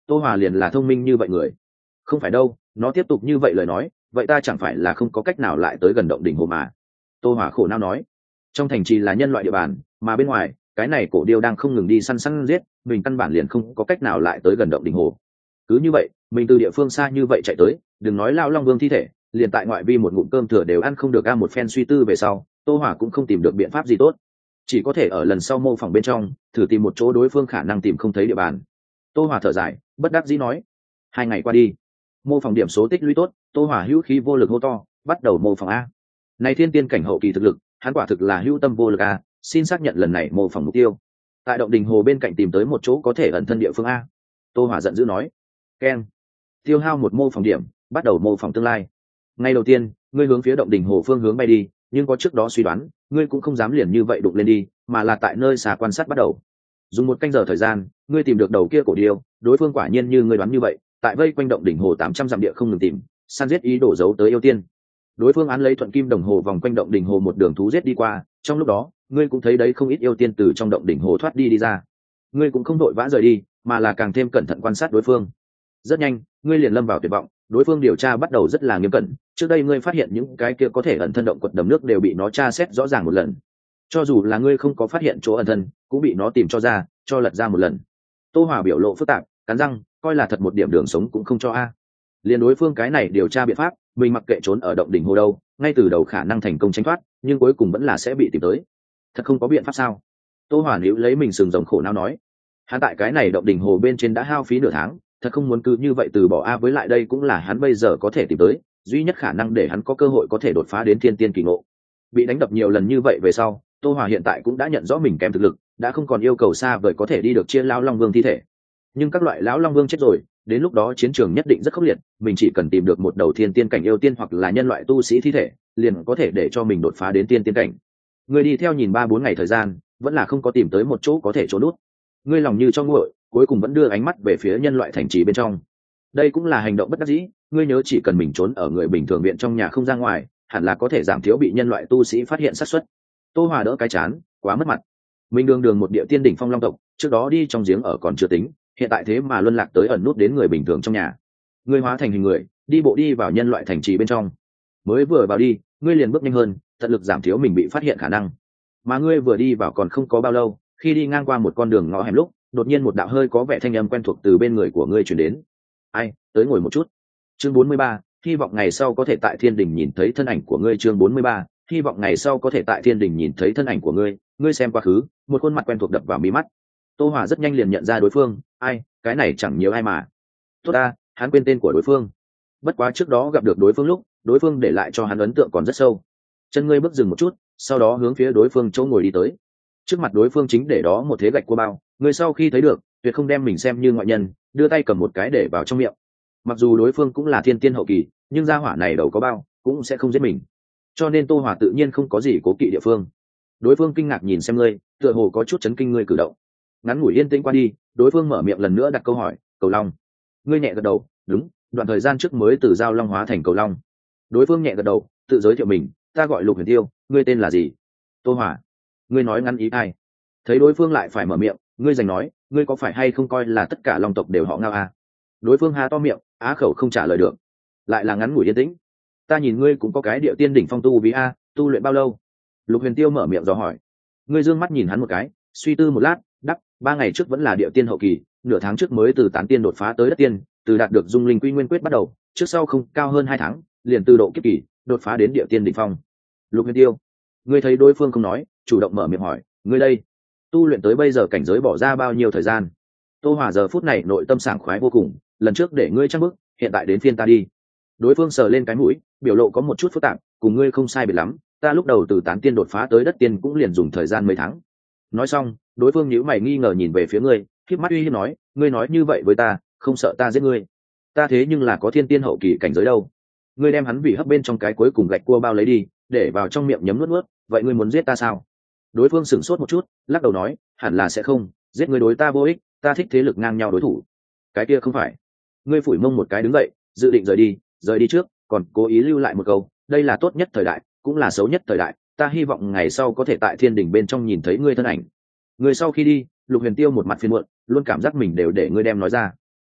Tô Hòa liền là thông minh như vậy người. Không phải đâu, nó tiếp tục như vậy lời nói, vậy ta chẳng phải là không có cách nào lại tới gần động đỉnh hồ mà. Tô Hòa khổ não nói. Trong thành trì là nhân loại địa bàn, mà bên ngoài cái này cổ điêu đang không ngừng đi săn săn giết, mình căn bản liền không có cách nào lại tới gần động đỉnh hồ. Cứ như vậy mình từ địa phương xa như vậy chạy tới, đừng nói lao long vương thi thể, liền tại ngoại vi một ngụm cơm thừa đều ăn không được. Một phen suy tư về sau, Tô Hòa cũng không tìm được biện pháp gì tốt, chỉ có thể ở lần sau mô phỏng bên trong thử tìm một chỗ đối phương khả năng tìm không thấy địa bàn. Tô Hòa thở dài bất đắc dĩ nói. 2 ngày qua đi, mô phỏng điểm số tích lũy tốt, Tô Hòa hữu khí vô lực hô to, bắt đầu mô phỏng a. Này thiên tiên cảnh hậu kỳ thực lực, hắn quả thực là hữu tâm vô lực a. Xin xác nhận lần này mô phỏng mục tiêu tại động đình hồ bên cạnh tìm tới một chỗ có thể ẩn thân địa phương a. Tô Hòa giận dữ nói. Keng, tiêu hao 1 mô phỏng điểm, bắt đầu mô phỏng tương lai. Ngay đầu tiên ngươi hướng phía động đình hồ phương hướng bay đi, nhưng có trước đó suy đoán, ngươi cũng không dám liền như vậy đụng lên đi, mà là tại nơi xa quan sát bắt đầu. Dùng 1 canh giờ thời gian, ngươi tìm được đầu kia cổ điêu, đối phương quả nhiên như ngươi đoán như vậy, tại vây quanh động đỉnh hồ 800 dặm địa không ngừng tìm, săn giết ý đồ giấu tới yêu tiên. Đối phương án lấy thuận kim đồng hồ vòng quanh động đỉnh hồ một đường thú giết đi qua, trong lúc đó, ngươi cũng thấy đấy không ít yêu tiên từ trong động đỉnh hồ thoát đi ra. Ngươi cũng không đội vã rời đi, mà là càng thêm cẩn thận quan sát đối phương. Rất nhanh, ngươi liền lâm vào tuyệt vọng, đối phương điều tra bắt đầu rất là nghiêm cẩn, trước đây ngươi phát hiện những cái kia có thể ẩn thân động quật đầm nước đều bị nó tra xét rõ ràng một lần. Cho dù là ngươi không có phát hiện chỗ ẩn thân, cũng bị nó tìm cho ra, cho lật ra một lần. Tô Hòa biểu lộ phức tạp, cắn răng, coi là thật một điểm đường sống cũng không cho a. Liên đối phương cái này điều tra biện pháp, mình mặc kệ trốn ở động đỉnh hồ đâu, ngay từ đầu khả năng thành công tránh thoát, nhưng cuối cùng vẫn là sẽ bị tìm tới. Thật không có biện pháp sao? Tô Hòa níu lấy mình sừng rồng khổ não nói. Hắn tại cái này động đỉnh hồ bên trên đã hao phí nửa tháng, thật không muốn cứ như vậy từ bỏ a. Với lại đây cũng là hắn bây giờ có thể tìm tới duy nhất khả năng để hắn có cơ hội có thể đột phá đến thiên tiên kỳ ngộ. Bị đánh đập nhiều lần như vậy về sau, Tô Hòa hiện tại cũng đã nhận rõ mình kém thực lực, đã không còn yêu cầu xa vời có thể đi được chia lão long vương thi thể. Nhưng các loại lão long vương chết rồi, đến lúc đó chiến trường nhất định rất khốc liệt, mình chỉ cần tìm được một đầu thiên tiên cảnh yêu tiên hoặc là nhân loại tu sĩ thi thể, liền có thể để cho mình đột phá đến tiên tiên cảnh. Người đi theo nhìn 3-4 ngày thời gian, vẫn là không có tìm tới một chỗ có thể trốn nút. Ngươi lòng như cho nguội, cuối cùng vẫn đưa ánh mắt về phía nhân loại thành trì bên trong. Đây cũng là hành động bất đắc dĩ, ngươi nhớ chỉ cần mình trốn ở người bình thường viện trong nhà không ra ngoài, hẳn là có thể giảm thiểu bị nhân loại tu sĩ phát hiện xác suất. Tô Hòa đỡ cái chán, quá mất mặt. Mình đường một địa tiên đỉnh phong long tộc, trước đó đi trong giếng ở còn chưa tính, hiện tại thế mà luân lạc tới ẩn nút đến người bình thường trong nhà. Ngươi hóa thành hình người, đi bộ đi vào nhân loại thành trì bên trong. Mới vừa vào đi, ngươi liền bước nhanh hơn, tận lực giảm thiểu mình bị phát hiện khả năng. Mà ngươi vừa đi vào còn không có bao lâu, khi đi ngang qua một con đường ngõ hẻm lúc, đột nhiên một đạo hơi có vẻ thanh âm quen thuộc từ bên người của ngươi truyền đến. Ai, tới ngồi một chút. Chương 43, hy vọng ngày sau có thể tại thiên đình nhìn thấy thân ảnh của ngươi. Chương 43, hy vọng ngày sau có thể tại thiên đình nhìn thấy thân ảnh của ngươi. Ngươi xem quá khứ, một khuôn mặt quen thuộc đập vào mí mắt. Tô Hòa rất nhanh liền nhận ra đối phương. Ai, cái này chẳng nhiều ai mà. Tốt ta, hắn quên tên của đối phương. Bất quá trước đó gặp được đối phương lúc, đối phương để lại cho hắn ấn tượng còn rất sâu. Chân ngươi bước dừng một chút, sau đó hướng phía đối phương chỗ ngồi đi tới. Trước mặt đối phương chính để đó một thế gạch cua bao, người sau khi thấy được tuyệt không đem mình xem như ngoại nhân, đưa tay cầm một cái để vào trong miệng. Mặc dù đối phương cũng là thiên tiên hậu kỳ, nhưng gia hỏa này đầu có bao cũng sẽ không giết mình, cho nên Tô Hòa tự nhiên không có gì cố kỵ địa phương. Đối phương kinh ngạc nhìn xem ngươi, tựa hồ có chút chấn kinh ngươi cử động. Ngắn ngủi yên tĩnh qua đi, đối phương mở miệng lần nữa đặt câu hỏi. Cầu long. Ngươi nhẹ gật đầu. Đúng, đoạn thời gian trước mới từ giao long hóa thành cầu long. Đối phương nhẹ gật đầu, tự giới thiệu mình. Ta gọi Lục Huyền Tiêu, ngươi tên là gì? Tô Hòa. Ngươi nói ngắn ý ai? Thấy đối phương lại phải mở miệng, ngươi giành nói, ngươi có phải hay không coi là tất cả long tộc đều họ Ngao à? Đối phương há to miệng, á khẩu không trả lời được. Lại là ngắn ngủi yên tĩnh. Ta nhìn ngươi cũng có cái điệu tiên đỉnh phong tu vì a, tu luyện bao lâu? Lục Huyền Tiêu mở miệng dò hỏi. Ngươi dương mắt nhìn hắn một cái, suy tư một lát, đáp, 3 ngày trước vẫn là điệu tiên hậu kỳ, nửa tháng trước mới từ tán tiên đột phá tới đất tiên, từ đạt được dung linh quy nguyên quyết bắt đầu, trước sau không cao hơn 2 tháng, liền từ độ kiếp kỳ đột phá đến điệu tiên đỉnh phong. Lục Huyền Tiêu. Ngươi thấy đối phương không nói, chủ động mở miệng hỏi, ngươi đây tu luyện tới bây giờ cảnh giới bỏ ra bao nhiêu thời gian? Tô Hòa giờ phút này nội tâm sảng khoái vô cùng, lần trước để ngươi chắc bước, hiện tại đến phiên ta đi. Đối phương sờ lên cái mũi, biểu lộ có một chút phức tạp, cùng ngươi không sai biệt lắm, ta lúc đầu từ tán tiên đột phá tới đất tiên cũng liền dùng thời gian mấy tháng. Nói xong, đối phương nhíu mày nghi ngờ nhìn về phía ngươi, khép mắt uy hiếp nói, ngươi nói như vậy với ta, không sợ ta giết ngươi? Ta thế nhưng là có thiên tiên hậu kỳ cảnh giới đâu. Ngươi đem hắn vì hấp bên trong cái cuối cùng gạch cua bao lấy đi, để vào trong miệng nhấm nuốt nuốt, vậy ngươi muốn giết ta sao? Đối phương sửng sốt một chút, lắc đầu nói, hẳn là sẽ không, giết ngươi đối ta vô ích, ta thích thế lực ngang nhau đối thủ. Cái kia không phải. Ngươi phủi mông một cái đứng dậy, dự định rời đi trước, còn cố ý lưu lại một câu, đây là tốt nhất thời đại, cũng là xấu nhất thời đại, ta hy vọng ngày sau có thể tại thiên đình bên trong nhìn thấy ngươi thân ảnh. Ngươi sau khi đi, Lục Huyền Tiêu một mặt phiền muộn, luôn cảm giác mình đều để ngươi đem nói ra.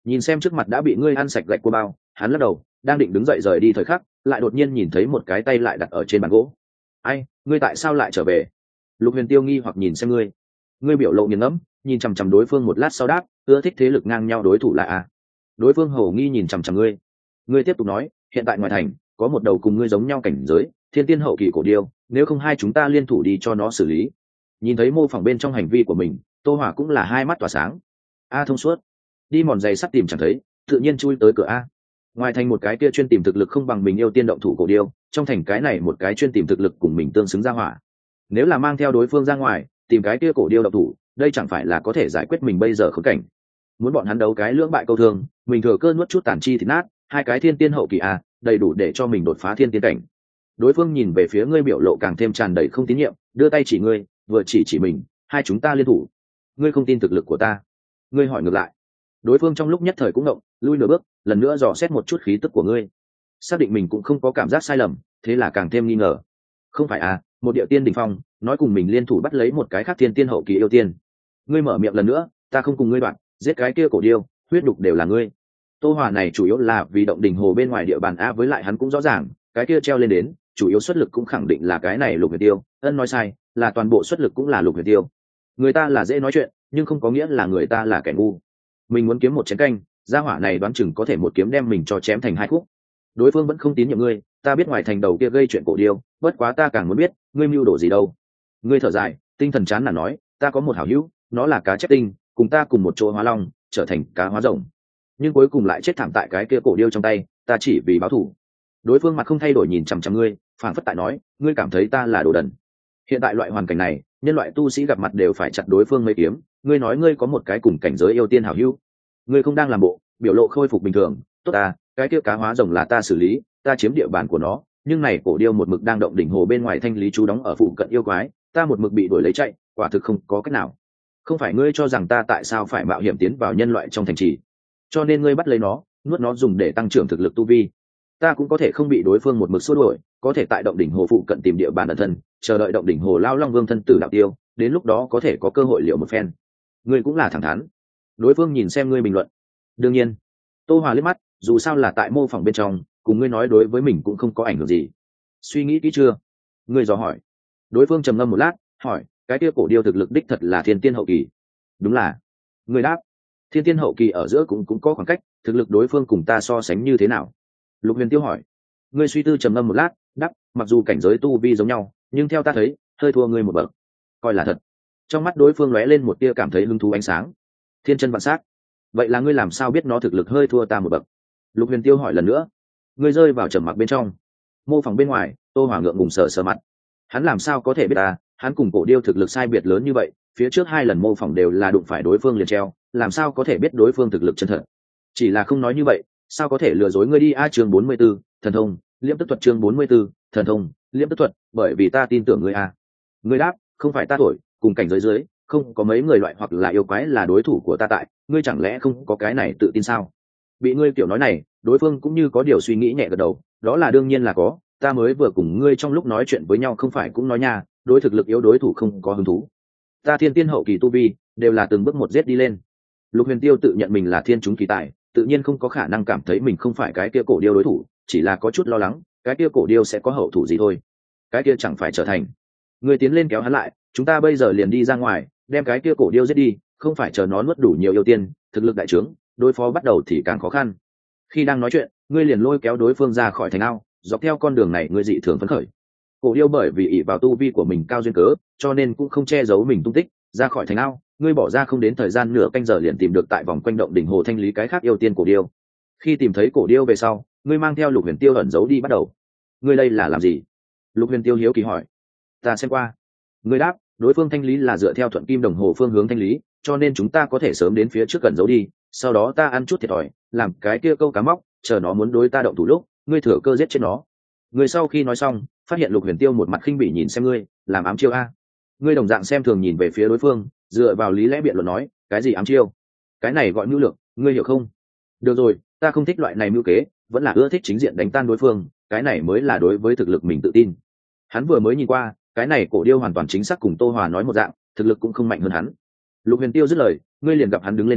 Nhìn xem trước mặt đã bị ngươi ăn sạch gạch của bao, hắn lắc đầu, đang định đứng dậy rời đi thời khắc, lại đột nhiên nhìn thấy một cái tay lại đặt ở trên bàn gỗ. Ai, ngươi tại sao lại trở về? Lục Huyền Tiêu nghi hoặc nhìn xem ngươi. Ngươi biểu lộ nghiền ngẫm, nhìn chằm chằm đối phương một lát sau đáp, ưa thích thế lực ngang nhau đối thủ là à? Đối phương hổ nghi nhìn chằm chằm ngươi. Ngươi tiếp tục nói, hiện tại ngoài thành có một đầu cùng ngươi giống nhau cảnh giới, thiên tiên hậu kỳ cổ điêu, nếu không hai chúng ta liên thủ đi cho nó xử lý. Nhìn thấy mô phỏng bên trong hành vi của mình, Tô Hỏa cũng là hai mắt tỏa sáng. A thông suốt, đi mòn giày sắt tìm chẳng thấy, tự nhiên chui tới cửa a. Ngoài thành một cái kia chuyên tìm thực lực không bằng mình yêu tiên động thủ cổ điêu, trong thành cái này một cái chuyên tìm thực lực cùng mình tương xứng ra hỏa. Nếu là mang theo đối phương ra ngoài tìm cái kia cổ điêu động thủ, đây chẳng phải là có thể giải quyết mình bây giờ khốn cảnh. Muốn bọn hắn đấu cái lưỡng bại câu thương, mình thừa cơ nuốt chút tàn chi thì nát, hai cái thiên tiên hậu kỳ a, đầy đủ để cho mình đột phá thiên tiên cảnh. Đối phương nhìn về phía ngươi biểu lộ càng thêm tràn đầy không tín nhiệm, đưa tay chỉ ngươi, vừa chỉ mình, hai chúng ta liên thủ. Ngươi không tin thực lực của ta? Ngươi hỏi ngược lại. Đối phương trong lúc nhất thời cũng ngộng, lui nửa bước, lần nữa dò xét một chút khí tức của ngươi, xác định mình cũng không có cảm giác sai lầm, thế là càng thêm nghi ngờ. Không phải à, một địa tiên đỉnh phong nói cùng mình liên thủ bắt lấy một cái khác thiên tiên hậu kỳ yêu tiên. Ngươi mở miệng lần nữa, ta không cùng ngươi đoạn, giết cái kia cổ điêu, huyết đục đều là ngươi. Tô Hòa này chủ yếu là vì động đỉnh hồ bên ngoài địa bàn a, với lại hắn cũng rõ ràng cái kia treo lên đến chủ yếu xuất lực cũng khẳng định là cái này Lục Huyền Tiêu. Ân nói sai, là toàn bộ xuất lực cũng là Lục Huyền Tiêu. Người ta là dễ nói chuyện, nhưng không có nghĩa là người ta là kẻ ngu. Mình muốn kiếm một chén canh, gia hỏa này đoán chừng có thể một kiếm đem mình cho chém thành hai khúc. Đối phương vẫn không tín nhiệm ngươi, ta biết ngoài thành đầu kia gây chuyện cổ điêu, bất quá ta càng muốn biết ngươi mưu đồ gì đâu. Ngươi thở dài, tinh thần chán nản nói, ta có một hảo hữu, nó là cá chép tinh, cùng ta cùng một chỗ hóa long, trở thành cá hóa rồng, nhưng cuối cùng lại chết thảm tại cái kia cổ điêu trong tay, ta chỉ vì báo thù. Đối phương mặt không thay đổi nhìn chằm chằm ngươi, phảng phất tại nói, ngươi cảm thấy ta là đồ đần. Hiện tại loại hoàn cảnh này, nhân loại tu sĩ gặp mặt đều phải chặt đối phương mấy kiếm, ngươi nói ngươi có một cái cùng cảnh giới yêu tiên hảo hữu, ngươi không đang làm bộ, biểu lộ khôi phục bình thường. Tốt ta, cái kia cá hóa rồng là ta xử lý, ta chiếm địa bàn của nó, nhưng này cổ điêu một mực đang động đỉnh hồ bên ngoài thanh lý chú đóng ở phụ cận yêu quái, ta một mực bị đuổi lấy chạy, quả thực không có cách nào. Không phải ngươi cho rằng ta tại sao phải mạo hiểm tiến vào nhân loại trong thành trì, cho nên ngươi bắt lấy nó, nuốt nó dùng để tăng trưởng thực lực tu vi. Ta cũng có thể không bị đối phương một mực xua đuổi, có thể tại động đỉnh hồ phụ cận tìm địa bàn ẩn thân, chờ đợi động đỉnh hồ lao long vương thân tử đạo tiêu, đến lúc đó có thể có cơ hội liệu một phen. Ngươi cũng là thẳng thắn. Đối phương nhìn xem ngươi bình luận. Đương nhiên, Tô Hòa liếc mắt, dù sao là tại mô phỏng bên trong, cùng ngươi nói đối với mình cũng không có ảnh hưởng gì. Suy nghĩ kỹ chưa? Ngươi dò hỏi. Đối phương trầm ngâm một lát, hỏi, cái kia cổ điêu thực lực đích thật là thiên tiên hậu kỳ? Đúng là. Ngươi đáp. Thiên tiên hậu kỳ ở giữa cũng có khoảng cách, thực lực đối phương cùng ta so sánh như thế nào? Lục Huyền Tiêu hỏi. Ngươi suy tư trầm ngâm một lát, đáp, mặc dù cảnh giới tu vi giống nhau, nhưng theo ta thấy, hơi thua ngươi một bậc. Coi là thật. Trong mắt đối phương lóe lên một tia cảm thấy hứng thú ánh sáng. Thiên chân vạn sát. Vậy là ngươi làm sao biết nó thực lực hơi thua ta một bậc? Lục Huyền Tiêu hỏi lần nữa. Ngươi rơi vào trầm mặc bên trong. Mô phỏng bên ngoài, Tô Hòa ngượng ngùng sờ mặt. Hắn làm sao có thể biết ta, hắn cùng cổ điêu thực lực sai biệt lớn như vậy, phía trước hai lần mô phỏng đều là đụng phải đối phương liền treo, làm sao có thể biết đối phương thực lực chân thật? Chỉ là không nói như vậy, sao có thể lừa dối ngươi đi a? Chương 44, thần thông, liễm tức thuật. Chương 44, thần thông, liễm tức thuật, bởi vì ta tin tưởng ngươi a. Ngươi đáp, không phải ta thổi, cùng cảnh giới dưới, không có mấy người loại hoặc là yêu quái là đối thủ của ta tại, ngươi chẳng lẽ không có cái này tự tin sao? Bị ngươi kiểu nói này, đối phương cũng như có điều suy nghĩ nhẹ gật đầu, đó là đương nhiên là có, ta mới vừa cùng ngươi trong lúc nói chuyện với nhau không phải cũng nói nha, đối thực lực yếu đối thủ không có hứng thú. Ta thiên tiên hậu kỳ tu vi, đều là từng bước một giết đi lên. Lục Huyền Tiêu tự nhận mình là thiên chúng kỳ tài, tự nhiên không có khả năng cảm thấy mình không phải cái kia cổ điêu đối thủ, chỉ là có chút lo lắng, cái kia cổ điêu sẽ có hậu thủ gì thôi. Cái kia chẳng phải trở thành. Ngươi tiến lên kéo hắn lại, chúng ta bây giờ liền đi ra ngoài, đem cái kia cổ điêu giết đi, không phải chờ nó nuốt đủ nhiều yêu tiên, thực lực đại trướng, đối phó bắt đầu thì càng khó khăn. Khi đang nói chuyện, ngươi liền lôi kéo đối phương ra khỏi thành ao, dọc theo con đường này ngươi dị thường phấn khởi. Cổ điêu bởi vì ỷ vào tu vi của mình cao duyên cớ, cho nên cũng không che giấu mình tung tích, ra khỏi thành ao, ngươi bỏ ra không đến thời gian nửa canh giờ liền tìm được tại vòng quanh động đỉnh hồ thanh lý cái khác yêu tiên cổ điêu. Khi tìm thấy cổ điêu về sau, ngươi mang theo Lục Huyền Tiêu ẩn giấu đi bắt đầu. Ngươi đây là làm gì? Lục Huyền Tiêu hiếu kỳ hỏi. Ta xem qua. Ngươi đáp, đối phương thanh lý là dựa theo thuận kim đồng hồ phương hướng thanh lý, cho nên chúng ta có thể sớm đến phía trước gần giấu đi, sau đó ta ăn chút thiệt thòi, làm cái kia câu cá móc, chờ nó muốn đối ta động thủ lúc, ngươi thừa cơ giết chết nó. Ngươi sau khi nói xong, phát hiện Lục Huyền Tiêu một mặt khinh bỉ nhìn xem ngươi, làm ám chiêu a. Ngươi đồng dạng xem thường nhìn về phía đối phương, dựa vào lý lẽ biện luận nói, cái gì ám chiêu? Cái này gọi mưu lược, ngươi hiểu không? Được rồi, ta không thích loại này mưu kế, vẫn là ưa thích chính diện đánh tan đối phương, cái này mới là đối với thực lực mình tự tin. Hắn vừa mới nhìn qua, cái này cổ điêu hoàn toàn chính xác cùng Tô Hòa nói một dạng, thực lực cũng không mạnh hơn hắn. Lục Huyền Tiêu dứt lời, ngươi liền gặp hắn đứng lên đến,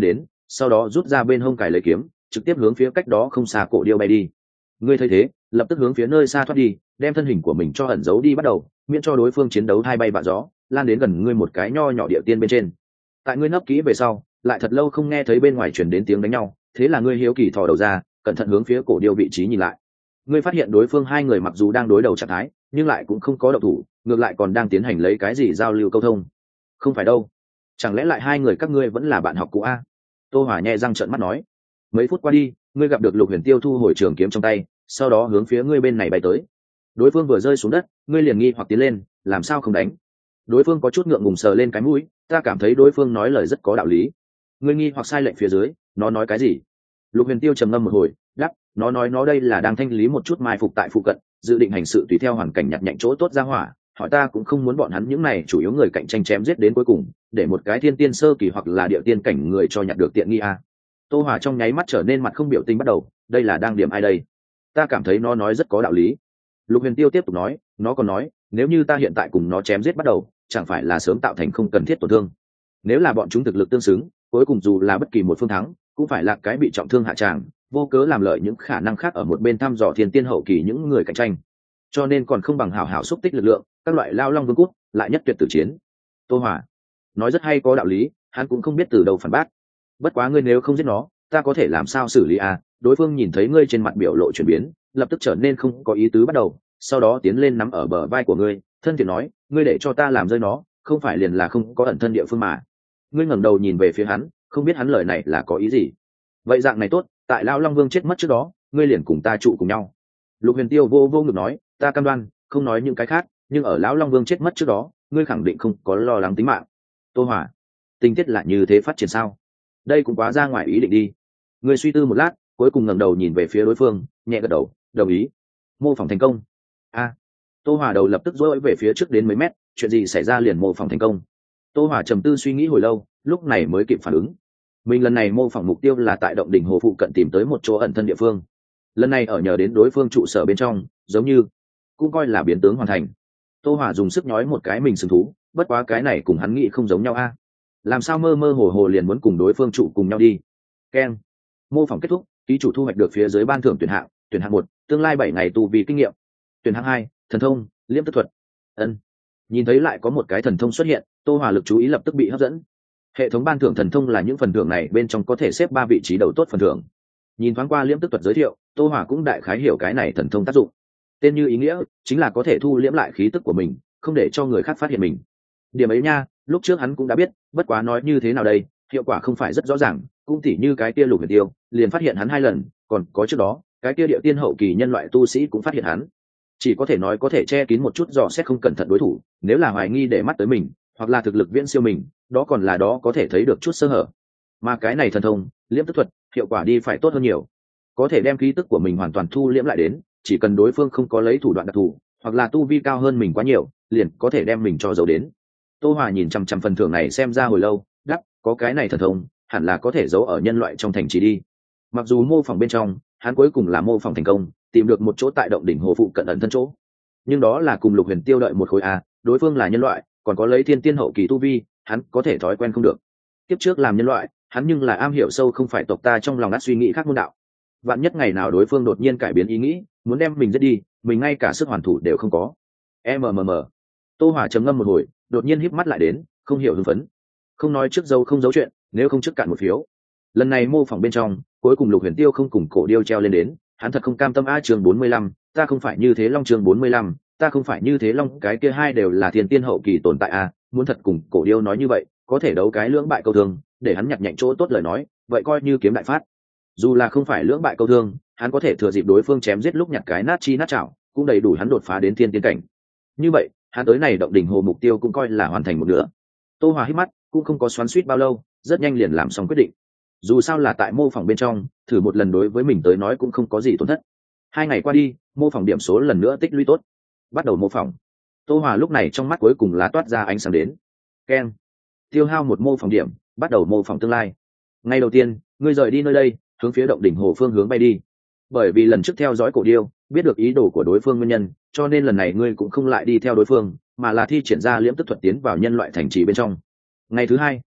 sau đó rút ra bên hông cài lấy kiếm, trực tiếp hướng phía cách đó không xa cổ điêu bay đi. Ngươi thấy thế, lập tức hướng phía nơi xa thoát đi, đem thân hình của mình cho ẩn giấu đi bắt đầu, miễn cho đối phương chiến đấu hai bay vạ gió, lan đến gần ngươi một cái nho nhỏ địa tiên bên trên. Tại ngươi nấp kỹ về sau, lại thật lâu không nghe thấy bên ngoài truyền đến tiếng đánh nhau, thế là ngươi hiếu kỳ thò đầu ra, cẩn thận hướng phía cổ điêu vị trí nhìn lại. Ngươi phát hiện đối phương hai người mặc dù đang đối đầu trạng thái, nhưng lại cũng không có động thủ, ngược lại còn đang tiến hành lấy cái gì giao lưu câu thông. Không phải đâu, chẳng lẽ lại hai người các ngươi vẫn là bạn học cũ a? Tô Hỏa nhẹ răng trợn mắt nói. Mấy phút qua đi, ngươi gặp được Lục Huyền Tiêu thu hồi trường kiếm trong tay, sau đó hướng phía ngươi bên này bay tới. Đối phương vừa rơi xuống đất, ngươi liền nghi hoặc tiến lên, làm sao không đánh? Đối phương có chút ngượng ngùng sờ lên cái mũi, ta cảm thấy đối phương nói lời rất có đạo lý. Ngươi nghi hoặc sai lệnh phía dưới, nó nói cái gì? Lục Huyền Tiêu trầm ngâm một hồi, đáp, nó nói nó đây là đang thanh lý một chút mai phục tại phụ cận, dự định hành sự tùy theo hoàn cảnh nhặt nhạnh chỗ tốt ra hỏa, hỏi ta cũng không muốn bọn hắn những này chủ yếu người cạnh tranh chém giết đến cuối cùng, để một cái thiên tiên sơ kỳ hoặc là địa tiên cảnh người cho nhặt được tiện nghi a. Tô Hỏa trong nháy mắt trở nên mặt không biểu tình bắt đầu, đây là đang điểm ai đây? Ta cảm thấy nó nói rất có đạo lý. Lục Huyền Tiêu tiếp tục nói, nó còn nói, nếu như ta hiện tại cùng nó chém giết bắt đầu, chẳng phải là sớm tạo thành không cần thiết tổn thương. Nếu là bọn chúng thực lực tương xứng, cuối cùng dù là bất kỳ một phương thắng, cũng phải là cái bị trọng thương hạ tràng, vô cớ làm lợi những khả năng khác ở một bên thăm dò thiên tiên hậu kỳ những người cạnh tranh. Cho nên còn không bằng hảo hảo xúc tích lực lượng, các loại lao long vương cút, lại nhất tuyệt tử chiến. Tô Hỏa nói rất hay có đạo lý, hắn cũng không biết từ đâu phản bác. Bất quá ngươi nếu không giết nó, ta có thể làm sao xử lý à? Đối phương nhìn thấy ngươi trên mặt biểu lộ chuyển biến, lập tức trở nên không có ý tứ bắt đầu, sau đó tiến lên nắm ở bờ vai của ngươi, thân thiện nói, ngươi để cho ta làm rơi nó, không phải liền là không có ẩn thân địa phương mà. Ngươi ngẩng đầu nhìn về phía hắn, không biết hắn lời này là có ý gì. Vậy dạng này tốt, tại Lão Long Vương chết mất trước đó, ngươi liền cùng ta trụ cùng nhau. Lục Huyền Tiêu vô vô ngực nói, ta cam đoan, không nói những cái khác, nhưng ở Lão Long Vương chết mất trước đó, ngươi khẳng định không có lo lắng tính mạng. Tô Hỏa, tình tiết là như thế phát triển sao? Đây cũng quá ra ngoài ý định đi. Ngươi suy tư một lát, cuối cùng ngẩng đầu nhìn về phía đối phương, nhẹ gật đầu, đồng ý. Mô phỏng thành công. A. Tô Hỏa đầu lập tức dỗi về phía trước đến mấy mét, chuyện gì xảy ra liền mô phỏng thành công. Tô Hỏa trầm tư suy nghĩ hồi lâu, lúc này mới kịp phản ứng. Mình lần này mô phỏng mục tiêu là tại động đỉnh hồ phụ cận tìm tới một chỗ ẩn thân địa phương. Lần này ở nhờ đến đối phương trụ sở bên trong, giống như cũng coi là biến tướng hoàn thành. Tô Hỏa dùng sức nhói một cái mình sừng thú, bất quá cái này cùng hắn nghĩ không giống nhau a. Làm sao mơ mơ hồ hồ liền muốn cùng đối phương trụ cùng nhau đi. Keng. Mô phỏng kết thúc, ký chủ thu hoạch được phía dưới ban thưởng tuyển hạng 1, tương lai 7 ngày tu vì kinh nghiệm. Tuyển hạng 2, thần thông, liễm tức thuật. Ân. Nhìn thấy lại có một cái thần thông xuất hiện, Tô Hỏa lực chú ý lập tức bị hấp dẫn. Hệ thống ban thưởng thần thông là những phần thưởng này bên trong có thể xếp 3 vị trí đầu tốt phần thưởng. Nhìn thoáng qua liễm tức thuật giới thiệu, Tô Hỏa cũng đại khái hiểu cái này thần thông tác dụng. Tên như ý nghĩa, chính là có thể thu liễm lại khí tức của mình, không để cho người khác phát hiện mình. Điểm ấy nha, lúc trước hắn cũng đã biết, bất quá nói như thế nào đây, hiệu quả không phải rất rõ ràng, cũng tỉ như cái kia Lục Huyền Tiêu, liền phát hiện hắn 2 lần, còn có trước đó, cái kia địa tiên hậu kỳ nhân loại tu sĩ cũng phát hiện hắn. Chỉ có thể nói có thể che kín một chút dò xét không cẩn thận đối thủ, nếu là hoài nghi để mắt tới mình, hoặc là thực lực viễn siêu mình, đó còn là đó có thể thấy được chút sơ hở. Mà cái này thần thông, liễm tức thuật, hiệu quả đi phải tốt hơn nhiều. Có thể đem khí tức của mình hoàn toàn thu liễm lại đến, chỉ cần đối phương không có lấy thủ đoạn đặc thù, hoặc là tu vi cao hơn mình quá nhiều, liền có thể đem mình cho giấu đến. Tô Hòa nhìn chằm chằm phần thưởng này xem ra hồi lâu, đáp, có cái này thần thông, hẳn là có thể giấu ở nhân loại trong thành trì đi. Mặc dù mô phỏng bên trong, hắn cuối cùng là mô phỏng thành công, tìm được một chỗ tại động đỉnh hồ phụ cận ẩn thân chỗ. Nhưng đó là cùng Lục Huyền Tiêu đợi một khối a, đối phương là nhân loại, còn có lấy thiên tiên hậu kỳ tu vi, hắn có thể thói quen không được. Kiếp trước làm nhân loại, hắn nhưng là am hiểu sâu không phải tộc ta trong lòng đã suy nghĩ khác môn đạo. Vạn nhất ngày nào đối phương đột nhiên cải biến ý nghĩ, muốn đem mình giết đi, mình ngay cả sức hoàn thủ đều không có. Tô Hỏa trầm ngâm một hồi, đột nhiên híp mắt lại đến, không hiểu hưng phấn. Không nói trước dâu không giấu chuyện, nếu không trước cạn một phiếu. Lần này mô phỏng bên trong, cuối cùng Lục Huyền Tiêu không cùng cổ điêu treo lên đến, hắn thật không cam tâm a. Chương 45, ta không phải như thế long. Chương 45, ta không phải như thế long, cái kia hai đều là thiên tiên hậu kỳ tồn tại a, muốn thật cùng cổ điêu nói như vậy, có thể đấu cái lưỡng bại câu thương, để hắn nhặt nhạnh chỗ tốt lời nói, vậy coi như kiếm đại phát. Dù là không phải lưỡng bại câu thương, hắn có thể thừa dịp đối phương chém giết lúc nhặt cái nát chi nát chảo, cũng đầy đủ hắn đột phá đến thiên tiên cảnh. Như vậy, hắn tới này động đỉnh hồ mục tiêu cũng coi là hoàn thành một nửa. Tô Hòa hít mắt, cũng không có xoắn xuýt bao lâu, rất nhanh liền làm xong quyết định. Dù sao là tại mô phỏng bên trong, thử một lần đối với mình tới nói cũng không có gì tổn thất. 2 ngày qua đi, mô phỏng điểm số lần nữa tích lũy tốt. Bắt đầu mô phỏng. Tô Hòa lúc này trong mắt cuối cùng là toát ra ánh sáng đến. Keng. Tiêu hao 1 mô phỏng điểm, bắt đầu mô phỏng tương lai. Ngày đầu tiên, ngươi rời đi nơi đây, hướng phía động đỉnh hồ phương hướng bay đi. Bởi vì lần trước theo dõi cổ điêu, biết được ý đồ của đối phương nguyên nhân, cho nên lần này ngươi cũng không lại đi theo đối phương, mà là thi triển ra liễm tức thuật tiến vào nhân loại thành trì bên trong. Ngày thứ 2,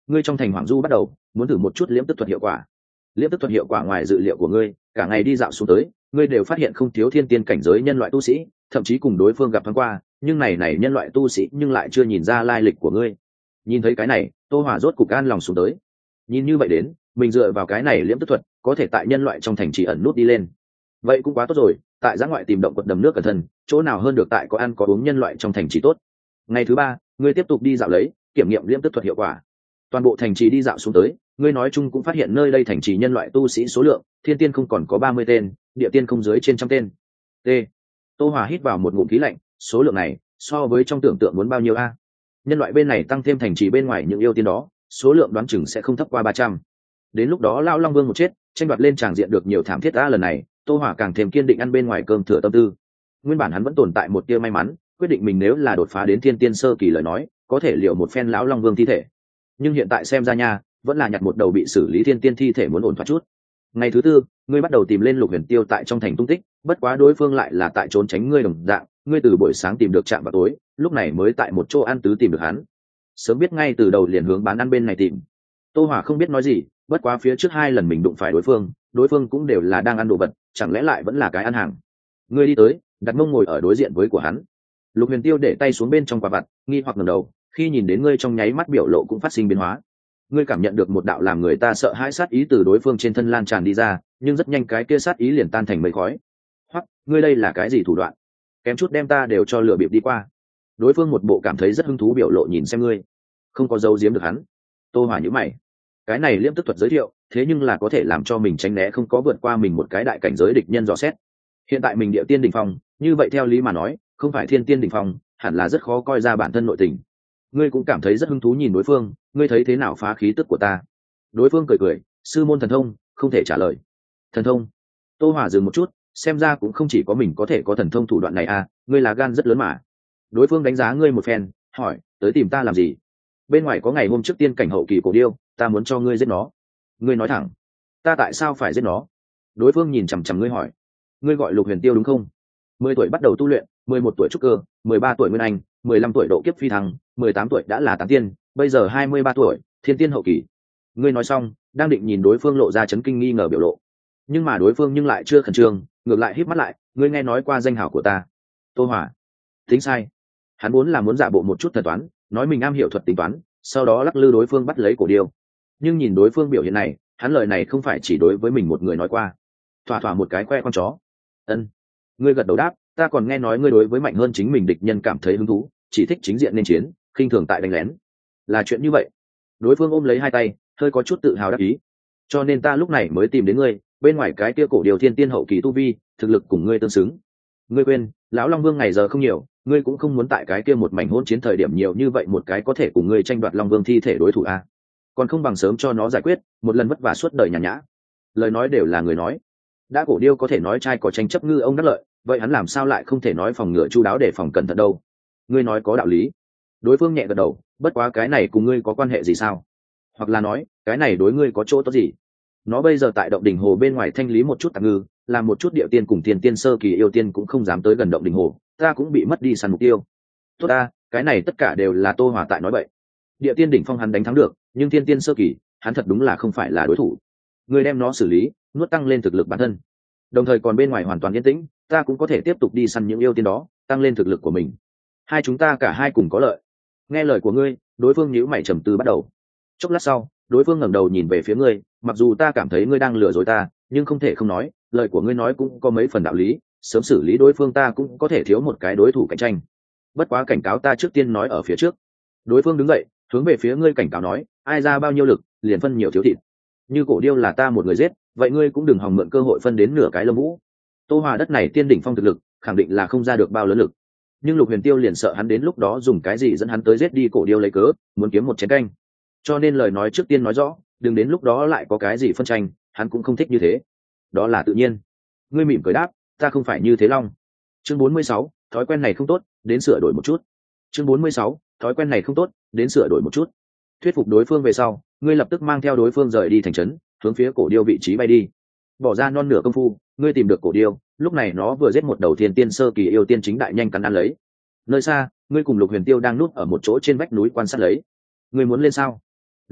ngươi trong thành hoàng du bắt đầu muốn thử một chút liễm tức thuật hiệu quả. Liễm tức thuật hiệu quả ngoài dự liệu của ngươi, cả ngày đi dạo xuống tới ngươi đều phát hiện không thiếu thiên tiên cảnh giới nhân loại tu sĩ, thậm chí cùng đối phương gặp thoáng qua, nhưng này nhân loại tu sĩ nhưng lại chưa nhìn ra lai lịch của ngươi. Nhìn thấy cái này, Tô Hòa rốt cục an lòng xuống tới. Nhìn như vậy đến, mình dựa vào cái này liễm tức thuật có thể tại nhân loại trong thành trì ẩn nút đi lên, vậy cũng quá tốt rồi. Tại giã ngoại tìm động quật đầm nước cẩn thân, chỗ nào hơn được tại có ăn có uống nhân loại trong thành trì tốt. Ngày thứ 3, ngươi tiếp tục đi dạo lấy, kiểm nghiệm liễm tức thuật hiệu quả. Toàn bộ thành trì đi dạo xuống tới, ngươi nói chung cũng phát hiện nơi đây thành trì nhân loại tu sĩ số lượng, thiên tiên không còn có 30 tên, địa tiên không dưới trên trăm tên. T. Tô Hòa hít vào một ngụm khí lạnh, số lượng này so với trong tưởng tượng muốn bao nhiêu a? Nhân loại bên này tăng thêm thành trì bên ngoài những yêu tiên đó, số lượng đoán chừng sẽ không thấp qua 300. Đến lúc đó lão long vương một chết, tranh đoạt lên tràng diện được nhiều thảm thiết. Lần này Tô Hòa càng thêm kiên định ăn bên ngoài cơm thừa tâm tư. Nguyên bản hắn vẫn tồn tại một tia may mắn, quyết định mình nếu là đột phá đến thiên tiên sơ kỳ lời nói, có thể liệu một phen lão long vương thi thể. Nhưng hiện tại xem ra nha, vẫn là nhặt một đầu bị xử lý thiên tiên thi thể muốn ổn thoát chút. Ngày thứ 4, ngươi bắt đầu tìm lên Lục Huyền Tiêu tại trong thành tung tích, bất quá đối phương lại là tại trốn tránh ngươi đồng dạng, ngươi từ buổi sáng tìm được trạm vào tối, lúc này mới tại một chỗ ăn tứ tìm được hắn. Sớm biết ngay từ đầu liền hướng bán ăn bên này tìm. Tô Hỏa không biết nói gì, bất quá phía trước 2 lần mình đụng phải đối phương cũng đều là đang ăn đồ vật, chẳng lẽ lại vẫn là cái ăn hàng. Ngươi đi tới, đặt mông ngồi ở đối diện với của hắn. Lục Huyền Tiêu để tay xuống bên trong quả vặt, nghi hoặc ngẩng đầu, khi nhìn đến ngươi trong nháy mắt biểu lộ cũng phát sinh biến hóa. Ngươi cảm nhận được một đạo làm người ta sợ hãi sát ý từ đối phương trên thân lan tràn đi ra, nhưng rất nhanh cái kia sát ý liền tan thành mây khói. Hoặc, ngươi đây là cái gì thủ đoạn? Kém chút đem ta đều cho lừa bịp đi qua. Đối phương một bộ cảm thấy rất hứng thú biểu lộ nhìn xem ngươi, không có giấu giếm được hắn. Tô Hỏa nhíu mày, cái này liễm tức thuật giới thiệu, thế nhưng là có thể làm cho mình tránh né không có vượt qua mình một cái đại cảnh giới địch nhân dò xét. Hiện tại mình địa tiên đỉnh phong, như vậy theo lý mà nói, không phải thiên tiên đỉnh phong, hẳn là rất khó coi ra bản thân nội tình. Ngươi cũng cảm thấy rất hứng thú nhìn đối phương, ngươi thấy thế nào phá khí tức của ta? Đối phương cười cười, sư môn thần thông, không thể trả lời. Thần thông? Tô Hỏa dừng một chút, xem ra cũng không chỉ có mình có thể có thần thông thủ đoạn này à, ngươi là gan rất lớn mà. Đối phương đánh giá ngươi một phen, hỏi, tới tìm ta làm gì? Bên ngoài có ngày hôm trước tiên cảnh hậu kỳ cổ điêu, ta muốn cho ngươi giết nó. Ngươi nói thẳng, ta tại sao phải giết nó? Đối phương nhìn chằm chằm ngươi hỏi, ngươi gọi Lục Huyền Tiêu đúng không? 10 tuổi bắt đầu tu luyện, 11 tuổi trúc cơ, 13 tuổi nguyên anh, 15 tuổi độ kiếp phi thăng, 18 tuổi đã là tán tiên, bây giờ 23 tuổi, thiên tiên hậu kỳ. Ngươi nói xong, đang định nhìn đối phương lộ ra chấn kinh nghi ngờ biểu lộ, nhưng mà đối phương lại chưa khẩn trương, ngược lại híp mắt lại, ngươi nghe nói qua danh hảo của ta? Tô Hỏa, tính sai. Hắn muốn giả bộ một chút thần toán, nói mình am hiểu thuật tính toán, sau đó lắc lư đối phương bắt lấy cổ điêu. Nhưng nhìn đối phương biểu hiện này, hắn lời này không phải chỉ đối với mình một người nói qua, thỏa thỏa một cái khoe con chó. Ân. Ngươi gật đầu đáp, ta còn nghe nói ngươi đối với mạnh hơn chính mình địch nhân cảm thấy hứng thú, chỉ thích chính diện nên chiến, khinh thường tại đánh lén. Là chuyện như vậy. Đối phương ôm lấy 2 tay, hơi có chút tự hào đắc ý. Cho nên ta lúc này mới tìm đến ngươi, bên ngoài cái kia cổ điều thiên tiên hậu kỳ tu vi, thực lực cùng ngươi tương xứng. Ngươi quên, lão Long Vương ngày giờ không nhiều, ngươi cũng không muốn tại cái kia một mảnh hỗn chiến thời điểm nhiều như vậy một cái có thể cùng ngươi tranh đoạt Long Vương thi thể đối thủ a. Còn không bằng sớm cho nó giải quyết, một lần vất vả suốt đời nhàn nhã. Lời nói đều là người nói. Đã cổ điêu có thể nói trai có tranh chấp ngư ông đắc lợi, vậy hắn làm sao lại không thể nói phòng ngừa chu đáo để phòng cẩn thận đâu? Ngươi nói có đạo lý. Đối phương nhẹ gật đầu, bất quá cái này cùng ngươi có quan hệ gì sao? Hoặc là nói, cái này đối ngươi có chỗ tốt gì? Nó bây giờ tại động đỉnh hồ bên ngoài thanh lý một chút tạp ngư, làm một chút địa tiên cùng tiền tiên sơ kỳ yêu tiên cũng không dám tới gần động đỉnh hồ, ta cũng bị mất đi săn mục tiêu. Tốt ta, cái này tất cả đều là Tô Hỏa tại nói vậy. Địa tiên đỉnh phong hắn đánh thắng được, nhưng tiên tiên sơ kỳ, hắn thật đúng là không phải là đối thủ. Ngươi đem nó xử lý, nuốt tăng lên thực lực bản thân. Đồng thời còn bên ngoài hoàn toàn yên tĩnh, ta cũng có thể tiếp tục đi săn những yêu tiên đó, tăng lên thực lực của mình. Hai chúng ta cả hai cùng có lợi. Nghe lời của ngươi, đối phương nhíu mày trầm tư bắt đầu. Chốc lát sau, đối phương ngẩng đầu nhìn về phía ngươi, mặc dù ta cảm thấy ngươi đang lừa dối ta, nhưng không thể không nói, lời của ngươi nói cũng có mấy phần đạo lý, sớm xử lý đối phương ta cũng có thể thiếu một cái đối thủ cạnh tranh. Bất quá cảnh cáo ta trước tiên nói ở phía trước. Đối phương đứng dậy, hướng về phía ngươi cảnh cáo nói, ai ra bao nhiêu lực, liền phân nhiều thiếu thịt. Như cổ điêu là ta một người giết, vậy ngươi cũng đừng hòng mượn cơ hội phân đến nửa cái lông vũ. Tô Hòa đất này tiên đỉnh phong thực lực, khẳng định là không ra được bao lớn lực. Nhưng Lục Huyền Tiêu liền sợ hắn đến lúc đó dùng cái gì dẫn hắn tới giết đi cổ điêu lấy cớ, muốn kiếm một chén canh. Cho nên lời nói trước tiên nói rõ, đừng đến lúc đó lại có cái gì phân tranh, hắn cũng không thích như thế. Đó là tự nhiên. Ngươi mỉm cười đáp, ta không phải như thế long. Chương 46, thói quen này không tốt, đến sửa đổi một chút. Chương 46, thói quen này không tốt, đến sửa đổi một chút. Thuyết phục đối phương về sau, ngươi lập tức mang theo đối phương rời đi thành trấn, hướng phía cổ điêu vị trí bay đi. Bỏ ra non nửa công phu, ngươi tìm được cổ điêu, lúc này nó vừa giết một đầu thiên tiên sơ kỳ yêu tiên chính đại nhanh cắn ăn lấy. Nơi xa, ngươi cùng Lục Huyền Tiêu đang núp ở một chỗ trên vách núi quan sát lấy. Ngươi muốn lên sao?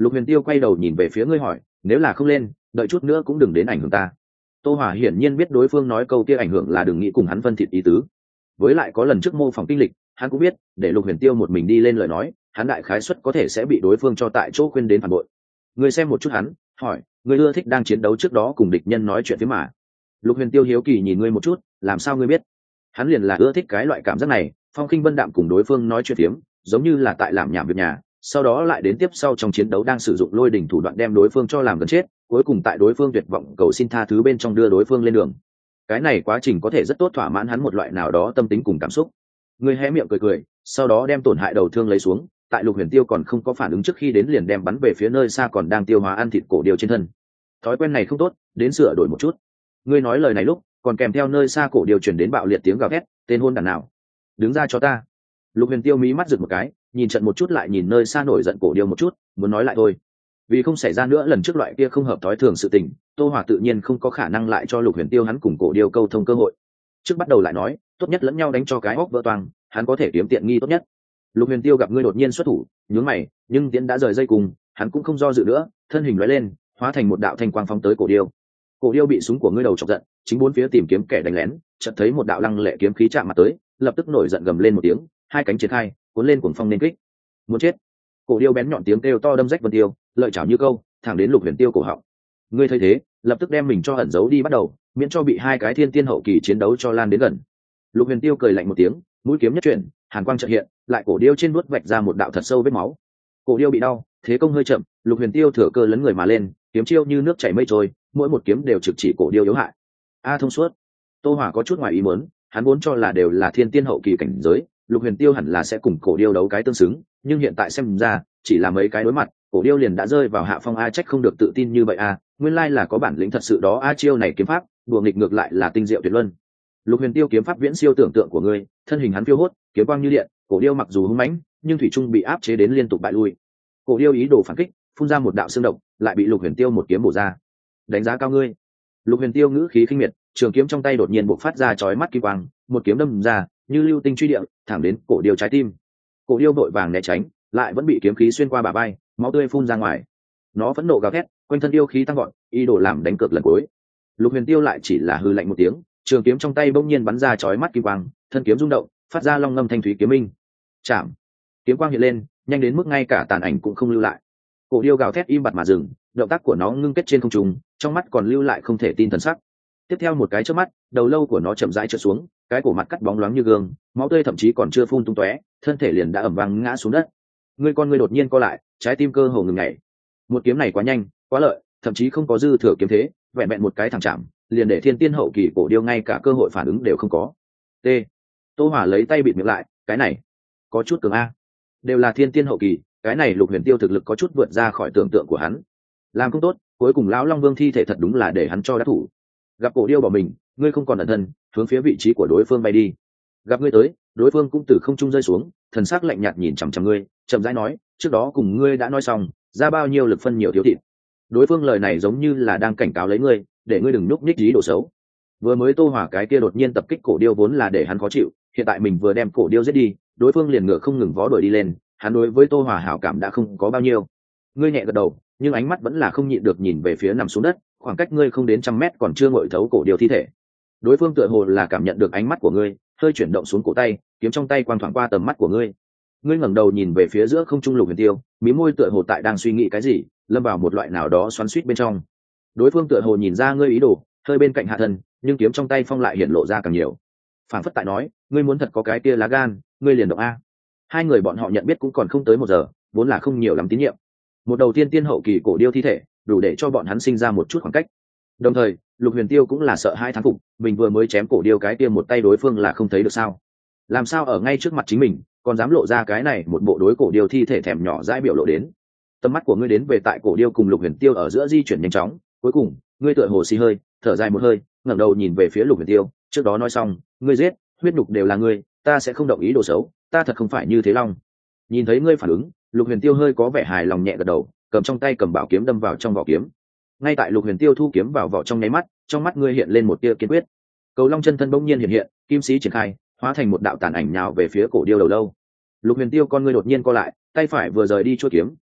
Lục Huyền Tiêu quay đầu nhìn về phía ngươi hỏi, nếu là không lên, đợi chút nữa cũng đừng đến ảnh hưởng ta. Tô Hỏa hiển nhiên biết đối phương nói câu kia ảnh hưởng là đừng nghĩ cùng hắn phân thịt ý tứ. Với lại có lần trước mô phỏng kinh lịch, hắn cũng biết, để Lục Huyền Tiêu một mình đi lên lời nói, hắn đại khái suất có thể sẽ bị đối phương cho tại chỗ khuyên đến phản bội. Ngươi xem một chút hắn, hỏi, ngươi ưa thích đang chiến đấu trước đó cùng địch nhân nói chuyện với mà. Lục Huyền Tiêu hiếu kỳ nhìn ngươi một chút, làm sao ngươi biết? Hắn liền là ưa thích cái loại cảm giác này, phong khinh vân đạm cùng đối phương nói chuyện phiếm, giống như là tại làm nhảm việc nhà, sau đó lại đến tiếp sau trong chiến đấu đang sử dụng lôi đỉnh thủ đoạn đem đối phương cho làm gần chết, cuối cùng tại đối phương tuyệt vọng cầu xin tha thứ bên trong đưa đối phương lên đường. Cái này quá trình có thể rất tốt thỏa mãn hắn một loại nào đó tâm tính cùng cảm xúc. Ngươi hé miệng cười cười, sau đó đem tổn hại đầu thương lấy xuống, tại Lục Huyền Tiêu còn không có phản ứng trước khi đến liền đem bắn về phía nơi xa còn đang tiêu hóa ăn thịt cổ điêu trên thân. Thói quen này không tốt, đến sửa đổi một chút. Ngươi nói lời này lúc, còn kèm theo nơi xa cổ điêu truyền đến bạo liệt tiếng gào thét, tên hôn đản nào, đứng ra cho ta. Lục Huyền Tiêu mí mắt rực một cái, nhìn trận một chút lại nhìn nơi xa nổi giận cổ điêu một chút, muốn nói lại thôi. Vì không xảy ra nữa lần trước loại kia không hợp thói thường sự tình, Tô Hòa tự nhiên không có khả năng lại cho Lục Huyền Tiêu hắn cùng cổ điêu câu thông cơ hội. Trước bắt đầu lại nói, tốt nhất lẫn nhau đánh cho cái hốc vỡ toang, hắn có thể kiếm tiện nghi tốt nhất. Lục Huyền Tiêu gặp ngươi đột nhiên xuất thủ, nhướng mày, nhưng tiễn đã rời dây cùng, hắn cũng không do dự nữa, thân hình lóe lên, hóa thành một đạo thanh quang phóng tới cổ điêu. Cổ điêu bị súng của ngươi đầu chọc giận, chính bốn phía tìm kiếm kẻ đánh lén, chợt thấy một đạo lăng lệ kiếm khí chạm mặt tới, lập tức nổi giận gầm lên một tiếng, hai cánh triển khai, cuốn lên cuồng phong nên kích. Muốn chết! Cổ điêu bén nhọn tiếng kêu to đâm rách vân tiêu, lợi chảo như câu, thẳng đến Lục Huyền Tiêu cổ họng. Ngươi thấy thế, lập tức đem mình cho ẩn giấu đi bắt đầu, miễn cho bị hai cái thiên tiên hậu kỳ chiến đấu cho lan đến gần. Lục Huyền Tiêu cười lạnh một tiếng, mũi kiếm nhất chuyển, hàn quang chợt hiện, lại cổ điêu trên vuốt vạch ra một đạo thật sâu vết máu. Cổ điêu bị đau, thế công hơi chậm, Lục Huyền Tiêu thừa cơ lấn người mà lên, kiếm chiêu như nước chảy mây trôi, mỗi một kiếm đều trực chỉ cổ điêu yếu hại. Thông suốt. Tô Hỏa có chút ngoài ý muốn, hắn vốn cho là đều là thiên tiên hậu kỳ cảnh giới, Lục Huyền Tiêu hẳn là sẽ cùng cổ điêu đấu cái tương xứng, nhưng hiện tại xem ra, chỉ là mấy cái đối mặt, cổ điêu liền đã rơi vào hạ phong. Trách không được tự tin như vậy nguyên lai là có bản lĩnh thật sự đó. Chiêu này kiếm pháp, đùa nghịch ngược lại là tinh diệu tuyệt luân. Lục Huyền Tiêu kiếm pháp viễn siêu tưởng tượng của ngươi, thân hình hắn phiêu hốt, kiếm quang như điện, cổ điêu mặc dù hung mãnh, nhưng thủy trung bị áp chế đến liên tục bại lui. Cổ điêu ý đồ phản kích, phun ra một đạo xương độc, lại bị Lục Huyền Tiêu một kiếm bổ ra. Đánh giá cao ngươi. Lục Huyền Tiêu ngữ khí khinh miệt, trường kiếm trong tay đột nhiên bộc phát ra chói mắt kim quang, một kiếm đâm ra, như lưu tinh truy địa, thẳng đến cổ điêu trái tim. Cổ điêu vội vàng né tránh, lại vẫn bị kiếm khí xuyên qua bả vai, máu tươi phun ra ngoài. Nó phẫn nộ gào thét, quanh thân yêu khí tăng vọt, ý đồ làm đánh cược lần cuối. Lục Huyền Tiêu lại chỉ là hư lạnh một tiếng, trường kiếm trong tay bỗng nhiên bắn ra chói mắt kim quang, thân kiếm rung động, phát ra long ngâm thanh thúy kiếm minh. Chạm. Kiếm quang hiện lên, nhanh đến mức ngay cả tàn ảnh cũng không lưu lại. Cổ điêu gào thét im bặt mà dừng, động tác của nó ngưng kết trên không trung, trong mắt còn lưu lại không thể tin thần sắc. Tiếp theo một cái chớp mắt, đầu lâu của nó chậm rãi trượt xuống, cái cổ mặt cắt bóng loáng như gương, máu tươi thậm chí còn chưa phun tung tóe, thân thể liền đã ầm vang ngã xuống đất. Ngươi đột nhiên co lại, trái tim cơ hồ ngừng nhảy. Một kiếm này quá nhanh, quá lợi, thậm chí không có dư thừa kiếm thế, vẹn vẹn một cái thẳng chạm, liền để thiên tiên hậu kỳ cổ điêu ngay cả cơ hội phản ứng đều không có. T. Tô Hỏa lấy tay bịt miệng lại, cái này có chút cường đều là thiên tiên hậu kỳ, cái này Lục Huyền Tiêu thực lực có chút vượt ra khỏi tưởng tượng của hắn. Làm không tốt, cuối cùng lão Long Vương thi thể thật đúng là để hắn cho đắc thủ. Gặp cổ điêu bỏ mình, ngươi không còn ẩn thân, hướng phía vị trí của đối phương bay đi. Gặp ngươi tới, đối phương cũng từ không trung rơi xuống, thần sắc lạnh nhạt nhìn chằm chằm ngươi, chậm rãi nói, trước đó cùng ngươi đã nói xong, ra bao nhiêu lực phân nhiều thiếu thịt. Đối phương lời này giống như là đang cảnh cáo lấy ngươi, để ngươi đừng núp nhích ý đồ xấu. Vừa mới Tô Hỏa cái kia đột nhiên tập kích cổ điêu vốn là để hắn khó chịu, hiện tại mình vừa đem cổ điêu giết đi, đối phương liền ngựa không ngừng vó đuổi đi lên, hắn đối với Tô Hỏa hảo cảm đã không có bao nhiêu. Ngươi nhẹ gật đầu, nhưng ánh mắt vẫn là không nhịn được nhìn về phía nằm xuống đất, khoảng cách ngươi không đến 100 mét còn chưa ngồi thấu cổ điêu thi thể. Đối phương tựa hồ là cảm nhận được ánh mắt của ngươi, hơi chuyển động xuống cổ tay, kiếm trong tay quang thoáng qua tầm mắt của ngươi. Ngươi ngẩng đầu nhìn về phía giữa không trung Lục Huyền Tiêu, mí môi tựa hồ tại đang suy nghĩ cái gì, lâm vào một loại nào đó xoắn xuýt bên trong. Đối phương tựa hồ nhìn ra ngươi ý đồ, hơi bên cạnh hạ thân, nhưng kiếm trong tay phong lại hiện lộ ra càng nhiều. Phản phất tại nói, ngươi muốn thật có cái kia lá gan, ngươi liền động Hai người bọn họ nhận biết cũng còn không tới 1 giờ, vốn là không nhiều lắm tín nhiệm. Một đầu tiên tiên hậu kỳ cổ điêu thi thể, đủ để cho bọn hắn sinh ra một chút khoảng cách. Đồng thời, Lục Huyền Tiêu cũng là sợ hai thán phục, mình vừa mới chém cổ điêu cái kia một tay đối phương là không thấy được sao? Làm sao ở ngay trước mặt chính mình, còn dám lộ ra cái này một bộ đối cổ điêu thi thể thèm nhỏ dãi biểu lộ đến. Tầm mắt của ngươi đến về tại cổ điêu cùng Lục Huyền Tiêu ở giữa di chuyển nhanh chóng, cuối cùng, ngươi tựa hồ xì hơi, thở dài một hơi, ngẩng đầu nhìn về phía Lục Huyền Tiêu, trước đó nói xong, ngươi giết, huyết nhục đều là ngươi, ta sẽ không động ý đồ xấu, ta thật không phải như thế long. Nhìn thấy ngươi phản ứng, Lục Huyền Tiêu hơi có vẻ hài lòng nhẹ gật đầu, cầm trong tay cầm bảo kiếm đâm vào trong vỏ kiếm. Ngay tại Lục Huyền Tiêu thu kiếm vào vỏ trong nháy mắt, trong mắt ngươi hiện lên một tia kiên quyết. Cầu Long chân thân bỗng nhiên hiện hiện, kim sĩ triển khai, hóa thành một đạo tàn ảnh nhào về phía cổ điêu đầu lâu. Lục Huyền Tiêu con ngươi đột nhiên co lại, tay phải vừa rời đi chuôi kiếm,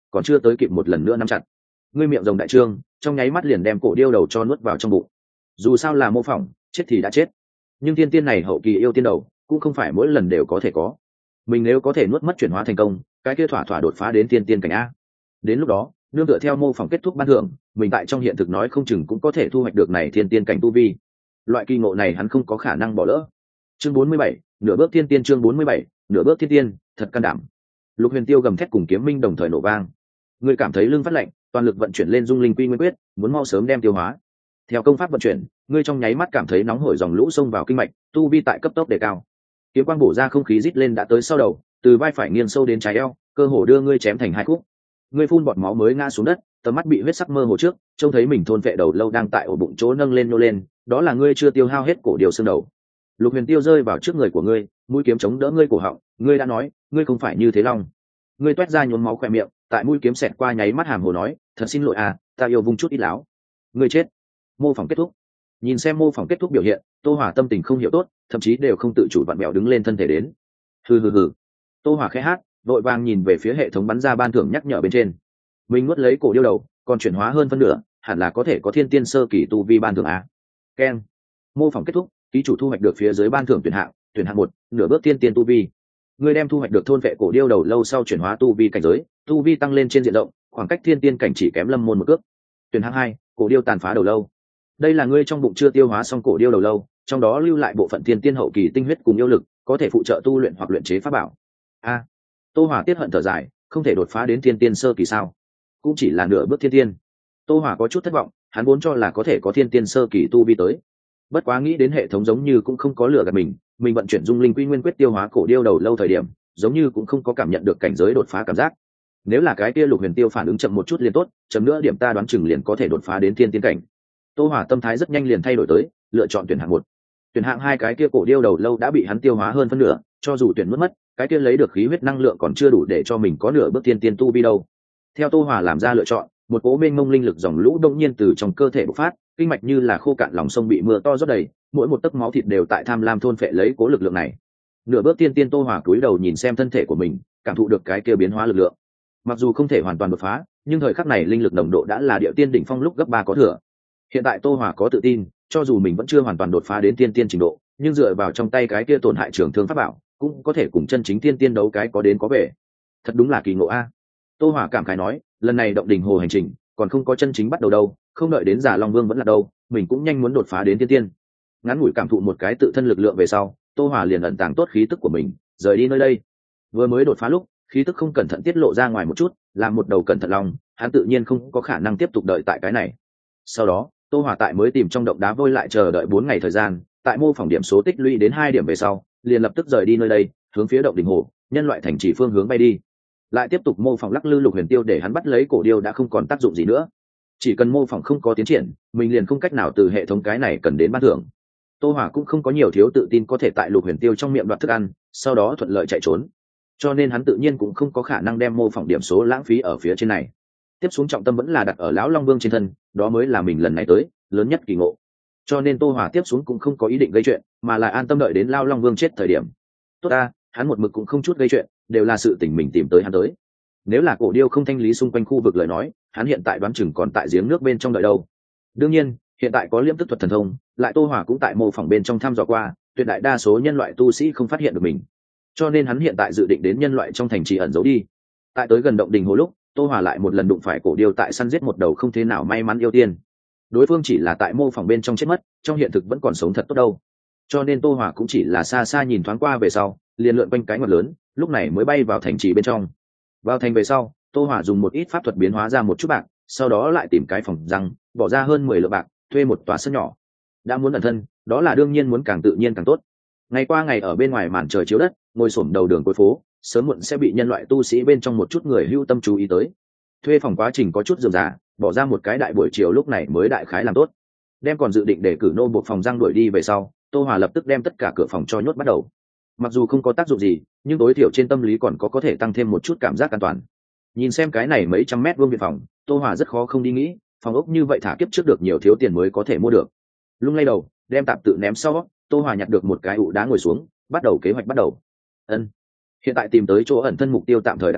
còn chưa tới kịp một lần nữa nắm chặt, ngươi miệng rồng đại trương, trong nháy mắt liền đem cổ điêu đầu cho nuốt vào trong bụng. Dù sao là mô phỏng, chết thì đã chết, nhưng tiên tiên này hậu kỳ yêu tiên đầu cũng không phải mỗi lần đều có thể có. Mình nếu có thể nuốt mất chuyển hóa thành công, cái kia thỏa thỏa đột phá đến tiên tiên cảnh a. Đến lúc đó nương tựa theo mô phỏng kết thúc ban thưởng, mình tại trong hiện thực nói không chừng cũng có thể thu hoạch được này thiên tiên cảnh tu vi. Loại kỳ ngộ này hắn không có khả năng bỏ lỡ. Chương 47, nửa bước thiên tiên. Chương 47, nửa bước thiên tiên, thật can đảm. Lục Huyền Tiêu gầm thét cùng kiếm minh đồng thời nổ vang. Ngươi cảm thấy lưng phát lạnh, toàn lực vận chuyển lên dung linh quy nguyên quyết, muốn mau sớm đem tiêu hóa. Theo công pháp vận chuyển, ngươi trong nháy mắt cảm thấy nóng hổi dòng lũ xông vào kinh mạch, tu vi tại cấp tốc đề cao. Kiếm quang bổ ra không khí rít lên đã tới sau đầu, từ vai phải nghiêng sâu đến trái eo, cơ hồ đưa ngươi chém thành hai khúc. Ngươi phun bọt máu mới ngã xuống đất, tầm mắt bị huyết sắc mơ hồ trước, trông thấy mình thôn vệ đầu lâu đang tại ổ bụng chỗ nâng lên nô lên, đó là ngươi chưa tiêu hao hết cổ điều xương đầu. Lục Huyền Tiêu rơi vào trước người của ngươi, mũi kiếm chống đỡ ngươi cổ họng, ngươi đã nói, ngươi không phải như thế long. Ngươi toét ra nhuốm máu khỏe miệng, tại mũi kiếm xẹt qua nháy mắt hàm hồ nói, thật xin lỗi à, ta yêu vung chút ít láo. Ngươi chết. Mô phỏng kết thúc. Nhìn xem mô phỏng kết thúc biểu hiện, Tô Hỏa tâm tình không hiểu tốt, thậm chí đều không tự chủ vặn mèo đứng lên thân thể đến. Hừ. Tô Hỏa khẽ hát, vội vàng nhìn về phía hệ thống bắn ra ban thưởng nhắc nhở bên trên. Mình nuốt lấy cổ điêu đầu, còn chuyển hóa hơn phân nửa, hẳn là có thể có thiên tiên sơ kỳ tu vi ban thưởng á. Keng. Mô phỏng kết thúc, ký chủ thu hoạch được phía dưới ban thưởng tuyển hạng 1, nửa bước thiên tiên tu vi. Ngươi đem thu hoạch được thôn vệ cổ điêu đầu lâu sau chuyển hóa tu vi cảnh giới, tu vi tăng lên trên diện rộng, khoảng cách thiên tiên cảnh chỉ kém lâm môn một cước. Tuyển hạng 2, cổ điêu tàn phá đầu lâu. Đây là ngươi trong bụng chưa tiêu hóa xong cổ điêu đầu lâu, trong đó lưu lại bộ phận thiên tiên hậu kỳ tinh huyết cùng yêu lực, có thể phụ trợ tu luyện hoặc luyện chế pháp bảo. A. Tô Hỏa tiết hận thở dài, không thể đột phá đến thiên tiên sơ kỳ sao? Cũng chỉ là nửa bước thiên tiên. Tô Hỏa có chút thất vọng, hắn vốn cho là có thể có thiên tiên sơ kỳ tu vi tới. Bất quá nghĩ đến hệ thống giống như cũng không có lừa gạt mình vận chuyển dung linh quy nguyên quyết tiêu hóa cổ điêu đầu lâu thời điểm, giống như cũng không có cảm nhận được cảnh giới đột phá cảm giác. Nếu là cái kia Lục Huyền Tiêu phản ứng chậm một chút liền tốt, chấm nữa điểm ta đoán chừng liền có thể đột phá đến thiên tiên cảnh. Tô Hỏa tâm thái rất nhanh liền thay đổi tới, lựa chọn tuyển hạng 1. Tuyển hạng 2 cái kia cổ điêu đầu lâu đã bị hắn tiêu hóa hơn phân nửa, cho dù tuyển mất, cái kia lấy được khí huyết năng lượng còn chưa đủ để cho mình có nửa bước thiên tiên tu vi đâu. Theo Tô Hỏa làm ra lựa chọn, một cỗ mênh mông linh lực dòng lũ đông nhiên từ trong cơ thể bộc phát, kinh mạch như là khô cạn lòng sông bị mưa to rót đầy, mỗi một tấc máu thịt đều tại tham lam thôn phệ lấy cố lực lượng này. Nửa bước tiên tiên Tô Hỏa cúi đầu nhìn xem thân thể của mình, cảm thụ được cái kia biến hóa lực lượng. Mặc dù không thể hoàn toàn đột phá, nhưng thời khắc này linh lực nồng độ đã là địa tiên đỉnh phong lúc gấp 3 có thừa. Hiện tại Tô Hỏa có tự tin, cho dù mình vẫn chưa hoàn toàn đột phá đến tiên tiên trình độ, nhưng dựa vào trong tay cái kia tổn hại trường thương pháp bảo, cũng có thể cùng chân chính tiên tiên đấu cái có đến có về. Thật đúng là kỳ ngộ a. Tô Hỏa cảm khái nói, lần này động đỉnh hồ hành trình còn không có chân chính bắt đầu đâu, không đợi đến Giả Long Vương vẫn là đâu, mình cũng nhanh muốn đột phá đến tiên tiên. Ngắn ngủi cảm thụ một cái tự thân lực lượng về sau, Tô Hỏa liền ẩn tàng tốt khí tức của mình, rời đi nơi đây. Vừa mới đột phá lúc, khí tức không cẩn thận tiết lộ ra ngoài một chút, làm một đầu cẩn thận long, hắn tự nhiên không có khả năng tiếp tục đợi tại cái này. Sau đó, Tô Hỏa tại mới tìm trong động đá vôi lại chờ đợi 4 ngày thời gian, tại mô phỏng điểm số tích lũy đến 2 điểm về sau, liền lập tức rời đi nơi đây, hướng phía động đỉnh hồ, nhân loại thành trì phương hướng bay đi. Lại tiếp tục mô phỏng lắc lư Lục Huyền Tiêu để hắn bắt lấy cổ điêu đã không còn tác dụng gì nữa. Chỉ cần mô phỏng không có tiến triển, mình liền không cách nào từ hệ thống cái này cần đến ban thưởng. Tô Hỏa cũng không có nhiều thiếu tự tin có thể tại Lục Huyền Tiêu trong miệng đoạt thức ăn, sau đó thuận lợi chạy trốn. Cho nên hắn tự nhiên cũng không có khả năng đem mô phỏng điểm số lãng phí ở phía trên này. Tiếp xuống trọng tâm vẫn là đặt ở lão Long Vương trên thân, đó mới là mình lần này tới lớn nhất kỳ ngộ. Cho nên Tô Hỏa tiếp xuống cũng không có ý định gây chuyện, mà là an tâm đợi đến lão Long Vương chết thời điểm. Tốt ta, hắn một mực cũng không chút gây chuyện, đều là sự tình mình tìm tới hắn tới. Nếu là cổ điêu không thanh lý xung quanh khu vực lời nói, hắn hiện tại đoán chừng còn tại giếng nước bên trong đợi đâu. Đương nhiên, hiện tại có liễm tức thuật thần thông, lại Tô Hỏa cũng tại mô phỏng bên trong thăm dò qua, tuyệt đại đa số nhân loại tu sĩ không phát hiện được mình. Cho nên hắn hiện tại dự định đến nhân loại trong thành trì ẩn giấu đi. Tại tới gần động đình hồ lúc, Tô Hỏa lại một lần đụng phải cổ điêu tại săn giết một đầu không thế nào may mắn yêu tiên. Đối phương chỉ là tại mô phỏng bên trong chết mất, trong hiện thực vẫn còn sống thật tốt đâu. Cho nên Tô Hỏa cũng chỉ là xa xa nhìn thoáng qua về sau, liền lượn quanh cái ngoặt lớn, lúc này mới bay vào thành trì bên trong. Vào thành về sau, Tô Hỏa dùng một ít pháp thuật biến hóa ra một chút bạc, sau đó lại tìm cái phòng răng, bỏ ra hơn 10 lượng bạc, thuê một tòa sân nhỏ. Đã muốn ẩn thân, đó là đương nhiên muốn càng tự nhiên càng tốt. Ngày qua ngày ở bên ngoài màn trời chiếu đất, ngồi xổm đầu đường cuối phố, sớm muộn sẽ bị nhân loại tu sĩ bên trong một chút người hưu tâm chú ý tới. Thuê phòng quá trình có chút rườm rà, bỏ ra một cái đại buổi chiều lúc này mới đại khái làm tốt. Đem còn dự định để cử nô buộc phòng răng đuổi đi về sau, Tô Hỏa lập tức đem tất cả cửa phòng cho nhốt bắt đầu. Mặc dù không có tác dụng gì, nhưng tối thiểu trên tâm lý còn có thể tăng thêm một chút cảm giác an toàn. Nhìn xem cái này mấy trăm mét vuông viện phòng, Tô Hỏa rất khó không đi nghĩ, phòng ốc như vậy thả kiếp trước được nhiều thiếu tiền mới có thể mua được. Lung lay đầu, đem tạp tự ném sau, Tô Hỏa nhặt được một cái ụ đá ngồi xuống, bắt đầu kế hoạch bắt đầu. Ân. Hiện tại tìm tới chỗ ẩn thân mục tiêu tạm thời đạt thành,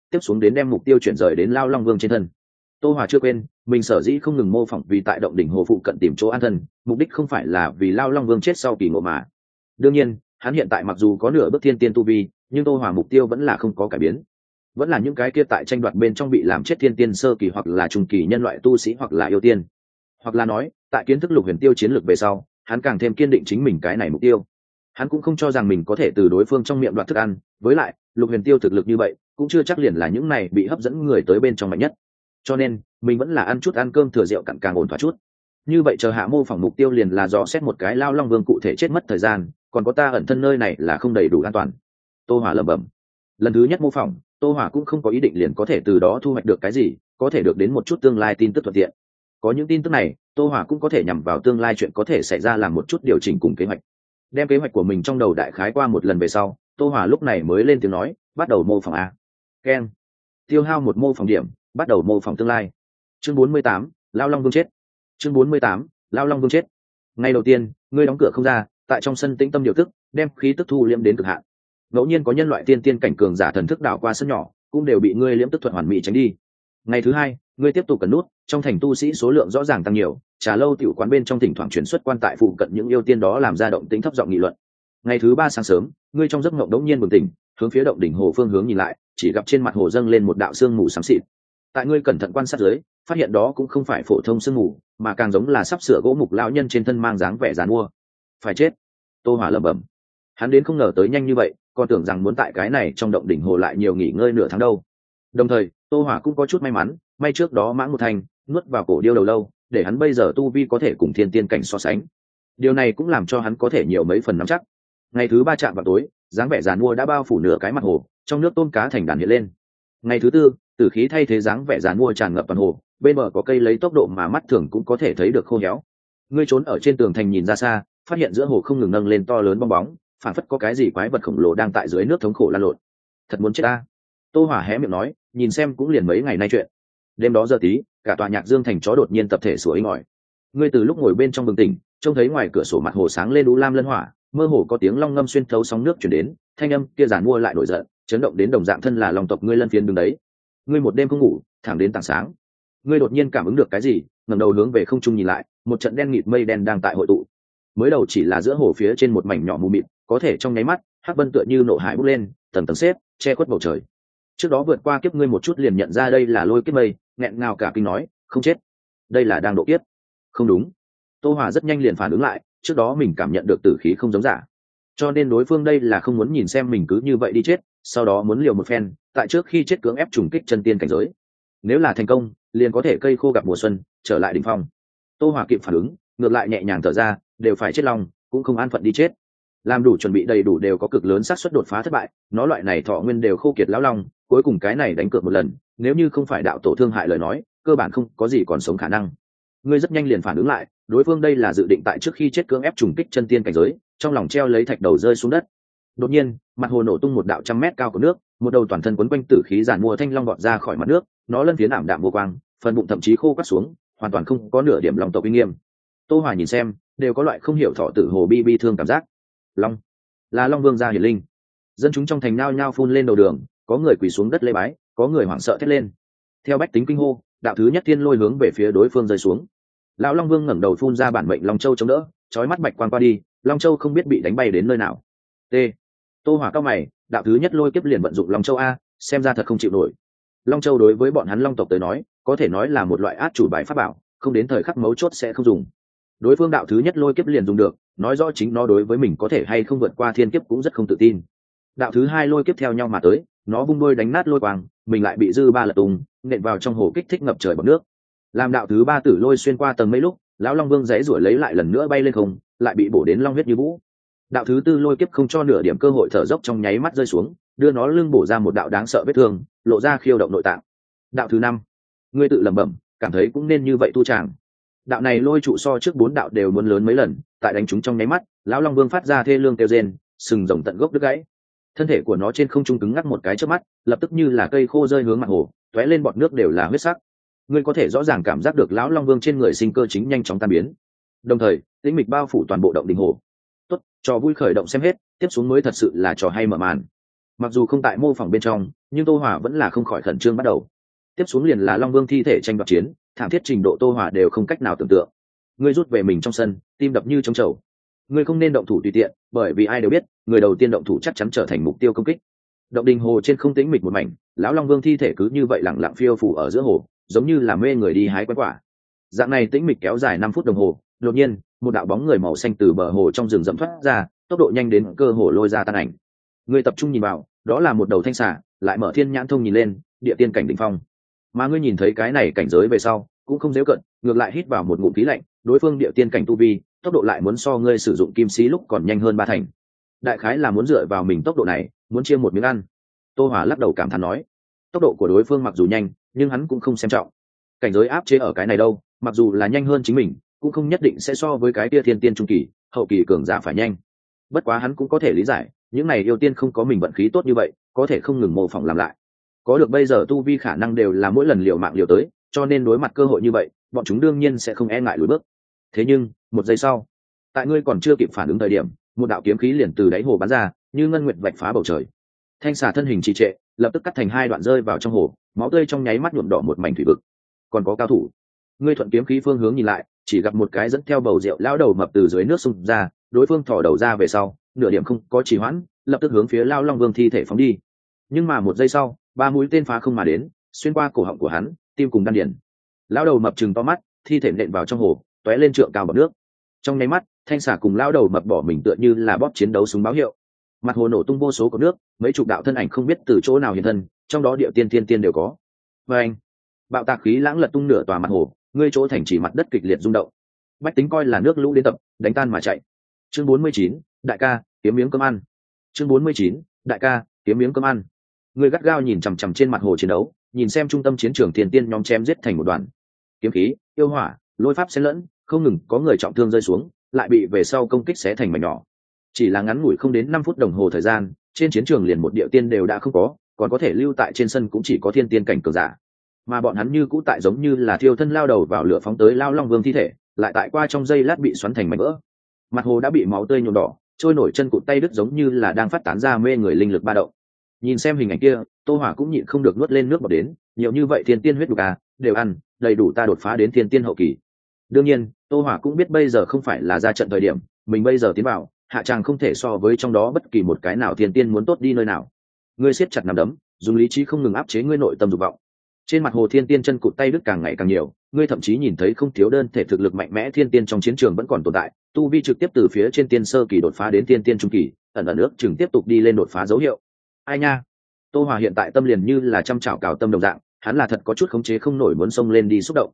tiếp xuống đến đem mục tiêu chuyển rời đến Lao Long Vương trên thân. Tô Hòa chưa quên mình sở dĩ không ngừng mô phỏng vì tại động đỉnh hồ phụ cận tìm chỗ an thân, mục đích không phải là vì Lao Long Vương chết sau kỳ ngộ mà. Đương nhiên hắn hiện tại mặc dù có nửa bước thiên tiên tu vi, nhưng Tô Hòa mục tiêu vẫn là không có cải biến, vẫn là những cái kia tại tranh đoạt bên trong bị làm chết thiên tiên sơ kỳ hoặc là trung kỳ nhân loại tu sĩ hoặc là yêu tiên, hoặc là nói tại kiến thức Lục Huyền Tiêu chiến lược về sau, hắn càng thêm kiên định chính mình cái này mục tiêu. Hắn cũng không cho rằng mình có thể từ đối phương trong miệng đoạt thức ăn, với lại Lục Huyền Tiêu thực lực như vậy cũng chưa chắc liền là những này bị hấp dẫn người tới bên trong mạnh nhất, cho nên mình vẫn là ăn chút ăn cơm thừa rượu cặn càng ổn thỏa chút. Như vậy chờ hạ mô phỏng mục tiêu liền là dò xét một cái Lao Long Vương cụ thể chết mất thời gian, còn có ta ẩn thân nơi này là không đầy đủ an toàn. Tô Hỏa lẩm bẩm. Lần thứ nhất mô phỏng, Tô Hỏa cũng không có ý định liền có thể từ đó thu hoạch được cái gì, có thể được đến một chút tương lai tin tức thuận tiện. Có những tin tức này, Tô Hỏa cũng có thể nhằm vào tương lai chuyện có thể xảy ra làm một chút điều chỉnh cùng kế hoạch. Đem kế hoạch của mình trong đầu đại khái qua một lần về sau, Tô Hỏa lúc này mới lên tiếng nói, bắt đầu mô phỏng a. Keng. Tiêu hao một mô phỏng điểm, bắt đầu mô phỏng tương lai. Chương 48, Lao Long Vương chết. Chương 48, Lao Long Vương chết. Ngày đầu tiên, ngươi đóng cửa không ra, tại trong sân tĩnh tâm điều tức, đem khí tức thu liễm đến cực hạn. Ngẫu nhiên có nhân loại tiên tiên cảnh cường giả thần thức đảo qua sân nhỏ, cũng đều bị ngươi liễm tức thuật hoàn mỹ tránh đi. Ngày thứ hai, ngươi tiếp tục cẩn nút, trong thành tu sĩ số lượng rõ ràng tăng nhiều, trà lâu tiểu quán bên trong thỉnh thoảng chuyển xuất quan tại phụ cận những yêu tiên đó làm ra động tĩnh thấp giọng nghị luận. Ngày thứ ba sáng sớm, ngươi trong giấc mộng đống nhiên bừng tỉnh, hướng phía động đỉnh hồ phương hướng nhìn lại, chỉ gặp trên mặt hồ dâng lên một đạo sương mù xám xịt. Tại ngươi cẩn thận quan sát dưới, phát hiện đó cũng không phải phổ thông sương mù, mà càng giống là sắp sửa gỗ mục lão nhân trên thân mang dáng vẻ giàn mua. Phải chết. Tô Hỏa lẩm bẩm. Hắn đến không ngờ tới nhanh như vậy, còn tưởng rằng muốn tại cái này trong động đỉnh hồ lại nhiều nghỉ ngơi nửa tháng đâu. Đồng thời, Tô Hỏa cũng có chút may mắn, may trước đó mãng một thành nuốt vào cổ điêu đầu lâu, để hắn bây giờ tu vi có thể cùng thiên tiên cảnh so sánh. Điều này cũng làm cho hắn có thể nhiều mấy phần nắm chắc. Ngày thứ ba chạm vào tối, dáng vẻ giàn mua đã bao phủ nửa cái mặt hồ, trong nước tôm cá thành đàn hiện lên. Ngày thứ tư, tử khí thay thế dáng vẻ giàn mua tràn ngập toàn hồ, bên bờ có cây lấy tốc độ mà mắt thường cũng có thể thấy được khô héo. Ngươi trốn ở trên tường thành nhìn ra xa, phát hiện giữa hồ không ngừng nâng lên to lớn bong bóng, phản phất có cái gì quái vật khổng lồ đang tại dưới nước thống khổ lan lộn. Thật muốn chết ta. Tô Hỏa hé miệng nói, nhìn xem cũng liền mấy ngày nay chuyện. Đêm đó giờ tí, cả tòa Nhạc Dương thành chó đột nhiên tập thể sủa inh ỏi. Ngươi từ lúc ngồi bên trong bừng tỉnh, trông thấy ngoài cửa sổ mặt hồ sáng lên u lam lân hỏa, mơ hồ có tiếng long ngâm xuyên thấu sóng nước truyền đến, thanh âm kia giản mua lại nổi giận, chấn động đến đồng dạng thân là lòng tộc ngươi lân phiến đứng đấy. Ngươi một đêm không ngủ, thẳng đến tảng sáng. Ngươi đột nhiên cảm ứng được cái gì, ngẩng đầu hướng về không trung nhìn lại, một trận đen nghịt mây đen đang tại hội tụ. Mới đầu chỉ là giữa hồ phía trên một mảnh nhỏ mù mịt, có thể trong nháy mắt, hắc bân tựa như nộ hải bốc lên, tầng tầng xếp, che khuất bầu trời. Trước đó vượt qua kiếp ngươi một chút liền nhận ra đây là lôi kiếp mây, nghẹn ngào cả kinh nói, không chết, đây là đang độ kiếp. Không đúng. Tô Hòa rất nhanh liền phản ứng lại, trước đó mình cảm nhận được tử khí không giống giả, cho nên đối phương đây là không muốn nhìn xem mình cứ như vậy đi chết, sau đó muốn liều một phen, tại trước khi chết cưỡng ép trùng kích chân tiên cảnh giới. Nếu là thành công, liền có thể cây khô gặp mùa xuân, trở lại đỉnh phong. Tô Hòa kịp phản ứng, ngược lại nhẹ nhàng thở ra, đều phải chết lòng, cũng không an phận đi chết. Làm đủ chuẩn bị đầy đủ đều có cực lớn xác suất đột phá thất bại, nó loại này thọ nguyên đều khô kiệt lão long, cuối cùng cái này đánh cược một lần, nếu như không phải đạo tổ thương hại lời nói, cơ bản không có gì còn sống khả năng. Ngươi rất nhanh liền phản ứng lại, đối phương đây là dự định tại trước khi chết cưỡng ép trùng kích chân tiên cảnh giới, trong lòng treo lấy thạch đầu rơi xuống đất. Đột nhiên, mặt hồ nổ tung một đạo trăm mét cao của nước, một đầu toàn thân quấn quanh tử khí giản mua thanh long bọt ra khỏi mặt nước, nó lân phiến ảm đạm vô quang, phần bụng thậm chí khô quắt xuống, hoàn toàn không có nửa điểm lòng tộc uy nghiêm. Tô Hòa nhìn xem, đều có loại không hiểu thọ tử hồ bi bi thương cảm giác. Long, là Long Vương gia hiển linh. Dân chúng trong thành nao nhao phun lên đầu đường, có người quỳ xuống đất lê bái, có người hoảng sợ thét lên. Theo bách tính kinh hô, đạo thứ nhất thiên lôi hướng về phía đối phương rơi xuống. Lão Long Vương ngẩng đầu phun ra bản mệnh Long Châu chống đỡ, chói mắt bạch quang qua đi, Long Châu không biết bị đánh bay đến nơi nào. T. Tô Hỏa cao mày, đạo thứ nhất lôi kiếp liền vận dụng Long Châu a, xem ra thật không chịu nổi. Long Châu đối với bọn hắn Long tộc tới nói, có thể nói là một loại át chủ bài pháp bảo, không đến thời khắc mấu chốt sẽ không dùng. Đối phương đạo thứ nhất lôi kiếp liền dùng được, nói rõ chính nó đối với mình có thể hay không vượt qua thiên kiếp cũng rất không tự tin. Đạo thứ hai lôi kiếp theo nhau mà tới, nó vung đôi đánh nát lôi quang, mình lại bị dư ba lật tung, nện vào trong hồ kích thích ngập trời bọt nước. Làm đạo thứ ba tử lôi xuyên qua tầng mấy lúc, lão Long Vương dãy rủi lấy lại lần nữa bay lên không, lại bị bổ đến long huyết như vũ. Đạo thứ tư lôi kiếp không cho nửa điểm cơ hội thở dốc, trong nháy mắt rơi xuống, đưa nó lưng bổ ra một đạo đáng sợ vết thương, lộ ra khiêu động nội tạng. Đạo thứ năm, ngươi tự lẩm bẩm, cảm thấy cũng nên như vậy tu tràng. Đạo này lôi trụ so trước 4 đạo đều muốn lớn mấy lần, tại đánh chúng trong nháy mắt, lão Long Vương phát ra thê lương kêu rên, sừng rồng tận gốc đứt gãy. Thân thể của nó trên không trung cứng ngắc một cái chớp mắt, lập tức như là cây khô rơi hướng mặt hồ, tóe lên bọt nước đều là huyết sắc. Ngươi có thể rõ ràng cảm giác được lão Long Vương trên người sinh cơ chính nhanh chóng tan biến, đồng thời tĩnh mịch bao phủ toàn bộ động đỉnh hồ. Tốt, trò vui khởi động xem hết, tiếp xuống mới thật sự là trò hay mở màn. Mặc dù không tại mô phỏng bên trong, nhưng Tô Hòa vẫn là không khỏi khẩn trương bắt đầu. Tiếp xuống liền là Long Vương thi thể tranh đoạt chiến, thảm thiết trình độ Tô Hòa đều không cách nào tưởng tượng. Ngươi rút về mình trong sân, tim đập như trống trầu. Ngươi không nên động thủ tùy tiện, bởi vì ai đều biết, người đầu tiên động thủ chắc chắn trở thành mục tiêu công kích. Động đình hồ trên không tĩnh mịch một mảnh, lão Long Vương thi thể cứ như vậy lặng lặng phiêu phù ở giữa hồ, giống như là mê người đi hái quái quả. Dạng này tĩnh mịch kéo dài 5 phút đồng hồ, đột nhiên, một đạo bóng người màu xanh từ bờ hồ trong rừng rậm thoát ra, tốc độ nhanh đến cơ hồ lôi ra tan ảnh. Ngươi tập trung nhìn vào, đó là một đầu thanh xà, lại mở thiên nhãn thông nhìn lên, địa tiên cảnh đỉnh phong. Mà ngươi nhìn thấy cái này cảnh giới về sau, cũng không dễ cận, ngược lại hít vào một ngụm khí lạnh, đối phương địa tiên cảnh tu vi, tốc độ lại muốn so ngươi sử dụng kim sĩ lúc còn nhanh hơn 3 thành. Đại khái là muốn dựa vào mình tốc độ này, muốn chia một miếng ăn. Tô Hòa lắc đầu cảm thán nói, tốc độ của đối phương mặc dù nhanh, nhưng hắn cũng không xem trọng. Cảnh giới áp chế ở cái này đâu, mặc dù là nhanh hơn chính mình, cũng không nhất định sẽ so với cái kia thiên tiên trung kỳ, hậu kỳ cường giả phải nhanh. Bất quá hắn cũng có thể lý giải, những này yêu tiên không có mình vận khí tốt như vậy, có thể không ngừng mô phỏng làm lại. Có được bây giờ tu vi khả năng đều là mỗi lần liều mạng liều tới, cho nên đối mặt cơ hội như vậy, bọn chúng đương nhiên sẽ không e ngại lùi bước. Thế nhưng, một giây sau, tại ngươi còn chưa kịp phản ứng thời điểm, một đạo kiếm khí liền từ đáy hồ bắn ra, như ngân nguyệt vạch phá bầu trời. Thanh xà thân hình trì trệ, lập tức cắt thành 2 đoạn rơi vào trong hồ, máu tươi trong nháy mắt nhuộm đỏ một mảnh thủy vực. Còn có cao thủ. Ngươi thuận kiếm khí phương hướng nhìn lại, chỉ gặp một cái dẫn theo bầu rượu lão đầu mập từ dưới nước xung ra, đối phương thò đầu ra về sau, nửa điểm không có trì hoãn, lập tức hướng phía Lao Long Vương thi thể phóng đi. Nhưng mà một giây sau, 3 mũi tên phá không mà đến, xuyên qua cổ họng của hắn, tim cùng đan điền. Lão đầu mập trừng to mắt, thi thể nện vào trong hồ, tóe lên trượng cao bọt nước. Trong nháy mắt, thanh xà cùng lão đầu mập bỏ mình tựa như là bóp chiến đấu súng báo hiệu. Mặt hồ nổ tung vô số cột nước, mấy chục đạo thân ảnh không biết từ chỗ nào hiện thân, trong đó địa tiên thiên tiên đều có. Và anh, bạo tạc khí lãng lật tung nửa tòa mặt hồ, ngươi chỗ thành chỉ mặt đất kịch liệt rung động. Bách tính coi là nước lũ đến tập, đánh tan mà chạy. Chương 49, đại ca, kiếm miếng cơm ăn. Chương 49, đại ca, kiếm miếng cơm ăn. Ngươi gắt gao nhìn chằm chằm trên mặt hồ chiến đấu, nhìn xem trung tâm chiến trường thiên tiên nhóm chém giết thành một đoàn. Kiếm khí, yêu hỏa, lôi pháp xen lẫn, không ngừng có người trọng thương rơi xuống, lại bị về sau công kích xé thành mảnh nhỏ. Chỉ là ngắn ngủi không đến 5 phút đồng hồ thời gian, trên chiến trường liền một địa tiên đều đã không có, còn có thể lưu tại trên sân cũng chỉ có thiên tiên cảnh cường giả. Mà bọn hắn như cũ tại giống như là thiêu thân lao đầu vào lửa phóng tới Lao Long Vương thi thể, lại tại qua trong giây lát bị xoắn thành mảnh vỡ. Mặt hồ đã bị máu tươi nhuộm đỏ, trôi nổi chân cụt tay đứt giống như là đang phát tán ra mê người linh lực ba động. Nhìn xem hình ảnh kia, Tô Hỏa cũng nhịn không được nuốt lên nước bọt đến, nhiều như vậy thiên tiên huyết đục đều ăn, đầy đủ ta đột phá đến thiên tiên hậu kỳ. Đương nhiên, Tô Hỏa cũng biết bây giờ không phải là ra trận thời điểm, mình bây giờ tiến vào, hạ tràng không thể so với trong đó bất kỳ một cái nào thiên tiên muốn tốt đi nơi nào. Ngươi siết chặt nắm đấm, dùng lý trí không ngừng áp chế ngươi nội tâm dục vọng. Trên mặt hồ thiên tiên chân cụt tay đứt càng ngày càng nhiều, ngươi thậm chí nhìn thấy không thiếu đơn thể thực lực mạnh mẽ thiên tiên trong chiến trường vẫn còn tồn tại, tu vi trực tiếp từ phía trên tiên sơ kỳ đột phá đến tiên tiên trung kỳ, ẩn ẩn ước chừng tiếp tục đi lên đột phá dấu hiệu. Ai nha, Tô Hòa hiện tại tâm liền như là trăm chảo cào tâm đồng dạng, hắn là thật có chút khống chế không nổi muốn xông lên đi xúc động.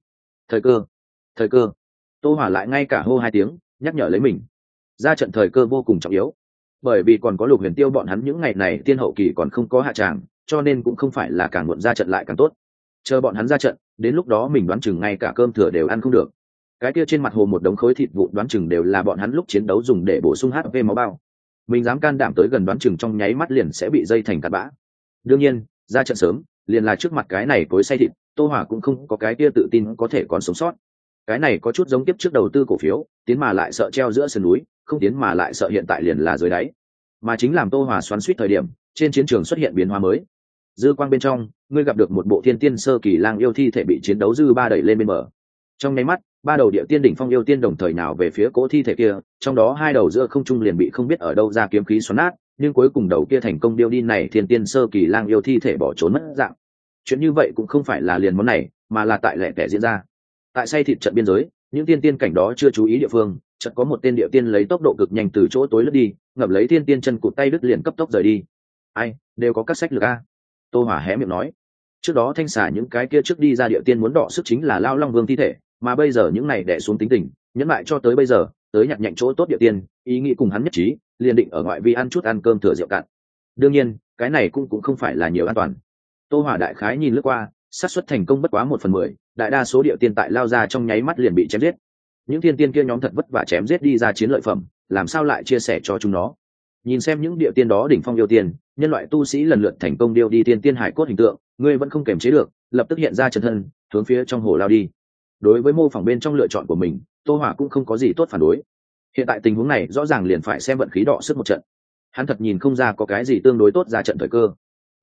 Thời cơ. Tô Hòa lại ngay cả hô 2 tiếng, nhắc nhở lấy mình. Ra trận thời cơ vô cùng trọng yếu, bởi vì còn có Lục Huyền Tiêu bọn hắn những ngày này tiên hậu kỳ còn không có hạ tràng, cho nên cũng không phải là càng muộn ra trận lại càng tốt. Chờ bọn hắn ra trận, đến lúc đó mình đoán chừng ngay cả cơm thừa đều ăn không được. Cái kia trên mặt hồ một đống khối thịt vụn đoán chừng đều là bọn hắn lúc chiến đấu dùng để bổ sung HP máu bao. Mình dám can đảm tới gần đoán chừng trong nháy mắt liền sẽ bị dây thành cát bã. Đương nhiên, ra trận sớm, liền là trước mặt cái này cối xay thịt, Tô Hỏa cũng không có cái kia tự tin có thể còn sống sót. Cái này có chút giống tiếp trước đầu tư cổ phiếu, tiến mà lại sợ treo giữa sườn núi, không tiến mà lại sợ hiện tại liền là dưới đáy. Mà chính làm Tô Hỏa xoắn xuýt thời điểm, trên chiến trường xuất hiện biến hóa mới. Dư quang bên trong, ngươi gặp được một bộ thiên tiên sơ kỳ lang yêu thi thể bị chiến đấu dư ba đẩy lên bên bờ. Trong nháy mắt, 3 đầu địa tiên đỉnh phong yêu tiên đồng thời nào về phía cỗ thi thể kia, trong đó 2 đầu giữa không trung liền bị không biết ở đâu ra kiếm khí xoắn nát, nhưng cuối cùng đầu kia thành công điêu đi này thiên tiên sơ kỳ lang yêu thi thể bỏ trốn mất dạng. Chuyện như vậy cũng không phải là liền món này, mà là tại lẻ tẻ diễn ra. Tại say thịt trận biên giới, những tiên tiên cảnh đó chưa chú ý địa phương, chợt có một tên địa tiên lấy tốc độ cực nhanh từ chỗ tối lướt đi, ngập lấy thiên tiên chân cụt tay đứt liền cấp tốc rời đi. Ai, đều có các sách lược a. Tô Hỏa hé miệng nói. Trước đó thanh xà những cái kia trước đi ra địa tiên muốn đọ sức chính là Lao Long Vương thi thể, mà bây giờ những này đè xuống tính tình, nhẫn lại cho tới bây giờ, tới nhặt nhạnh chỗ tốt địa tiên, ý nghĩ cùng hắn nhất trí, liền định ở ngoại vi ăn chút ăn cơm thừa rượu cạn. Đương nhiên, cái này cũng không phải là nhiều an toàn. Tô Hỏa đại khái nhìn lướt qua, xác suất thành công bất quá 1/10, đại đa số địa tiên tại lao ra trong nháy mắt liền bị chém giết. Những thiên tiên kia nhóm thật vất vả chém giết đi ra chiến lợi phẩm, làm sao lại chia sẻ cho chúng nó? Nhìn xem những địa tiên đó đỉnh phong yêu tiên, nhân loại tu sĩ lần lượt thành công điêu đi tiên tiên hải cốt hình tượng, ngươi vẫn không kềm chế được, lập tức hiện ra chân thân, hướng phía trong hồ lao đi. Đối với mô phỏng bên trong lựa chọn của mình, Tô Hỏa cũng không có gì tốt phản đối. Hiện tại tình huống này rõ ràng liền phải xem vận khí đọ sức một trận. Hắn thật nhìn không ra có cái gì tương đối tốt ra trận thời cơ.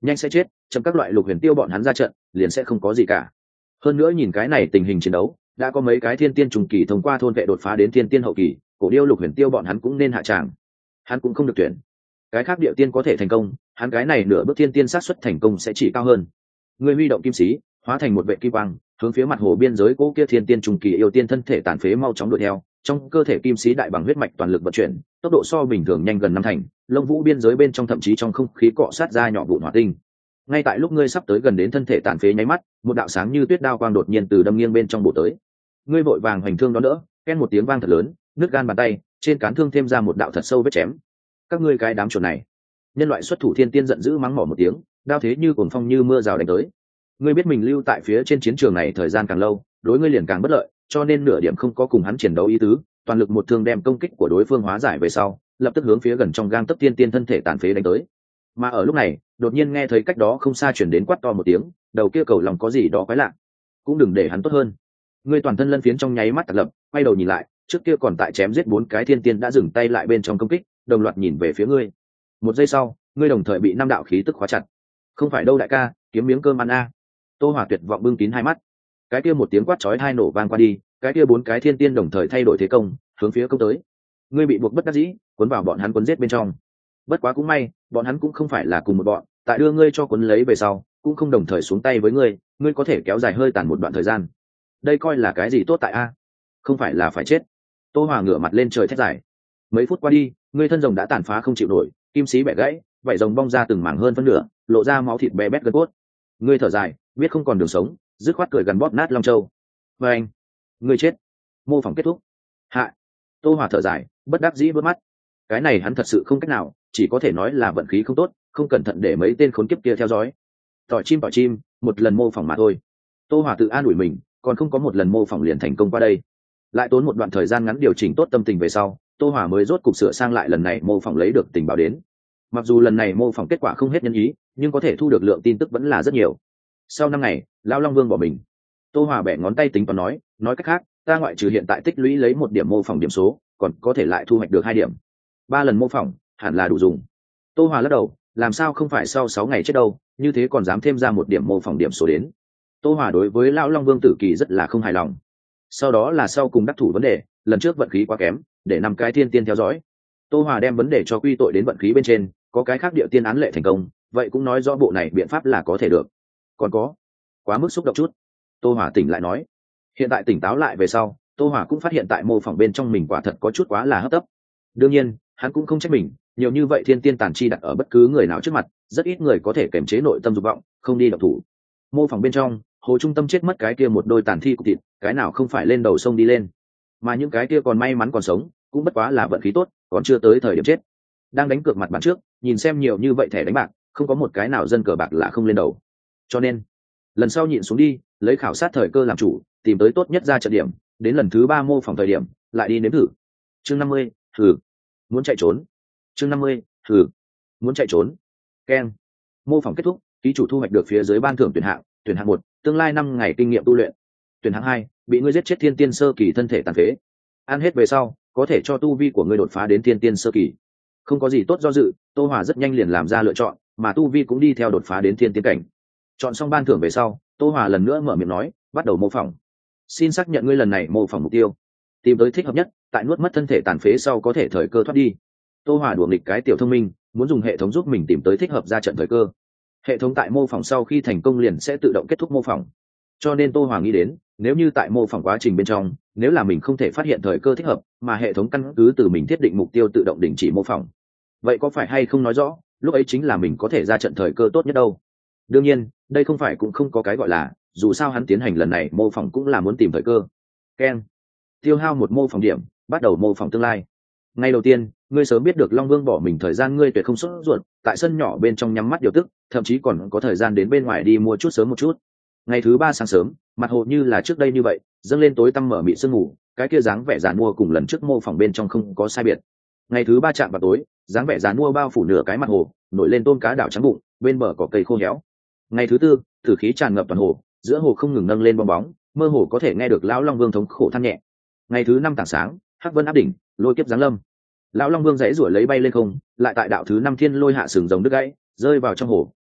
nhanh sẽ chết, chấm các loại Lục Huyền Tiêu bọn hắn ra trận liền sẽ không có gì cả. Hơn nữa nhìn cái này tình hình chiến đấu, đã có mấy cái thiên tiên trùng kỳ thông qua thôn vệ đột phá đến thiên tiên hậu kỳ, cổ điêu Lục Huyền Tiêu bọn hắn cũng nên hạ tràng. Hắn cũng không được tuyển. Cái khác địa tiên có thể thành công, hắn cái này nửa bước thiên tiên xác suất thành công sẽ chỉ cao hơn. Người huy động kim sĩ, hóa thành một vệ kim quang, hướng phía mặt hồ biên giới cố kia thiên tiên trùng kỳ yêu tiên thân thể tàn phế mau chóng đuổi theo. Trong cơ thể kim sĩ đại bằng huyết mạch toàn lực vận chuyển, tốc độ so bình thường nhanh gần năm thành, lông vũ biên giới bên trong thậm chí trong không khí cọ sát ra nhỏ vụn hỏa tinh. Ngay tại lúc ngươi sắp tới gần đến thân thể tàn phế nháy mắt, một đạo sáng như tuyết đao quang đột nhiên từ đâm nghiêng bên trong bổ tới. Ngươi vội vàng hoành thương đó đỡ, ken một tiếng vang thật lớn, nứt gan bàn tay, trên cán thương thêm ra một đạo thật sâu vết chém. Các ngươi cái đám chuột này! Nhân loại xuất thủ thiên tiên giận dữ mắng mỏ một tiếng, đao thế như cuồng phong như mưa rào đánh tới. Ngươi biết mình lưu tại phía trên chiến trường này thời gian càng lâu, đối ngươi liền càng bất lợi, cho nên nửa điểm không có cùng hắn chiến đấu ý tứ, toàn lực một thương đem công kích của đối phương hóa giải về sau, lập tức hướng phía gần trong gang tấc tiên tiên thân thể tàn phế đánh tới. Mà ở lúc này, đột nhiên nghe thấy cách đó không xa chuyển đến quát to một tiếng, đầu kia cầu lòng có gì đó quái lạ, cũng đừng để hắn tốt hơn. Ngươi toàn thân lân phiến trong nháy mắt tạt lập, quay đầu nhìn lại, trước kia còn tại chém giết 4 cái thiên tiên đã dừng tay lại bên trong công kích, đồng loạt nhìn về phía ngươi. Một giây sau, ngươi đồng thời bị 5 đạo khí tức khóa chặt. Không phải đâu đại ca, kiếm miếng cơm ăn a. Tô Hỏa tuyệt vọng bưng kín hai mắt. Cái kia một tiếng quát chói tai nổ vang qua đi, cái kia 4 cái thiên tiên đồng thời thay đổi thế công, hướng phía công tới. Ngươi bị buộc bất đắc dĩ, cuốn vào bọn hắn cuốn giết bên trong. Bất quá cũng may, bọn hắn cũng không phải là cùng một bọn, tại đưa ngươi cho cuốn lấy về sau, cũng không đồng thời xuống tay với ngươi, ngươi có thể kéo dài hơi tàn một đoạn thời gian. Đây coi là cái gì tốt tại a? Không phải là phải chết. Tô Hỏa ngửa mặt lên trời thét dài. Mấy phút qua đi, ngươi thân rồng đã tàn phá không chịu nổi, kim xí bẻ gãy, vảy rồng bong ra từng mảng hơn phân nửa, lộ ra máu thịt bé bét gân cốt. Ngươi thở dài, biết không còn đường sống, dứt khoát cười gần bóp nát Long Châu. Và anh, ngươi chết. Mô phỏng kết thúc. Hạ. Tô Hỏa thở dài, bất đắc dĩ vớt mắt. Cái này hắn thật sự không cách nào, chỉ có thể nói là vận khí không tốt, không cẩn thận để mấy tên khốn kiếp kia theo dõi. Tỏi chim, một lần mô phỏng mà thôi. Tô Hỏa tự an ủi mình, còn không có một lần mô phỏng liền thành công qua đây. Lại tốn một đoạn thời gian ngắn điều chỉnh tốt tâm tình về sau, Tô Hỏa mới rốt cục sửa sang lại lần này mô phỏng lấy được tình báo đến. Mặc dù lần này mô phỏng kết quả không hết nhân ý, nhưng có thể thu được lượng tin tức vẫn là rất nhiều. Sau 5 ngày, Lão Long Vương bỏ mình. Tô Hỏa bẻ ngón tay tính toán nói cách khác, ta ngoại trừ hiện tại tích lũy lấy 1 điểm mô phỏng điểm số, còn có thể lại thu hoạch được 2 điểm. 3 lần mô phỏng, hẳn là đủ dùng. Tô Hỏa lắc đầu, làm sao không phải sau 6 ngày chết đâu, như thế còn dám thêm ra 1 điểm mô phỏng điểm số đến. Tô Hỏa đối với Lão Long Vương Tử Kỳ rất là không hài lòng. Sau đó là sau cùng đắc thủ vấn đề, lần trước vận khí quá kém, để 5 cái thiên tiên theo dõi. Tô Hỏa đem vấn đề cho quy tội đến vận khí bên trên, có cái khác địa tiên án lệ thành công, vậy cũng nói rõ bộ này biện pháp là có thể được. Còn có, quá mức xúc động chút. Tô Hỏa tỉnh lại nói. Hiện tại tỉnh táo lại về sau, Tô Hỏa cũng phát hiện tại mô phỏng bên trong mình quả thật có chút quá là hấp tấp. Đương nhiên, hắn cũng không trách mình, nhiều như vậy thiên tiên tàn chi đặt ở bất cứ người nào trước mặt, rất ít người có thể kiềm chế nội tâm dục vọng, không đi động thủ. Mô phỏng bên trong, hồ trung tâm chết mất cái kia một đôi tàn thi cục thịt, cái nào không phải lên đầu sông đi lên, mà những cái kia còn may mắn còn sống, cũng bất quá là vận khí tốt, còn chưa tới thời điểm chết. Đang đánh cược mặt bàn trước, nhìn xem nhiều như vậy thẻ đánh bạc, không có một cái nào dân cờ bạc là không lên đầu. Cho nên, lần sau nhịn xuống đi, lấy khảo sát thời cơ làm chủ, tìm tới tốt nhất ra trận điểm, đến lần thứ 3 mô phỏng thời điểm, lại đi nếm thử. Chương 50, thử. Muốn chạy trốn. Chương 50, thử. Muốn chạy trốn. Keng. Mô phỏng kết thúc, ký chủ thu hoạch được phía dưới ban thưởng tuyển hạng 1, tương lai 5 ngày kinh nghiệm tu luyện. Tuyển hạng 2, bị ngươi giết chết thiên tiên sơ kỳ thân thể tàn phế. Ăn hết về sau, có thể cho tu vi của ngươi đột phá đến thiên tiên sơ kỳ. Không có gì tốt do dự, Tô Hỏa rất nhanh liền làm ra lựa chọn, mà tu vi cũng đi theo đột phá đến thiên tiên cảnh. Chọn xong ban thưởng về sau, Tô Hỏa lần nữa mở miệng nói, bắt đầu mô phỏng. Xin xác nhận ngươi lần này mô phỏng mục tiêu, tìm tới thích hợp nhất, tại nuốt mất thân thể tàn phế sau có thể thời cơ thoát đi. Tô Hỏa đùa nghịch cái tiểu thông minh, muốn dùng hệ thống giúp mình tìm tới thích hợp ra trận thời cơ. Hệ thống tại mô phỏng sau khi thành công liền sẽ tự động kết thúc mô phỏng. Cho nên Tô Hỏa nghĩ đến, nếu như tại mô phỏng quá trình bên trong, nếu là mình không thể phát hiện thời cơ thích hợp, mà hệ thống căn cứ từ mình thiết định mục tiêu tự động đình chỉ mô phỏng, vậy có phải hay không nói rõ, lúc ấy chính là mình có thể ra trận thời cơ tốt nhất đâu. Đương nhiên, đây không phải cũng không có cái gọi là, dù sao hắn tiến hành lần này mô phỏng cũng là muốn tìm thời cơ. Keng. Tiêu hao 1 mô phỏng điểm, bắt đầu mô phỏng tương lai. Ngay đầu tiên, ngươi sớm biết được Long Vương bỏ mình thời gian ngươi tuyệt không sốt ruột, tại sân nhỏ bên trong nhắm mắt điều tức, thậm chí còn có thời gian đến bên ngoài đi mua chút sớm một chút. Ngày thứ 3 sáng sớm, mặt hồ như là trước đây như vậy, dâng lên tối tăm mở mịt sương mù, cái kia dáng vẻ giàn mua cùng lần trước mô phỏng bên trong không có sai biệt. Ngày thứ 3 chạm vào tối, dáng vẻ giàn mua bao phủ nửa cái mặt hồ, nổi lên tôm cá đảo trắng bụng, bên bờ có cây khô héo. Ngày thứ 4, tử khí tràn ngập toàn hồ, giữa hồ không ngừng nâng lên bong bóng, mơ hồ có thể nghe được lão Long Vương thống khổ than nhẹ. Ngày thứ 5 tảng sáng, hắc vân áp đỉnh, lôi kiếp giáng lâm. Lão Long Vương giãy giụa lấy bay lên không, lại tại đạo thứ 5 thiên lôi hạ sừng rồng đứt gãy, rơi vào trong hồ,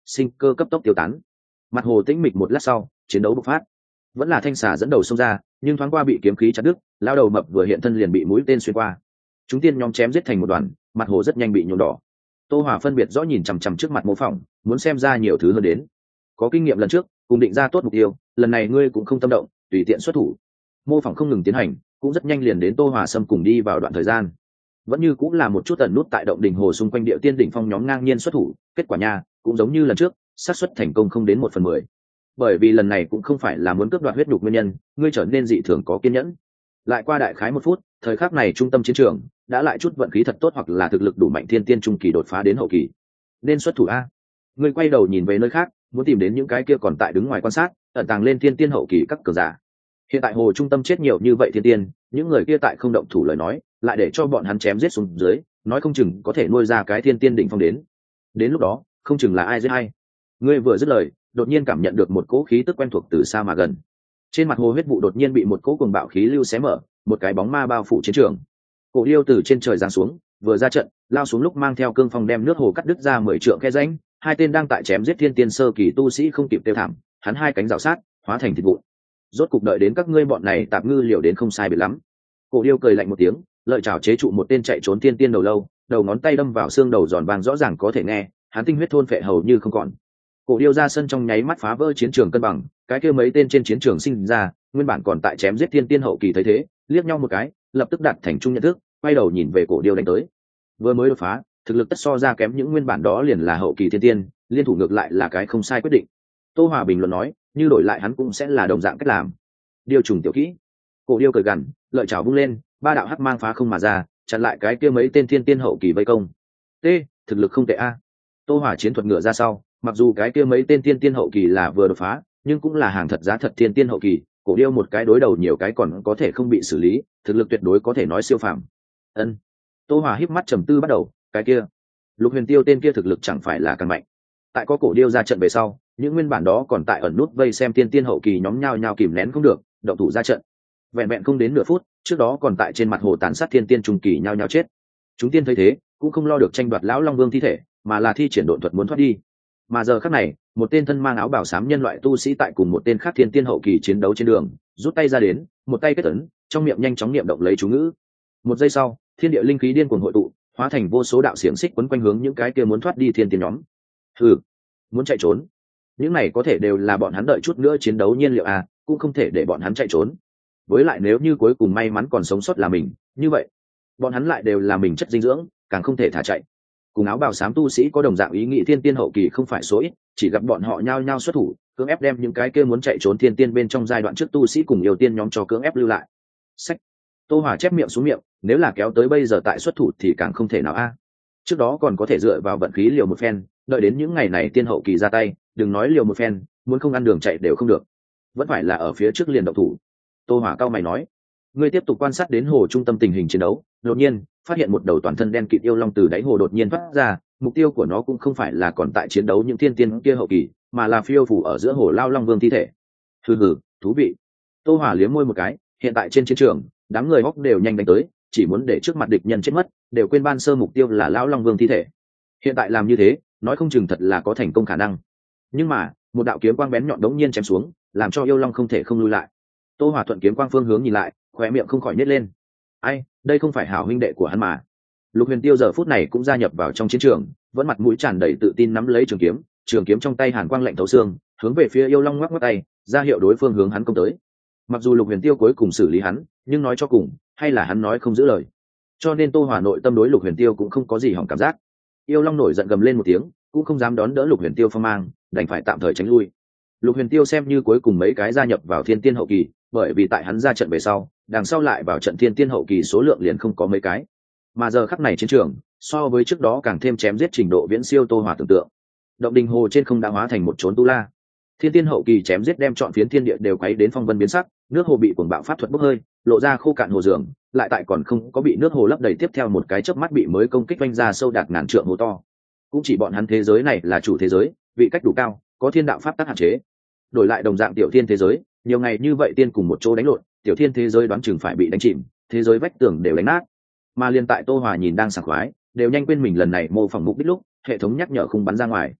sinh cơ cấp tốc tiêu tán. Mặt hồ tĩnh mịch một lát sau, chiến đấu bộc phát. Vẫn là thanh xà dẫn đầu xông ra, nhưng thoáng qua bị kiếm khí chặt đứt, lao đầu mập vừa hiện thân liền bị mũi tên xuyên qua. Chúng tiên nhóm chém giết thành một đoàn, mặt hồ rất nhanh bị nhuộm đỏ. Tô Hỏa phân biệt rõ nhìn chằm chằm trước mặt mô phỏng, muốn xem ra nhiều thứ hơn đến. Có kinh nghiệm lần trước, cùng định ra tốt mục tiêu, lần này ngươi cũng không tâm động, tùy tiện xuất thủ. Mô phỏng không ngừng tiến hành, cũng rất nhanh liền đến Tô Hỏa Sâm cùng đi vào đoạn thời gian. Vẫn như cũng là một chút ẩn nút tại động đỉnh hồ xung quanh địa tiên đỉnh phong nhóm ngang nhiên xuất thủ, kết quả nha, cũng giống như lần trước, xác suất thành công không đến 1/10. Bởi vì lần này cũng không phải là muốn cướp đoạt huyết nhục nguyên nhân, ngươi trở nên dị thường có kiên nhẫn. Lại qua đại khái 1 phút, thời khắc này trung tâm chiến trường đã lại chút vận khí thật tốt hoặc là thực lực đủ mạnh thiên tiên trung kỳ đột phá đến hậu kỳ. Nên xuất thủ a. Ngươi quay đầu nhìn về nơi khác, muốn tìm đến những cái kia còn tại đứng ngoài quan sát, ẩn tàng lên thiên tiên hậu kỳ các cường giả. Hiện tại hồ trung tâm chết nhiều như vậy thiên tiên, những người kia tại không động thủ lời nói, lại để cho bọn hắn chém giết xuống dưới, nói không chừng có thể nuôi ra cái thiên tiên đỉnh phong đến. Đến lúc đó, không chừng là ai giết hay. Ngươi vừa dứt lời, đột nhiên cảm nhận được một cỗ khí tức quen thuộc từ xa mà gần. Trên mặt hồ huyết vụ đột nhiên bị một cỗ cuồng bạo khí lưu xé mở, một cái bóng ma bao phủ chiến trường. Cổ điêu từ trên trời giáng xuống, vừa ra trận, lao xuống lúc mang theo cương phong đem nước hồ cắt đứt ra 10 trượng khe rãnh, hai tên đang tại chém giết thiên tiên sơ kỳ tu sĩ không kịp tiêu thảm, hắn hai cánh rào sát, hóa thành thịt vụn. Rốt cục đợi đến các ngươi bọn này tạp ngư liều đến không sai biệt lắm. Cổ điêu cười lạnh một tiếng, lợi chảo chế trụ một tên chạy trốn thiên tiên đầu lâu, đầu ngón tay đâm vào xương đầu giòn vàng rõ ràng có thể nghe, hắn tinh huyết thôn phệ hầu như không còn. Cổ điêu ra sân trong nháy mắt phá vỡ chiến trường cân bằng, cái kia mấy tên trên chiến trường sinh ra, nguyên bản còn tại chém giết thiên tiên hậu kỳ thấy thế, liếc nhau một cái, lập tức đạt thành chung nhận thức, quay đầu nhìn về cổ điêu đánh tới. Vừa mới đột phá, thực lực tất so ra kém những nguyên bản đó liền là hậu kỳ thiên tiên, liên thủ ngược lại là cái không sai quyết định. Tô Hòa bình luận nói, như đổi lại hắn cũng sẽ là đồng dạng cách làm. Điêu trùng tiểu kỹ. Cổ điêu cười gằn, lợi chảo vung lên, ba đạo hắc mang phá không mà ra, chặn lại cái kia mấy tên thiên tiên hậu kỳ vây công. T, thực lực không tệ a. Tô Hỏa chiến thuật ngựa ra sau, mặc dù cái kia mấy tên thiên tiên hậu kỳ là vừa đột phá, nhưng cũng là hàng thật giá thật thiên tiên hậu kỳ, cổ điêu một cái đối đầu nhiều cái còn có thể không bị xử lý, thực lực tuyệt đối có thể nói siêu phàm. Ân. Tô Hỏa híp mắt trầm tư bắt đầu, cái kia, Lục Huyền Tiêu tên kia thực lực chẳng phải là càng mạnh. Tại có cổ điêu ra trận về sau, những nguyên bản đó còn tại ẩn nút vây xem thiên tiên hậu kỳ nhóm nhao nhao kìm nén không được, động thủ ra trận. Vẹn vẹn không đến nửa phút, trước đó còn tại trên mặt hồ tàn sát thiên tiên trung kỳ nhao nhao chết. Chúng tiên thấy thế, cũng không lo được tranh đoạt lão long vương thi thể, mà là thi triển độn thuật muốn thoát đi. Mà giờ khắc này, một tên thân mang áo bào xám nhân loại tu sĩ tại cùng một tên khác thiên tiên hậu kỳ chiến đấu trên đường, rút tay ra đến, một tay kết ấn, trong miệng nhanh chóng niệm động lấy chú ngữ. Một giây sau, thiên địa linh khí điên cuồng hội tụ, hóa thành vô số đạo xiềng xích quấn quanh hướng những cái kia muốn thoát đi thiên tiên nhóm. Hừ, muốn chạy trốn. Những này có thể đều là bọn hắn đợi chút nữa chiến đấu nhiên liệu à, cũng không thể để bọn hắn chạy trốn. Với lại nếu như cuối cùng may mắn còn sống sót là mình, như vậy, bọn hắn lại đều là mình chất dinh dưỡng, càng không thể thả chạy. Cùng áo bào xám tu sĩ có đồng dạng ý nghĩ thiên tiên hậu kỳ không phải số ít, chỉ gặp bọn họ nhao nhao xuất thủ, cưỡng ép đem những cái kia muốn chạy trốn thiên tiên bên trong giai đoạn trước tu sĩ cùng yêu tiên nhóm cho cưỡng ép lưu lại. Sách. Tô Hỏa chép miệng xuống miệng, nếu là kéo tới bây giờ tại xuất thủ thì càng không thể nào a. Trước đó còn có thể dựa vào vận khí liều một phen, đợi đến những ngày này tiên hậu kỳ ra tay, đừng nói liều một phen, muốn không ăn đường chạy đều không được. Vẫn phải là ở phía trước liền động thủ. Tô Hỏa cao mày nói, ngươi tiếp tục quan sát đến hồ trung tâm tình hình chiến đấu, đột nhiên phát hiện một đầu toàn thân đen kịt yêu long từ đáy hồ đột nhiên phát ra, mục tiêu của nó cũng không phải là còn tại chiến đấu những thiên tiên kia hậu kỳ, mà là phiêu phủ ở giữa hồ lao long vương thi thể. Hừ, thú vị. Tô Hỏa liếm môi một cái, hiện tại trên chiến trường, đám người hóc đều nhanh đánh tới, chỉ muốn để trước mặt địch nhân chết mất, đều quên ban sơ mục tiêu là lão long vương thi thể. Hiện tại làm như thế, nói không chừng thật là có thành công khả năng. Nhưng mà, một đạo kiếm quang bén nhọn đống nhiên chém xuống, làm cho yêu long không thể không lui lại. Tô Hỏa thuận kiếm quang phương hướng nhìn lại, khóe miệng không khỏi nhếch lên. Ai, đây không phải hảo huynh đệ của hắn mà. Lục Huyền Tiêu giờ phút này cũng gia nhập vào trong chiến trường, vẫn mặt mũi tràn đầy tự tin nắm lấy trường kiếm trong tay hàn quang lạnh thấu xương, hướng về phía yêu long ngoắc ngoắc tay, ra hiệu đối phương hướng hắn công tới. Mặc dù Lục Huyền Tiêu cuối cùng xử lý hắn, nhưng nói cho cùng, hay là hắn nói không giữ lời. Cho nên Tô Hỏa nội tâm đối Lục Huyền Tiêu cũng không có gì hỏng cảm giác. Yêu long nổi giận gầm lên một tiếng, cũng không dám đón đỡ Lục Huyền Tiêu phong mang, đành phải tạm thời tránh lui. Lục Huyền Tiêu xem như cuối cùng mấy cái gia nhập vào thiên tiên hậu kỳ, bởi vì tại hắn ra trận về sau, đằng sau lại vào trận thiên tiên hậu kỳ số lượng liền không có mấy cái. Mà giờ khắc này chiến trường, so với trước đó càng thêm chém giết trình độ viễn siêu Tô Hỏa tưởng tượng. Động đình hồ trên không đã hóa thành một chốn tu la. Thiên tiên hậu kỳ chém giết đem trọn phiến thiên địa đều quấy đến phong vân biến sắc, nước hồ bị cuồng bạo pháp thuật bốc hơi, lộ ra khô cạn hồ giường, lại tại còn không có bị nước hồ lấp đầy tiếp theo một cái chớp mắt bị mới công kích vanh ra sâu đạt ngàn trượng hồ to. Cũng chỉ bọn hắn thế giới này là chủ thế giới, vị cách đủ cao, có thiên đạo pháp tắc hạn chế. Đổi lại đồng dạng tiểu thiên thế giới, nhiều ngày như vậy tiên cùng một chỗ đánh lộn, tiểu thiên thế giới đoán chừng phải bị đánh chìm, thế giới vách tường đều đánh nát. Mà liên tại Tô Hòa nhìn đang sảng khoái, đều nhanh quên mình lần này mô phỏng mục đích lúc, hệ thống nhắc nhở khung bắn ra ngoài.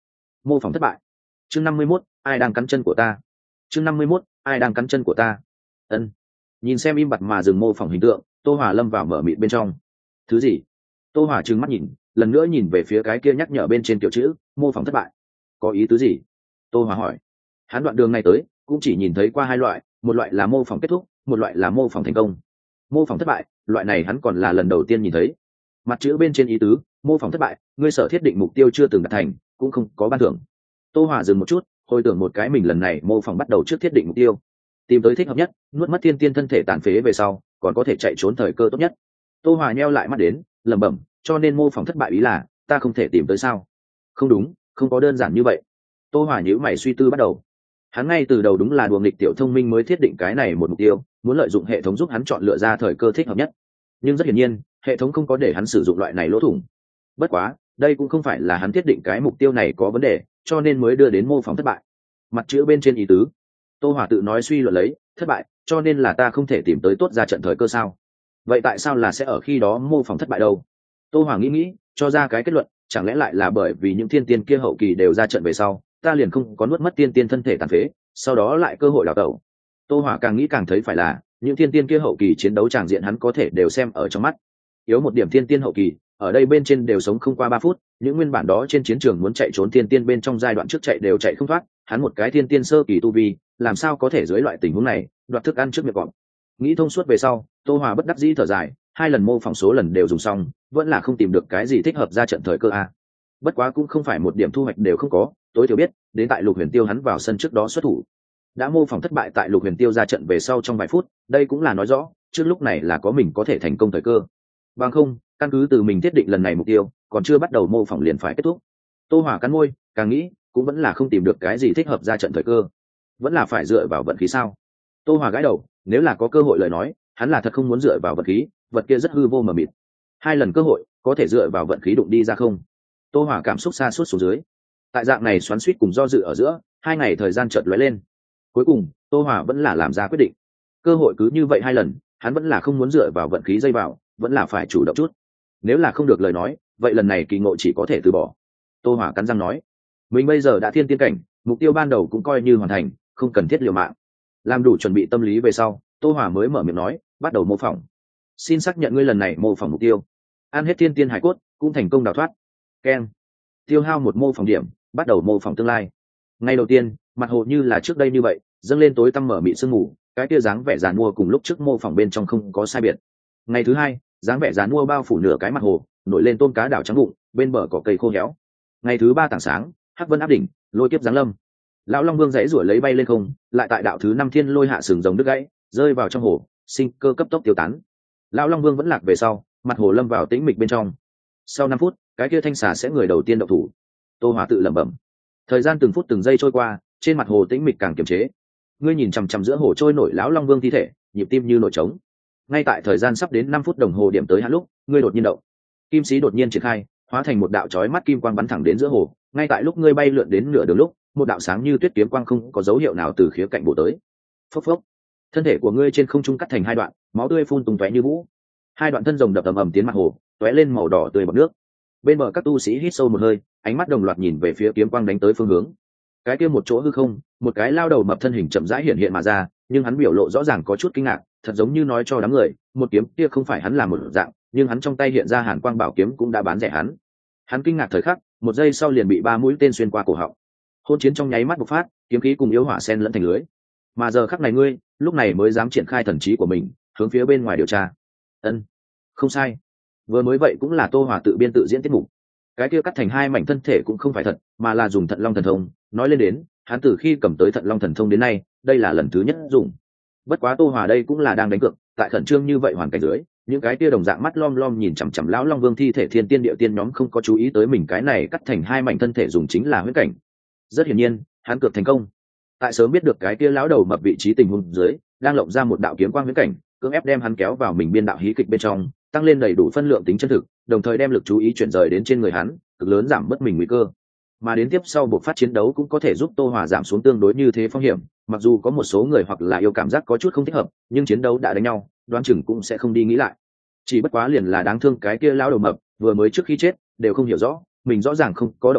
mô phỏng thất bại. Chương 51, ai đang cắn chân của ta? Chương 51, ai đang cắn chân của ta? Ân. Nhìn xem im bặt mà dừng mô phỏng hình tượng, Tô Hòa lâm vào mở mịt bên trong. Thứ gì? Tô Hòa trừng mắt nhìn, lần nữa nhìn về phía cái kia nhắc nhở bên trên kiểu chữ mô phỏng thất bại. Có ý tứ gì? Tô Hòa hỏi. Hắn đoạn đường này tới cũng chỉ nhìn thấy qua hai loại, một loại là mô phỏng kết thúc, một loại là mô phỏng thành công. Mô phỏng thất bại, loại này hắn còn là lần đầu tiên nhìn thấy. Mặt chữ bên trên ý tứ mô phỏng thất bại, ngươi sở thiết định mục tiêu chưa từng đạt thành, cũng không có ban thưởng. Tô Hòa dừng một chút, hồi tưởng một cái mình lần này mô phỏng bắt đầu trước thiết định mục tiêu, tìm tới thích hợp nhất, nuốt mất thiên tiên thân thể tàn phế về sau còn có thể chạy trốn thời cơ tốt nhất. Tô Hòa nheo lại mắt đến, lẩm bẩm, cho nên mô phỏng thất bại ý là ta không thể tìm tới sao? Không đúng, không có đơn giản như vậy. Tô Hòa nhíu mày suy tư bắt đầu. Hắn ngay từ đầu đúng là đùa nghịch tiểu thông minh mới thiết định cái này một mục tiêu, muốn lợi dụng hệ thống giúp hắn chọn lựa ra thời cơ thích hợp nhất. Nhưng rất hiển nhiên, hệ thống không có để hắn sử dụng loại này lỗ thủng. Bất quá, đây cũng không phải là hắn thiết định cái mục tiêu này có vấn đề, cho nên mới đưa đến mô phỏng thất bại. Mặt chữ bên trên ý tứ, Tô Hòa tự nói suy luận lấy, thất bại, cho nên là ta không thể tìm tới tốt ra trận thời cơ sao? Vậy tại sao là sẽ ở khi đó mô phỏng thất bại đâu? Tô Hòa nghĩ, cho ra cái kết luận, chẳng lẽ lại là bởi vì những thiên tiên kia hậu kỳ đều ra trận về sau, ta liền không có nuốt mất tiên tiên thân thể tàn phế, sau đó lại cơ hội đào tẩu. Tô Hòa càng nghĩ càng thấy phải là, những thiên tiên kia hậu kỳ chiến đấu tràng diện hắn có thể đều xem ở trong mắt. Yếu một điểm thiên tiên hậu kỳ, ở đây bên trên đều sống không qua 3 phút, những nguyên bản đó trên chiến trường muốn chạy trốn thiên tiên bên trong giai đoạn trước chạy đều chạy không thoát, hắn một cái thiên tiên sơ kỳ tu vi, làm sao có thể dưới loại tình huống này đoạt thức ăn trước miệng cọp. Nghĩ thông suốt về sau, Tô Hòa bất đắc dĩ thở dài, 2 lần mô phỏng số lần đều dùng xong, vẫn là không tìm được cái gì thích hợp ra trận thời cơ a. Bất quá cũng không phải một điểm thu hoạch đều không có, tối thiểu biết đến tại Lục Huyền Tiêu hắn vào sân trước đó xuất thủ, đã mô phỏng thất bại tại Lục Huyền Tiêu ra trận về sau trong vài phút, đây cũng là nói rõ trước lúc này là có mình có thể thành công thời cơ. Bằng không, căn cứ từ mình thiết định lần này mục tiêu, còn chưa bắt đầu mô phỏng liền phải kết thúc. Tô Hòa cắn môi, càng nghĩ cũng vẫn là không tìm được cái gì thích hợp ra trận thời cơ, vẫn là phải dựa vào vận khí sao? Tô Hòa gãi đầu, nếu là có cơ hội lời nói, hắn là thật không muốn dựa vào vận khí, vật kia rất hư vô mờ mịt. 2 lần cơ hội, có thể dựa vào vận khí đụng đi ra không? Tô Hòa cảm xúc xa suốt xuống dưới. Tại dạng này xoắn xuýt cùng do dự ở giữa, 2 ngày thời gian chợt lóe lên. Cuối cùng, Tô Hòa vẫn là làm ra quyết định. Cơ hội cứ như vậy 2 lần, hắn vẫn là không muốn dựa vào vận khí dây vào, vẫn là phải chủ động chút. Nếu là không được lời nói, vậy lần này kỳ ngộ chỉ có thể từ bỏ. Tô Hòa cắn răng nói, mình bây giờ đã thiên tiên cảnh, mục tiêu ban đầu cũng coi như hoàn thành, không cần thiết liều mạng. Làm đủ chuẩn bị tâm lý về sau, Tô Hòa mới mở miệng nói, bắt đầu mô phỏng. Xin xác nhận ngươi lần này mô phỏng mục tiêu, ăn hết thiên tiên hải cốt, cũng thành công đào thoát. Keng. Tiêu hao 1 mô phỏng điểm, bắt đầu mô phỏng tương lai. Ngay đầu tiên, mặt hồ như là trước đây như vậy, dâng lên tối tăm mở mịt sương mù, cái kia dáng vẻ giàn mua cùng lúc trước mô phỏng bên trong không có sai biệt. Ngày thứ 2, dáng vẻ giàn mua bao phủ nửa cái mặt hồ, nổi lên tôm cá đảo trắng bụng, bên bờ cỏ cây khô héo. Ngày thứ 3 tảng sáng, hắc vân áp đỉnh, lôi kiếp giáng lâm. Lão Long Vương giãy giụa lấy bay lên không, lại tại đạo thứ 5 thiên lôi hạ sừng rồng đứt gãy, rơi vào trong hồ, sinh cơ cấp tốc tiêu tán. Lão Long Vương vẫn lạc về sau, mặt hồ lâm vào tĩnh mịch bên trong. Sau 5 phút, cái kia thanh xà sẽ người đầu tiên động thủ. Tô Hòa tự lẩm bẩm. Thời gian từng phút từng giây trôi qua, trên mặt hồ tĩnh mịch càng kiềm chế. Ngươi nhìn chằm chằm giữa hồ trôi nổi lão Long Vương thi thể, nhịp tim như nổi trống. Ngay tại thời gian sắp đến 5 phút đồng hồ điểm tới hạn lúc, ngươi đột nhiên động. Kim sĩ đột nhiên triển khai, hóa thành một đạo chói mắt kim quang bắn thẳng đến giữa hồ. Ngay tại lúc ngươi bay lượn đến nửa đường lúc, một đạo sáng như tuyết kiếm quang không có dấu hiệu nào từ khía cạnh bổ tới. Phốc phốc. Thân thể của ngươi trên không trung cắt thành 2 đoạn, máu tươi phun tung tóe như vũ. 2 đoạn thân rồng đập ầm ầm tiến mặt hồ, tóe lên màu đỏ tươi bọt nước. Bên bờ các tu sĩ hít sâu một hơi, ánh mắt đồng loạt nhìn về phía kiếm quang đánh tới phương hướng. Cái kia một chỗ hư không, một cái lao đầu mập thân hình chậm rãi hiện hiện mà ra, nhưng hắn biểu lộ rõ ràng có chút kinh ngạc, thật giống như nói cho đám người, một kiếm kia không phải hắn làm một dạng, nhưng hắn trong tay hiện ra hàn quang bảo kiếm cũng đã bán rẻ hắn. Hắn kinh ngạc thời khắc, một giây sau liền bị 3 mũi tên xuyên qua cổ họng. Hôn chiến trong nháy mắt bộc phát, kiếm khí cùng yếu hỏa xen lẫn thành lưới. Mà giờ khắc này ngươi, lúc này mới dám triển khai thần trí của mình, hướng phía bên ngoài điều tra. Ân, không sai. Vừa mới vậy cũng là Tô Hòa tự biên tự diễn tiết mục. Cái kia cắt thành 2 mảnh thân thể cũng không phải thật, mà là dùng Thận Long thần thông. Nói lên đến, hắn từ khi cầm tới Thận Long thần thông đến nay, đây là lần thứ nhất dùng. Bất quá Tô Hòa đây cũng là đang đánh cược, tại khẩn trương như vậy hoàn cảnh dưới, những cái kia đồng dạng mắt lom lom nhìn chằm chằm lão Long Vương thi thể thiên tiên địa tiên nhóm không có chú ý tới mình cái này cắt thành 2 mảnh thân thể dùng chính là huyễn cảnh. Rất hiển nhiên, hắn cược thành công. Tại sớm biết được cái kia lão đầu mập vị trí tình huống dưới, đang lộng ra một đạo kiếm quang huyễn cảnh, cưỡng ép đem hắn kéo vào mình biên đạo hí kịch bên trong, tăng lên đầy đủ phân lượng tính chân thực, đồng thời đem lực chú ý chuyển rời đến trên người hắn, cực lớn giảm bớt mình nguy cơ. Mà đến tiếp sau buộc phát chiến đấu cũng có thể giúp Tô Hòa giảm xuống tương đối như thế phong hiểm, mặc dù có một số người hoặc là yêu cảm giác có chút không thích hợp, nhưng chiến đấu đã đánh nhau, đoán chừng cũng sẽ không đi nghĩ lại. Chỉ bất quá liền là đáng thương cái kia lão đầu mập, vừa mới trước khi chết đều không hiểu rõ, mình rõ ràng không có động thủ,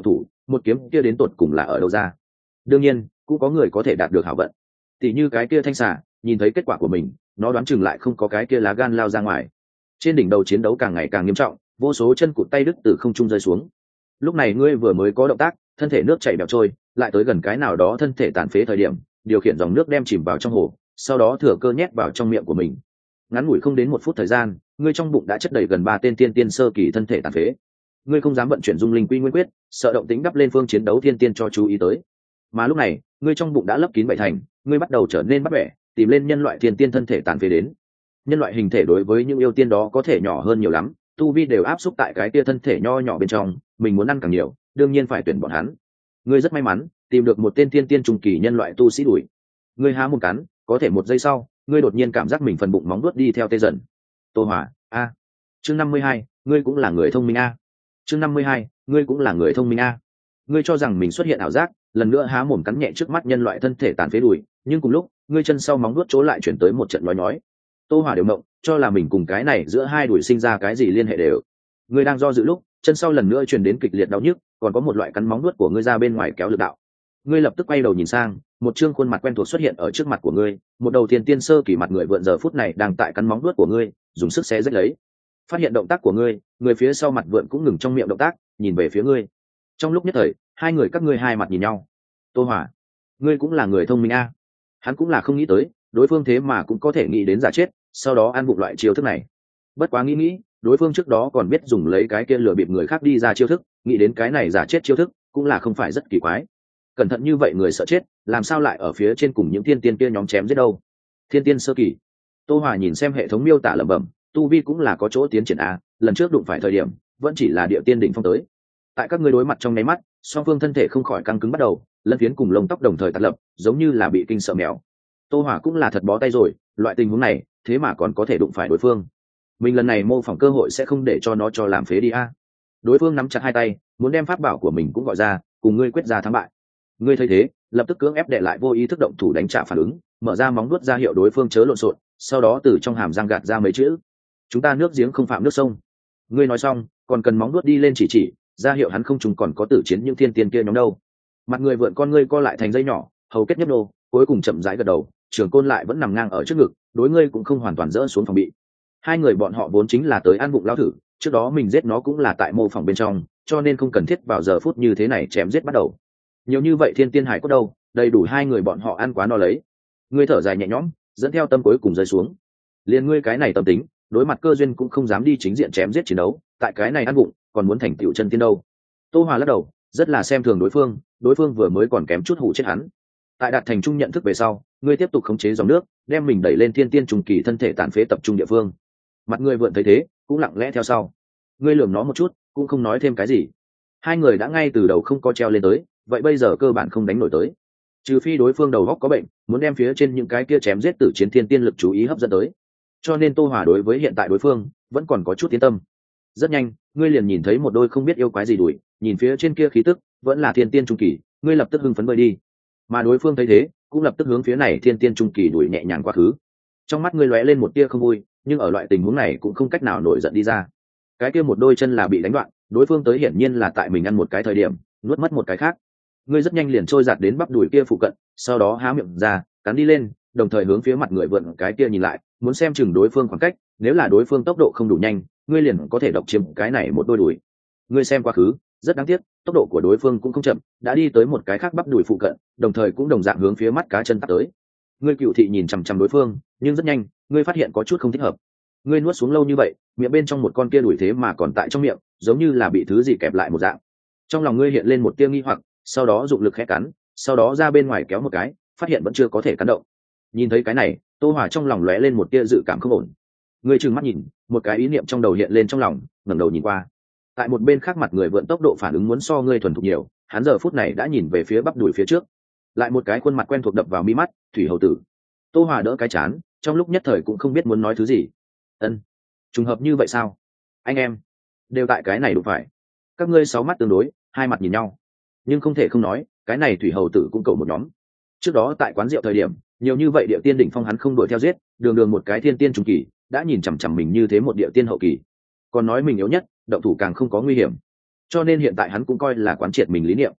một kiếm kia đến tột cùng là ở đâu ra. Đương nhiên cũng có người có thể đạt được hảo vận, tỉ như cái kia thanh xà, nhìn thấy kết quả của mình nó đoán chừng lại không có cái kia lá gan lao ra ngoài. Trên đỉnh đầu chiến đấu càng ngày càng nghiêm trọng, vô số chân cụt tay đứt từ không trung rơi xuống. Lúc này ngươi vừa mới có động tác, thân thể nước chảy bẹo trôi, lại tới gần cái nào đó thân thể tàn phế thời điểm, điều khiển dòng nước đem chìm vào trong hồ, sau đó thừa cơ nhét vào trong miệng của mình. Ngắn ngủi không đến 1 phút thời gian, ngươi trong bụng đã chất đầy gần 3 tên tiên tiên sơ kỳ thân thể tàn phế. Ngươi không dám vận chuyển dung linh quy nguyên quyết, sợ động tĩnh đắp lên phương chiến đấu thiên tiên cho chú ý tới. Mà lúc này, ngươi trong bụng đã lấp kín 7 thành, ngươi bắt đầu trở nên bắt bẻ, tìm lên nhân loại thiên tiên thân thể tàn phế đến. Nhân loại hình thể đối với những yêu tiên đó có thể nhỏ hơn nhiều lắm, tu vi đều áp xúc tại cái kia thân thể nho nhỏ bên trong, mình muốn ăn càng nhiều, đương nhiên phải tuyển bọn hắn. Ngươi rất may mắn, tìm được một tên thiên tiên trung kỳ nhân loại tu sĩ đuổi. Ngươi há mồm cắn, có thể 1 giây sau, ngươi đột nhiên cảm giác mình phần bụng móng vuốt đi theo tê dần. Tô Hỏa, a. Chương 52, ngươi cũng là người thông minh a. Chương 52, ngươi cũng là người thông minh a. Ngươi cho rằng mình xuất hiện ảo giác, lần nữa há mồm cắn nhẹ trước mắt nhân loại thân thể tàn phế đùi, nhưng cùng lúc, ngươi chân sau móng vuốt chỗ lại chuyển tới một trận nói nhói. Tô Hỏa đều mộng, cho là mình cùng cái này giữa hai đùi sinh ra cái gì liên hệ đều. Ngươi đang do dự lúc, chân sau lần nữa truyền đến kịch liệt đau nhức, còn có một loại cắn móng vuốt của ngươi ra bên ngoài kéo lực đạo. Ngươi lập tức quay đầu nhìn sang, một trương khuôn mặt quen thuộc xuất hiện ở trước mặt của ngươi, một đầu thiên tiên sơ kỳ mặt người vượn giờ phút này đang tại cắn móng vuốt của ngươi, dùng sức xé rách lấy. Phát hiện động tác của ngươi, người phía sau mặt vượn cũng ngừng trong miệng động tác, nhìn về phía ngươi. Trong lúc nhất thời, hai người các ngươi hai mặt nhìn nhau. Tô Hỏa, ngươi cũng là người thông minh a. Hắn cũng là không nghĩ tới, đối phương thế mà cũng có thể nghĩ đến giả chết, sau đó ăn bụng loại chiêu thức này. Bất quá nghĩ, đối phương trước đó còn biết dùng lấy cái kia lừa bịp người khác đi ra chiêu thức, nghĩ đến cái này giả chết chiêu thức, cũng là không phải rất kỳ quái. Cẩn thận như vậy người sợ chết, làm sao lại ở phía trên cùng những thiên tiên kia nhóm chém giết đâu? Thiên tiên sơ kỳ. Tô Hòa nhìn xem hệ thống miêu tả lẩm bẩm, tu vi cũng là có chỗ tiến triển a, lần trước đụng phải thời điểm, vẫn chỉ là địa tiên đỉnh phong tới. Tại các ngươi đối mặt trong nháy mắt, song phương thân thể không khỏi căng cứng bắt đầu, lân phiến cùng lông tóc đồng thời tạt lập, giống như là bị kinh sợ mèo. Tô Hỏa cũng là thật bó tay rồi, loại tình huống này, thế mà còn có thể đụng phải đối phương. Mình lần này mô phỏng cơ hội sẽ không để cho nó cho làm phế đi a. Đối phương nắm chặt hai tay, muốn đem pháp bảo của mình cũng gọi ra, cùng ngươi quyết ra thắng bại. Ngươi thấy thế, lập tức cưỡng ép đệ lại vô ý thức động thủ đánh trả phản ứng, mở ra móng vuốt ra hiệu đối phương chớ lộn xộn, sau đó từ trong hàm răng gạt ra mấy chữ: chúng ta nước giếng không phạm nước sông. Ngươi nói xong, còn cần móng vuốt đi lên chỉ ra hiệu hắn không trùng còn có tử chiến những thiên tiên kia nhóm đâu. Mặt người vượn con ngươi co lại thành dây nhỏ, hầu kết nhấp nô, cuối cùng chậm rãi gật đầu, trường côn lại vẫn nằm ngang ở trước ngực, đối ngươi cũng không hoàn toàn dỡ xuống phòng bị. Hai người bọn họ vốn chính là tới ăn bụng lao thử, trước đó mình giết nó cũng là tại mô phỏng bên trong, cho nên không cần thiết vào giờ phút như thế này chém giết bắt đầu. Nhiều như vậy thiên tiên hải cốt đâu, đầy đủ hai người bọn họ ăn quá no lấy. Ngươi thở dài nhẹ nhõm, dẫn theo tâm cuối cùng rơi xuống. Liền ngươi cái này tâm tính, đối mặt cơ duyên cũng không dám đi chính diện chém giết chiến đấu, tại cái này ăn bụng, còn muốn thành tựu chân tiên đâu. Tô Hòa lắc đầu, rất là xem thường đối phương vừa mới còn kém chút hủ chết hắn. Tại đạt thành chung nhận thức về sau, ngươi tiếp tục khống chế dòng nước, đem mình đẩy lên thiên tiên trùng kỳ thân thể tàn phế tập trung địa phương. Mặt ngươi vượn thấy thế, cũng lặng lẽ theo sau. Ngươi lườm nó một chút, cũng không nói thêm cái gì. Hai người đã ngay từ đầu không có treo lên tới, vậy bây giờ cơ bản không đánh nổi tới. Trừ phi đối phương đầu góc có bệnh, muốn đem phía trên những cái kia chém giết tử chiến thiên tiên lực chú ý hấp dẫn tới. Cho nên Tô Hòa đối với hiện tại đối phương vẫn còn có chút tiến tâm. Rất nhanh, ngươi liền nhìn thấy một đôi không biết yêu quái gì đuổi, nhìn phía trên kia khí tức, vẫn là thiên tiên trung kỳ, ngươi lập tức hưng phấn bơi đi. Mà đối phương thấy thế, cũng lập tức hướng phía này thiên tiên trung kỳ đuổi nhẹ nhàng quá khứ. Trong mắt ngươi lóe lên một tia không vui, nhưng ở loại tình huống này cũng không cách nào nổi giận đi ra. Cái kia một đôi chân là bị đánh đoạn, đối phương tới hiển nhiên là tại mình ăn một cái thời điểm, nuốt mất một cái khác. Ngươi rất nhanh liền trôi giạt đến bắp đùi kia phụ cận, sau đó há miệng ra, cắn đi lên, đồng thời hướng phía mặt người vượn cái kia nhìn lại, muốn xem chừng đối phương khoảng cách, nếu là đối phương tốc độ không đủ nhanh, ngươi liền có thể độc chiếm cái này một đôi đùi. Ngươi xem quá khứ, rất đáng tiếc, tốc độ của đối phương cũng không chậm, đã đi tới một cái khác bắp đùi phụ cận, đồng thời cũng đồng dạng hướng phía mắt cá chân tắt tới. Ngươi cựu thị nhìn chằm chằm đối phương, nhưng rất nhanh, ngươi phát hiện có chút không thích hợp. Ngươi nuốt xuống lâu như vậy, miệng bên trong một con kia đùi thế mà còn tại trong miệng, giống như là bị thứ gì kẹp lại một dạng. Trong lòng ngươi hiện lên một tia nghi hoặc, sau đó dụng lực khẽ cắn, sau đó ra bên ngoài kéo một cái, phát hiện vẫn chưa có thể cắn động. Nhìn thấy cái này, Tô Hòa trong lòng lóe lên một tia dự cảm không ổn. Ngươi trừng mắt nhìn, một cái ý niệm trong đầu hiện lên trong lòng, ngẩng đầu nhìn qua. Tại một bên khác mặt người vượn tốc độ phản ứng muốn so ngươi thuần thục nhiều, hắn giờ phút này đã nhìn về phía bắp đùi phía trước. Lại một cái khuôn mặt quen thuộc đập vào mi mắt, Thủy Hầu Tử. Tô Hòa đỡ cái chán, trong lúc nhất thời cũng không biết muốn nói thứ gì. Ân, trùng hợp như vậy sao? Anh em đều tại cái này đủ phải. Các ngươi sáu mắt tương đối, hai mặt nhìn nhau. Nhưng không thể không nói, cái này Thủy Hầu Tử cũng cầu một nhóm. Trước đó tại quán rượu thời điểm, nhiều như vậy địa tiên đỉnh phong hắn không đuổi theo giết, đường đường một cái thiên tiên trung kỳ, đã nhìn chằm chằm mình như thế một địa tiên hậu kỳ. Còn nói mình yếu nhất, động thủ càng không có nguy hiểm. Cho nên hiện tại hắn cũng coi là quán triệt mình lý niệm.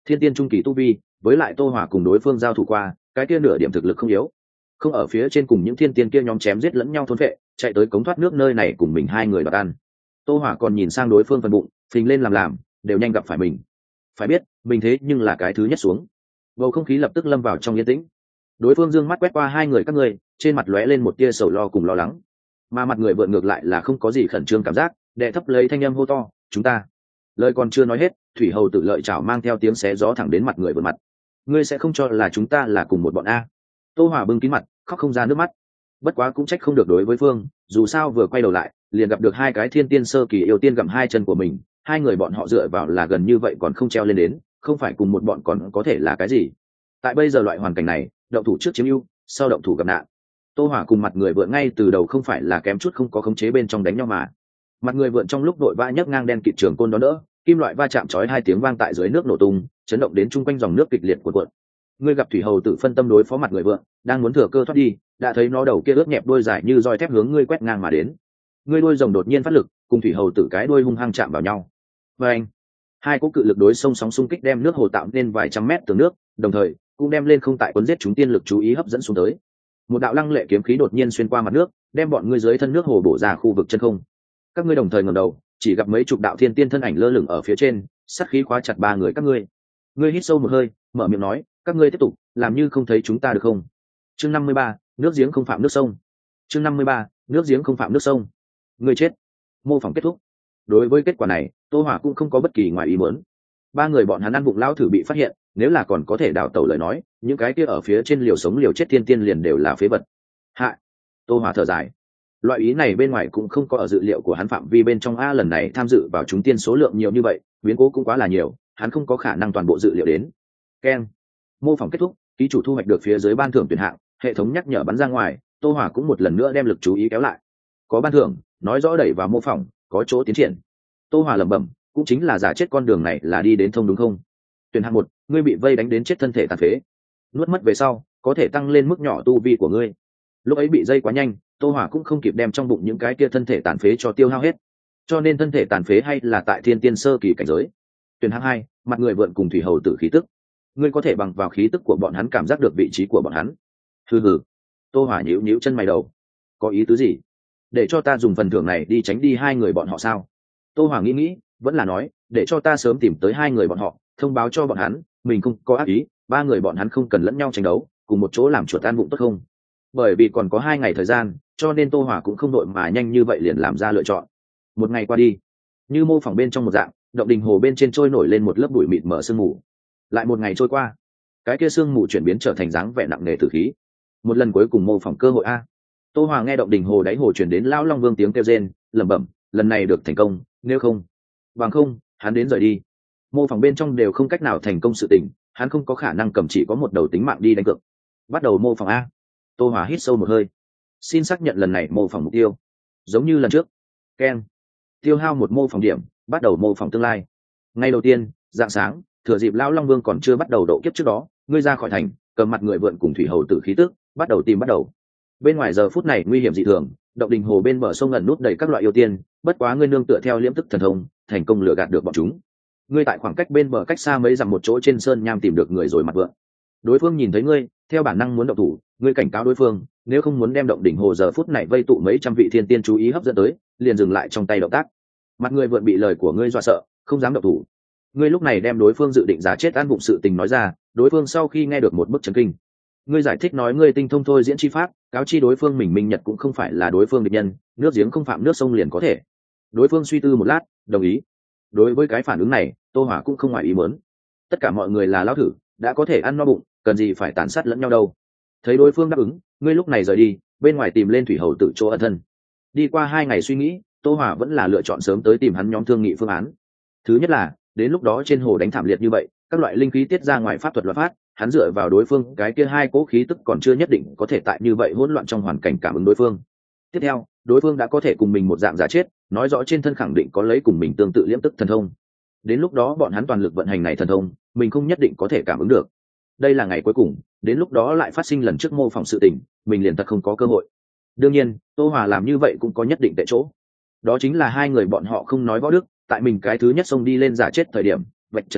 thiên tiên trung kỳ tu vi, với lại Tô Hỏa cùng đối phương giao thủ qua, cái kia nửa điểm thực lực không yếu, không ở phía trên cùng những thiên tiên kia nhóm chém giết lẫn nhau thôn vệ, chạy tới cống thoát nước nơi này cùng mình hai người đoạt ăn. Tô Hỏa còn nhìn sang đối phương phần bụng, phình lên làm, đều nhanh gặp phải mình. Phải biết, mình thế nhưng là cái thứ nhất xuống. Bầu không khí lập tức lâm vào trong yên tĩnh. Đối phương dương mắt quét qua hai người các ngươi, trên mặt lóe lên một tia sầu lo cùng lo lắng, mà mặt người vượn ngược lại là không có gì khẩn trương cảm giác, đệ thấp lấy thanh âm hô to, chúng ta. Lời còn chưa nói hết, thủy hầu tự lợi chảo mang theo tiếng xé gió thẳng đến mặt người vượn mặt. Ngươi sẽ không cho là chúng ta là cùng một bọn a? Tô Hỏa bưng kín mặt, khóc không ra nước mắt. Bất quá cũng trách không được đối với phương, dù sao vừa quay đầu lại liền gặp được hai cái thiên tiên sơ kỳ yêu tiên gặm hai chân của mình, hai người bọn họ dựa vào là gần như vậy còn không treo lên đến, không phải cùng một bọn còn có thể là cái gì. Tại bây giờ loại hoàn cảnh này, động thủ trước chiếm ưu, sau động thủ gặp nạn. Tô Hỏa cùng mặt người vượn ngay từ đầu không phải là kém chút không có khống chế bên trong đánh nhau mà. Mặt người vượn trong lúc đội vã nhấc ngang đen kịt trường côn đó đỡ, kim loại va chạm chói hai tiếng vang tại dưới nước nổ tung, chấn động đến chung quanh dòng nước kịch liệt cuộn cuộn. Ngươi gặp thủy hầu tự phân tâm đối phó mặt người vượn, đang muốn thừa cơ thoát đi, đã thấy nó đầu kia ướt nhẹp đuôi dài như roi thép hướng ngươi quét ngang mà đến. Ngươi đuôi rồng đột nhiên phát lực, cùng thủy hầu tự cái đuôi hung hăng chạm vào nhau. Và anh, hai cỗ cự lực đối sông sóng xung kích đem nước hồ tạo nên vài trăm mét tường nước, đồng thời cũng đem lên không tại cuốn giết chúng tiên lực chú ý hấp dẫn xuống tới. Một đạo lăng lệ kiếm khí đột nhiên xuyên qua mặt nước, đem bọn ngươi dưới thân nước hồ bổ ra khu vực chân không. Các ngươi đồng thời ngẩng đầu, chỉ gặp mấy chục đạo thiên tiên thân ảnh lơ lửng ở phía trên, sát khí khóa chặt ba người các ngươi. Ngươi hít sâu một hơi, mở miệng nói, các ngươi tiếp tục, làm như không thấy chúng ta được không? Chương 53, nước giếng không phạm nước sông. Chương 53, nước giếng không phạm nước sông. Ngươi chết. Mô phỏng kết thúc. Đối với kết quả này, Tô Hỏa cũng không có bất kỳ ngoài ý muốn. Ba người bọn hắn ăn bụng lão thử bị phát hiện, nếu là còn có thể đào tẩu lời nói, những cái kia ở phía trên liều sống liều chết thiên tiên liền đều là phế vật. Hạ. Tô Hỏa thở dài. Loại ý này bên ngoài cũng không có ở dự liệu của hắn phạm vi bên trong, a lần này tham dự vào chúng tiên số lượng nhiều như vậy, biến cố cũng quá là nhiều, hắn không có khả năng toàn bộ dự liệu đến. Keng. Mô phỏng kết thúc, ký chủ thu hoạch được phía dưới ban thưởng tuyển hạng, hệ thống nhắc nhở bắn ra ngoài. Tô Hỏa cũng một lần nữa đem lực chú ý kéo lại. Có ban thưởng, nói rõ đẩy vào mô phỏng, có chỗ tiến triển. Tô Hỏa lẩm bẩm, cũng chính là giả chết con đường này là đi đến thông đúng không? Tuyển hạng 1, ngươi bị vây đánh đến chết thân thể tàn phế. Nuốt mất về sau, có thể tăng lên mức nhỏ tu vi của ngươi. Lúc ấy bị dây quá nhanh, Tô Hỏa cũng không kịp đem trong bụng những cái kia thân thể tàn phế cho tiêu hao hết, cho nên thân thể tàn phế hay là tại thiên tiên sơ kỳ cảnh giới. Tuyển hạng 2, mặt người vượn cùng thủy hầu tử khí tức. Ngươi có thể bằng vào khí tức của bọn hắn cảm giác được vị trí của bọn hắn. Hừ hừ. Tô Hỏa nhíu nhíu chân mày đầu. Có ý tứ gì? Để cho ta dùng phần thưởng này đi tránh đi hai người bọn họ sao? Tô Hỏa nghĩ, vẫn là nói, để cho ta sớm tìm tới hai người bọn họ, thông báo cho bọn hắn, mình không có ác ý, ba người bọn hắn không cần lẫn nhau tranh đấu, cùng một chỗ làm chuột tan bụng tốt không? Bởi vì còn có 2 ngày thời gian, cho nên Tô Hỏa cũng không đội mà nhanh như vậy liền làm ra lựa chọn. Một ngày qua đi, như mô phỏng bên trong một dạng, động đình hồ bên trên trôi nổi lên một lớp bụi mịt mờ sương mù. Lại một ngày trôi qua, cái kia sương mù chuyển biến trở thành dáng vẻ nặng nề tử khí. Một lần cuối cùng mô phỏng cơ hội a. Tô Hỏa nghe động đình hồ đáy hồ chuyển đến lão long vương tiếng kêu rên, lẩm bẩm, lần này được thành công, nếu không, bằng không, hắn đến rời đi. Mô phỏng bên trong đều không cách nào thành công sự tình, hắn không có khả năng cầm chỉ có một đầu tính mạng đi đánh cược. Bắt đầu mô phỏng a. Tô Hỏa hít sâu một hơi, xin xác nhận lần này mô phỏng mục tiêu giống như lần trước. Keng. Tiêu hao 1 mô phỏng điểm, bắt đầu mô phỏng tương lai. Ngày đầu tiên, dạng sáng, thừa dịp lão long vương còn chưa bắt đầu độ kiếp trước đó, ngươi ra khỏi thành, cầm mặt người vượn cùng thủy hầu tử khí tức, bắt đầu. Bên ngoài giờ phút này nguy hiểm dị thường, động đình hồ bên bờ sông ẩn nút đầy các loại yêu tiên, bất quá ngươi nương tựa theo liễm tức thần thông, thành công lừa gạt được bọn chúng. Ngươi tại khoảng cách bên bờ cách xa mấy dặm một chỗ trên sơn nham tìm được người rồi mặt vượn. Đối phương nhìn thấy ngươi, theo bản năng muốn động thủ, ngươi cảnh cáo đối phương, nếu không muốn đem động đỉnh hồ giờ phút này vây tụ mấy trăm vị thiên tiên chú ý hấp dẫn tới, liền dừng lại trong tay động tác. Mặt người vượn bị lời của ngươi dọa sợ, không dám động thủ. Ngươi lúc này đem đối phương dự định giá chết ăn bụng sự tình nói ra, đối phương sau khi nghe được một bức chấn kinh. Ngươi giải thích nói ngươi tinh thông thôi diễn chi pháp, cáo chi đối phương mình minh nhật cũng không phải là đối phương địch nhân, nước giếng không phạm nước sông liền có thể. Đối phương suy tư một lát, đồng ý. Đối với cái phản ứng này, Tô Hỏa cũng không ngoài ý muốn. Tất cả mọi người là lão thử, đã có thể ăn no bụng, cần gì phải tàn sát lẫn nhau đâu. Thấy đối phương đáp ứng, ngươi lúc này rời đi, bên ngoài tìm lên thủy hầu tự chỗ ẩn thân. Đi qua 2 ngày suy nghĩ, Tô Hỏa vẫn là lựa chọn sớm tới tìm hắn nhóm thương nghị phương án. Thứ nhất là, đến lúc đó trên hồ đánh thảm liệt như vậy, các loại linh khí tiết ra ngoài pháp thuật luật phát, hắn dựa vào đối phương cái kia 2 cỗ khí tức còn chưa nhất định có thể tại như vậy hỗn loạn trong hoàn cảnh cảm ứng đối phương. Tiếp theo, đối phương đã có thể cùng mình một dạng giả chết, nói rõ trên thân khẳng định có lấy cùng mình tương tự liễm tức thần thông. Đến lúc đó bọn hắn toàn lực vận hành này thần thông, mình không nhất định có thể cảm ứng được. Đây là ngày cuối cùng, đến lúc đó lại phát sinh lần trước mô phỏng sự tình, mình liền thật không có cơ hội. Đương nhiên, Tô Hỏa làm như vậy cũng có nhất định tệ chỗ. Đó chính là 2 người bọn họ không nói võ đức, tại mình cái thứ nhất xông đi lên giả chết thời điểm, vạch trần mình,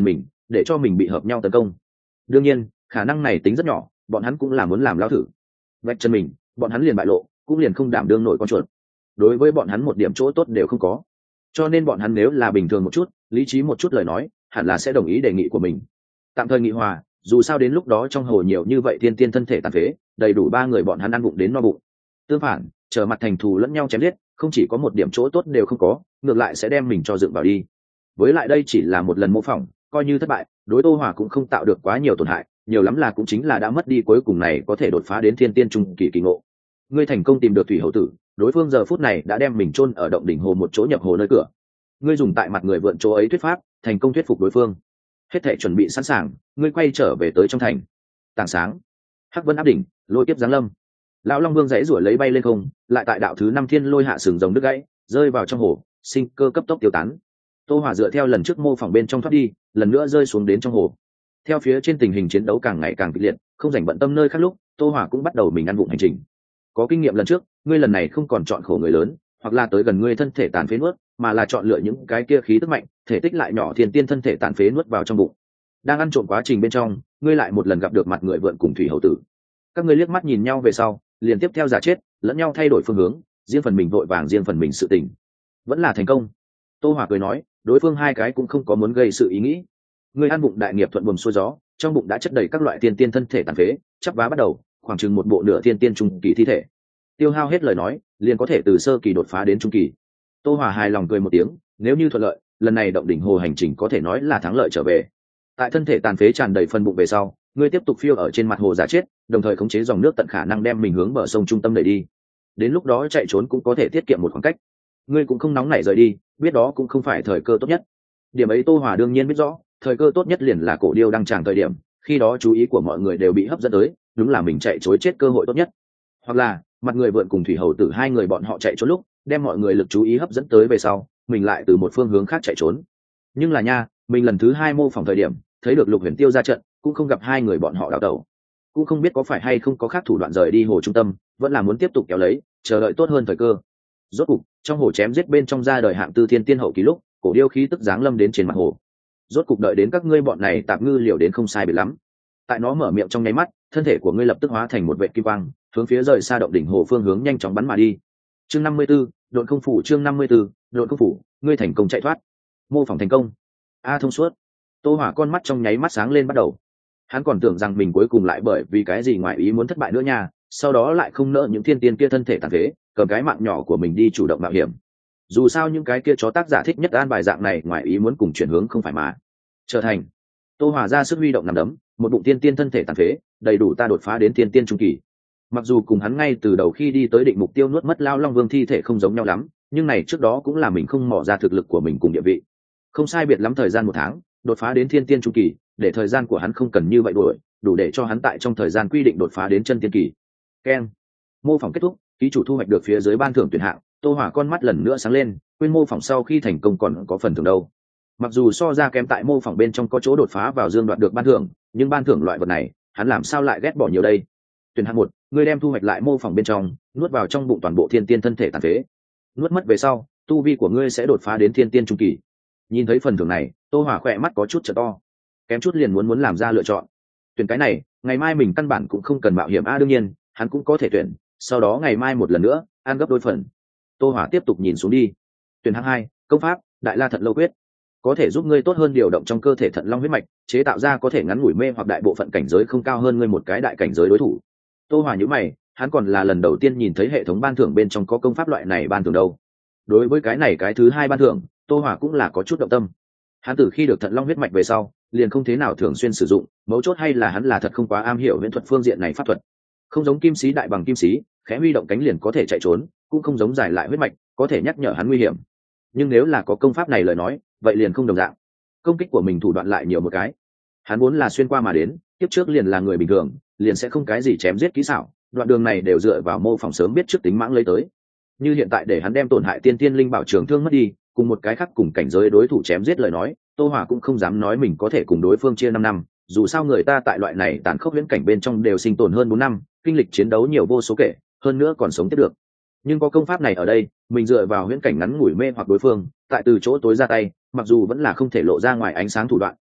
để cho mình bị hợp nhau tấn công. Đương nhiên khả năng này tính rất nhỏ, bọn hắn cũng là muốn làm lao thử. Vạch chân mình, bọn hắn liền bại lộ, cũng liền không đảm đương nổi con chuột. Đối với bọn hắn một điểm chỗ tốt đều không có, cho nên bọn hắn nếu là bình thường một chút, lý trí một chút lời nói, hẳn là sẽ đồng ý đề nghị của mình, tạm thời nghị hòa. Dù sao đến lúc đó trong hồ nhiều như vậy thiên tiên thân thể tàn phế, đầy đủ ba người bọn hắn ăn bụng đến no bụng. Tương phản, trở mặt thành thù lẫn nhau chém giết, không chỉ có một điểm chỗ tốt đều không có, ngược lại sẽ đem mình cho dựng vào đi. Với lại đây chỉ là một lần mô phỏng, coi như thất bại, đối Tô Hòa cũng không tạo được quá nhiều tổn hại, nhiều lắm là cũng chính là đã mất đi cuối cùng này có thể đột phá đến thiên tiên trung kỳ kỳ ngộ. Ngươi thành công tìm được thủy hậu tử, đối phương giờ phút này đã đem mình chôn ở động đỉnh hồ một chỗ nhập hồ nơi cửa. Ngươi dùng tại mặt người vượn chỗ ấy thuyết pháp, thành công thuyết phục đối phương. Hết thảy chuẩn bị sẵn sàng, ngươi quay trở về tới trong thành. Tảng sáng, hắc vân áp đỉnh, lôi kiếp giáng lâm. Lão Long Vương dãy rủa lấy bay lên không, lại tại đạo thứ 5 thiên lôi hạ sừng rồng đứt gãy, rơi vào trong hồ, sinh cơ cấp tốc tiêu tán. Tô Hỏa dựa theo lần trước mô phỏng bên trong thoát đi, lần nữa rơi xuống đến trong hồ. Theo phía trên tình hình chiến đấu càng ngày càng kịch liệt, không rảnh bận tâm nơi khác lúc, Tô Hỏa cũng bắt đầu mình ăn vụng hành trình. Có kinh nghiệm lần trước, ngươi lần này không còn chọn khổ người lớn, hoặc là tới gần ngươi thân thể tàn phế nuốt, mà là chọn lựa những cái kia khí tức mạnh, thể tích lại nhỏ thiên tiên thân thể tàn phế nuốt vào trong bụng. Đang ăn trộm quá trình bên trong, ngươi lại một lần gặp được mặt người vượn cùng thủy hậu tử. Các ngươi liếc mắt nhìn nhau về sau, liền tiếp theo giả chết, lẫn nhau thay đổi phương hướng, riêng phần mình vội vàng riêng phần mình sự tình. Vẫn là thành công. Tô Hỏa cười nói, đối phương hai cái cũng không có muốn gây sự ý nghĩ. Ngươi ăn bụng đại nghiệp thuận buồm xuôi gió, trong bụng đã chất đầy các loại tiên tiên thân thể tàn phế, chắp vá bắt đầu, khoảng chừng một bộ nửa tiên tiên trung kỳ thi thể. Tiêu hao hết lời nói, liền có thể từ sơ kỳ đột phá đến trung kỳ. Tô Hỏa hài lòng cười một tiếng, nếu như thuận lợi, lần này động đỉnh hồ hành trình có thể nói là thắng lợi trở về. Tại thân thể tàn phế tràn đầy phần bụng về sau, ngươi tiếp tục phiêu ở trên mặt hồ giả chết, đồng thời khống chế dòng nước tận khả năng đem mình hướng bờ sông trung tâm đẩy đi. Đến lúc đó chạy trốn cũng có thể tiết kiệm một khoảng cách. Ngươi cũng không nóng nảy rời đi, biết đó cũng không phải thời cơ tốt nhất. Điểm ấy Tô Hỏa đương nhiên biết rõ, thời cơ tốt nhất liền là cổ điêu đang tràng thời điểm, khi đó chú ý của mọi người đều bị hấp dẫn tới, đúng là mình chạy trối chết cơ hội tốt nhất. Hoặc là mặt người vượn cùng thủy hầu tử hai người bọn họ chạy trốn lúc, đem mọi người lực chú ý hấp dẫn tới về sau, mình lại từ một phương hướng khác chạy trốn. Nhưng là nha, mình lần thứ 2 mô phỏng thời điểm, thấy được Lục Huyền Tiêu ra trận, cũng không gặp hai người bọn họ đào tẩu, cũng không biết có phải hay không có khác thủ đoạn rời đi hồ trung tâm, vẫn là muốn tiếp tục kéo lấy, chờ đợi tốt hơn thời cơ. Rốt cục, trong hồ chém giết bên trong ra đời hạng tư thiên tiên hậu kỳ lúc, cổ điêu khí tức giáng lâm đến trên mặt hồ. Rốt cục đợi đến các ngươi bọn này tạp ngư liều đến không sai biệt lắm. Tại nó mở miệng trong nháy mắt, thân thể của ngươi lập tức hóa thành một vệt kim quang, hướng phía rời xa động đỉnh hồ phương hướng nhanh chóng bắn mà đi. Chương 54, độn không phủ. Chương 54, độn không phủ. Ngươi thành công chạy thoát. Mô phỏng thành công. Thông suốt. Tô Hỏa con mắt trong nháy mắt sáng lên bắt đầu. Hắn còn tưởng rằng mình cuối cùng lại bởi vì cái gì ngoài ý muốn thất bại nữa nha, sau đó lại không nỡ những thiên tiên kia thân thể tàn phế, cầm cái mạng nhỏ của mình đi chủ động mạo hiểm. Dù sao những cái kia chó tác giả thích nhất an bài dạng này ngoài ý muốn cùng chuyển hướng không phải mà. Trở thành. Tô Hỏa ra sức huy động nằm đấm, một bụng tiên tiên thân thể tàn phế, đầy đủ ta đột phá đến tiên tiên trung kỳ. Mặc dù cùng hắn ngay từ đầu khi đi tới định mục tiêu nuốt mất Lao Long Vương thi thể không giống nhau lắm, nhưng này trước đó cũng là mình không mò ra thực lực của mình cùng địa vị. Không sai biệt lắm thời gian 1 tháng, đột phá đến thiên tiên trung kỳ, để thời gian của hắn không cần như vậy đuổi, đủ để cho hắn tại trong thời gian quy định đột phá đến chân tiên kỳ. Keng. Mô phỏng kết thúc, ký chủ thu hoạch được phía dưới ban thưởng tuyển hạng. Tô Hỏa con mắt lần nữa sáng lên, quên mô phỏng sau khi thành công còn có phần thưởng đâu. Mặc dù so ra kém tại mô phỏng bên trong có chỗ đột phá vào dương đoạt được ban thưởng, nhưng ban thưởng loại vật này, hắn làm sao lại ghét bỏ nhiều đây. Tuyển hạng 1, ngươi đem thu hoạch lại mô phỏng bên trong, nuốt vào trong bụng toàn bộ thiên tiên thân thể tàn phế. Nuốt mất về sau, tu vi của ngươi sẽ đột phá đến thiên tiên trung kỳ. Nhìn thấy phần thưởng này, Tô Hỏa khỏe mắt có chút trợ to, kém chút liền muốn làm ra lựa chọn. Tuyển cái này, ngày mai mình căn bản cũng không cần mạo hiểm đương nhiên, hắn cũng có thể tuyển, sau đó ngày mai một lần nữa, ăn gấp đôi phần. Tô Hỏa tiếp tục nhìn xuống đi. Tuyển hạng 2, công pháp, Đại La Thận Lâu Quyết, có thể giúp ngươi tốt hơn điều động trong cơ thể thận long huyết mạch, chế tạo ra có thể ngắn ngủi mê hoặc đại bộ phận cảnh giới không cao hơn ngươi một cái đại cảnh giới đối thủ. Tô Hỏa nhíu mày, hắn còn là lần đầu tiên nhìn thấy hệ thống ban thưởng bên trong có công pháp loại này ban thưởng đâu. Đối với cái này cái thứ 2 ban thưởng, Tô Hỏa cũng là có chút động tâm. Hắn từ khi được thận long huyết mạch về sau, liền không thế nào thường xuyên sử dụng, mấu chốt hay là hắn là thật không quá am hiểu viễn thuật phương diện này pháp thuật. Không giống kim sĩ đại bằng kim sĩ, khẽ huy động cánh liền có thể chạy trốn, cũng không giống giải lại huyết mạch, có thể nhắc nhở hắn nguy hiểm. Nhưng nếu là có công pháp này lời nói, vậy liền không đồng dạng. Công kích của mình thủ đoạn lại nhiều một cái. Hắn vốn là xuyên qua mà đến, tiếp trước liền là người bình thường, liền sẽ không cái gì chém giết kỹ xảo, đoạn đường này đều dựa vào mô phỏng sớm biết trước tính mãng lấy tới. Như hiện tại để hắn đem tổn hại tiên tiên linh bảo trường thương mất đi, cùng một cái khác cùng cảnh giới đối thủ chém giết lời nói, Tô Hỏa cũng không dám nói mình có thể cùng đối phương chia 5 năm, dù sao người ta tại loại này tàn khốc viễn cảnh bên trong đều sinh tồn hơn 4 năm, kinh lịch chiến đấu nhiều vô số kể, hơn nữa còn sống tiếp được. Nhưng có công pháp này ở đây, mình dựa vào viễn cảnh ngắn ngủi mê hoặc đối phương, tại từ chỗ tối ra tay, mặc dù vẫn là không thể lộ ra ngoài ánh sáng thủ đoạn,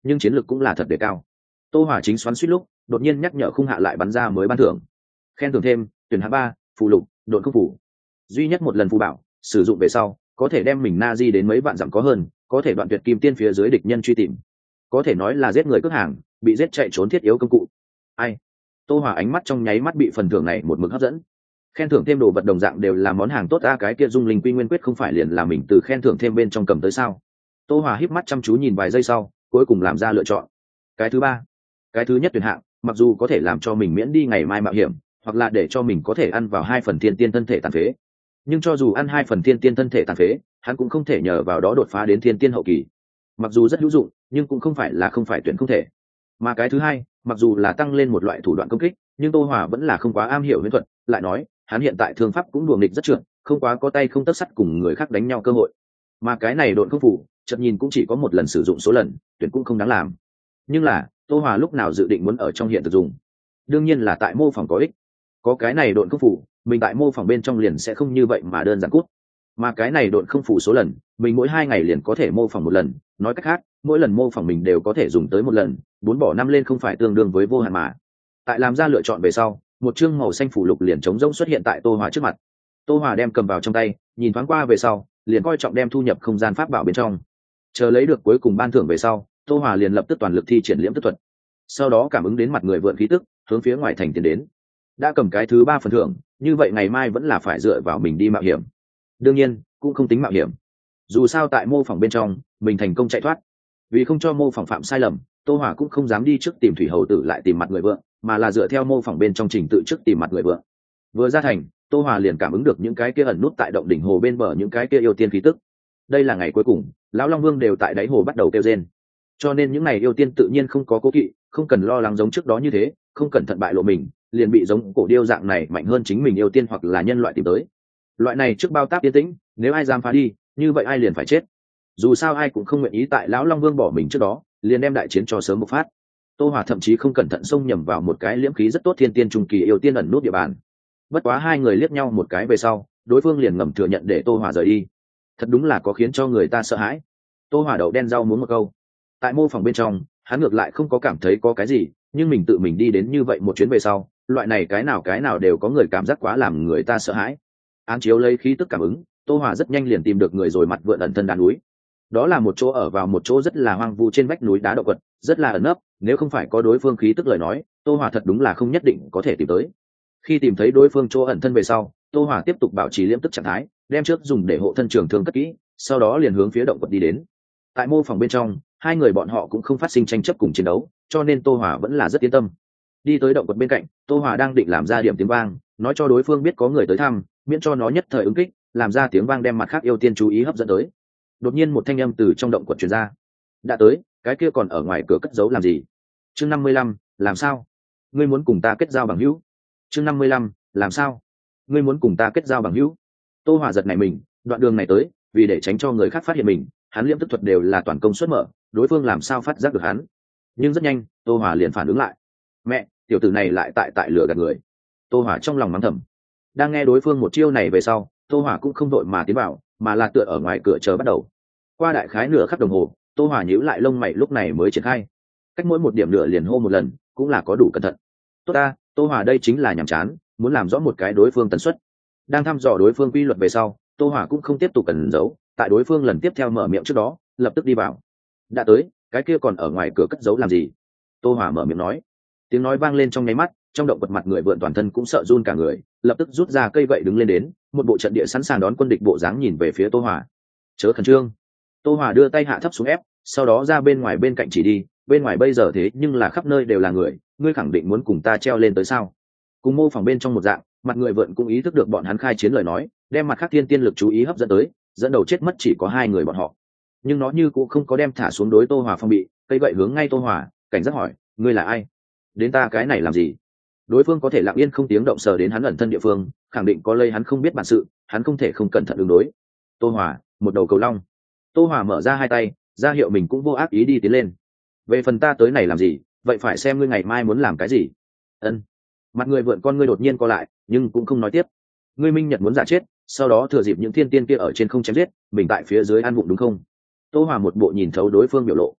nhưng chiến lược cũng là thật đề cao. Tô Hòa chính xoắn suýt lúc đột nhiên nhắc nhở khung hạ lại bắn ra mới ban thưởng, khen thưởng thêm tuyển hạ 3, phù lục độn không phủ, duy nhất một lần phù bảo, sử dụng về sau có thể đem mình na di đến mấy vạn dặm có hơn, có thể đoạn tuyệt kim tiên phía dưới địch nhân truy tìm, có thể nói là giết người cướp hàng, bị giết chạy trốn thiết yếu công cụ. Ai? Tô Hòa ánh mắt trong nháy mắt bị phần thưởng này một mực hấp dẫn. Khen thưởng thêm đồ vật đồng dạng đều là món hàng tốt, cái kia dung linh quy nguyên quyết không phải liền là mình từ khen thưởng thêm bên trong cầm tới sao? Tô Hòa híp mắt chăm chú nhìn vài giây sau, cuối cùng làm ra lựa chọn. Cái thứ ba, cái thứ nhất tuyển hạng, mặc dù có thể làm cho mình miễn đi ngày mai mạo hiểm, hoặc là để cho mình có thể ăn vào 2 phần thiên tiên thân thể tàn phế, nhưng cho dù ăn 2 phần thiên tiên thân thể tàn phế, hắn cũng không thể nhờ vào đó đột phá đến thiên tiên hậu kỳ. Mặc dù rất hữu dụng, nhưng cũng không phải tuyển không thể. Mà cái thứ hai, mặc dù là tăng lên một loại thủ đoạn công kích, nhưng Tô Hòa vẫn là không quá am hiểu huyền thuật, lại nói hắn hiện tại thương pháp cũng đùa nghịch rất trượt, không quá có tay không tất sắt cùng người khác đánh nhau cơ hội. Mà cái này độn không phủ, chợt nhìn cũng chỉ có một lần sử dụng số lần, tuyển cũng không đáng làm. Nhưng là Tô Hòa lúc nào dự định muốn ở trong hiện thực dùng? Đương nhiên là tại mô phỏng có ích. Có cái này độn không phủ, mình tại mô phỏng bên trong liền sẽ không như vậy mà đơn giản cút. Mà cái này độn không phủ số lần, mình mỗi 2 ngày liền có thể mô phỏng một lần, nói cách khác mỗi lần mô phỏng mình đều có thể dùng tới một lần, 4 bỏ 5 lên không phải tương đương với vô hạn mà. Tại làm ra lựa chọn về sau, một chương màu xanh phủ lục liền trống rỗng xuất hiện tại Tô Hòa trước mặt. Tô Hòa đem cầm vào trong tay, nhìn thoáng qua về sau liền coi trọng đem thu nhập không gian pháp bảo bên trong. Chờ lấy được cuối cùng ban thưởng về sau, Tô Hòa liền lập tức toàn lực thi triển liễm tức thuật, sau đó cảm ứng đến mặt người vượn khí tức, hướng phía ngoài thành tiến đến. Đã cầm cái thứ 3 phần thưởng, như vậy ngày mai vẫn là phải dựa vào mình đi mạo hiểm. Đương nhiên cũng không tính mạo hiểm, dù sao tại mô phỏng bên trong mình thành công chạy thoát. Vì không cho mô phỏng phạm sai lầm, Tô Hòa cũng không dám đi trước tìm thủy hầu tử lại tìm mặt người vượng, mà là dựa theo mô phỏng bên trong trình tự trước tìm mặt người vượng. Vừa ra thành, Tô Hòa liền cảm ứng được những cái kia ẩn nút tại động đỉnh hồ bên bờ những cái kia yêu tiên khí tức. Đây là ngày cuối cùng, lão Long Vương đều tại đáy hồ bắt đầu kêu rên, cho nên những này yêu tiên tự nhiên không có cố kỵ, không cần lo lắng giống trước đó như thế, không cẩn thận bại lộ mình liền bị giống cổ điêu dạng này mạnh hơn chính mình yêu tiên hoặc là nhân loại tìm tới. Loại này trước bao táp yên tĩnh, nếu ai dám phá đi, như vậy ai liền phải chết. Dù sao ai cũng không nguyện ý tại lão Long Vương bỏ mình trước đó liền đem đại chiến cho sớm bộc phát. Tô Hòa thậm chí không cẩn thận xông nhầm vào một cái liễm khí rất tốt thiên tiên trung kỳ yêu tiên ẩn nút địa bàn. Bất quá hai người liếc nhau một cái về sau, đối phương liền ngầm thừa nhận để Tô Hòa rời đi. Thật đúng là có khiến cho người ta sợ hãi. Tô Hòa đậu đen rau muống một câu. Tại mô phỏng bên trong, hắn ngược lại không có cảm thấy có cái gì, nhưng mình tự mình đi đến như vậy một chuyến về sau, loại này cái nào đều có người cảm giác quá làm người ta sợ hãi. Án chiếu lấy khí tức cảm ứng, Tô Hòa rất nhanh liền tìm được người rồi mặt vượn ẩn thân đá núi. Đó là một chỗ ở vào một chỗ rất là hoang vu trên vách núi đá động quật, rất là ẩn nấp, nếu không phải có đối phương khí tức lời nói, Tô Hòa thật đúng là không nhất định có thể tìm tới. Khi tìm thấy đối phương chỗ ẩn thân về sau, Tô Hòa tiếp tục bảo trì liễm tức trạng thái, đem trước dùng để hộ thân trường thương cất kỹ, sau đó liền hướng phía động quật đi đến. Tại mô phỏng bên trong, hai người bọn họ cũng không phát sinh tranh chấp cùng chiến đấu, cho nên Tô Hòa vẫn là rất yên tâm. Đi tới động quật bên cạnh, Tô Hòa đang định làm ra điểm tiếng vang, nói cho đối phương biết có người tới thăm, miễn cho nó nhất thời ứng kích, làm ra tiếng vang đem mặt khác yêu tiên chú ý hấp dẫn tới. Đột nhiên một thanh âm từ trong động quật truyền ra. Đã tới, cái kia còn ở ngoài cửa cất giấu làm gì? Chương 55, làm sao? Ngươi muốn cùng ta kết giao bằng hữu? Chương 55, làm sao? Ngươi muốn cùng ta kết giao bằng hữu? Tô Hòa giật nảy mình, đoạn đường này tới, vì để tránh cho người khác phát hiện mình, hắn liễm tức thuật đều là toàn công suất mở, đối phương làm sao phát giác được hắn? Nhưng rất nhanh, Tô Hòa liền phản ứng lại. Mẹ, tiểu tử này lại tại lừa gạt người. Tô Hòa trong lòng mắng thầm. Đang nghe đối phương một chiêu này về sau, Tô Hòa cũng không đội mà tiến vào, mà là tựa ở ngoài cửa chờ bắt đầu. Qua đại khái nửa khắc đồng hồ, Tô Hòa nhíu lại lông mày lúc này mới triển khai. Cách mỗi một điểm nửa liền hô một lần, cũng là có đủ cẩn thận. Tốt ta, Tô Hòa đây chính là nhàm chán, muốn làm rõ một cái đối phương tần suất. Đang thăm dò đối phương quy luật về sau, Tô Hòa cũng không tiếp tục cẩn giấu, tại đối phương lần tiếp theo mở miệng trước đó, lập tức đi vào. Đã tới, cái kia còn ở ngoài cửa cất giấu làm gì? Tô Hòa mở miệng nói. Tiếng nói vang lên trong nháy mắt, trong động vật mặt người vượn toàn thân cũng sợ run cả người, lập tức rút ra cây gậy đứng lên đến, một bộ trận địa sẵn sàng đón quân địch bộ dáng nhìn về phía Tô Hòa. Chớ khẩn trương. Tô Hòa đưa tay hạ thấp xuống ép, sau đó ra bên ngoài bên cạnh chỉ đi, bên ngoài bây giờ thế nhưng là khắp nơi đều là người, ngươi khẳng định muốn cùng ta treo lên tới sao? Cùng mô phỏng bên trong một dạng, mặt người vượn cũng ý thức được bọn hắn khai chiến lời nói, đem mặt khác thiên tiên lực chú ý hấp dẫn tới, dẫn đầu chết mất chỉ có hai người bọn họ. Nhưng nó như cũng không có đem thả xuống đối Tô Hòa phong bị, cây gậy hướng ngay Tô Hòa, cảnh giác hỏi, ngươi là ai? Đến ta cái này làm gì? Đối phương có thể lặng yên không tiếng động sờ đến hắn ẩn thân địa phương, khẳng định có lây hắn không biết bản sự, hắn không thể không cẩn thận ứng đối. Tô Hòa, một đầu cầu long. Tô Hòa mở ra hai tay, ra hiệu mình cũng vô ác ý đi tiến lên. Về phần ta tới này làm gì, vậy phải xem ngươi ngày mai muốn làm cái gì. Ân. Mặt người vượn con ngươi đột nhiên co lại, nhưng cũng không nói tiếp. Ngươi minh nhật muốn giả chết, sau đó thừa dịp những thiên tiên kia ở trên không chém giết, mình tại phía dưới ăn vụng đúng không? Tô Hòa một bộ nhìn thấu đối phương biểu lộ.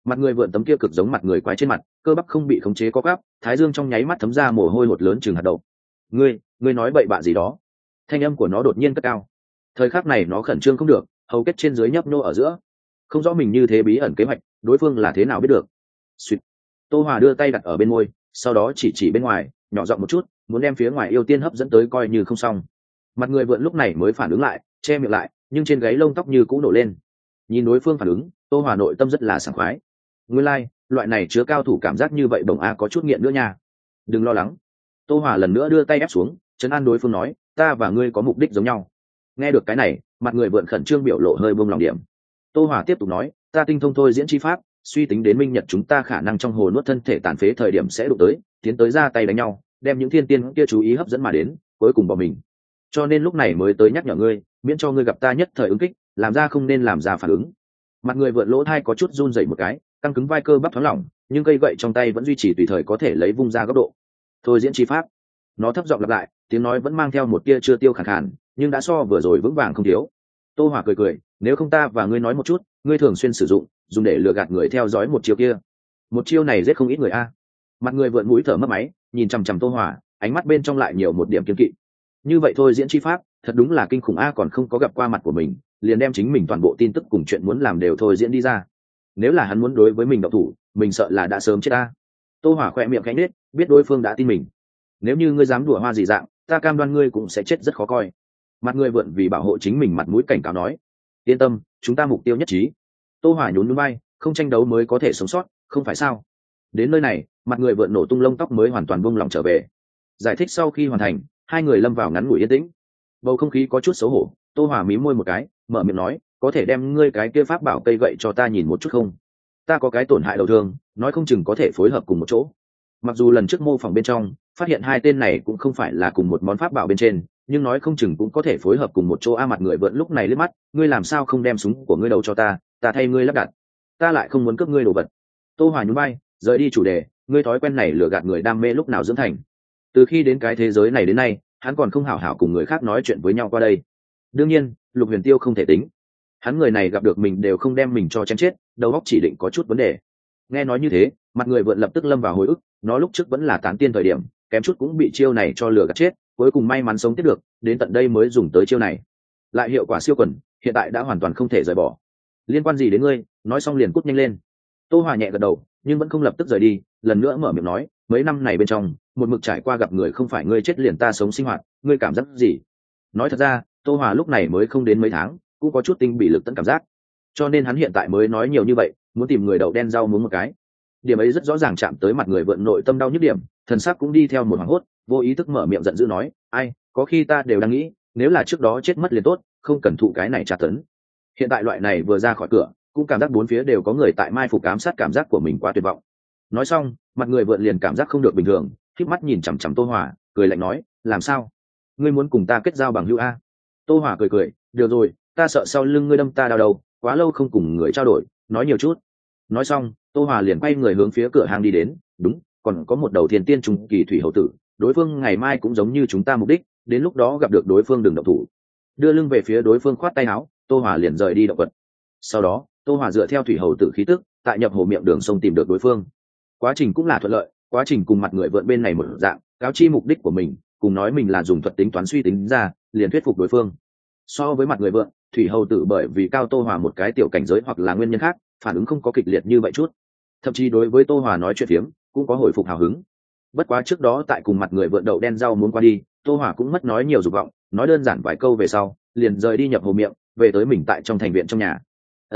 Mặt người vượn tấm kia cực giống mặt người quái trên mặt, cơ bắp không bị khống chế có gắp, thái dương trong nháy mắt thấm ra mồ hôi hột lớn chừng hạt đậu. Ngươi nói bậy bạ gì đó? Thanh âm của nó đột nhiên cất cao. Thời khắc này nó khẩn trương không được, hầu kết trên dưới nhấp nhô ở giữa, không rõ mình như thế bí ẩn kế hoạch, đối phương là thế nào biết được. Sweet. Tô Hòa đưa tay đặt ở bên môi, sau đó chỉ bên ngoài, nhỏ giọng một chút, muốn đem phía ngoài yêu tiên hấp dẫn tới coi như không xong. Mặt người vượn lúc này mới phản ứng lại, che miệng lại, nhưng trên gáy lông tóc như cũ nổ lên. Nhìn đối phương phản ứng, Tô Hòa nội tâm rất là sảng khoái. Nguyên lai, loại này chứa cao thủ cảm giác như vậy bổng a có chút nghiện nữa nha. Đừng lo lắng. Tô Hòa lần nữa đưa tay ép xuống, trấn an đối phương nói, ta và ngươi có mục đích giống nhau. Nghe được cái này, mặt người vượn khẩn trương biểu lộ hơi buông lòng điểm. Tô Hòa tiếp tục nói, ta tinh thông thôi diễn chi pháp, suy tính đến minh nhật chúng ta khả năng trong hồ nuốt thân thể tàn phế thời điểm sẽ đụng tới, tiến tới ra tay đánh nhau, đem những thiên tiên kia chú ý hấp dẫn mà đến, cuối cùng bỏ mình. Cho nên lúc này mới tới nhắc nhở ngươi, miễn cho ngươi gặp ta nhất thời ứng kích, làm ra không nên làm ra phản ứng. Mặt người vượn lỗ thai có chút run rẩy một cái, căng cứng vai cơ bắp thoáng lỏng, nhưng cây gậy trong tay vẫn duy trì tùy thời có thể lấy vung ra góc độ. Thôi diễn chi pháp. Nó thấp giọng lặp lại, tiếng nói vẫn mang theo một tia chưa tiêu khàn khàn, nhưng đã so vừa rồi vững vàng không thiếu. Tô Hỏa cười, nếu không ta và ngươi nói một chút, ngươi thường xuyên sử dụng, dùng để lừa gạt người theo dõi một chiêu kia. Một chiêu này giết không ít người a. Mặt người vượn mũi thở mất máy, nhìn chằm chằm Tô Hỏa, ánh mắt bên trong lại nhiều một điểm kiên kỵ. Như vậy thôi diễn chi pháp, thật đúng là kinh khủng a, còn không có gặp qua mặt của mình, liền đem chính mình toàn bộ tin tức cùng chuyện muốn làm đều thôi diễn đi ra. Nếu là hắn muốn đối với mình động thủ, mình sợ là đã sớm chết a. Tô Hỏa khẽ miệng khẽ nhếch, biết đối phương đã tin mình. Nếu như ngươi dám đùa hoa gì dạng, ta cam đoan ngươi cũng sẽ chết rất khó coi. Mặt người vượn vì bảo hộ chính mình mặt mũi cảnh cáo nói, yên tâm, chúng ta mục tiêu nhất trí. Tô Hỏa nhún nhún vai, không tranh đấu mới có thể sống sót, không phải sao? Đến nơi này, mặt người vượn nổ tung lông tóc mới hoàn toàn buông lỏng trở về. Giải thích sau khi hoàn thành, hai người lâm vào ngắn ngủi yên tĩnh. Bầu không khí có chút xấu hổ, Tô Hỏa mím môi một cái, mở miệng nói, có thể đem ngươi cái kia pháp bảo cây gậy cho ta nhìn một chút không? Ta có cái tổn hại đầu thương, nói không chừng có thể phối hợp cùng một chỗ. Mặc dù lần trước mô phỏng bên trong phát hiện hai tên này cũng không phải là cùng một món pháp bảo bên trên, nhưng nói không chừng cũng có thể phối hợp cùng một chỗ. Mặt người vượn lúc này liếc mắt, ngươi làm sao không đem súng của ngươi đầu cho ta thay ngươi lắp đặt. Ta lại không muốn cướp ngươi đồ vật. Tô Hòa nhún vai, rời đi chủ đề, ngươi thói quen này lừa gạt người đam mê lúc nào dưỡng thành? Từ khi đến cái thế giới này đến nay, hắn còn không hảo hảo cùng người khác nói chuyện với nhau qua đây. Đương nhiên, Lục Huyền Tiêu không thể tính. Hắn người này gặp được mình đều không đem mình cho chém chết, đầu óc chỉ định có chút vấn đề. Nghe nói như thế, mặt người vượn lập tức lâm vào hồi ức, nó lúc trước vẫn là tán tiên thời điểm, kém chút cũng bị chiêu này cho lừa gạt chết, cuối cùng may mắn sống tiếp được, đến tận đây mới dùng tới chiêu này. Lại hiệu quả siêu quần, hiện tại đã hoàn toàn không thể rời bỏ. Liên quan gì đến ngươi? Nói xong liền cút nhanh lên. Tô Hòa nhẹ gật đầu, nhưng vẫn không lập tức rời đi, lần nữa mở miệng nói, mấy năm này bên trong, một mực trải qua gặp người không phải ngươi chết liền ta sống sinh hoạt, ngươi cảm giác gì? Nói thật ra, Tô Hòa lúc này mới không đến mấy tháng, cũng có chút tinh bị lực tận cảm giác, cho nên hắn hiện tại mới nói nhiều như vậy, muốn tìm người đậu đen rau muống một cái. Điểm ấy rất rõ ràng chạm tới mặt người vượn nội tâm đau nhức điểm, thần sắc cũng đi theo một hoảng hốt, vô ý thức mở miệng giận dữ nói, ai, có khi ta đều đang nghĩ, nếu là trước đó chết mất liền tốt, không cần thụ cái này tra tấn. Hiện tại loại này vừa ra khỏi cửa, cũng cảm giác bốn phía đều có người tại mai phục ám sát, cảm giác của mình quá tuyệt vọng. Nói xong, mặt người vượn liền cảm giác không được bình thường, khép mắt nhìn chằm chằm Tô Hòa, cười lạnh nói, làm sao? Ngươi muốn cùng ta kết giao bằng hữu a? Tô Hòa cười, được rồi, ta sợ sau lưng ngươi đâm ta đau đầu, quá lâu không cùng người trao đổi, nói nhiều chút. Nói xong, Tô Hòa liền quay người hướng phía cửa hàng đi đến, đúng, còn có một đầu thiên tiên trung kỳ thủy hậu tử, đối phương ngày mai cũng giống như chúng ta mục đích, đến lúc đó gặp được đối phương đừng động thủ. Đưa lưng về phía đối phương khoát tay áo, Tô Hòa liền rời đi động vật. Sau đó, Tô Hòa dựa theo thủy hậu tử khí tức, tại nhập hồ miệng đường sông tìm được đối phương. Quá trình cũng là thuận lợi, quá trình cùng mặt người vượn bên này một dạng, cáo chi mục đích của mình, cùng nói mình là dùng thuật tính toán suy tính ra, liền thuyết phục đối phương. So với mặt người vượn, thủy hậu tử bởi vì cao Tô Hòa một cái tiểu cảnh giới hoặc là nguyên nhân khác, phản ứng không có kịch liệt như vậy chút, thậm chí đối với Tô Hòa nói chuyện phiếm cũng có hồi phục hào hứng. Bất quá trước đó tại cùng mặt người vượn đậu đen rau muốn qua đi, Tô Hòa cũng mất nói nhiều dục vọng, nói đơn giản vài câu về sau liền rời đi nhập hồ miệng, về tới mình tại trong thành viện trong nhà.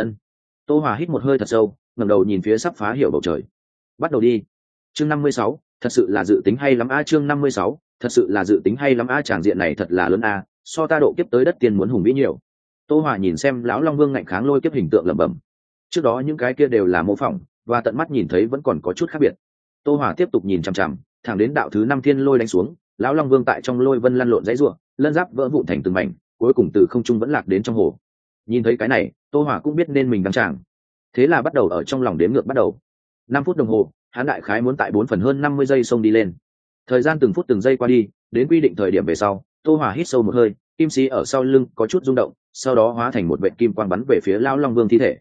Tô Hòa hít một hơi thật sâu, ngẩng đầu nhìn phía sắp phá hiểu bầu trời. Bắt đầu đi. Chương 56, thật sự là dự tính hay lắm a. Chương 56, thật sự là dự tính hay lắm a. Tràng diện này thật là lớn a, so ta độ kiếp tới đất tiên muốn hùng vĩ nhiều. Tô Hòa nhìn xem lão Long Vương ngạnh kháng lôi kiếp hình tượng lẩm bẩm. Trước đó những cái kia đều là mô phỏng, và tận mắt nhìn thấy vẫn còn có chút khác biệt. Tô Hòa tiếp tục nhìn chằm chằm, thẳng đến đạo thứ 5 thiên lôi đánh xuống, lão Long Vương tại trong lôi vân lăn lộn dãy rủa, lân giáp vỡ vụn thành từng mảnh, cuối cùng từ không trung vẫn lạc đến trong hồ. Nhìn thấy cái này, Tô Hòa cũng biết nên mình đăng tràng. Thế là bắt đầu ở trong lòng đếm ngược bắt đầu. 5 phút đồng hồ, hắn đại khái muốn tại 4 phần hơn 50 giây xông đi lên. Thời gian từng phút từng giây qua đi, đến quy định thời điểm về sau, Tô Hòa hít sâu một hơi, kim sĩ ở sau lưng có chút rung động, sau đó hóa thành một vệt kim quang bắn về phía lão Long Vương thi thể.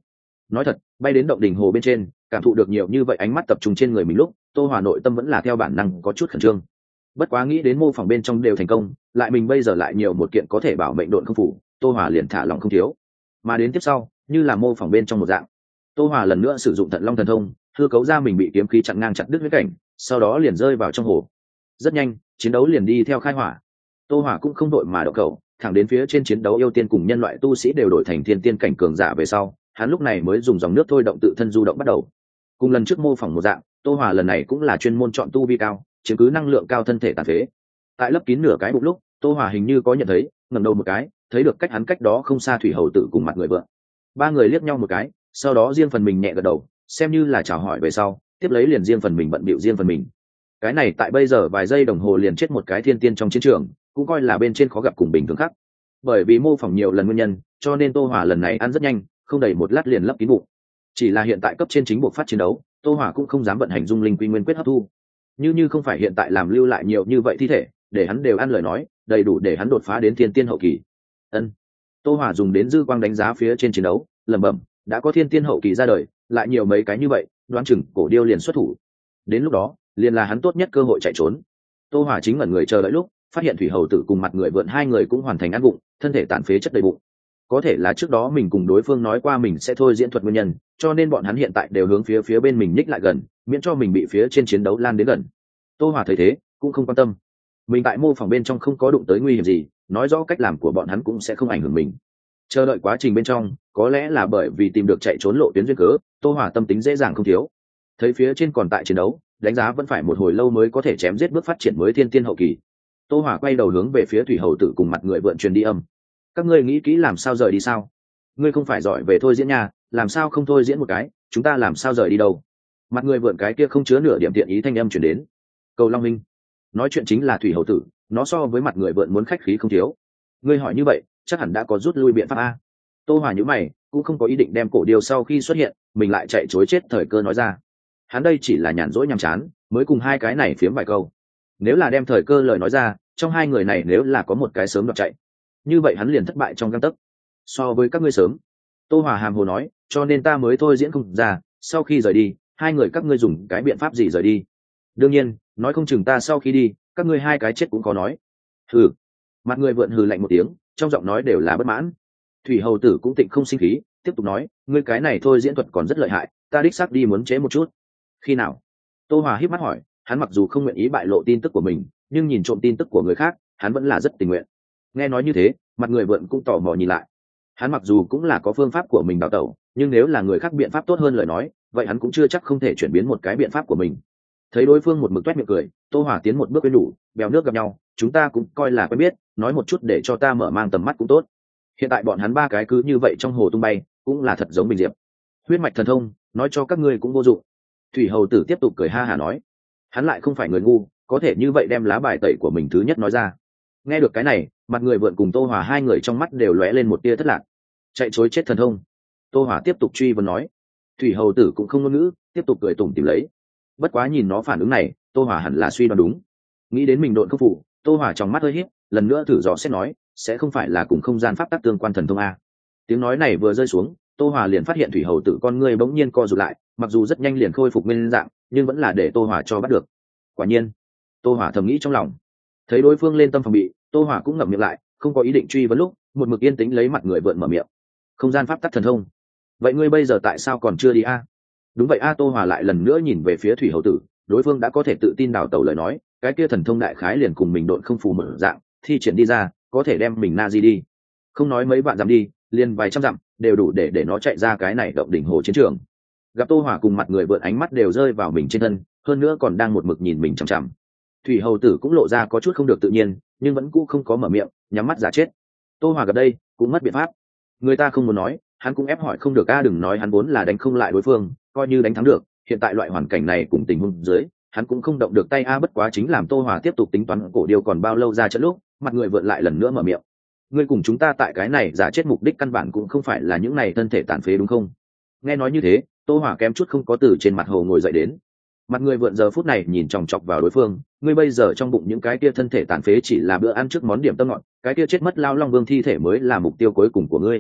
nói thật, bay đến động đình hồ bên trên, cảm thụ được nhiều như vậy ánh mắt tập trung trên người mình lúc, tô hòa nội tâm vẫn là theo bản năng có chút khẩn trương. Bất quá nghĩ đến mô phỏng bên trong đều thành công, lại mình bây giờ lại nhiều một kiện có thể bảo mệnh độn không phủ, tô hòa liền thả lòng không thiếu. Mà đến tiếp sau, như là mô phỏng bên trong một dạng, tô hòa lần nữa sử dụng thận long thần thông, hư cấu ra mình bị kiếm khí chặn ngang chặt đứt huyết cảnh, sau đó liền rơi vào trong hồ. Rất nhanh, chiến đấu liền đi theo khai hỏa. Tô hòa cũng không đội mà động cầu, thẳng đến phía trên chiến đấu yêu tiên cùng nhân loại tu sĩ đều đổi thành thiên tiên cảnh cường giả về sau, hắn lúc này mới dùng dòng nước thôi động tự thân du động bắt đầu. Cùng lần trước mô phỏng một dạng, tô hòa lần này cũng là chuyên môn chọn tu vi cao, chiếm cứ năng lượng cao thân thể tàn phế. Tại lấp kín nửa cái bụng lúc, tô hòa hình như có nhận thấy, ngẩng đầu một cái, thấy được cách hắn cách đó không xa thủy hầu tử cùng mặt người vợ. Ba người liếc nhau một cái, sau đó riêng phần mình nhẹ gật đầu, xem như là chào hỏi về sau, tiếp lấy liền riêng phần mình bận bịu riêng phần mình. Cái này tại bây giờ vài giây đồng hồ liền chết một cái thiên tiên trong chiến trường, cũng coi là bên trên khó gặp cùng bình thường khác. Bởi vì mô phỏng nhiều lần nguyên nhân, cho nên tô hòa lần này ăn rất nhanh, không đầy một lát liền lấp kín bụng. Chỉ là hiện tại cấp trên chính buộc phát chiến đấu, tô hòa cũng không dám vận hành dung linh quy nguyên quyết hấp thu. Như không phải hiện tại làm lưu lại nhiều như vậy thi thể, để hắn đều ăn lời nói, đầy đủ để hắn đột phá đến thiên tiên hậu kỳ. Ân. Tô hòa dùng đến dư quang đánh giá phía trên chiến đấu, lẩm bẩm, đã có thiên tiên hậu kỳ ra đời, lại nhiều mấy cái như vậy, đoán chừng cổ điêu liền xuất thủ. Đến lúc đó, liền là hắn tốt nhất cơ hội chạy trốn. Tô hòa chính ngẩn người chờ đợi lúc, phát hiện thủy hầu tử cùng mặt người vượn hai người cũng hoàn thành ăn bụng, thân thể tàn phế chất đầy bụng. Có thể là trước đó mình cùng đối phương nói qua mình sẽ thôi diễn thuật nguyên nhân, cho nên bọn hắn hiện tại đều hướng phía bên mình nhích lại gần, miễn cho mình bị phía trên chiến đấu lan đến gần. Tô hòa thấy thế cũng không quan tâm, mình tại mô phỏng bên trong không có đụng tới nguy hiểm gì, nói rõ cách làm của bọn hắn cũng sẽ không ảnh hưởng mình. Chờ đợi quá trình bên trong, có lẽ là bởi vì tìm được chạy trốn lộ tuyến duyên cớ, tô hòa tâm tính dễ dàng không thiếu. Thấy phía trên còn tại chiến đấu, đánh giá vẫn phải một hồi lâu mới có thể chém giết bước phát triển mới thiên tiên hậu kỳ. Tô hòa quay đầu hướng về phía thủy hầu tử cùng mặt người vượn truyền đi âm: các ngươi nghĩ kỹ làm sao rời đi sao? Ngươi không phải giỏi về thôi diễn nha, làm sao không thôi diễn một cái, chúng ta làm sao rời đi đâu? Mặt người vượn cái kia không chứa nửa điểm tiện ý thanh âm truyền đến. Cầu Long Minh. Nói chuyện chính là thủy hầu tử, nó so với mặt người vượn muốn khách khí không thiếu. Ngươi hỏi như vậy, chắc hẳn đã có rút lui biện pháp a. Tô hòa nhíu mày, cũng không có ý định đem cổ điêu sau khi xuất hiện, mình lại chạy chối chết thời cơ nói ra. Hắn đây chỉ là nhàn rỗi nhàm chán, mới cùng hai cái này phiếm vài câu. Nếu là đem thời cơ lời nói ra, trong hai người này nếu là có một cái sớm đoạt chạy, như vậy hắn liền thất bại trong gang tấc. So với các ngươi sớm, tô hòa hàm hồ nói, cho nên ta mới thôi diễn không ra, sau khi rời đi, hai người các ngươi dùng cái biện pháp gì rời đi? Đương nhiên, nói không chừng ta sau khi đi, các ngươi hai cái chết cũng có nói. Hừ. Mặt người vượn hừ lạnh một tiếng, trong giọng nói đều là bất mãn. Thủy hầu tử cũng tịnh không sinh khí, tiếp tục nói, ngươi cái này thôi diễn thuật còn rất lợi hại, ta đích xác đi muốn chế một chút. Khi nào? Tô hòa híp mắt hỏi, hắn mặc dù không nguyện ý bại lộ tin tức của mình, nhưng nhìn trộm tin tức của người khác, hắn vẫn là rất tình nguyện. Nghe nói như thế, mặt người vượn cũng tò mò nhìn lại. Hắn mặc dù cũng là có phương pháp của mình đào tẩu, nhưng nếu là người khác biện pháp tốt hơn lời nói, vậy hắn cũng chưa chắc không thể chuyển biến một cái biện pháp của mình. Thấy đối phương một mực toét miệng cười, tô hòa tiến một bước quên đủ, bèo nước gặp nhau, chúng ta cũng coi là quen biết, nói một chút để cho ta mở mang tầm mắt cũng tốt. Hiện tại bọn hắn ba cái cứ như vậy trong hồ tung bay, cũng là thật giống bình diệp. Huyết mạch thần thông, nói cho các ngươi cũng vô dụng. Thủy hầu tử tiếp tục cười ha hả nói, hắn lại không phải người ngu, có thể như vậy đem lá bài tẩy của mình thứ nhất nói ra. Nghe được cái này, mặt người vượn cùng tô hòa hai người trong mắt đều lóe lên một tia thất lạc. Chạy chối chết thần thông. Tô hòa tiếp tục truy vấn nói. Thủy hầu tử cũng không ngôn ngữ, tiếp tục cười tủm tỉm lấy. Bất quá nhìn nó phản ứng này, tô hòa hẳn là suy đoán đúng. Nghĩ đến mình độn không phụ, tô hòa trong mắt hơi híp, lần nữa thử dò xét nói, sẽ không phải là cùng không gian pháp tắc tương quan thần thông a? Tiếng nói này vừa rơi xuống, tô hòa liền phát hiện thủy hầu tử con ngươi bỗng nhiên co rụt lại, mặc dù rất nhanh liền khôi phục nguyên dạng, nhưng vẫn là để tô hòa cho bắt được. Quả nhiên, tô hòa thầm nghĩ trong lòng. Thấy đối phương lên tâm phòng bị, tô hòa cũng ngậm miệng lại, không có ý định truy vấn lúc, một mực yên tĩnh lấy mặt người vượn mở miệng. Không gian pháp tắc thần thông. Vậy ngươi bây giờ tại sao còn chưa đi a? Đúng vậy a. Tô hòa lại lần nữa nhìn về phía thủy hầu tử, đối phương đã có thể tự tin đào tẩu lời nói, cái kia thần thông đại khái liền cùng mình độn không phù mở dạng, thi triển đi ra, có thể đem mình na di đi. Không nói mấy vạn dặm đi, liền vài trăm dặm, đều đủ để nó chạy ra cái này động đỉnh hồ chiến trường. Gặp tô hòa cùng mặt người vượn ánh mắt đều rơi vào mình trên thân, hơn nữa còn đang một mực nhìn mình chằm chằm. Thủy hầu tử cũng lộ ra có chút không được tự nhiên, nhưng vẫn cũ không có mở miệng, nhắm mắt giả chết. Tô hòa gặp đây cũng mất biện pháp, người ta không muốn nói, hắn cũng ép hỏi không được a. Đừng nói hắn vốn là đánh không lại đối phương, coi như đánh thắng được, hiện tại loại hoàn cảnh này cùng tình huống dưới, hắn cũng không động được tay a. Bất quá chính làm tô hòa tiếp tục tính toán cổ điêu còn bao lâu ra trận lúc, mặt người vượn lại lần nữa mở miệng. Ngươi cùng chúng ta tại cái này giả chết mục đích căn bản cũng không phải là những này thân thể tàn phế đúng không? Nghe nói như thế, tô hòa kém chút không có từ trên mặt hồ ngồi dậy đến. Mặt người vượn giờ phút này nhìn chòng chọc vào đối phương, ngươi bây giờ trong bụng những cái kia thân thể tàn phế chỉ là bữa ăn trước món điểm tâm ngọt, cái kia chết mất lao long vương thi thể mới là mục tiêu cuối cùng của ngươi.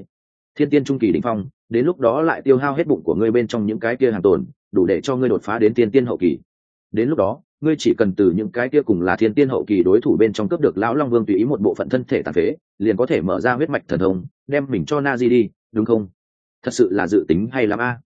thiên tiên trung kỳ đỉnh phong, đến lúc đó lại tiêu hao hết bụng của ngươi bên trong những cái kia hàng tồn, đủ để cho ngươi đột phá đến thiên tiên hậu kỳ. Đến lúc đó ngươi chỉ cần từ những cái kia cùng là thiên tiên hậu kỳ đối thủ bên trong cướp được lão long vương tùy ý một bộ phận thân thể tàn phế, liền có thể mở ra huyết mạch thần thông, đem mình cho Nazi đi, đúng không? Thật sự là dự tính hay lắm a.